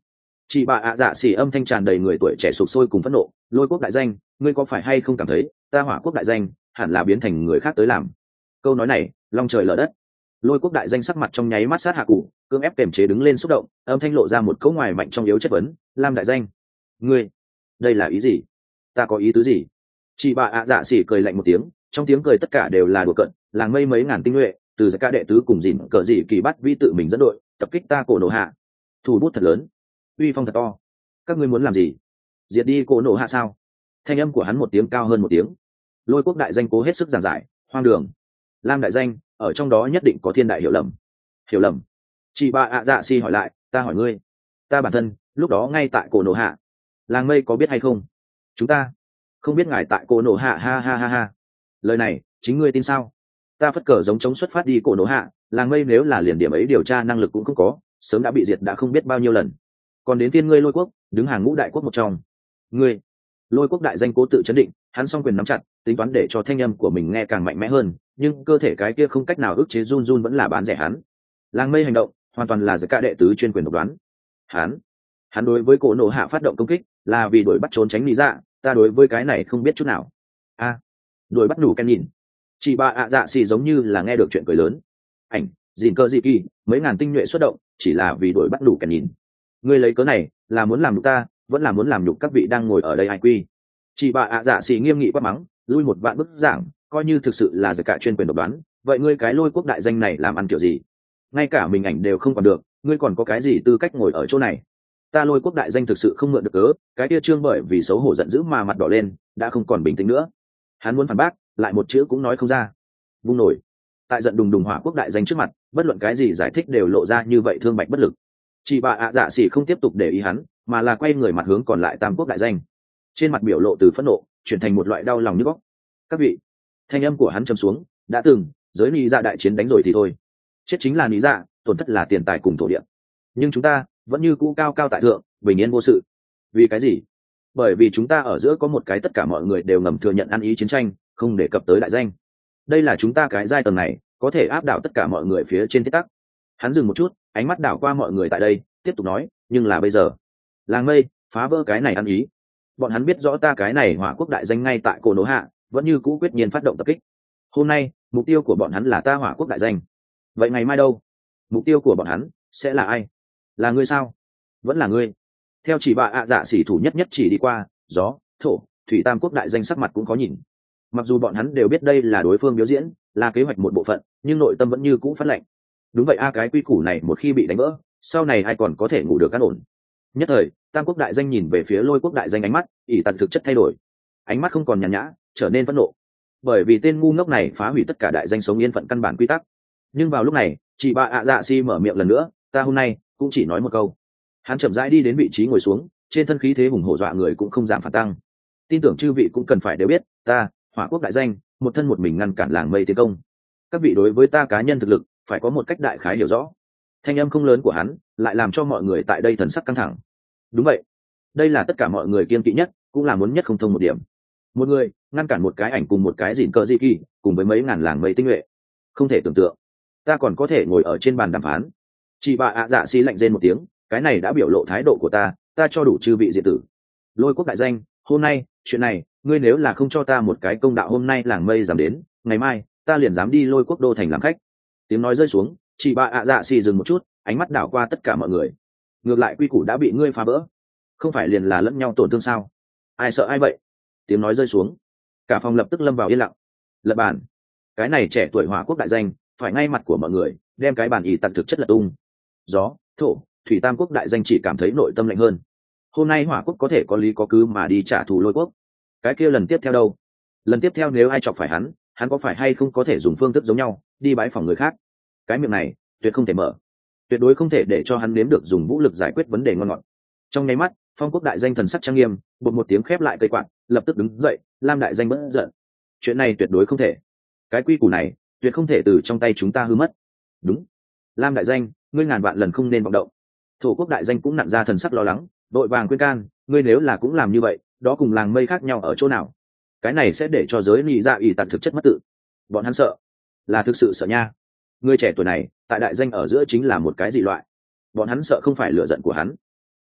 chị bà ạ dạ xỉ âm thanh tràn đầy người tuổi trẻ sục sôi cùng phẫn nộ. Lôi quốc đại danh, ngươi có phải hay không cảm thấy ta hỏa quốc đại danh hẳn là biến thành người khác tới làm? Câu nói này long trời lở đất. Lôi quốc đại danh sắc mặt trong nháy mắt sát hạ cụ, cưỡng ép kiềm chế đứng lên xúc động, âm thanh lộ ra một câu ngoài mạnh trong yếu chất vấn. Lam đại danh, ngươi đây là ý gì? Ta có ý tứ gì? Chị bà ạ dạ xỉ cười lạnh một tiếng, trong tiếng cười tất cả đều là đùa cợt. Làng mây mấy ngàn tinh nhuệ từ giải ca đệ tứ cùng dìn cờ dị kỳ bắt vi tự mình dẫn đội tập kích ta cổ nổ hạ, thủ bút thật lớn, uy phong thật to. Các ngươi muốn làm gì? Diệt đi cổ nổ hạ sao? Thanh âm của hắn một tiếng cao hơn một tiếng. Lôi quốc đại danh cố hết sức giảng giải. Hoang đường. Lam đại danh ở trong đó nhất định có thiên đại hiểu lầm. Hiểu lầm? Chị bà ạ dạ xỉ hỏi lại. Ta hỏi ngươi, ta bản thân lúc đó ngay tại cổ nổ hạ, làng mây có biết hay không? Chúng ta không biết ngài tại cổ nổ hạ. Ha ha ha ha. Lời này chính ngươi tin sao? Ta phất cờ giống chống xuất phát đi cổ nổ hạ, làng mây nếu là liền điểm ấy điều tra năng lực cũng không có, sớm đã bị diệt đã không biết bao nhiêu lần. Còn đến phiên ngươi lôi quốc đứng hàng ngũ đại quốc một trong. Ngươi lôi quốc đại danh cố tự chấn định, hắn song quyền nắm chặt, tính toán để cho thanh âm của mình nghe càng mạnh mẽ hơn, nhưng cơ thể cái kia không cách nào ức chế run run vẫn là bán rẻ hắn. Làng mây hành động hoàn toàn là giải ca đệ tứ chuyên quyền độc đoán. Hắn hắn đối với cổ nổ hạ phát động công kích là vì đuổi bắt trốn tránh lý dạ, ta đối với cái này không biết chút nào. A à, đuổi bắt đủ ken nhìn. Chị bà ạ dạ xì giống như là nghe được chuyện cười lớn. Ảnh dìn cơ dị kỳ mấy ngàn tinh nhuệ xuất động chỉ là vì đuổi bắt đủ ken nhìn. Ngươi lấy cớ này là muốn làm nhục ta, vẫn là muốn làm nhục các vị đang ngồi ở đây ai quy? Chị bà ạ dạ xì nghiêm nghị quát mắng, lui một vạn bức giảng, coi như thực sự là giải cả chuyên quyền độc đoán, vậy ngươi cái lôi quốc đại danh này làm ăn kiểu gì? Ngay cả mình ảnh đều không còn được, ngươi còn có cái gì tư cách ngồi ở chỗ này? Ta lôi quốc đại danh thực sự không mượn được cớ. Cái kia trương bởi vì xấu hổ giận dữ mà mặt đỏ lên, đã không còn bình tĩnh nữa. Hắn muốn phản bác, lại một chữ cũng nói không ra. Vung nổi. Tại giận đùng đùng hỏa quốc đại danh trước mặt, bất luận cái gì giải thích đều lộ ra như vậy thương bạch bất lực. Chị bà ạ dạ xỉ không tiếp tục để ý hắn, mà là quay người mặt hướng còn lại tam quốc đại danh. Trên mặt biểu lộ từ phẫn nộ chuyển thành một loại đau lòng nhức óc. Các vị, thanh âm của hắn trầm xuống, đã từng giới lý dạ đại chiến đánh rồi thì thôi, chết chính là lý dạ, tổn thất là tiền tài cùng thổ địa, nhưng chúng ta vẫn như cũ cao cao tại thượng, bình yên vô sự. Vì cái gì? Bởi vì chúng ta ở giữa có một cái tất cả mọi người đều ngầm thừa nhận ăn ý chiến tranh, không đề cập tới đại danh. Đây là chúng ta cái giai tầng này có thể áp đảo tất cả mọi người phía trên thiết tắc. Hắn dừng một chút, ánh mắt đảo qua mọi người tại đây, tiếp tục nói, nhưng là bây giờ làng mây phá vỡ cái này ăn ý, bọn hắn biết rõ ta cái này hỏa quốc đại danh ngay tại cổ nổ hạ vẫn như cũ quyết nhiên phát động tập kích. Hôm nay mục tiêu của bọn hắn là ta hỏa quốc đại danh, vậy ngày mai đâu? Mục tiêu của bọn hắn sẽ là ai? Là ngươi sao? Vẫn là ngươi? Theo chỉ bà ạ dạ xỉ thủ nhất nhất chỉ đi qua, gió thổ thủy tam quốc đại danh sắc mặt cũng có nhìn. Mặc dù bọn hắn đều biết đây là đối phương biểu diễn, là kế hoạch một bộ phận, nhưng nội tâm vẫn như cũ phát lệnh. Đúng vậy a, cái quy củ này một khi bị đánh vỡ, sau này ai còn có thể ngủ được an ổn? Nhất thời tam quốc đại danh nhìn về phía lôi quốc đại danh, ánh mắt ỷ tật thực chất thay đổi, ánh mắt không còn nhàn nhã, trở nên phẫn nộ, bởi vì tên ngu ngốc này phá hủy tất cả đại danh sống yên phận căn bản quy tắc. Nhưng vào lúc này chị bà ạ dạ xỉ mở miệng lần nữa, ta hôm nay cũng chỉ nói một câu. Hắn chậm rãi đi đến vị trí ngồi xuống, trên thân khí thế hùng hổ dọa người cũng không giảm phản tăng. Tin tưởng chư vị cũng cần phải đều biết, ta hỏa quốc đại danh một thân một mình ngăn cản làng mây tiến công. Các vị đối với ta cá nhân thực lực phải có một cách đại khái hiểu rõ. Thanh âm không lớn của hắn lại làm cho mọi người tại đây thần sắc căng thẳng. Đúng vậy, đây là tất cả mọi người kiên kỵ nhất, cũng là muốn nhất không thông một điểm. Một người ngăn cản một cái ảnh cùng một cái dìn cờ dị kỳ cùng với mấy ngàn làng mây tinh nhuệ, không thể tưởng tượng. Ta còn có thể ngồi ở trên bàn đàm phán. Chị bà ạ dạ xỉ lạnh rên một tiếng, cái này đã biểu lộ thái độ của ta, ta cho đủ chư vị diệt tử. Lôi quốc đại danh, hôm nay chuyện này ngươi nếu là không cho ta một cái công đạo, hôm nay làng mây dám đến, ngày mai ta liền dám đi lôi quốc đô thành làm khách. Tiếng nói rơi xuống, chị bà ạ dạ xỉ dừng một chút, ánh mắt đảo qua tất cả mọi người. Ngược lại quy củ đã bị ngươi phá vỡ, không phải liền là lẫn nhau tổn thương sao? Ai sợ ai vậy? Tiếng nói rơi xuống, cả phòng lập tức lâm vào yên lặng. Lật bàn. Cái này trẻ tuổi hỏa quốc đại danh phải ngay mặt của mọi người đem cái bàn ỷ tặc thực chất lật tung. Gió thổ thủy tam quốc đại danh chỉ cảm thấy nội tâm lạnh hơn. Hôm nay hỏa quốc có thể có lý có cứ mà đi trả thù lôi quốc, cái kia lần tiếp theo đâu? Lần tiếp theo nếu ai chọc phải hắn, hắn có phải hay không có thể dùng phương thức giống nhau đi bãi phòng người khác? Cái miệng này tuyệt không thể mở, tuyệt đối không thể để cho hắn nếm được dùng vũ lực giải quyết vấn đề ngon ngọt. Trong nháy mắt phong quốc đại danh thần sắc trang nghiêm, bột một tiếng khép lại cây quạt, lập tức đứng dậy. Lam đại danh bất giận, chuyện này tuyệt đối không thể, cái quy củ này tuyệt không thể từ trong tay chúng ta hư mất. Đúng, Lam đại danh, ngươi ngàn vạn lần không nên vọng động. Thổ quốc đại danh cũng nặn ra thần sắc lo lắng, đội vàng khuyên can, ngươi nếu là cũng làm như vậy, đó cùng làng mây khác nhau ở chỗ nào? Cái này sẽ để cho giới lý dạ ỷ tặc thực chất mất tự. Bọn hắn sợ, là thực sự sợ nha. Người trẻ tuổi này tại đại danh ở giữa chính là một cái dị loại. Bọn hắn sợ không phải lựa giận của hắn,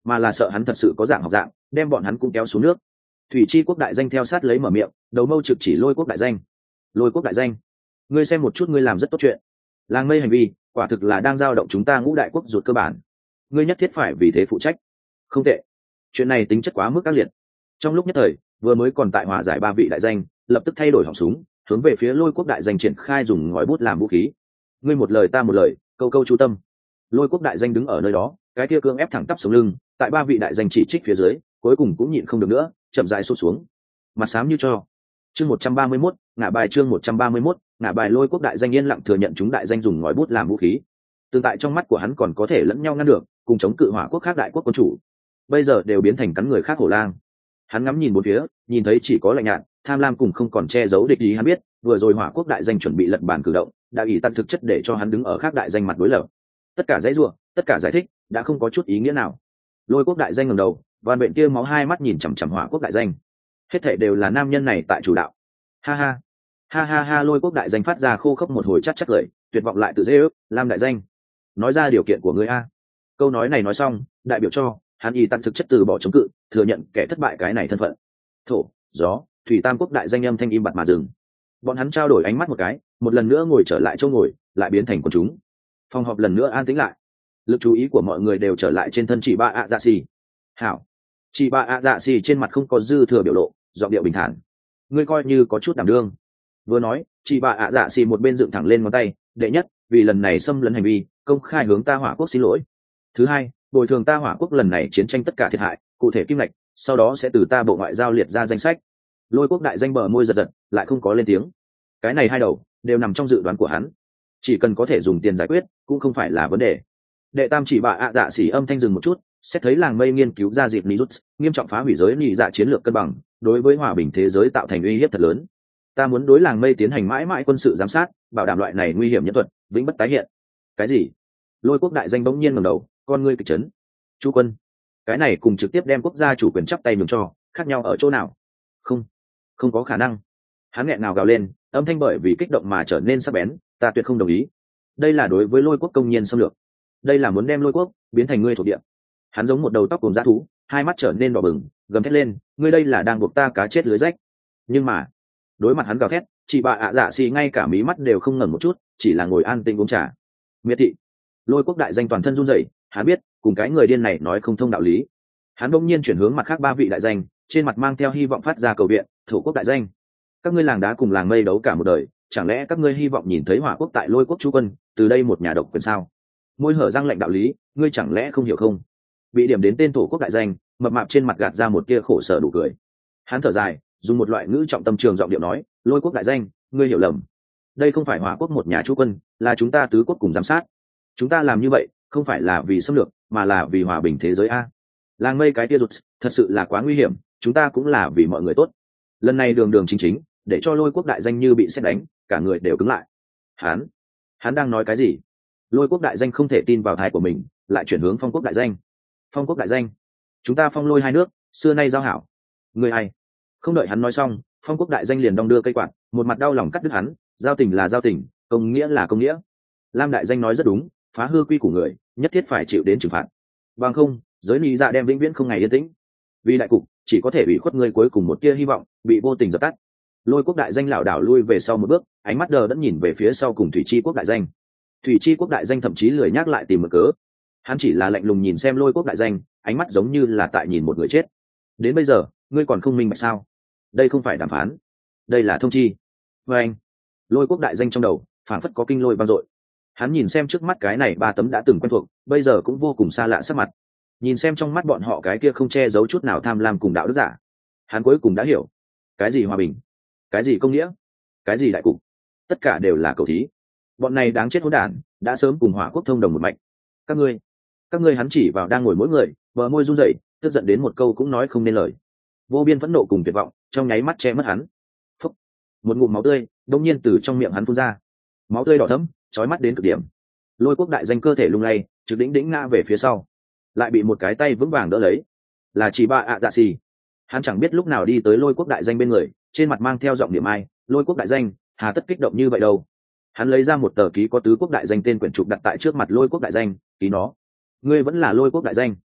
mà là sợ hắn thật sự có dạng học dạng đem bọn hắn cũng kéo xuống nước. Thủy Chi quốc đại danh theo sát lấy mở miệng, đầu mâu trực chỉ Lôi quốc đại danh. Lôi quốc đại danh, ngươi xem một chút, ngươi làm rất tốt chuyện. Làng Mây hành vi quả thực là đang giao động chúng ta ngũ đại quốc ruột cơ bản, ngươi nhất thiết phải vì thế phụ trách. Không tệ, chuyện này tính chất quá mức ác liệt. Trong lúc nhất thời, vừa mới còn tại hòa giải ba vị đại danh lập tức thay đổi họng súng, hướng về phía Lôi quốc đại danh triển khai dùng ngòi bút làm vũ khí. Ngươi một lời ta một lời, câu câu chú tâm. Lôi quốc đại danh đứng ở nơi đó, cái kia cương ép thẳng tắp sống lưng, tại ba vị đại danh chỉ trích phía dưới, cuối cùng cũng nhịn không được nữa, chậm rãi sụp xuống, mặt xám như cho. Chương một trăm ba mươi mốt, ngã bài chương một trăm ba mươi mốt, ngã bài. Lôi quốc đại danh yên lặng thừa nhận chúng đại danh dùng ngòi bút làm vũ khí. Tương tại trong mắt của hắn còn có thể lẫn nhau ngăn được, cùng chống cự hỏa quốc khác đại quốc quân chủ, bây giờ đều biến thành cắn người khác hổ lang. Hắn ngắm nhìn bốn phía, nhìn thấy chỉ có lạnh nhạt, tham lam cùng không còn che giấu địch ý. Hắn biết, vừa rồi hỏa quốc đại danh chuẩn bị lật bàn cử động, đã ủy tận thực chất để cho hắn đứng ở khác đại danh mặt đối lập. Tất cả dãy rủa, tất cả giải thích đã không có chút ý nghĩa nào. Lôi quốc đại danh ngẩng đầu, van bệnh kia máu hai mắt nhìn chằm chằm hỏa quốc đại danh, hết thảy đều là nam nhân này tại chủ đạo. Ha ha ha ha ha. Lôi quốc đại danh phát ra khô khốc một hồi chắc chắc cười, tuyệt vọng lại tự dễ ước. Lam đại danh, nói ra điều kiện của ngươi a. Câu nói này nói xong, đại biểu cho hắn y tận thực chất từ bỏ chống cự, thừa nhận kẻ thất bại cái này thân phận. Thổ, gió, thủy tam quốc đại danh âm thanh im bặt mà dừng. Bọn hắn trao đổi ánh mắt một cái, một lần nữa ngồi trở lại chỗ ngồi, lại biến thành quần chúng. Phòng họp lần nữa an tĩnh lại, lực chú ý của mọi người đều trở lại trên thân chị ba ạ dạ xì. Hảo. Chị ba ạ dạ xì trên mặt không có dư thừa biểu lộ, giọng điệu bình thản. Ngươi coi như có chút đảm đương. Vừa nói, chị ba ạ dạ xì một bên dựng thẳng lên ngón tay. Đệ nhất, vì lần này xâm lấn hành vi, công khai hướng ta hỏa quốc xin lỗi. Thứ hai, bồi thường ta hỏa quốc lần này chiến tranh tất cả thiệt hại, cụ thể kim ngạch, sau đó sẽ từ ta bộ ngoại giao liệt ra danh sách. Lôi quốc đại danh bờ môi giật giật, lại không có lên tiếng. Cái này hai đầu đều nằm trong dự đoán của hắn, chỉ cần có thể dùng tiền giải quyết cũng không phải là vấn đề. Đệ tam chỉ bà ạ dạ xỉ âm thanh dừng một chút, xét thấy làng mây nghiên cứu ra dịp Nijut nghiêm trọng phá hủy giới nhị dạ chiến lược cân bằng, đối với hòa bình thế giới tạo thành uy hiếp thật lớn. Ta muốn đối làng mây tiến hành mãi mãi quân sự giám sát, bảo đảm loại này nguy hiểm nhân thuật vĩnh bất tái hiện. Cái gì? Lôi quốc đại danh bỗng nhiên ngẩng đầu, con ngươi kịch chấn. Chú quân, cái này cùng trực tiếp đem quốc gia chủ quyền chắp tay nhường cho khác nhau ở chỗ nào? Không, không có khả năng. Hắn nghẹn nào gào lên, âm thanh bởi vì kích động mà trở nên sắc bén. Ta tuyệt không đồng ý. Đây là đối với Lôi quốc công nhiên xâm lược, đây là muốn đem Lôi quốc biến thành ngươi thuộc địa. Hắn giống một đầu tóc cùng dã thú, hai mắt trở nên đỏ bừng, gầm thét lên, ngươi đây là đang buộc ta cá chết lưới rách. Nhưng mà đối mặt hắn gào thét, chị bà ạ dạ xì ngay cả mí mắt đều không ngẩng một chút, chỉ là ngồi an tĩnh uống trà. Miệt thị. Lôi quốc đại danh toàn thân run rẩy, hắn biết cùng cái người điên này nói không thông đạo lý. Hắn bỗng nhiên chuyển hướng mặt khác ba vị đại danh, trên mặt mang theo hy vọng phát ra cầu viện. Thổ quốc đại danh, các ngươi làng đá cùng làng mây đấu cả một đời, chẳng lẽ các ngươi hy vọng nhìn thấy hỏa quốc tại Lôi quốc chú quân từ đây một nhà độc quyền sao? Môi hở răng lệnh đạo lý, ngươi chẳng lẽ không hiểu không? Bị điểm đến tên thổ quốc đại danh, mập mạp trên mặt gạt ra một tia khổ sở đủ cười. Hắn thở dài, dùng một loại ngữ trọng tâm trường giọng điệu nói, Lôi quốc đại danh, ngươi hiểu lầm. Đây không phải hỏa quốc một nhà chú quân, là chúng ta tứ quốc cùng giám sát. Chúng ta làm như vậy không phải là vì xâm lược, mà là vì hòa bình thế giới a. Làng mây cái tia rụt thật sự là quá nguy hiểm, chúng ta cũng là vì mọi người tốt. Lần này đường đường chính chính để cho Lôi quốc đại danh như bị sét đánh, cả người đều cứng lại. Hắn, hắn đang nói cái gì? Lôi quốc đại danh không thể tin vào thái của mình, lại chuyển hướng Phong quốc đại danh. Phong quốc đại danh, chúng ta Phong Lôi hai nước xưa nay giao hảo. Người ai? Không đợi hắn nói xong, Phong quốc đại danh liền đong đưa cây quạt, một mặt đau lòng cắt đứt hắn. Giao tình là giao tình, công nghĩa là công nghĩa. Lam đại danh nói rất đúng, phá hư quy của người nhất thiết phải chịu đến trừng phạt, bằng không giới lý dạ đem vĩnh viễn không ngày yên tĩnh. Vì đại cục chỉ có thể bị khuất người cuối cùng một tia hy vọng bị vô tình dập tắt. Lôi quốc đại danh lảo đảo lui về sau một bước, ánh mắt đờ đẫn nhìn về phía sau cùng Thủy Chi quốc đại danh. Thủy Chi quốc đại danh thậm chí lười nhắc lại tìm một cớ, hắn chỉ là lạnh lùng nhìn xem Lôi quốc đại danh, ánh mắt giống như là tại nhìn một người chết. Đến bây giờ ngươi còn không minh bạch sao? Đây không phải đàm phán, đây là thông chi. Và anh, Lôi quốc đại danh trong đầu phảng phất có kinh lôi vang dội. Hắn nhìn xem trước mắt cái này ba tấm đã từng quen thuộc, bây giờ cũng vô cùng xa lạ sắc mặt, nhìn xem trong mắt bọn họ cái kia không che giấu chút nào tham lam cùng đạo đức giả. Hắn cuối cùng đã hiểu, cái gì hòa bình, cái gì công nghĩa, cái gì đại cục, tất cả đều là cầu thí. Bọn này đáng chết hỗn đản, đã sớm cùng hỏa quốc thông đồng một mạch. Các ngươi, các ngươi hắn chỉ vào đang ngồi mỗi người, bờ môi run rẩy, tức giận đến một câu cũng nói không nên lời. Vô biên phẫn nộ cùng tuyệt vọng trong nháy mắt che mất hắn. Phúc. Một ngụm máu tươi đột nhiên từ trong miệng hắn phun ra, máu tươi đỏ thẫm, chói mắt đến cực điểm. Lôi quốc đại danh cơ thể lung lay, trực đỉnh đỉnh ngã về phía sau, lại bị một cái tay vững vàng đỡ lấy, là chỉ ba ạ dạ xì. Hắn chẳng biết lúc nào đi tới Lôi quốc đại danh bên người, trên mặt mang theo giọng niệm ai. Lôi quốc đại danh, hà tất kích động như vậy đâu? Hắn lấy ra một tờ ký có tứ quốc đại danh tên quyển trục đặt tại trước mặt Lôi quốc đại danh, ký nó. Ngươi vẫn là Lôi quốc đại danh?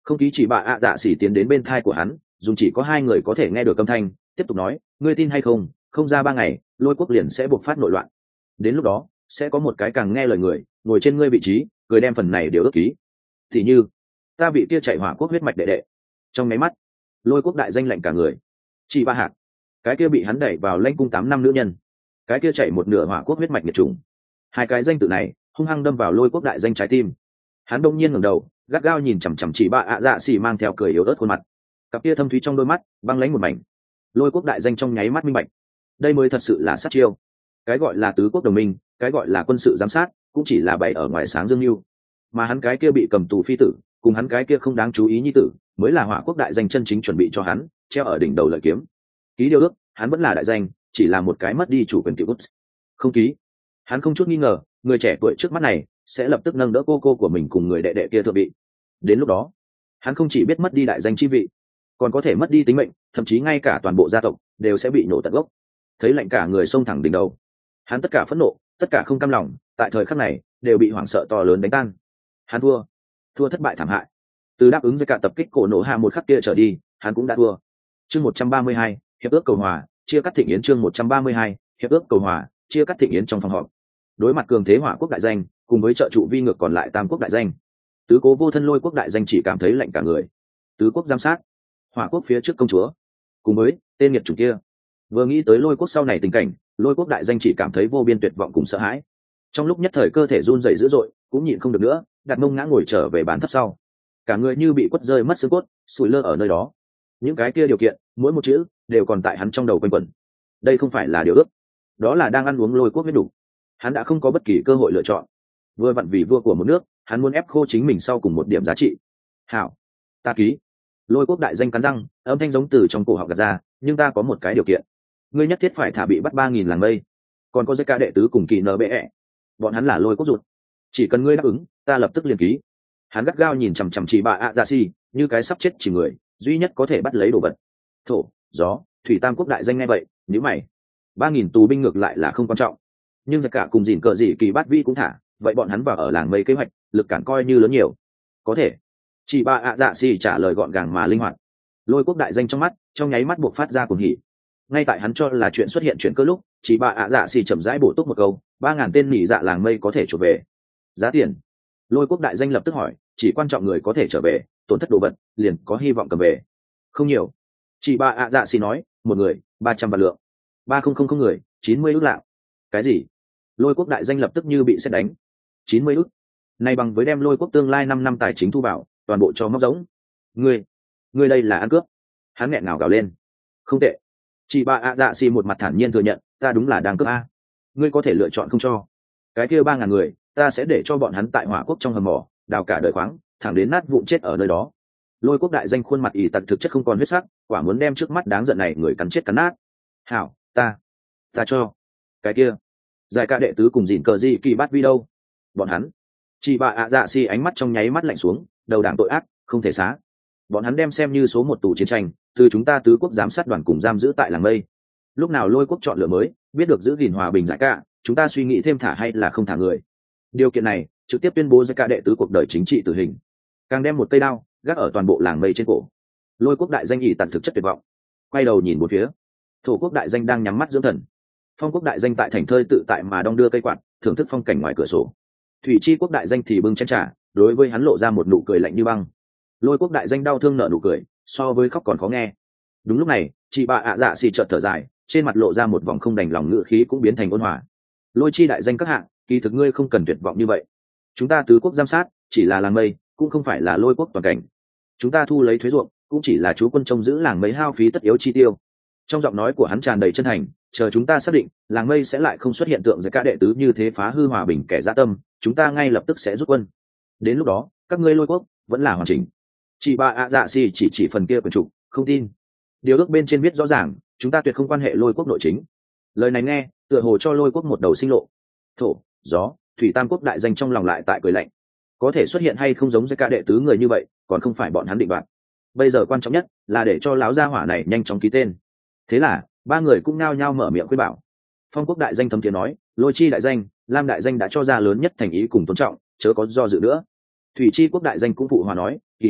Không khí chỉ bạ ạ dạ xỉ tiến đến bên thai của hắn, dùng chỉ có hai người có thể nghe được âm thanh, tiếp tục nói, ngươi tin hay không, không ra ba ngày lôi quốc liền sẽ buộc phát nội loạn. Đến lúc đó sẽ có một cái càng nghe lời người ngồi trên ngươi vị trí, người đem phần này đều ước ký. Thì như ta bị kia chạy hỏa quốc huyết mạch đệ đệ. Trong máy mắt lôi quốc đại danh lệnh cả người. Chỉ ba hạt, cái kia bị hắn đẩy vào lãnh cung tám năm nữ nhân, cái kia chạy một nửa hỏa quốc huyết mạch nhiệt trùng. Hai cái danh tự này hung hăng đâm vào lôi quốc đại danh trái tim. Hắn đông nhiên ngẩng đầu, gắt gao nhìn chằm chằm chỉ bạ ạ dạ xỉ mang theo cười yếu ớt khuôn mặt, cặp kia thâm thúy trong đôi mắt băng lãnh một mảnh. Lôi quốc đại danh trong nháy mắt minh bạch, đây mới thật sự là sát chiêu. Cái gọi là tứ quốc đồng minh, cái gọi là quân sự giám sát, cũng chỉ là bày ở ngoài sáng dương mưu. Mà hắn cái kia bị cầm tù phi tử, cùng hắn cái kia không đáng chú ý nhi tử, mới là hỏa quốc đại danh chân chính chuẩn bị cho hắn treo ở đỉnh đầu lợi kiếm. Ký điều ước, hắn vẫn là đại danh, chỉ là một cái mất đi chủ quyền cựu bút. Không ký, hắn không chút nghi ngờ, người trẻ tuổi trước mắt này sẽ lập tức nâng đỡ cô cô của mình cùng người đệ đệ kia thượng vị. Đến lúc đó, hắn không chỉ biết mất đi đại danh chi vị, còn có thể mất đi tính mệnh, thậm chí ngay cả toàn bộ gia tộc đều sẽ bị nổ tận gốc. Thấy lạnh cả người xông thẳng đỉnh đầu, hắn tất cả phẫn nộ, tất cả không cam lòng, tại thời khắc này đều bị hoảng sợ to lớn đánh tan. Hắn thua, thua thất bại thảm hại. Từ đáp ứng với cả tập kích cổ nổ hạ một khắc kia trở đi, hắn cũng đã thua. Chương một trăm ba mươi hai, hiệp ước cầu hòa, chia cắt thịnh yến. Chương một trăm ba mươi hai, hiệp ước cầu hòa, chia cắt thịnh yến. Trong phòng họp, đối mặt cường thế hỏa quốc đại danh cùng với trợ trụ vi ngược còn lại tam quốc đại danh, tứ cố vô thân lôi quốc đại danh chỉ cảm thấy lạnh cả người. Tứ quốc giám sát, hỏa quốc phía trước công chúa, cùng với tên nghiệt chủng kia, vừa nghĩ tới lôi quốc sau này tình cảnh, lôi quốc đại danh chỉ cảm thấy vô biên tuyệt vọng cùng sợ hãi. Trong lúc nhất thời cơ thể run rẩy dữ dội, cũng nhịn không được nữa, đặt mông ngã ngồi trở về bàn thấp sau, cả người như bị quất rơi mất xương cốt, sủi lơ ở nơi đó. Những cái kia điều kiện, mỗi một chữ đều còn tại hắn trong đầu quanh quẩn. Đây không phải là điều ước, đó là đang ăn uống lôi quốc huyết đủ. Hắn đã không có bất kỳ cơ hội lựa chọn. Vừa vặn vì vua của một nước, hắn muốn ép khô chính mình sau cùng một điểm giá trị. Hảo, ta ký. Lôi quốc đại danh cắn răng, âm thanh giống từ trong cổ họng gạt ra, nhưng ta có một cái điều kiện. Ngươi nhất thiết phải thả bị bắt ba nghìn làng mây, còn có giấy ca đệ tứ cùng kỳ nở bệ ẹ, bọn hắn là lôi quốc ruột. Chỉ cần ngươi đáp ứng, ta lập tức liền ký. Hắn gắt gao nhìn chằm chằm chỉ bà ạ dạ xì, như cái sắp chết chỉ người duy nhất có thể bắt lấy đồ vật. Thổ, gió, thủy tam quốc đại danh nghe vậy, nhíu mày. Ba nghìn tù binh ngược lại là không quan trọng, nhưng giặc cả cùng dìn cờ dị kỳ bát vi cũng thả, vậy bọn hắn vào ở làng mây kế hoạch, lực cản coi như lớn nhiều. Có thể. Chỉ bà ạ dạ xì trả lời gọn gàng mà linh hoạt. Lôi quốc đại danh trong mắt, trong nháy mắt buộc phát ra cuồng hỉ. Ngay tại hắn cho là chuyện xuất hiện chuyện cơ lúc, chỉ bà ạ dạ xì chậm rãi bổ túc một câu, ba ngàn tên nỉ dạ làng mây có thể trở về. Giá tiền. Lôi quốc đại danh lập tức hỏi, chỉ quan trọng người có thể trở về, tổn thất đồ vật liền có hy vọng cầm về. Không nhiều. Chỉ bà ạ dạ xì nói, một người ba trăm vạn lượng, ba không không không người chín mươi ước lạng. Cái gì? Lôi quốc đại danh lập tức như bị sét đánh. Chín mươi ước. Này bằng với đem lôi quốc tương lai năm năm tài chính thu vào toàn bộ cho móc giống. Ngươi, ngươi đây là ăn cướp. Hắn nghẹn ngào gào lên. Không tệ. Chị bà ạ dạ xì một mặt thản nhiên thừa nhận, ta đúng là đang cướp a. Ngươi có thể lựa chọn không cho. Cái kia ba ngàn người, ta sẽ để cho bọn hắn tại hỏa quốc trong hầm mỏ đào cả đời khoáng, thẳng đến nát vụn chết ở nơi đó. Lôi quốc đại danh khuôn mặt ỉ tật thực chất không còn huyết sắc, quả muốn đem trước mắt đáng giận này người cắn chết cắn nát. Hảo, ta, ta cho. Cái kia, giải ca đệ tứ cùng dìn cờ gì kỳ bắt vi đâu? Bọn hắn. Chị bà ạ dạ xì ánh mắt trong nháy mắt lạnh xuống, đầu đảng tội ác, không thể xá. Bọn hắn đem xem như số một tù chiến tranh, từ chúng ta tứ quốc giám sát đoàn cùng giam giữ tại làng mây. Lúc nào lôi quốc chọn lựa mới, biết được giữ gìn hòa bình giải ca, chúng ta suy nghĩ thêm thả hay là không thả người. Điều kiện này trực tiếp tuyên bố giải ca đệ tứ cuộc đời chính trị tử hình, càng đem một cây đao gác ở toàn bộ làng mây trên cổ. Lôi quốc đại danh ỉ tận thực chất tuyệt vọng, quay đầu nhìn một phía. Thổ quốc đại danh đang nhắm mắt dưỡng thần. Phong quốc đại danh tại thành thơi tự tại mà đong đưa cây quạt, thưởng thức phong cảnh ngoài cửa sổ. Thủy chi quốc đại danh thì bưng chén trà, đối với hắn lộ ra một nụ cười lạnh như băng. Lôi quốc đại danh đau thương nở nụ cười, so với khóc còn khó nghe. Đúng lúc này, chị bà ạ dạ xì chợt thở dài, trên mặt lộ ra một vòng không đành lòng, ngựa khí cũng biến thành ôn hòa. Lôi chi đại danh các hạng, kỳ thực ngươi không cần tuyệt vọng như vậy. Chúng ta tứ quốc giám sát chỉ là làng mây, cũng không phải là lôi quốc toàn cảnh. Chúng ta thu lấy thuế ruộng, cũng chỉ là chú quân trông giữ làng mây hao phí tất yếu chi tiêu. Trong giọng nói của hắn tràn đầy chân thành, chờ chúng ta xác định làng mây sẽ lại không xuất hiện tượng giới ca đệ tứ như thế phá hư hòa bình kẻ dã tâm, chúng ta ngay lập tức sẽ rút quân. Đến lúc đó các ngươi lôi quốc vẫn là hoàn chỉnh. Chị bà ạ dạ xì chỉ chỉ phần kia quyển trục, không tin. Điều ước bên trên viết rõ ràng, chúng ta tuyệt không quan hệ lôi quốc nội chính. Lời này nghe tựa hồ cho lôi quốc một đầu sinh lộ. Thổ, gió, thủy tam quốc đại danh trong lòng lại tại cười lạnh. Có thể xuất hiện hay không giống giới ca đệ tứ người như vậy, còn không phải bọn hắn định đoạt. Bây giờ quan trọng nhất là để cho láo gia hỏa này nhanh chóng ký tên. Thế là ba người cũng nao nhao mở miệng khuyên bảo. Phong quốc đại danh thấm tiếng nói, lôi chi đại danh, lam đại danh đã cho ra lớn nhất thành ý cùng tôn trọng, chớ có do dự nữa. Thủy chi quốc đại danh cũng phụ hòa nói, kỳ à,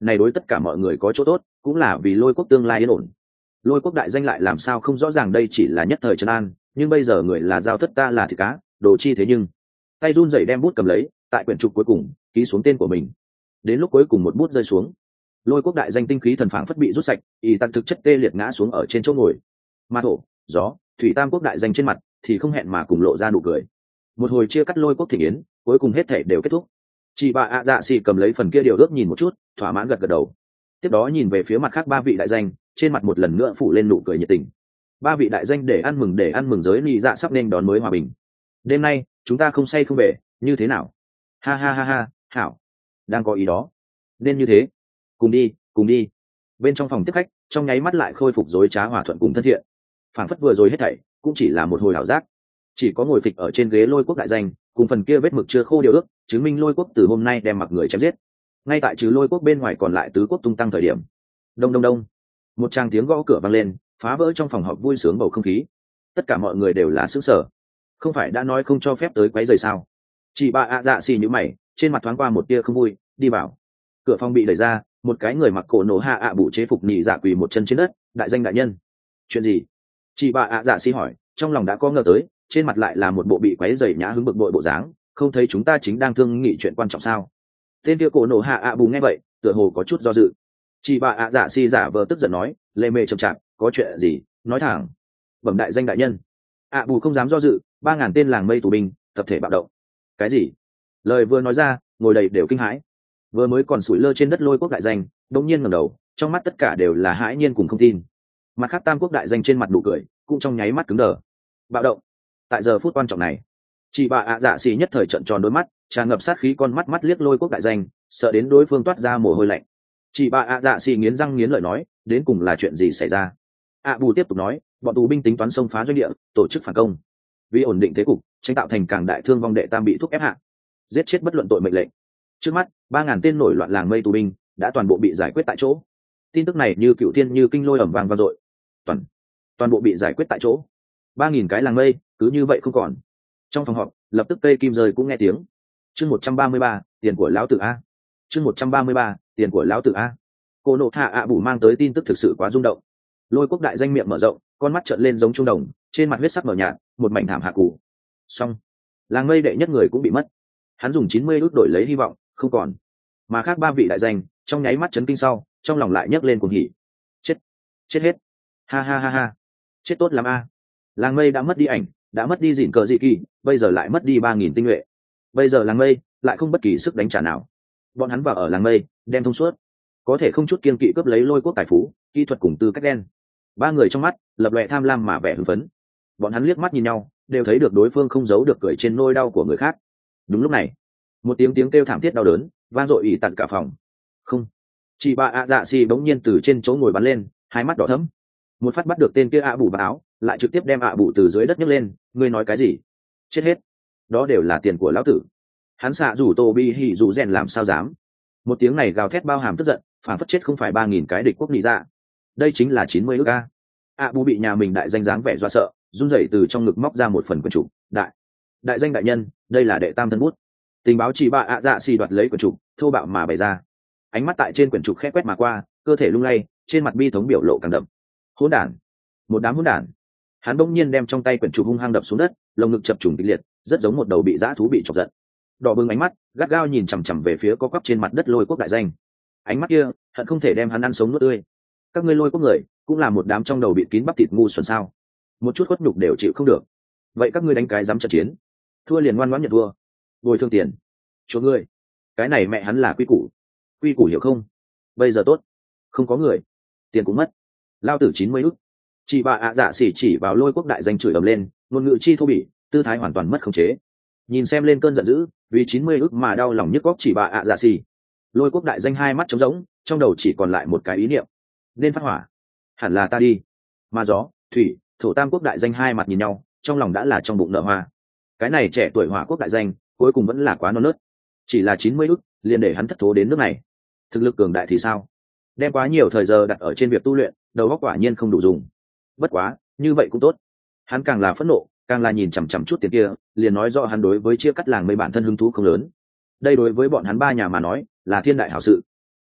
này đối tất cả mọi người có chỗ tốt, cũng là vì lôi quốc tương lai yên ổn. Lôi quốc đại danh lại làm sao không rõ ràng đây chỉ là nhất thời trấn an, nhưng bây giờ người là giao thất, ta là thịt cá, đồ chi thế nhưng. Tay run rẩy đem bút cầm lấy, tại quyển trục cuối cùng ký xuống tên của mình. Đến lúc cuối cùng một bút rơi xuống, lôi quốc đại danh tinh khí thần phảng phất bị rút sạch, y tăng thực chất tê liệt ngã xuống ở trên chỗ ngồi. Ma thổ, gió, thủy tam quốc đại danh trên mặt thì không hẹn mà cùng lộ ra nụ cười. Một hồi chia cắt lôi quốc thịnh yến, cuối cùng hết thể đều kết thúc. Chị bà ạ dạ xì cầm lấy phần kia điều ước nhìn một chút, thỏa mãn gật gật đầu. Tiếp đó nhìn về phía mặt khác ba vị đại danh, trên mặt một lần nữa phủ lên nụ cười nhiệt tình. Ba vị đại danh để ăn mừng để ăn mừng giới nị dạ sắp nên đón mới hòa bình. Đêm nay chúng ta không say không về, như thế nào? Ha ha ha ha, hảo. Đang có ý đó. Nên như thế. Cùng đi, cùng đi. Bên trong phòng tiếp khách, trong nháy mắt lại khôi phục rối trá hòa thuận cùng thân thiện. Phảng phất vừa rồi hết thảy cũng chỉ là một hồi ảo giác. Chỉ có ngồi phịch ở trên ghế lôi quốc đại danh, cùng phần kia vết mực chưa khô điều ước, chứng minh lôi quốc từ hôm nay đem mặc người chém giết. Ngay tại trừ lôi quốc bên ngoài còn lại tứ quốc tung tăng thời điểm. Đông đông đông. Một tràng tiếng gõ cửa vang lên, phá vỡ trong phòng họp vui sướng bầu không khí. Tất cả mọi người đều là sững sờ. Không phải đã nói không cho phép tới quấy rầy sao? Chị bà ạ dạ xì nhíu mày, trên mặt thoáng qua một tia không vui, đi vào. Cửa phòng bị đẩy ra, một cái người mặc cổ nổ hạ ạ bụ chế phục nhị dạ quỳ một chân trên đất. Đại danh đại nhân, chuyện gì? Chị bà ạ dạ xì hỏi, trong lòng đã có ngờ tới, trên mặt lại là một bộ bị quấy rầy nhã hứng bực bội bộ dáng, không thấy chúng ta chính đang thương nghị chuyện quan trọng sao? Tên kia cổ nổ hạ ạ bù nghe vậy, tựa hồ có chút do dự. Chị bà ạ dạ xì giả vờ tức giận nói, lê mê chậm chạp, có chuyện gì nói thẳng. Bẩm đại danh đại nhân. ạ bù không dám do dự, ba ngàn tên làng mây tù binh tập thể bạo động. Cái gì? Lời vừa nói ra, ngồi đầy đều kinh hãi. Vừa mới còn sủi lơ trên đất lôi quốc đại danh, đống nhiên ngẩng đầu, trong mắt tất cả đều là hãi nhiên cùng không tin. Mặt khác tam quốc đại danh trên mặt nụ cười cũng trong nháy mắt cứng đờ. Bạo động. Tại giờ phút quan trọng này, chị bà ạ dạ xì nhất thời trợn tròn đôi mắt, tràn ngập sát khí, con mắt mắt liếc lôi quốc đại danh, sợ đến đối phương toát ra mồ hôi lạnh. Chị bà ạ dạ xì nghiến răng nghiến lợi nói, đến cùng là chuyện gì xảy ra? ạ bù tiếp tục nói, bọn tù binh tính toán xông phá doanh địa, tổ chức phản công, vì ổn định thế cục, tránh tạo thành càng đại thương vong đệ tam bị thúc ép hạ, giết chết bất luận tội mệnh lệnh. Trước mắt ba ngàn tên nổi loạn làng mây tù binh đã toàn bộ bị giải quyết tại chỗ. Tin tức này như cựu thiên như kinh lôi ẩm vàng vang dội, toàn toàn bộ bị giải quyết tại chỗ. Ba nghìn cái làng mây cứ như vậy không còn. Trong phòng họp lập tức cây kim rơi cũng nghe tiếng. Chương một trăm ba mươi ba, tiền của lão tử a. Chương một trăm ba mươi ba, tiền của lão tử a. Cô nộ hạ ạ bù mang tới tin tức thực sự quá rung động. Lôi quốc đại danh miệng mở rộng, con mắt trợn lên giống trung đồng, trên mặt huyết sắc mờ nhạt, một mảnh thảm hạ cù. Xong, làng mây đệ nhất người cũng bị mất. Hắn dùng chín mươi ước đổi lấy hy vọng, không còn. Mà khác ba vị đại danh, trong nháy mắt chấn kinh sau, trong lòng lại nhấc lên cuồng hỉ. Chết, chết hết. Ha ha ha ha. Chết tốt lắm a. Làng mây đã mất đi ảnh, đã mất đi dịn cờ dị kỳ, bây giờ lại mất đi ba nghìn tinh nhuệ. Bây giờ làng mây lại không bất kỳ sức đánh trả nào. Bọn hắn vào ở làng mây, đem thông suốt, có thể không chút kiên kỵ cướp lấy lôi quốc tài phú, kỹ thuật cùng tư cách đen. Ba người trong mắt lập lòe tham lam mà vẻ hưng phấn. Bọn hắn liếc mắt nhìn nhau, đều thấy được đối phương không giấu được cười trên nỗi đau của người khác. Đúng lúc này, một tiếng tiếng kêu thảm thiết đau đớn vang dội ỉ tạt cả phòng. Không, chị bà ạ dạ xì bỗng nhiên từ trên chỗ ngồi bắn lên, hai mắt đỏ thẫm, một phát bắt được tên kia ạ bù vào áo, lại trực tiếp đem ạ bù từ dưới đất nhấc lên. Ngươi nói cái gì? Chết hết, đó đều là tiền của lão tử. Hắn xạ rủ tô bi hỉ rủ rèn làm sao dám. Một tiếng này gào thét bao hàm tức giận, phản phất chết không phải ba nghìn cái địch quốc nị dạ, đây chính là chín mươi ước a. ạ bù bị nhà mình đại danh dáng vẻ do sợ, run rẩy từ trong ngực móc ra một phần quyển trục. Đại đại danh đại nhân, đây là đệ tam thân bút. Tình báo chỉ bà ạ dạ xì đoạt lấy quyển trục, thô bạo mà bày ra. Ánh mắt tại trên quyển trục khẽ quét mà qua, cơ thể lung lay, trên mặt bi thống biểu lộ càng đậm. Hỗn đản, một đám hỗn đản. Hắn bỗng nhiên đem trong tay quyển trục hung hăng đập xuống đất, lồng ngực chập trùng kịch liệt, rất giống một đầu bị dã thú bị chọc giận. Đỏ bừng ánh mắt gắt gao nhìn chằm chằm về phía có quắp trên mặt đất lôi quốc đại danh. Ánh mắt kia hận không thể đem hắn ăn sống nuốt tươi. Các ngươi lôi quốc người cũng là một đám trong đầu bị kín bắp thịt ngu xuẩn sao? Một chút khuất nhục đều chịu không được. Vậy các ngươi đánh cái dám trận chiến, thua liền ngoan ngoãn nhận thua, bồi thường tiền, chúa ngươi. Cái này mẹ hắn là quy củ, quy củ hiểu không? Bây giờ tốt, không có người, tiền cũng mất, lao tử chín mươi ức. Chị bà ạ dạ xỉ chỉ vào lôi quốc đại danh chửi ầm lên, ngôn ngữ chi thô bỉ, tư thái hoàn toàn mất khống chế. Nhìn xem lên cơn giận dữ, vì chín mươi ức mà đau lòng nhức góc chỉ bà ạ dạ xỉ. Lôi quốc đại danh hai mắt trống rỗng, trong đầu chỉ còn lại một cái ý niệm, nên phát hỏa, hẳn là ta đi. Mà gió, thủy, thổ tam quốc đại danh hai mặt nhìn nhau, trong lòng đã là trong bụng nở hoa. Cái này trẻ tuổi hỏa quốc đại danh cuối cùng vẫn là quá non nớt, chỉ là chín mươi ức liền để hắn thất thố đến nước này. Thực lực cường đại thì sao? Đem quá nhiều thời giờ đặt ở trên việc tu luyện, đầu óc quả nhiên không đủ dùng. Bất quá như vậy cũng tốt, hắn càng là phẫn nộ, càng là nhìn chằm chằm chút tiền kia, liền nói rõ hắn đối với chia cắt làng mây bản thân hứng thú không lớn. Đây đối với bọn hắn ba nhà mà nói là thiên đại hảo sự.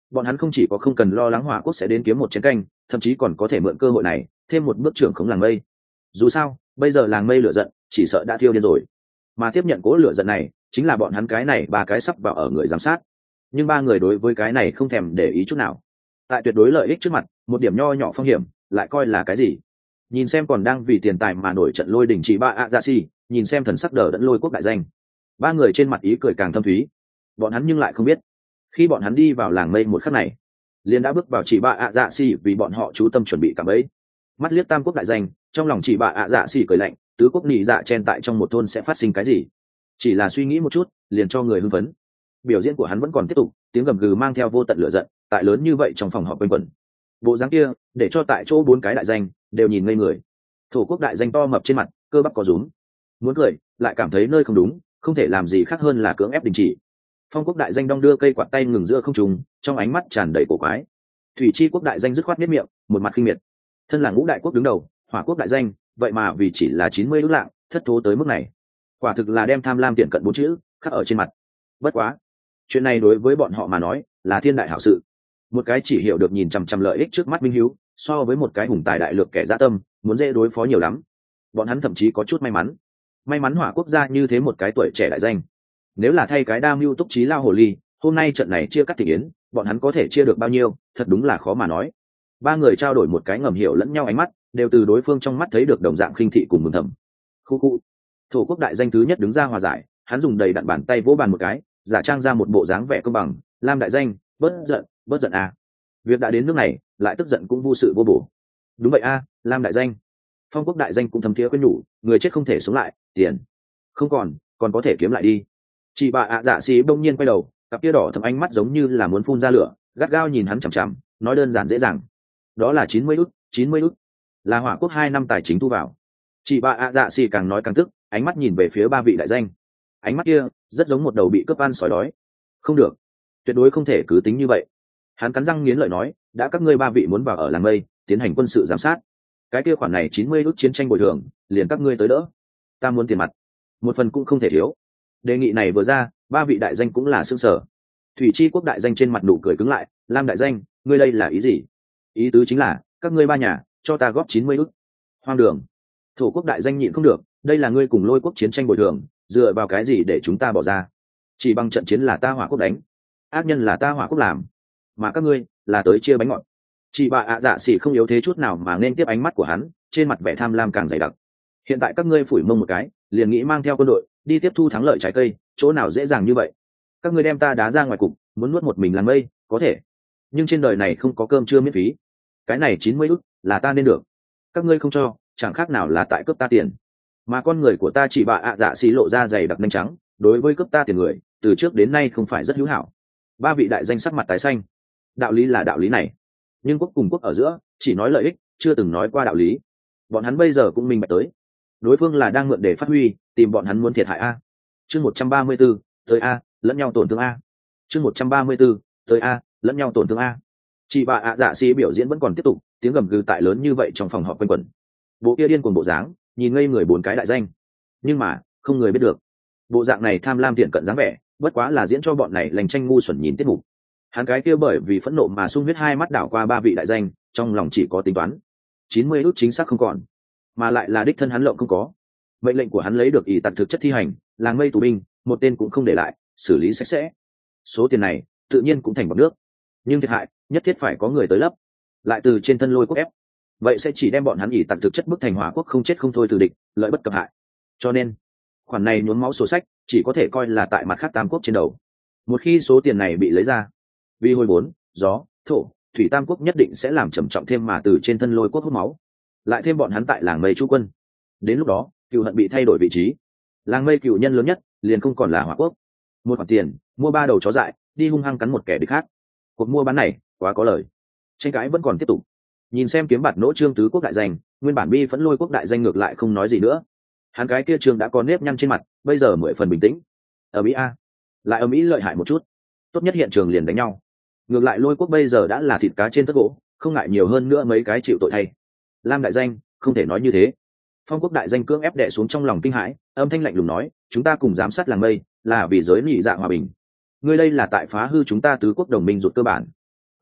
bọn hắn không chỉ có không cần lo lắng hỏa quốc sẽ đến kiếm một chén canh, thậm chí còn có thể mượn cơ hội này thêm một bước trưởng khống làng mây. Dù sao bây giờ làng mây lửa giận chỉ sợ đã thiêu điên rồi, mà tiếp nhận cố lửa giận này chính là bọn hắn cái này ba cái sắp vào ở người giám sát. Nhưng ba người đối với cái này không thèm để ý chút nào. Tại tuyệt đối lợi ích trước mặt, một điểm nho nhỏ phong hiểm lại coi là cái gì? Nhìn xem còn đang vì tiền tài mà nổi trận lôi đình chỉ ba a dạ xì, nhìn xem thần sắc đờ đẫn lôi quốc đại danh, ba người trên mặt ý cười càng thâm thúy. Bọn hắn nhưng lại không biết, khi bọn hắn đi vào làng mây một khắc này, liền đã bước vào chỉ ba a dạ xì vì bọn họ chú tâm chuẩn bị cả bấy. Mắt liếc tam quốc đại danh, trong lòng chỉ ba a dạ xì cười lạnh, tứ quốc nị dạ chen tại trong một thôn sẽ phát sinh cái gì? Chỉ là suy nghĩ một chút, liền cho người hưng phấn. Biểu diễn của hắn vẫn còn tiếp tục, tiếng gầm gừ mang theo vô tận lửa giận, tại lớn như vậy trong phòng họp quanh quẩn. Bộ dáng kia, để cho tại chỗ bốn cái đại danh đều nhìn ngây người. Thổ quốc đại danh to mập trên mặt, cơ bắp có rúm, muốn cười, lại cảm thấy nơi không đúng, không thể làm gì khác hơn là cưỡng ép đình chỉ. Phong quốc đại danh đong đưa cây quạt tay ngừng giữa không trung, trong ánh mắt tràn đầy cổ quái. Thủy chi quốc đại danh dứt khoát miết miệng, một mặt khinh miệt. Thân là ngũ đại quốc đứng đầu, hỏa quốc đại danh, vậy mà vì chỉ là chín mươi ức lạng, thất thố tới mức này. Quả thực là đem tham lam tiện cận bốn chữ khắc ở trên mặt. Bất quá, chuyện này đối với bọn họ mà nói là thiên đại hảo sự. Một cái chỉ hiểu được nhìn chằm chằm lợi ích trước mắt minh hiếu, so với một cái hùng tài đại lược kẻ dã tâm muốn dễ đối phó nhiều lắm. Bọn hắn thậm chí có chút may mắn, may mắn hỏa quốc gia như thế một cái tuổi trẻ đại danh. Nếu là thay cái đa mưu túc trí lao hồ ly, hôm nay trận này chia cắt thị yến, bọn hắn có thể chia được bao nhiêu, thật đúng là khó mà nói. Ba người trao đổi một cái ngầm hiểu lẫn nhau ánh mắt, đều từ đối phương trong mắt thấy được đồng dạng khinh thị cùng mừng thầm. Khu khu. Thổ quốc đại danh thứ nhất đứng ra hòa giải, hắn dùng đầy đặn bàn tay vỗ bàn một cái, giả trang ra một bộ dáng vẻ công bằng. Lam đại danh, bớt giận, bớt giận à. Việc đã đến nước này, lại tức giận cũng vô sự vô bổ. Đúng vậy a, à, Lam đại danh. Phong quốc đại danh cũng thầm thiế quên nhủ, người chết không thể sống lại, tiền không còn, còn có thể kiếm lại đi. Chị bà ạ dạ xí bỗng nhiên quay đầu, cặp kia đỏ thầm ánh mắt giống như là muốn phun ra lửa, gắt gao nhìn hắn chằm chằm, nói đơn giản dễ dàng. Đó là chín mươi ức, chín mươi ức, là hỏa quốc hai năm tài chính thu vào. Chị bà ạ dạ xí càng nói càng tức, ánh mắt nhìn về phía ba vị đại danh. Ánh mắt kia rất giống một đầu bị cướp ăn sói đói. Không được, tuyệt đối không thể cứ tính như vậy. Hắn cắn răng nghiến lợi nói, đã các ngươi ba vị muốn vào ở làng mây tiến hành quân sự giám sát, cái kia khoản này chín mươi ức chiến tranh bồi thường liền các ngươi tới đỡ. Ta muốn tiền mặt, một phần cũng không thể thiếu. Đề nghị này vừa ra, ba vị đại danh cũng là sương sở. Thủy chi quốc đại danh trên mặt nụ cười cứng lại. Lam đại danh, ngươi đây là ý gì? Ý tứ chính là các ngươi ba nhà cho ta góp chín mươi ức. Hoang đường. Thổ quốc đại danh nhịn không được, đây là ngươi cùng lôi quốc chiến tranh bồi thường, dựa vào cái gì để chúng ta bỏ ra? Chỉ bằng trận chiến là ta hỏa quốc đánh, ác nhân là ta hỏa quốc làm, mà các ngươi là tới chia bánh ngọt. Chị bà ạ dạ xỉ không yếu thế chút nào mà nên tiếp ánh mắt của hắn, trên mặt vẻ tham lam càng dày đặc. Hiện tại các ngươi phủi mông một cái, liền nghĩ mang theo quân đội đi tiếp thu thắng lợi trái cây, chỗ nào dễ dàng như vậy? Các ngươi đem ta đá ra ngoài cục, muốn nuốt một mình làng mây, có thể, nhưng trên đời này không có cơm trưa miễn phí. Cái này chín mươi ức là ta nên được, các ngươi không cho, chẳng khác nào là tại cướp ta tiền. Mà con người của ta chỉ bà ạ dạ xỉ lộ ra dày đặc nhanh trắng, đối với cướp ta tiền người, từ trước đến nay không phải rất hữu hảo. Ba vị đại danh sắc mặt tái xanh. Đạo lý là đạo lý này, nhưng quốc cùng quốc ở giữa chỉ nói lợi ích, chưa từng nói qua đạo lý. Bọn hắn bây giờ cũng minh bạch tới, đối phương là đang mượn để phát huy, tìm bọn hắn muốn thiệt hại a. Chương một trăm ba mươi 134, tới a, lẫn nhau tổn thương a. Chương một trăm ba mươi 134, tới a, lẫn nhau tổn thương a. Chị bà ạ dạ xí biểu diễn vẫn còn tiếp tục, tiếng gầm gừ tại lớn như vậy trong phòng họp quanh quẩn. Bộ kia điên cuồng bộ dáng, nhìn ngây người bốn cái đại danh, nhưng mà không người biết được, bộ dạng này tham lam tiện cận dáng vẻ, bất quá là diễn cho bọn này lành tranh ngu xuẩn nhìn tiết mục. Hắn cái kia bởi vì phẫn nộ mà sung huyết hai mắt đảo qua ba vị đại danh, trong lòng chỉ có tính toán. chín mươi ức chính xác không còn, mà lại là đích thân hắn lộng không có. Mệnh lệnh của hắn lấy được ỷ tật thực chất thi hành, làng mây tù binh, một tên cũng không để lại, xử lý sạch sẽ. Số tiền này tự nhiên cũng thành bọt nước, nhưng thiệt hại nhất thiết phải có người tới lấp, lại từ trên thân lôi quốc ép. Vậy sẽ chỉ đem bọn hắn ỷ tật thực chất bức thành hỏa quốc không chết không thôi từ địch, lợi bất cập hại. Cho nên khoản này nhuốm máu sổ sách chỉ có thể coi là tại mặt khác tam quốc trên đầu. Một khi số tiền này bị lấy ra, vì hồi bốn, gió, thổ, thủy tam quốc nhất định sẽ làm trầm trọng thêm mà từ trên thân lôi quốc hút máu, lại thêm bọn hắn tại làng mây chú quân. Đến lúc đó cựu hận bị thay đổi vị trí, làng mây cựu nhân lớn nhất liền không còn là hỏa quốc. Một khoản tiền mua ba đầu chó dại đi hung hăng cắn một kẻ địch khác, cuộc mua bán này quá có lời. Tranh cãi vẫn còn tiếp tục. Nhìn xem kiếm bạt nỗ trương tứ quốc đại danh, nguyên bản bi phẫn lôi quốc đại danh ngược lại không nói gì nữa. Hắn cái kia trương đã có nếp nhăn trên mặt, bây giờ mười phần bình tĩnh. Ở mỹ a, lại ở mỹ lợi hại một chút, tốt nhất hiện trường liền đánh nhau. Ngược lại lôi quốc bây giờ đã là thịt cá trên tất gỗ, không ngại nhiều hơn nữa mấy cái chịu tội thay. Lam đại danh không thể nói như thế. Phong quốc đại danh cưỡng ép đè xuống trong lòng kinh hãi, âm thanh lạnh lùng nói, chúng ta cùng giám sát làng mây là vì giới nhị dạ hòa bình, ngươi đây là tại phá hư chúng ta tứ quốc đồng minh ruột cơ bản.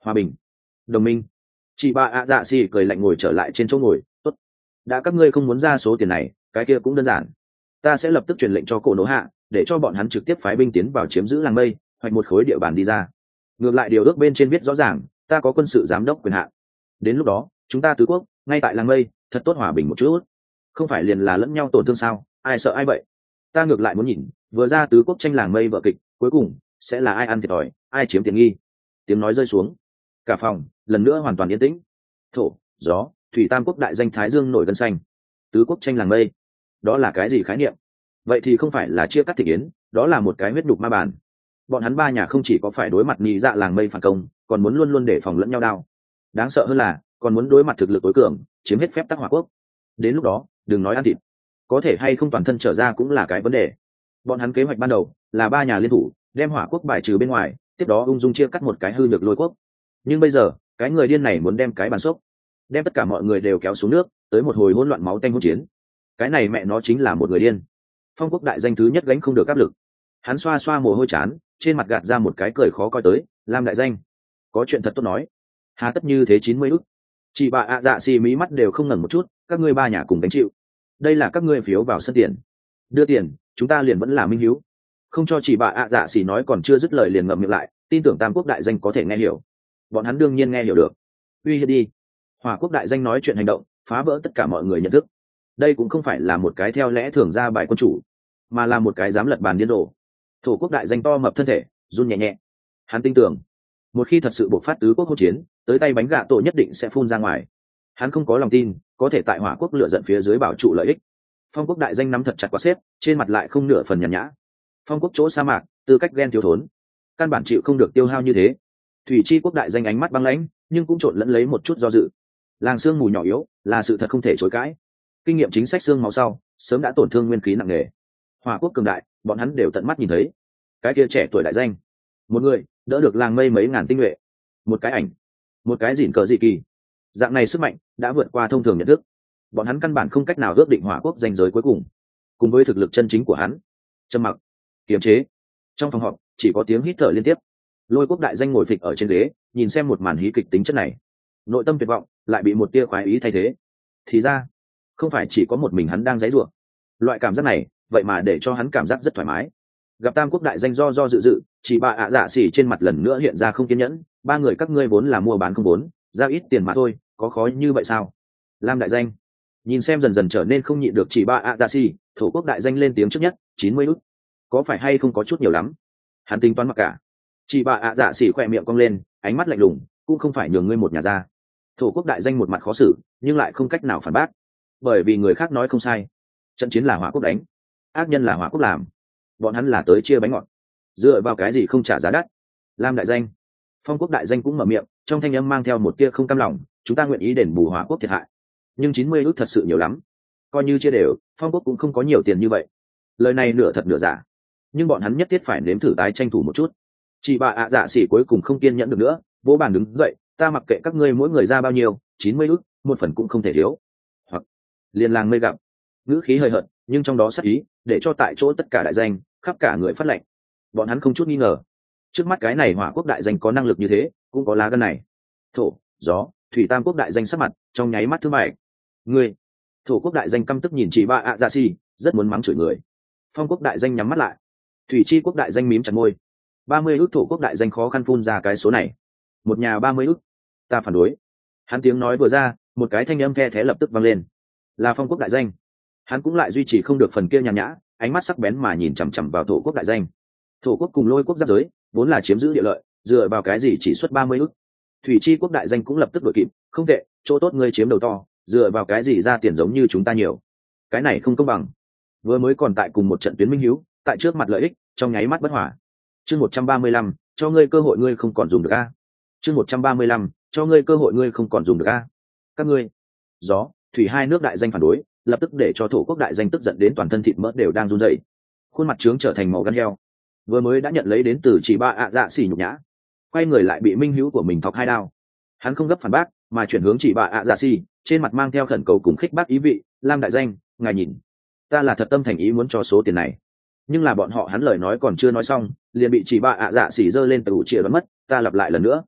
Hòa bình, đồng minh. Chị bà ạ dạ xì cười lạnh ngồi trở lại trên chỗ ngồi. Tốt, đã các ngươi không muốn ra số tiền này, cái kia cũng đơn giản, ta sẽ lập tức truyền lệnh cho cổ nỗ hạ để cho bọn hắn trực tiếp phái binh tiến vào chiếm giữ làng mây hoặc một khối địa bàn đi ra. Ngược lại điều ước bên trên viết rõ ràng, ta có quân sự giám đốc quyền hạn. Đến lúc đó chúng ta tứ quốc ngay tại làng mây thật tốt hòa bình một chút, không phải liền là lẫn nhau tổn thương sao, ai sợ ai vậy. Ta ngược lại muốn nhìn vừa ra tứ quốc tranh làng mây vợ kịch cuối cùng sẽ là ai ăn thiệt thòi, ai chiếm tiện nghi. Tiếng nói rơi xuống, cả phòng lần nữa hoàn toàn yên tĩnh. Thổ, gió, thủy tam quốc đại danh thái dương nổi gân xanh. Tứ quốc tranh làng mây, đó là cái gì khái niệm? Vậy thì không phải là chia cắt thị yến, đó là một cái huyết đục ma bản. Bọn hắn ba nhà không chỉ có phải đối mặt nhị dạ làng mây phản công, còn muốn luôn luôn đề phòng lẫn nhau đao. Đáng sợ hơn là còn muốn đối mặt thực lực tối cường, chiếm hết phép tắc hỏa quốc. Đến lúc đó đừng nói ăn thịt, có thể hay không toàn thân trở ra cũng là cái vấn đề. Bọn hắn kế hoạch ban đầu là ba nhà liên thủ đem hỏa quốc bài trừ bên ngoài, tiếp đó ung dung chia cắt một cái hư nhược lôi quốc. Nhưng bây giờ cái người điên này muốn đem cái bàn sốc, đem tất cả mọi người đều kéo xuống nước, tới một hồi hỗn loạn máu tanh hỗn chiến. Cái này mẹ nó chính là một người điên. Phong quốc đại danh thứ nhất gánh không được áp lực, hắn xoa xoa mồ hôi chán, trên mặt gạt ra một cái cười khó coi tới. Lam đại danh, có chuyện thật tốt nói, hà tất như thế chín mươi ức. Chị bà ạ dạ xì mí mắt đều không ngẩng một chút. Các ngươi ba nhà cùng gánh chịu, đây là các ngươi phiếu vào sân tiền, đưa tiền chúng ta liền vẫn là minh hiếu. Không cho chị bà ạ dạ xì nói còn chưa dứt lời liền ngậm miệng lại, tin tưởng tam quốc đại danh có thể nghe hiểu. Bọn hắn đương nhiên nghe hiểu được. Uy hiếp đi. Hỏa quốc đại danh nói chuyện hành động phá vỡ tất cả mọi người nhận thức. Đây cũng không phải là một cái theo lẽ thường ra bài quân chủ, mà là một cái dám lật bàn điên rồ. Thổ quốc đại danh to mập thân thể run nhẹ nhẹ, hắn tin tưởng một khi thật sự bộc phát tứ quốc hỗn chiến, tới tay bánh gạ tổ nhất định sẽ phun ra ngoài. Hắn không có lòng tin có thể tại hỏa quốc lựa giận phía dưới bảo trụ lợi ích. Phong quốc đại danh nắm thật chặt quá xếp, trên mặt lại không nửa phần nhàn nhã. Phong quốc chỗ sa mạc, tư cách ghen thiếu thốn, căn bản chịu không được tiêu hao như thế. Thủy chi quốc đại danh ánh mắt băng lãnh, nhưng cũng trộn lẫn lấy một chút do dự. Làng sương mù nhỏ yếu là sự thật không thể chối cãi. Kinh nghiệm chính sách xương máu sau sớm đã tổn thương nguyên khí nặng nề. Hỏa quốc cường đại bọn hắn đều tận mắt nhìn thấy. Cái kia trẻ tuổi đại danh, một người đỡ được làng mây mấy ngàn tinh nhuệ, một cái ảnh, một cái dỉn cờ dị kỳ, dạng này sức mạnh đã vượt qua thông thường nhận thức. Bọn hắn căn bản không cách nào ước định hỏa quốc danh giới cuối cùng. Cùng với thực lực chân chính của hắn, trầm mặc, kiềm chế. Trong phòng họp chỉ có tiếng hít thở liên tiếp. Lôi quốc đại danh ngồi phịch ở trên ghế, nhìn xem một màn hí kịch tính chất này, nội tâm tuyệt vọng lại bị một tia khoái ý thay thế. Thì ra không phải chỉ có một mình hắn đang giãy giụa, loại cảm giác này vậy mà để cho hắn cảm giác rất thoải mái. Gặp tam quốc đại danh do do dự dự, chỉ bà ạ dạ xỉ trên mặt lần nữa hiện ra không kiên nhẫn. Ba người các ngươi vốn là mua bán không vốn, giao ít tiền mà thôi, có khó như vậy sao? Lam đại danh nhìn xem dần dần trở nên không nhịn được chỉ bà ạ dạ xỉ, thổ quốc đại danh lên tiếng trước nhất. Chín mươi ức, có phải hay không có chút nhiều lắm? Hắn tính toán mặc cả. Chỉ bà ạ dạ xỉ khỏe miệng cong lên, ánh mắt lạnh lùng, cũng không phải nhường ngươi một nhà ra. Thổ quốc đại danh một mặt khó xử, nhưng lại không cách nào phản bác, bởi vì người khác nói không sai. Trận chiến là hỏa quốc đánh, ác nhân là hỏa quốc làm, bọn hắn là tới chia bánh ngọt, dựa vào cái gì không trả giá đắt? Lam đại danh, Phong quốc đại danh cũng mở miệng, trong thanh âm mang theo một tia không cam lòng. Chúng ta nguyện ý đền bù hỏa quốc thiệt hại, nhưng chín mươi ước thật sự nhiều lắm, coi như chia đều, Phong quốc cũng không có nhiều tiền như vậy. Lời này nửa thật nửa giả, nhưng bọn hắn nhất thiết phải nếm thử tái tranh thủ một chút. Chị bà ạ dạ xỉ cuối cùng không kiên nhẫn được nữa, vỗ bàn đứng dậy. Ta mặc kệ các ngươi mỗi người ra bao nhiêu, chín mươi ước, một phần cũng không thể thiếu. Hoặc liền làng mây gặp, ngữ khí hơi hợt, nhưng trong đó sắc ý để cho tại chỗ tất cả đại danh khắp cả người phát lệnh. Bọn hắn không chút nghi ngờ, trước mắt cái này hỏa quốc đại danh có năng lực như thế, cũng có lá gan này. Thổ, gió, thủy tam quốc đại danh sắc mặt trong nháy mắt thứ bảy. Ngươi, thổ quốc đại danh căm tức nhìn chị ba ạ dạ xỉ, rất muốn mắng chửi người. Phong quốc đại danh nhắm mắt lại. Thủy chi quốc đại danh mím chặt môi. Ba mươi ước thổ quốc đại danh khó khăn phun ra cái số này. Một nhà ba mươi ước, ta phản đối. Hắn tiếng nói vừa ra, một cái thanh âm the thé lập tức vang lên. Là Phong quốc đại danh. Hắn cũng lại duy trì không được phần kia nhàn nhã, ánh mắt sắc bén mà nhìn chằm chằm vào thổ quốc đại danh. Thổ quốc cùng lôi quốc giáp giới vốn là chiếm giữ địa lợi, dựa vào cái gì chỉ xuất ba mươi ước? Thủy chi quốc đại danh cũng lập tức đội kịp. Không tệ, chỗ tốt ngươi chiếm đầu to, dựa vào cái gì ra tiền giống như chúng ta nhiều? Cái này không công bằng. Vừa mới còn tại cùng một trận tuyến minh hiếu, tại trước mặt lợi ích trong nháy mắt bất hòa. Chương một trăm ba mươi lăm, cho ngươi cơ hội ngươi không còn dùng được a. Chương một trăm ba mươi lăm, cho ngươi cơ hội ngươi không còn dùng được a. Các ngươi, gió, thủy hai nước đại danh phản đối, lập tức để cho thổ quốc đại danh tức giận đến toàn thân thịt mỡ đều đang run rẩy, khuôn mặt trướng trở thành màu gan heo. Vừa mới đã nhận lấy đến từ chỉ ba ạ dạ xỉ nhục nhã, quay người lại bị minh hữu của mình thọc hai đao. Hắn không gấp phản bác, mà chuyển hướng chỉ ba ạ dạ xỉ, trên mặt mang theo khẩn cầu cùng khích bác ý vị. Lam đại danh, ngài nhìn, ta là thật tâm thành ý muốn cho số tiền này, nhưng là bọn họ hắn lời nói còn chưa nói xong, liền bị chỉ ba ạ dạ xỉ giơ lên từ chìa bắn mất. Ta lặp lại lần nữa,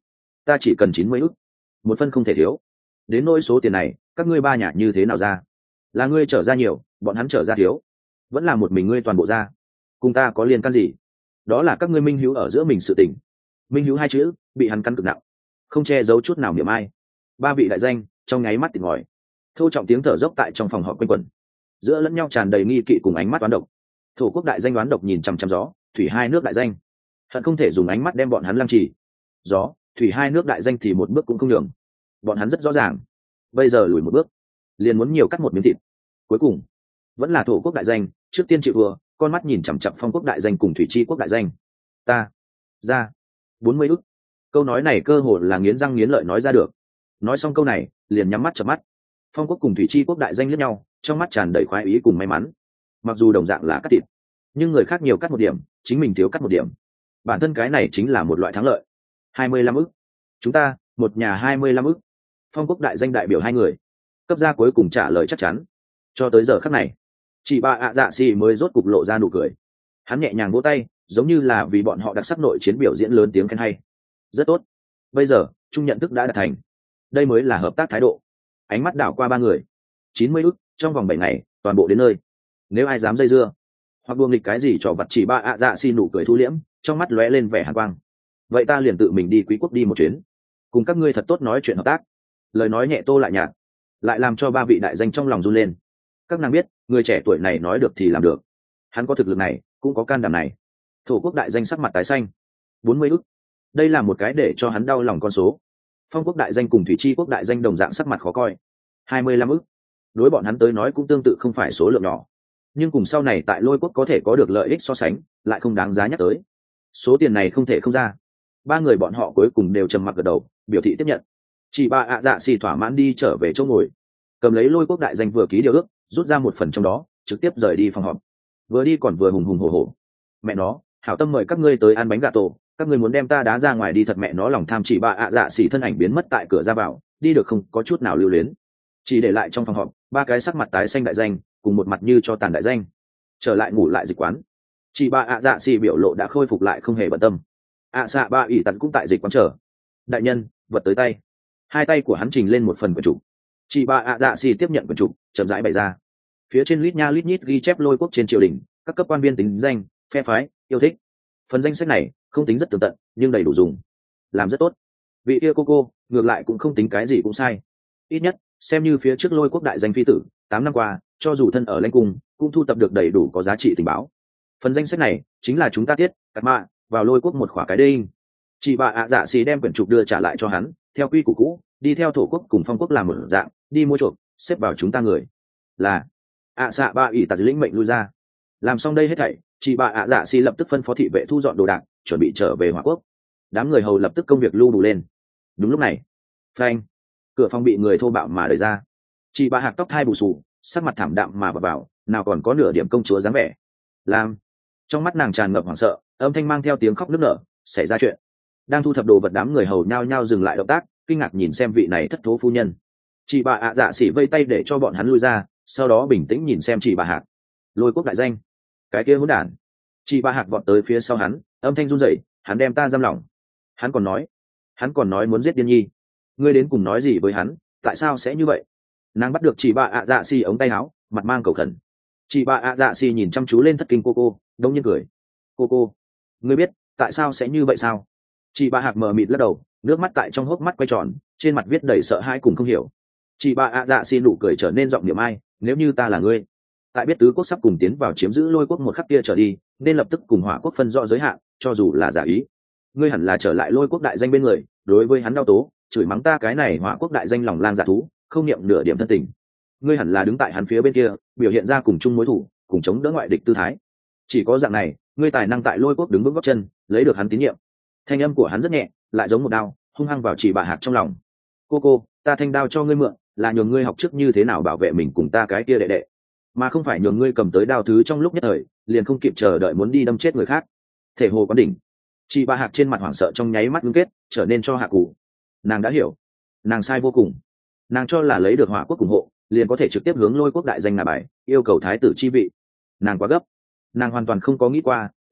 ta chỉ cần chín mươi ức, một phân không thể thiếu. Đến nỗi số tiền này các ngươi ba nhà như thế nào ra? Là ngươi trở ra nhiều, bọn hắn trở ra thiếu, vẫn là một mình ngươi toàn bộ ra? Cùng ta có liên can gì? Đó là các ngươi minh hữu ở giữa mình sự tình. Minh hữu hai chữ bị hắn cắn cực nặng, không che giấu chút nào niệm ai. Ba vị đại danh trong nháy mắt tỉnh ngòi, thô trọng tiếng thở dốc tại trong phòng họp quanh quẩn, giữa lẫn nhau tràn đầy nghi kỵ cùng ánh mắt đoán độc. Thổ quốc đại danh đoán độc nhìn chằm chằm gió, thủy hai nước đại danh hận không thể dùng ánh mắt đem bọn hắn lăng trì. Gió, thủy hai nước đại danh thì một bước cũng không đường. Bọn hắn rất rõ ràng, bây giờ lùi một bước liền muốn nhiều cắt một miếng thịt. Cuối cùng vẫn là thổ quốc đại danh trước tiên chịu vừa, con mắt nhìn chằm chằm phong quốc đại danh cùng thủy chi quốc đại danh. Ta ra bốn mươi ức. Câu nói này cơ hồ là nghiến răng nghiến lợi nói ra được. Nói xong câu này liền nhắm mắt chợp mắt. Phong quốc cùng thủy chi quốc đại danh liếc nhau, trong mắt tràn đầy khoái ý cùng may mắn. Mặc dù đồng dạng là cắt thịt, nhưng người khác nhiều cắt một điểm, chính mình thiếu cắt một điểm, bản thân cái này chính là một loại thắng lợi. Hai mươi lăm ức. Chúng ta một nhà hai mươi lăm ức. Phong quốc đại danh đại biểu hai người cấp ra cuối cùng trả lời chắc chắn. Cho tới giờ khắc này, chị ba ạ dạ xì mới rốt cục lộ ra nụ cười. Hắn nhẹ nhàng vỗ tay, giống như là vì bọn họ đặc sắc nội chiến biểu diễn lớn tiếng khen hay. Rất tốt, bây giờ chung nhận thức đã đạt thành, đây mới là hợp tác thái độ. Ánh mắt đảo qua ba người. Chín mươi ức trong vòng bảy ngày toàn bộ đến nơi. Nếu ai dám dây dưa hoặc buông nghịch cái gì cho vặt, chỉ ba ạ dạ xì nụ cười thu liễm, trong mắt lóe lên vẻ hàn quang. Vậy ta liền tự mình đi quý quốc đi một chuyến, cùng các ngươi thật tốt nói chuyện hợp tác. Lời nói nhẹ tô lại nhạt, lại làm cho ba vị đại danh trong lòng run lên. Các nàng biết người trẻ tuổi này nói được thì làm được, hắn có thực lực này cũng có can đảm này. Thổ quốc đại danh sắc mặt tái xanh. Bốn mươi ức, đây là một cái để cho hắn đau lòng con số. Phong quốc đại danh cùng thủy chi quốc đại danh đồng dạng sắc mặt khó coi. Hai mươi lăm ức, đối bọn hắn tới nói cũng tương tự không phải số lượng nhỏ, nhưng cùng sau này tại Lôi quốc có thể có được lợi ích so sánh lại không đáng giá nhắc tới. Số tiền này không thể không ra. Ba người bọn họ cuối cùng đều trầm mặc gật đầu, biểu thị tiếp nhận. Chỉ ba ạ dạ xì thỏa mãn đi trở về chỗ ngồi, cầm lấy Lôi quốc đại danh vừa ký điều ước, rút ra một phần trong đó, trực tiếp rời đi phòng họp. Vừa đi còn vừa hùng hùng hổ hổ. Mẹ nó, hảo tâm mời các ngươi tới ăn bánh gà tổ, các ngươi muốn đem ta đá ra ngoài đi thật mẹ nó lòng tham. Chỉ ba ạ dạ xì thân ảnh biến mất tại cửa ra vào, đi được không có chút nào lưu luyến, chỉ để lại trong phòng họp ba cái sắc mặt tái xanh đại danh cùng một mặt như cho tàn đại danh. Trở lại ngủ lại dịch quán, chị ba ạ dạ xì biểu lộ đã khôi phục lại, không hề bận tâm. ạ xạ ba ỷ tật cũng tại dịch quán chờ. Đại nhân, vật tới tay. Hai tay của hắn trình lên một phần quyển trục. Chị ba ạ dạ xì tiếp nhận quyển trục, chậm rãi bày ra. Phía trên lít nha lít nhít ghi chép Lôi quốc trên triều đình các cấp quan viên tính danh, phe phái, yêu thích. Phần danh sách này không tính rất tường tận nhưng đầy đủ dùng, làm rất tốt. Vị kia cô cô ngược lại cũng không tính cái gì cũng sai, ít nhất xem như phía trước Lôi quốc đại danh phi tử tám năm qua cho dù thân ở lãnh cung cũng thu tập được đầy đủ có giá trị tình báo. Phần danh sách này chính là chúng ta tiết cắt mạ vào Lôi quốc một khỏa cái đinh. Chị bà ạ dạ xì đem quyển trục đưa trả lại cho hắn, theo quy củ cũ đi theo thổ quốc cùng phong quốc làm một dạng, đi mua chuộc xếp vào chúng ta người. Là ạ xạ ba ỷ tạt lĩnh mệnh lui ra. Làm xong đây hết thảy, chị bà ạ dạ xì lập tức phân phó thị vệ thu dọn đồ đạc, chuẩn bị trở về Hỏa quốc. Đám người hầu lập tức công việc lưu đủ lên. Đúng lúc này, phanh, cửa phòng bị người thô bạo mà đẩy ra. Chị bà hạc tóc hai bù xù, sắc mặt thảm đạm mà vào, vào nào còn có nửa điểm công chúa dáng vẻ. Làm trong mắt nàng tràn ngập hoảng sợ, âm thanh mang theo tiếng khóc nức nở. Xảy ra chuyện. Đang thu thập đồ vật đám người hầu nhao nhao dừng lại động tác, kinh ngạc nhìn xem vị này thất thố phu nhân. Chị bà ạ dạ xỉ vây tay để cho bọn hắn lui ra, sau đó bình tĩnh nhìn xem chị bà hạc. Lôi quốc đại danh, cái kia hỗn đản. Chị bà hạc vọt tới phía sau hắn, âm thanh run rẩy, hắn đem ta giam lỏng. Hắn còn nói, hắn còn nói muốn giết Điên Nhi. Ngươi đến cùng nói gì với hắn, tại sao sẽ như vậy? Nàng bắt được chị bà ạ dạ xỉ ống tay áo, mặt mang cầu khẩn. Chị bà ạ dạ xỉ nhìn chăm chú lên thất kinh cô cô, đông nhiên cười. Cô cô, ngươi biết tại sao sẽ như vậy sao? Chị bà hạc mờ mịt lắc đầu, nước mắt tại trong hốc mắt quay tròn, trên mặt viết đầy sợ hãi cùng không hiểu. Chị bà ạ dạ xỉ nụ cười trở nên giọng niệm ai, nếu như ta là ngươi, tại biết tứ quốc sắp cùng tiến vào chiếm giữ Lôi quốc một khắc kia trở đi, nên lập tức cùng Hỏa quốc phân rõ giới hạn, cho dù là giả ý. Ngươi hẳn là trở lại Lôi quốc đại danh bên người, đối với hắn đau tố, chửi mắng ta cái này Hỏa quốc đại danh lòng lang dạ thú, không niệm nửa điểm thân tình. Ngươi hẳn là đứng tại hắn phía bên kia, biểu hiện ra cùng chung mối thủ, cùng chống đỡ ngoại địch tư thái. Chỉ có dạng này, ngươi tài năng tại Lôi quốc đứng vững gót chân, lấy được hắn tín nhiệm. Thanh âm của hắn rất nhẹ, lại giống một đao, hung hăng vào Chỉ bà hạc trong lòng. Cô cô, ta thanh đao cho ngươi mượn, là nhường ngươi học trước như thế nào bảo vệ mình cùng ta cái kia đệ đệ, mà không phải nhường ngươi cầm tới đao thứ trong lúc nhất thời liền không kịp chờ đợi muốn đi đâm chết người khác. Thể hồ quán đỉnh. Chị bà hạc trên mặt hoảng sợ trong nháy mắt ngưng kết, trở nên cho hạ cụ. Nàng đã hiểu, nàng sai vô cùng. Nàng cho là lấy được Hỏa quốc ủng hộ liền có thể trực tiếp hướng Lôi quốc đại danh ngả bài, yêu cầu thái tử chi vị. Nàng quá gấp. Nàng hoàn toàn không có nghĩ qua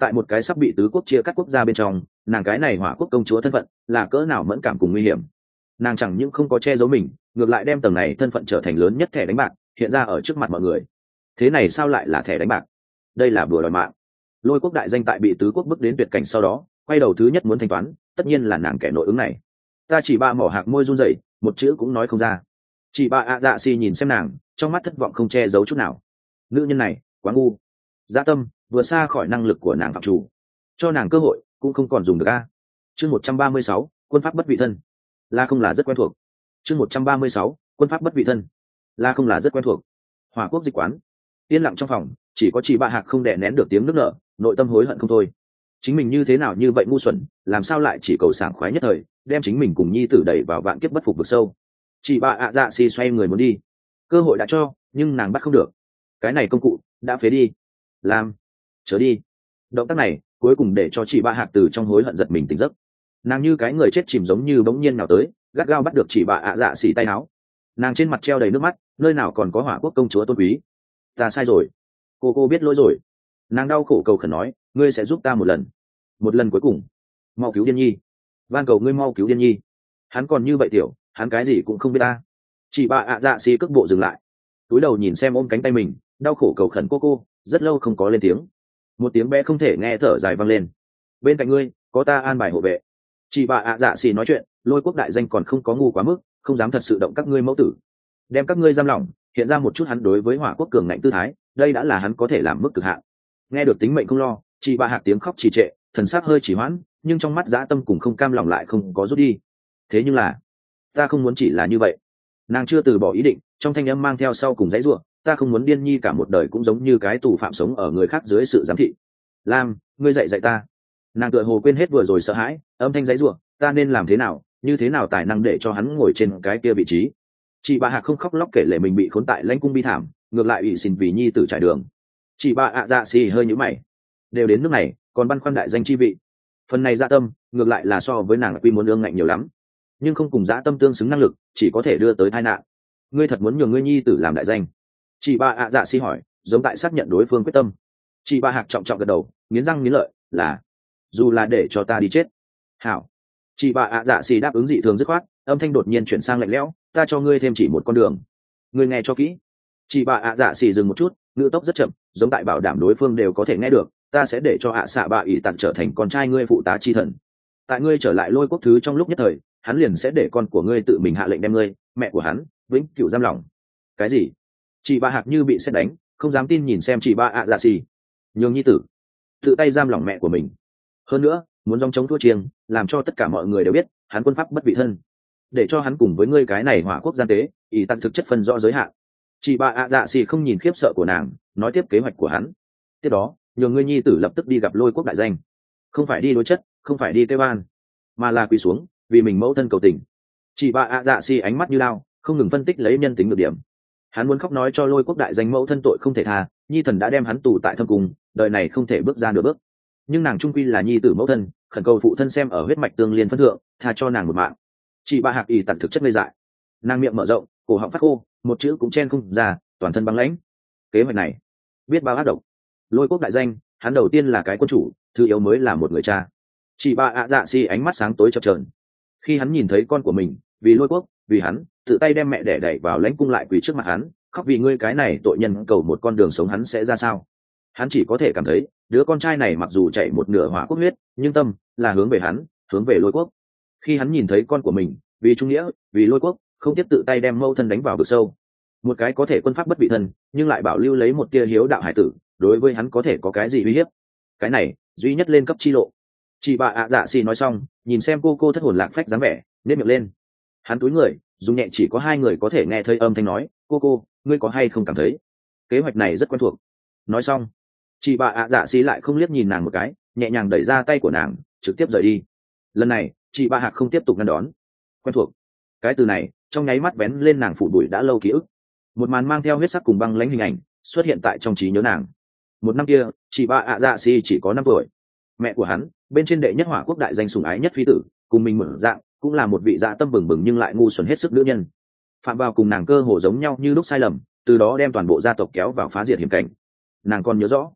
tại một cái sắp bị tứ quốc chia cắt quốc gia bên trong, nàng cái này hỏa quốc công chúa thân phận là cỡ nào mẫn cảm cùng nguy hiểm. Nàng chẳng những không có che giấu mình, ngược lại đem tầng này thân phận trở thành lớn nhất thẻ đánh bạc hiện ra ở trước mặt mọi người. Thế này sao lại là thẻ đánh bạc? Đây là bùa đòi mạng. Lôi quốc đại danh tại bị tứ quốc bước đến tuyệt cảnh sau đó, quay đầu thứ nhất muốn thanh toán tất nhiên là nàng kẻ nội ứng này. Ta chỉ ba mỏ hạc môi run rẩy, một chữ cũng nói không ra. Chỉ ba ạ dạ xì nhìn xem nàng, trong mắt thất vọng không che giấu chút nào. Nữ nhân này quá ngu, dạ tâm vừa xa khỏi năng lực của nàng phạm chủ, cho nàng cơ hội cũng không còn dùng được a. Chương một trăm ba mươi sáu, quân pháp bất vị thân, là không là rất quen thuộc. Chương một trăm ba mươi sáu, quân pháp bất vị thân, là không là rất quen thuộc. Hỏa quốc dịch quán, yên lặng trong phòng, chỉ có chị ba hạc không đè nén được tiếng nước nở, nội tâm hối hận không thôi. Chính mình như thế nào như vậy ngu xuẩn, làm sao lại chỉ cầu sảng khoái nhất thời, đem chính mình cùng nhi tử đẩy vào vạn kiếp bất phục vực sâu. Chị ba ạ dạ xì xoay người muốn đi, cơ hội đã cho nhưng nàng bắt không được. Cái này công cụ đã phế đi, làm chớ đi. Động tác này cuối cùng để cho chị ba hạc từ trong hối hận giật mình tỉnh giấc. Nàng như cái người chết chìm giống như bỗng nhiên nào tới, gắt gao bắt được chị bà ạ dạ xì tay áo. Nàng trên mặt treo đầy nước mắt, nơi nào còn có hỏa quốc công chúa tôn quý. Ta sai rồi, cô cô biết lỗi rồi. Nàng đau khổ cầu khẩn nói, ngươi sẽ giúp ta một lần, một lần cuối cùng, mau cứu điên nhi, van cầu ngươi mau cứu điên nhi. Hắn còn như vậy tiểu, hắn cái gì cũng không biết ta. Chị bà ạ dạ xì cước bộ dừng lại, túi đầu nhìn xem ôm cánh tay mình, đau khổ cầu khẩn cô cô, rất lâu không có lên tiếng. Một tiếng bé không thể nghe thở dài vang lên. Bên cạnh ngươi có ta an bài hộ vệ. Chị bà ạ dạ xì nói chuyện, Lôi quốc đại danh còn không có ngu quá mức, không dám thật sự động các ngươi mẫu tử, đem các ngươi giam lỏng, hiện ra một chút hắn đối với hỏa quốc cường ngạnh tư thái, đây đã là hắn có thể làm mức cực hạn. Nghe được tính mệnh không lo, chị bà hạc tiếng khóc trì trệ, thần sắc hơi chỉ hoãn, nhưng trong mắt dã tâm cùng không cam lòng lại không có rút đi. Thế nhưng là ta không muốn chỉ là như vậy. Nàng chưa từ bỏ ý định, trong thanh âm mang theo sau cùng dãy rủa, ta không muốn điên nhi cả một đời cũng giống như cái tù phạm sống ở người khác dưới sự giám thị. Lam, ngươi dạy dạy ta. Nàng tựa hồ quên hết vừa rồi sợ hãi, âm thanh dãy rủa, ta nên làm thế nào, như thế nào tài năng để cho hắn ngồi trên cái kia vị trí. Chị bà hạc không khóc lóc kể lể mình bị khốn tại lãnh cung bi thảm, ngược lại ủy xin vì nhi tử trải đường. Chị bà ạ dạ xì hơi nhíu mày, đều đến nước này còn băn khoăn đại danh chi vị. Phần này dạ tâm ngược lại là so với nàng quy muốn ương ngạnh nhiều lắm, nhưng không cùng dạ tâm tương xứng năng lực, chỉ có thể đưa tới tai nạn. Ngươi thật muốn nhường ngươi nhi tử làm đại danh? Chị bà ạ dạ xì hỏi, giống tại xác nhận đối phương quyết tâm. Chị bà hạc trọng trọng gật đầu, nghiến răng nghiến lợi, là dù là để cho ta đi chết. Hảo. Chị bà ạ dạ xì đáp ứng dị thường dứt khoát, âm thanh đột nhiên chuyển sang lạnh lẽo, ta cho ngươi thêm chỉ một con đường, ngươi nghe cho kỹ. Chị bà ạ dạ xì dừng một chút, ngữ tốc rất chậm, giống tại bảo đảm đối phương đều có thể nghe được, ta sẽ để cho ạ xạ bạ ỷ tặc trở thành con trai ngươi phụ tá chi thần. Tại ngươi trở lại Lôi quốc thứ trong lúc nhất thời, hắn liền sẽ để con của ngươi tự mình hạ lệnh đem ngươi, mẹ của hắn, vĩnh cửu giam lỏng. Cái gì? Chị bà hạc như bị sét đánh, không dám tin nhìn xem chị bà ạ dạ xì. Nhường nhi tử tự tay giam lỏng mẹ của mình, hơn nữa muốn dòng chống thua chiêng, làm cho tất cả mọi người đều biết hắn quân pháp bất vị thân, để cho hắn cùng với ngươi cái này hỏa quốc gian tế ỷ tặc thực chất phân rõ giới hạn. Chị bà ạ dạ xì không nhìn khiếp sợ của nàng, nói tiếp kế hoạch của hắn. Tiếp đó nhường ngươi nhi tử lập tức đi gặp Lôi quốc đại danh, không phải đi đối chất, không phải đi kêu an, mà là quỳ xuống vì mình mẫu thân cầu tình. Chị bà ạ dạ xì ánh mắt như lao, không ngừng phân tích lấy nhân tính được điểm. Hắn muốn khóc nói cho Lôi quốc đại danh mẫu thân tội không thể tha, nhi thần đã đem hắn tù tại thâm cung, đời này không thể bước ra nửa bước. Nhưng nàng trung quy là nhi tử mẫu thân, khẩn cầu phụ thân xem ở huyết mạch tương liên phân thượng, tha cho nàng một mạng. Chị bà hạc ỷ tặc thực chất ngây dại, nàng miệng mở rộng, cổ họng phát khô, một chữ cũng chen không ra, toàn thân băng lãnh. Kế hoạch này biết bao ác độc. Lôi quốc đại danh, hắn đầu tiên là cái quân chủ, thứ yếu mới là một người cha. Chị bà ạ dạ xì ánh mắt sáng tối chập chờn. Khi hắn nhìn thấy con của mình vì Lôi quốc, vì hắn tự tay đem mẹ đẻ đẩy vào lãnh cung lại quỳ trước mặt hắn, khóc vì ngươi cái này tội nhân cầu một con đường sống, hắn sẽ ra sao? Hắn chỉ có thể cảm thấy đứa con trai này mặc dù chảy một nửa hỏa quốc huyết, nhưng tâm là hướng về hắn, hướng về Lôi quốc. Khi hắn nhìn thấy con của mình vì trung nghĩa, vì Lôi quốc, không tiếp tự tay đem mâu thân đánh vào vực sâu, một cái có thể quân pháp bất vị thân nhưng lại bảo lưu lấy một tia hiếu đạo hải tử, đối với hắn có thể có cái gì uy hiếp? Cái này duy nhất lên cấp chi lộ. Chị bà ạ dạ xì nói xong, nhìn xem cô cô thất hồn lạc phách dáng vẻ, nếp miệng lên. Hắn túi người dùng nhẹ chỉ có hai người có thể nghe thấy âm thanh nói, cô cô, ngươi có hay không cảm thấy kế hoạch này rất quen thuộc? Nói xong, chị bà ạ dạ xì lại không liếc nhìn nàng một cái, nhẹ nhàng đẩy ra tay của nàng, trực tiếp rời đi. Lần này chị bà hạc không tiếp tục ngăn đón. Quen thuộc, cái từ này trong nháy mắt vén lên nàng phủ bụi đã lâu ký ức. Một màn mang theo huyết sắc cùng băng lãnh hình ảnh xuất hiện tại trong trí nhớ nàng. Một năm kia chị bà ạ dạ xì chỉ có năm tuổi, mẹ của hắn bên trên đệ nhất hỏa quốc đại danh sủng ái nhất phi tử, cùng mình mở dạng cũng là một vị dạ tâm bừng bừng nhưng lại ngu xuẩn hết sức nữ nhân, phạm vào cùng nàng cơ hồ giống nhau như lúc sai lầm, từ đó đem toàn bộ gia tộc kéo vào phá diệt hiểm cảnh. Nàng còn nhớ rõ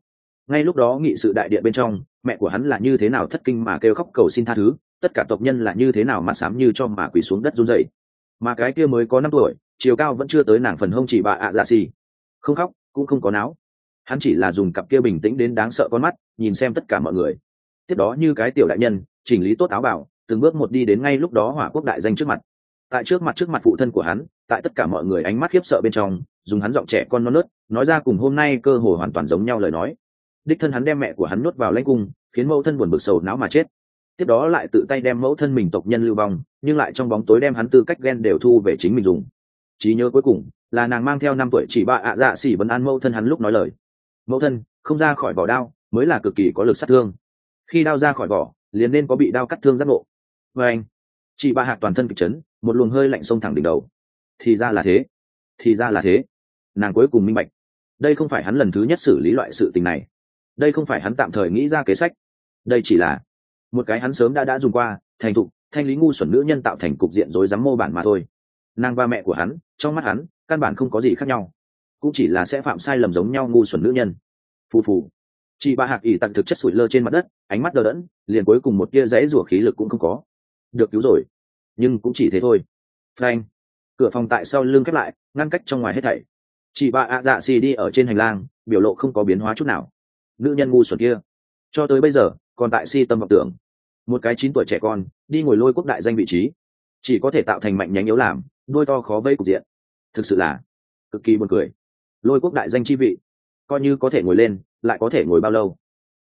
Ngay lúc đó nghị sự đại điện bên trong, mẹ của hắn là như thế nào thất kinh mà kêu khóc cầu xin tha thứ, tất cả tộc nhân là như thế nào mà xám như cho mà quỳ xuống đất run rẩy. Mà cái kia mới có năm tuổi, chiều cao vẫn chưa tới nàng phần hông chỉ bà ạ dạ xì, không khóc cũng không có náo, hắn chỉ là dùng cặp kia bình tĩnh đến đáng sợ con mắt nhìn xem tất cả mọi người. Tiếp đó như cái tiểu đại nhân chỉnh lý tốt áo bảo, từng bước một đi đến ngay lúc đó hỏa quốc đại danh trước mặt. Tại trước mặt trước mặt phụ thân của hắn, tại tất cả mọi người ánh mắt khiếp sợ bên trong, dùng hắn giọng trẻ con non nớt nói ra cùng hôm nay cơ hồ hoàn toàn giống nhau lời nói. Đích thân hắn đem mẹ của hắn nuốt vào lãnh cung, khiến mẫu thân buồn bực sầu não mà chết. Tiếp đó lại tự tay đem mẫu thân mình tộc nhân lưu vong, nhưng lại trong bóng tối đem hắn tư cách ghen đều thu về chính mình dùng. Trí nhớ cuối cùng là nàng mang theo năm tuổi chỉ bà ạ dạ xỉ vấn an mẫu thân hắn lúc nói lời. Mẫu thân không ra khỏi vỏ đao mới là cực kỳ có lực sát thương, khi đao ra khỏi vỏ liền nên có bị đao cắt thương giác ngộ. Và anh chị bà hạc toàn thân kịch chấn, một luồng hơi lạnh xông thẳng đỉnh đầu. Thì ra là thế, thì ra là thế. Nàng cuối cùng minh bạch, đây không phải hắn lần thứ nhất xử lý loại sự tình này, đây không phải hắn tạm thời nghĩ ra kế sách, đây chỉ là một cái hắn sớm đã đã dùng qua thành thục thanh lý ngu xuẩn nữ nhân tạo thành cục diện rối rắm mô bản mà thôi. Nàng và mẹ của hắn trong mắt hắn căn bản không có gì khác nhau, cũng chỉ là sẽ phạm sai lầm giống nhau ngu xuẩn nữ nhân. Phù phù, chị bà hạc ỉ tặng thực chất sủi lơ trên mặt đất, ánh mắt đờ đẫn, liền cuối cùng một tia rẽ rủa khí lực cũng không có. Được cứu rồi, nhưng cũng chỉ thế thôi. Frank, cửa phòng tại sau lưng khép lại, ngăn cách trong ngoài hết thảy. Chị bà ạ dạ xì đi ở trên hành lang, biểu lộ không có biến hóa chút nào. Nữ nhân ngu xuẩn kia cho tới bây giờ còn tại si tâm vọng tưởng, một cái chín tuổi trẻ con đi ngồi lôi quốc đại danh vị trí, chỉ có thể tạo thành mạnh nhánh yếu làm, đôi to khó vây cục diện, thực sự là cực kỳ buồn cười. Lôi quốc đại danh chi vị coi như có thể ngồi lên, lại có thể ngồi bao lâu?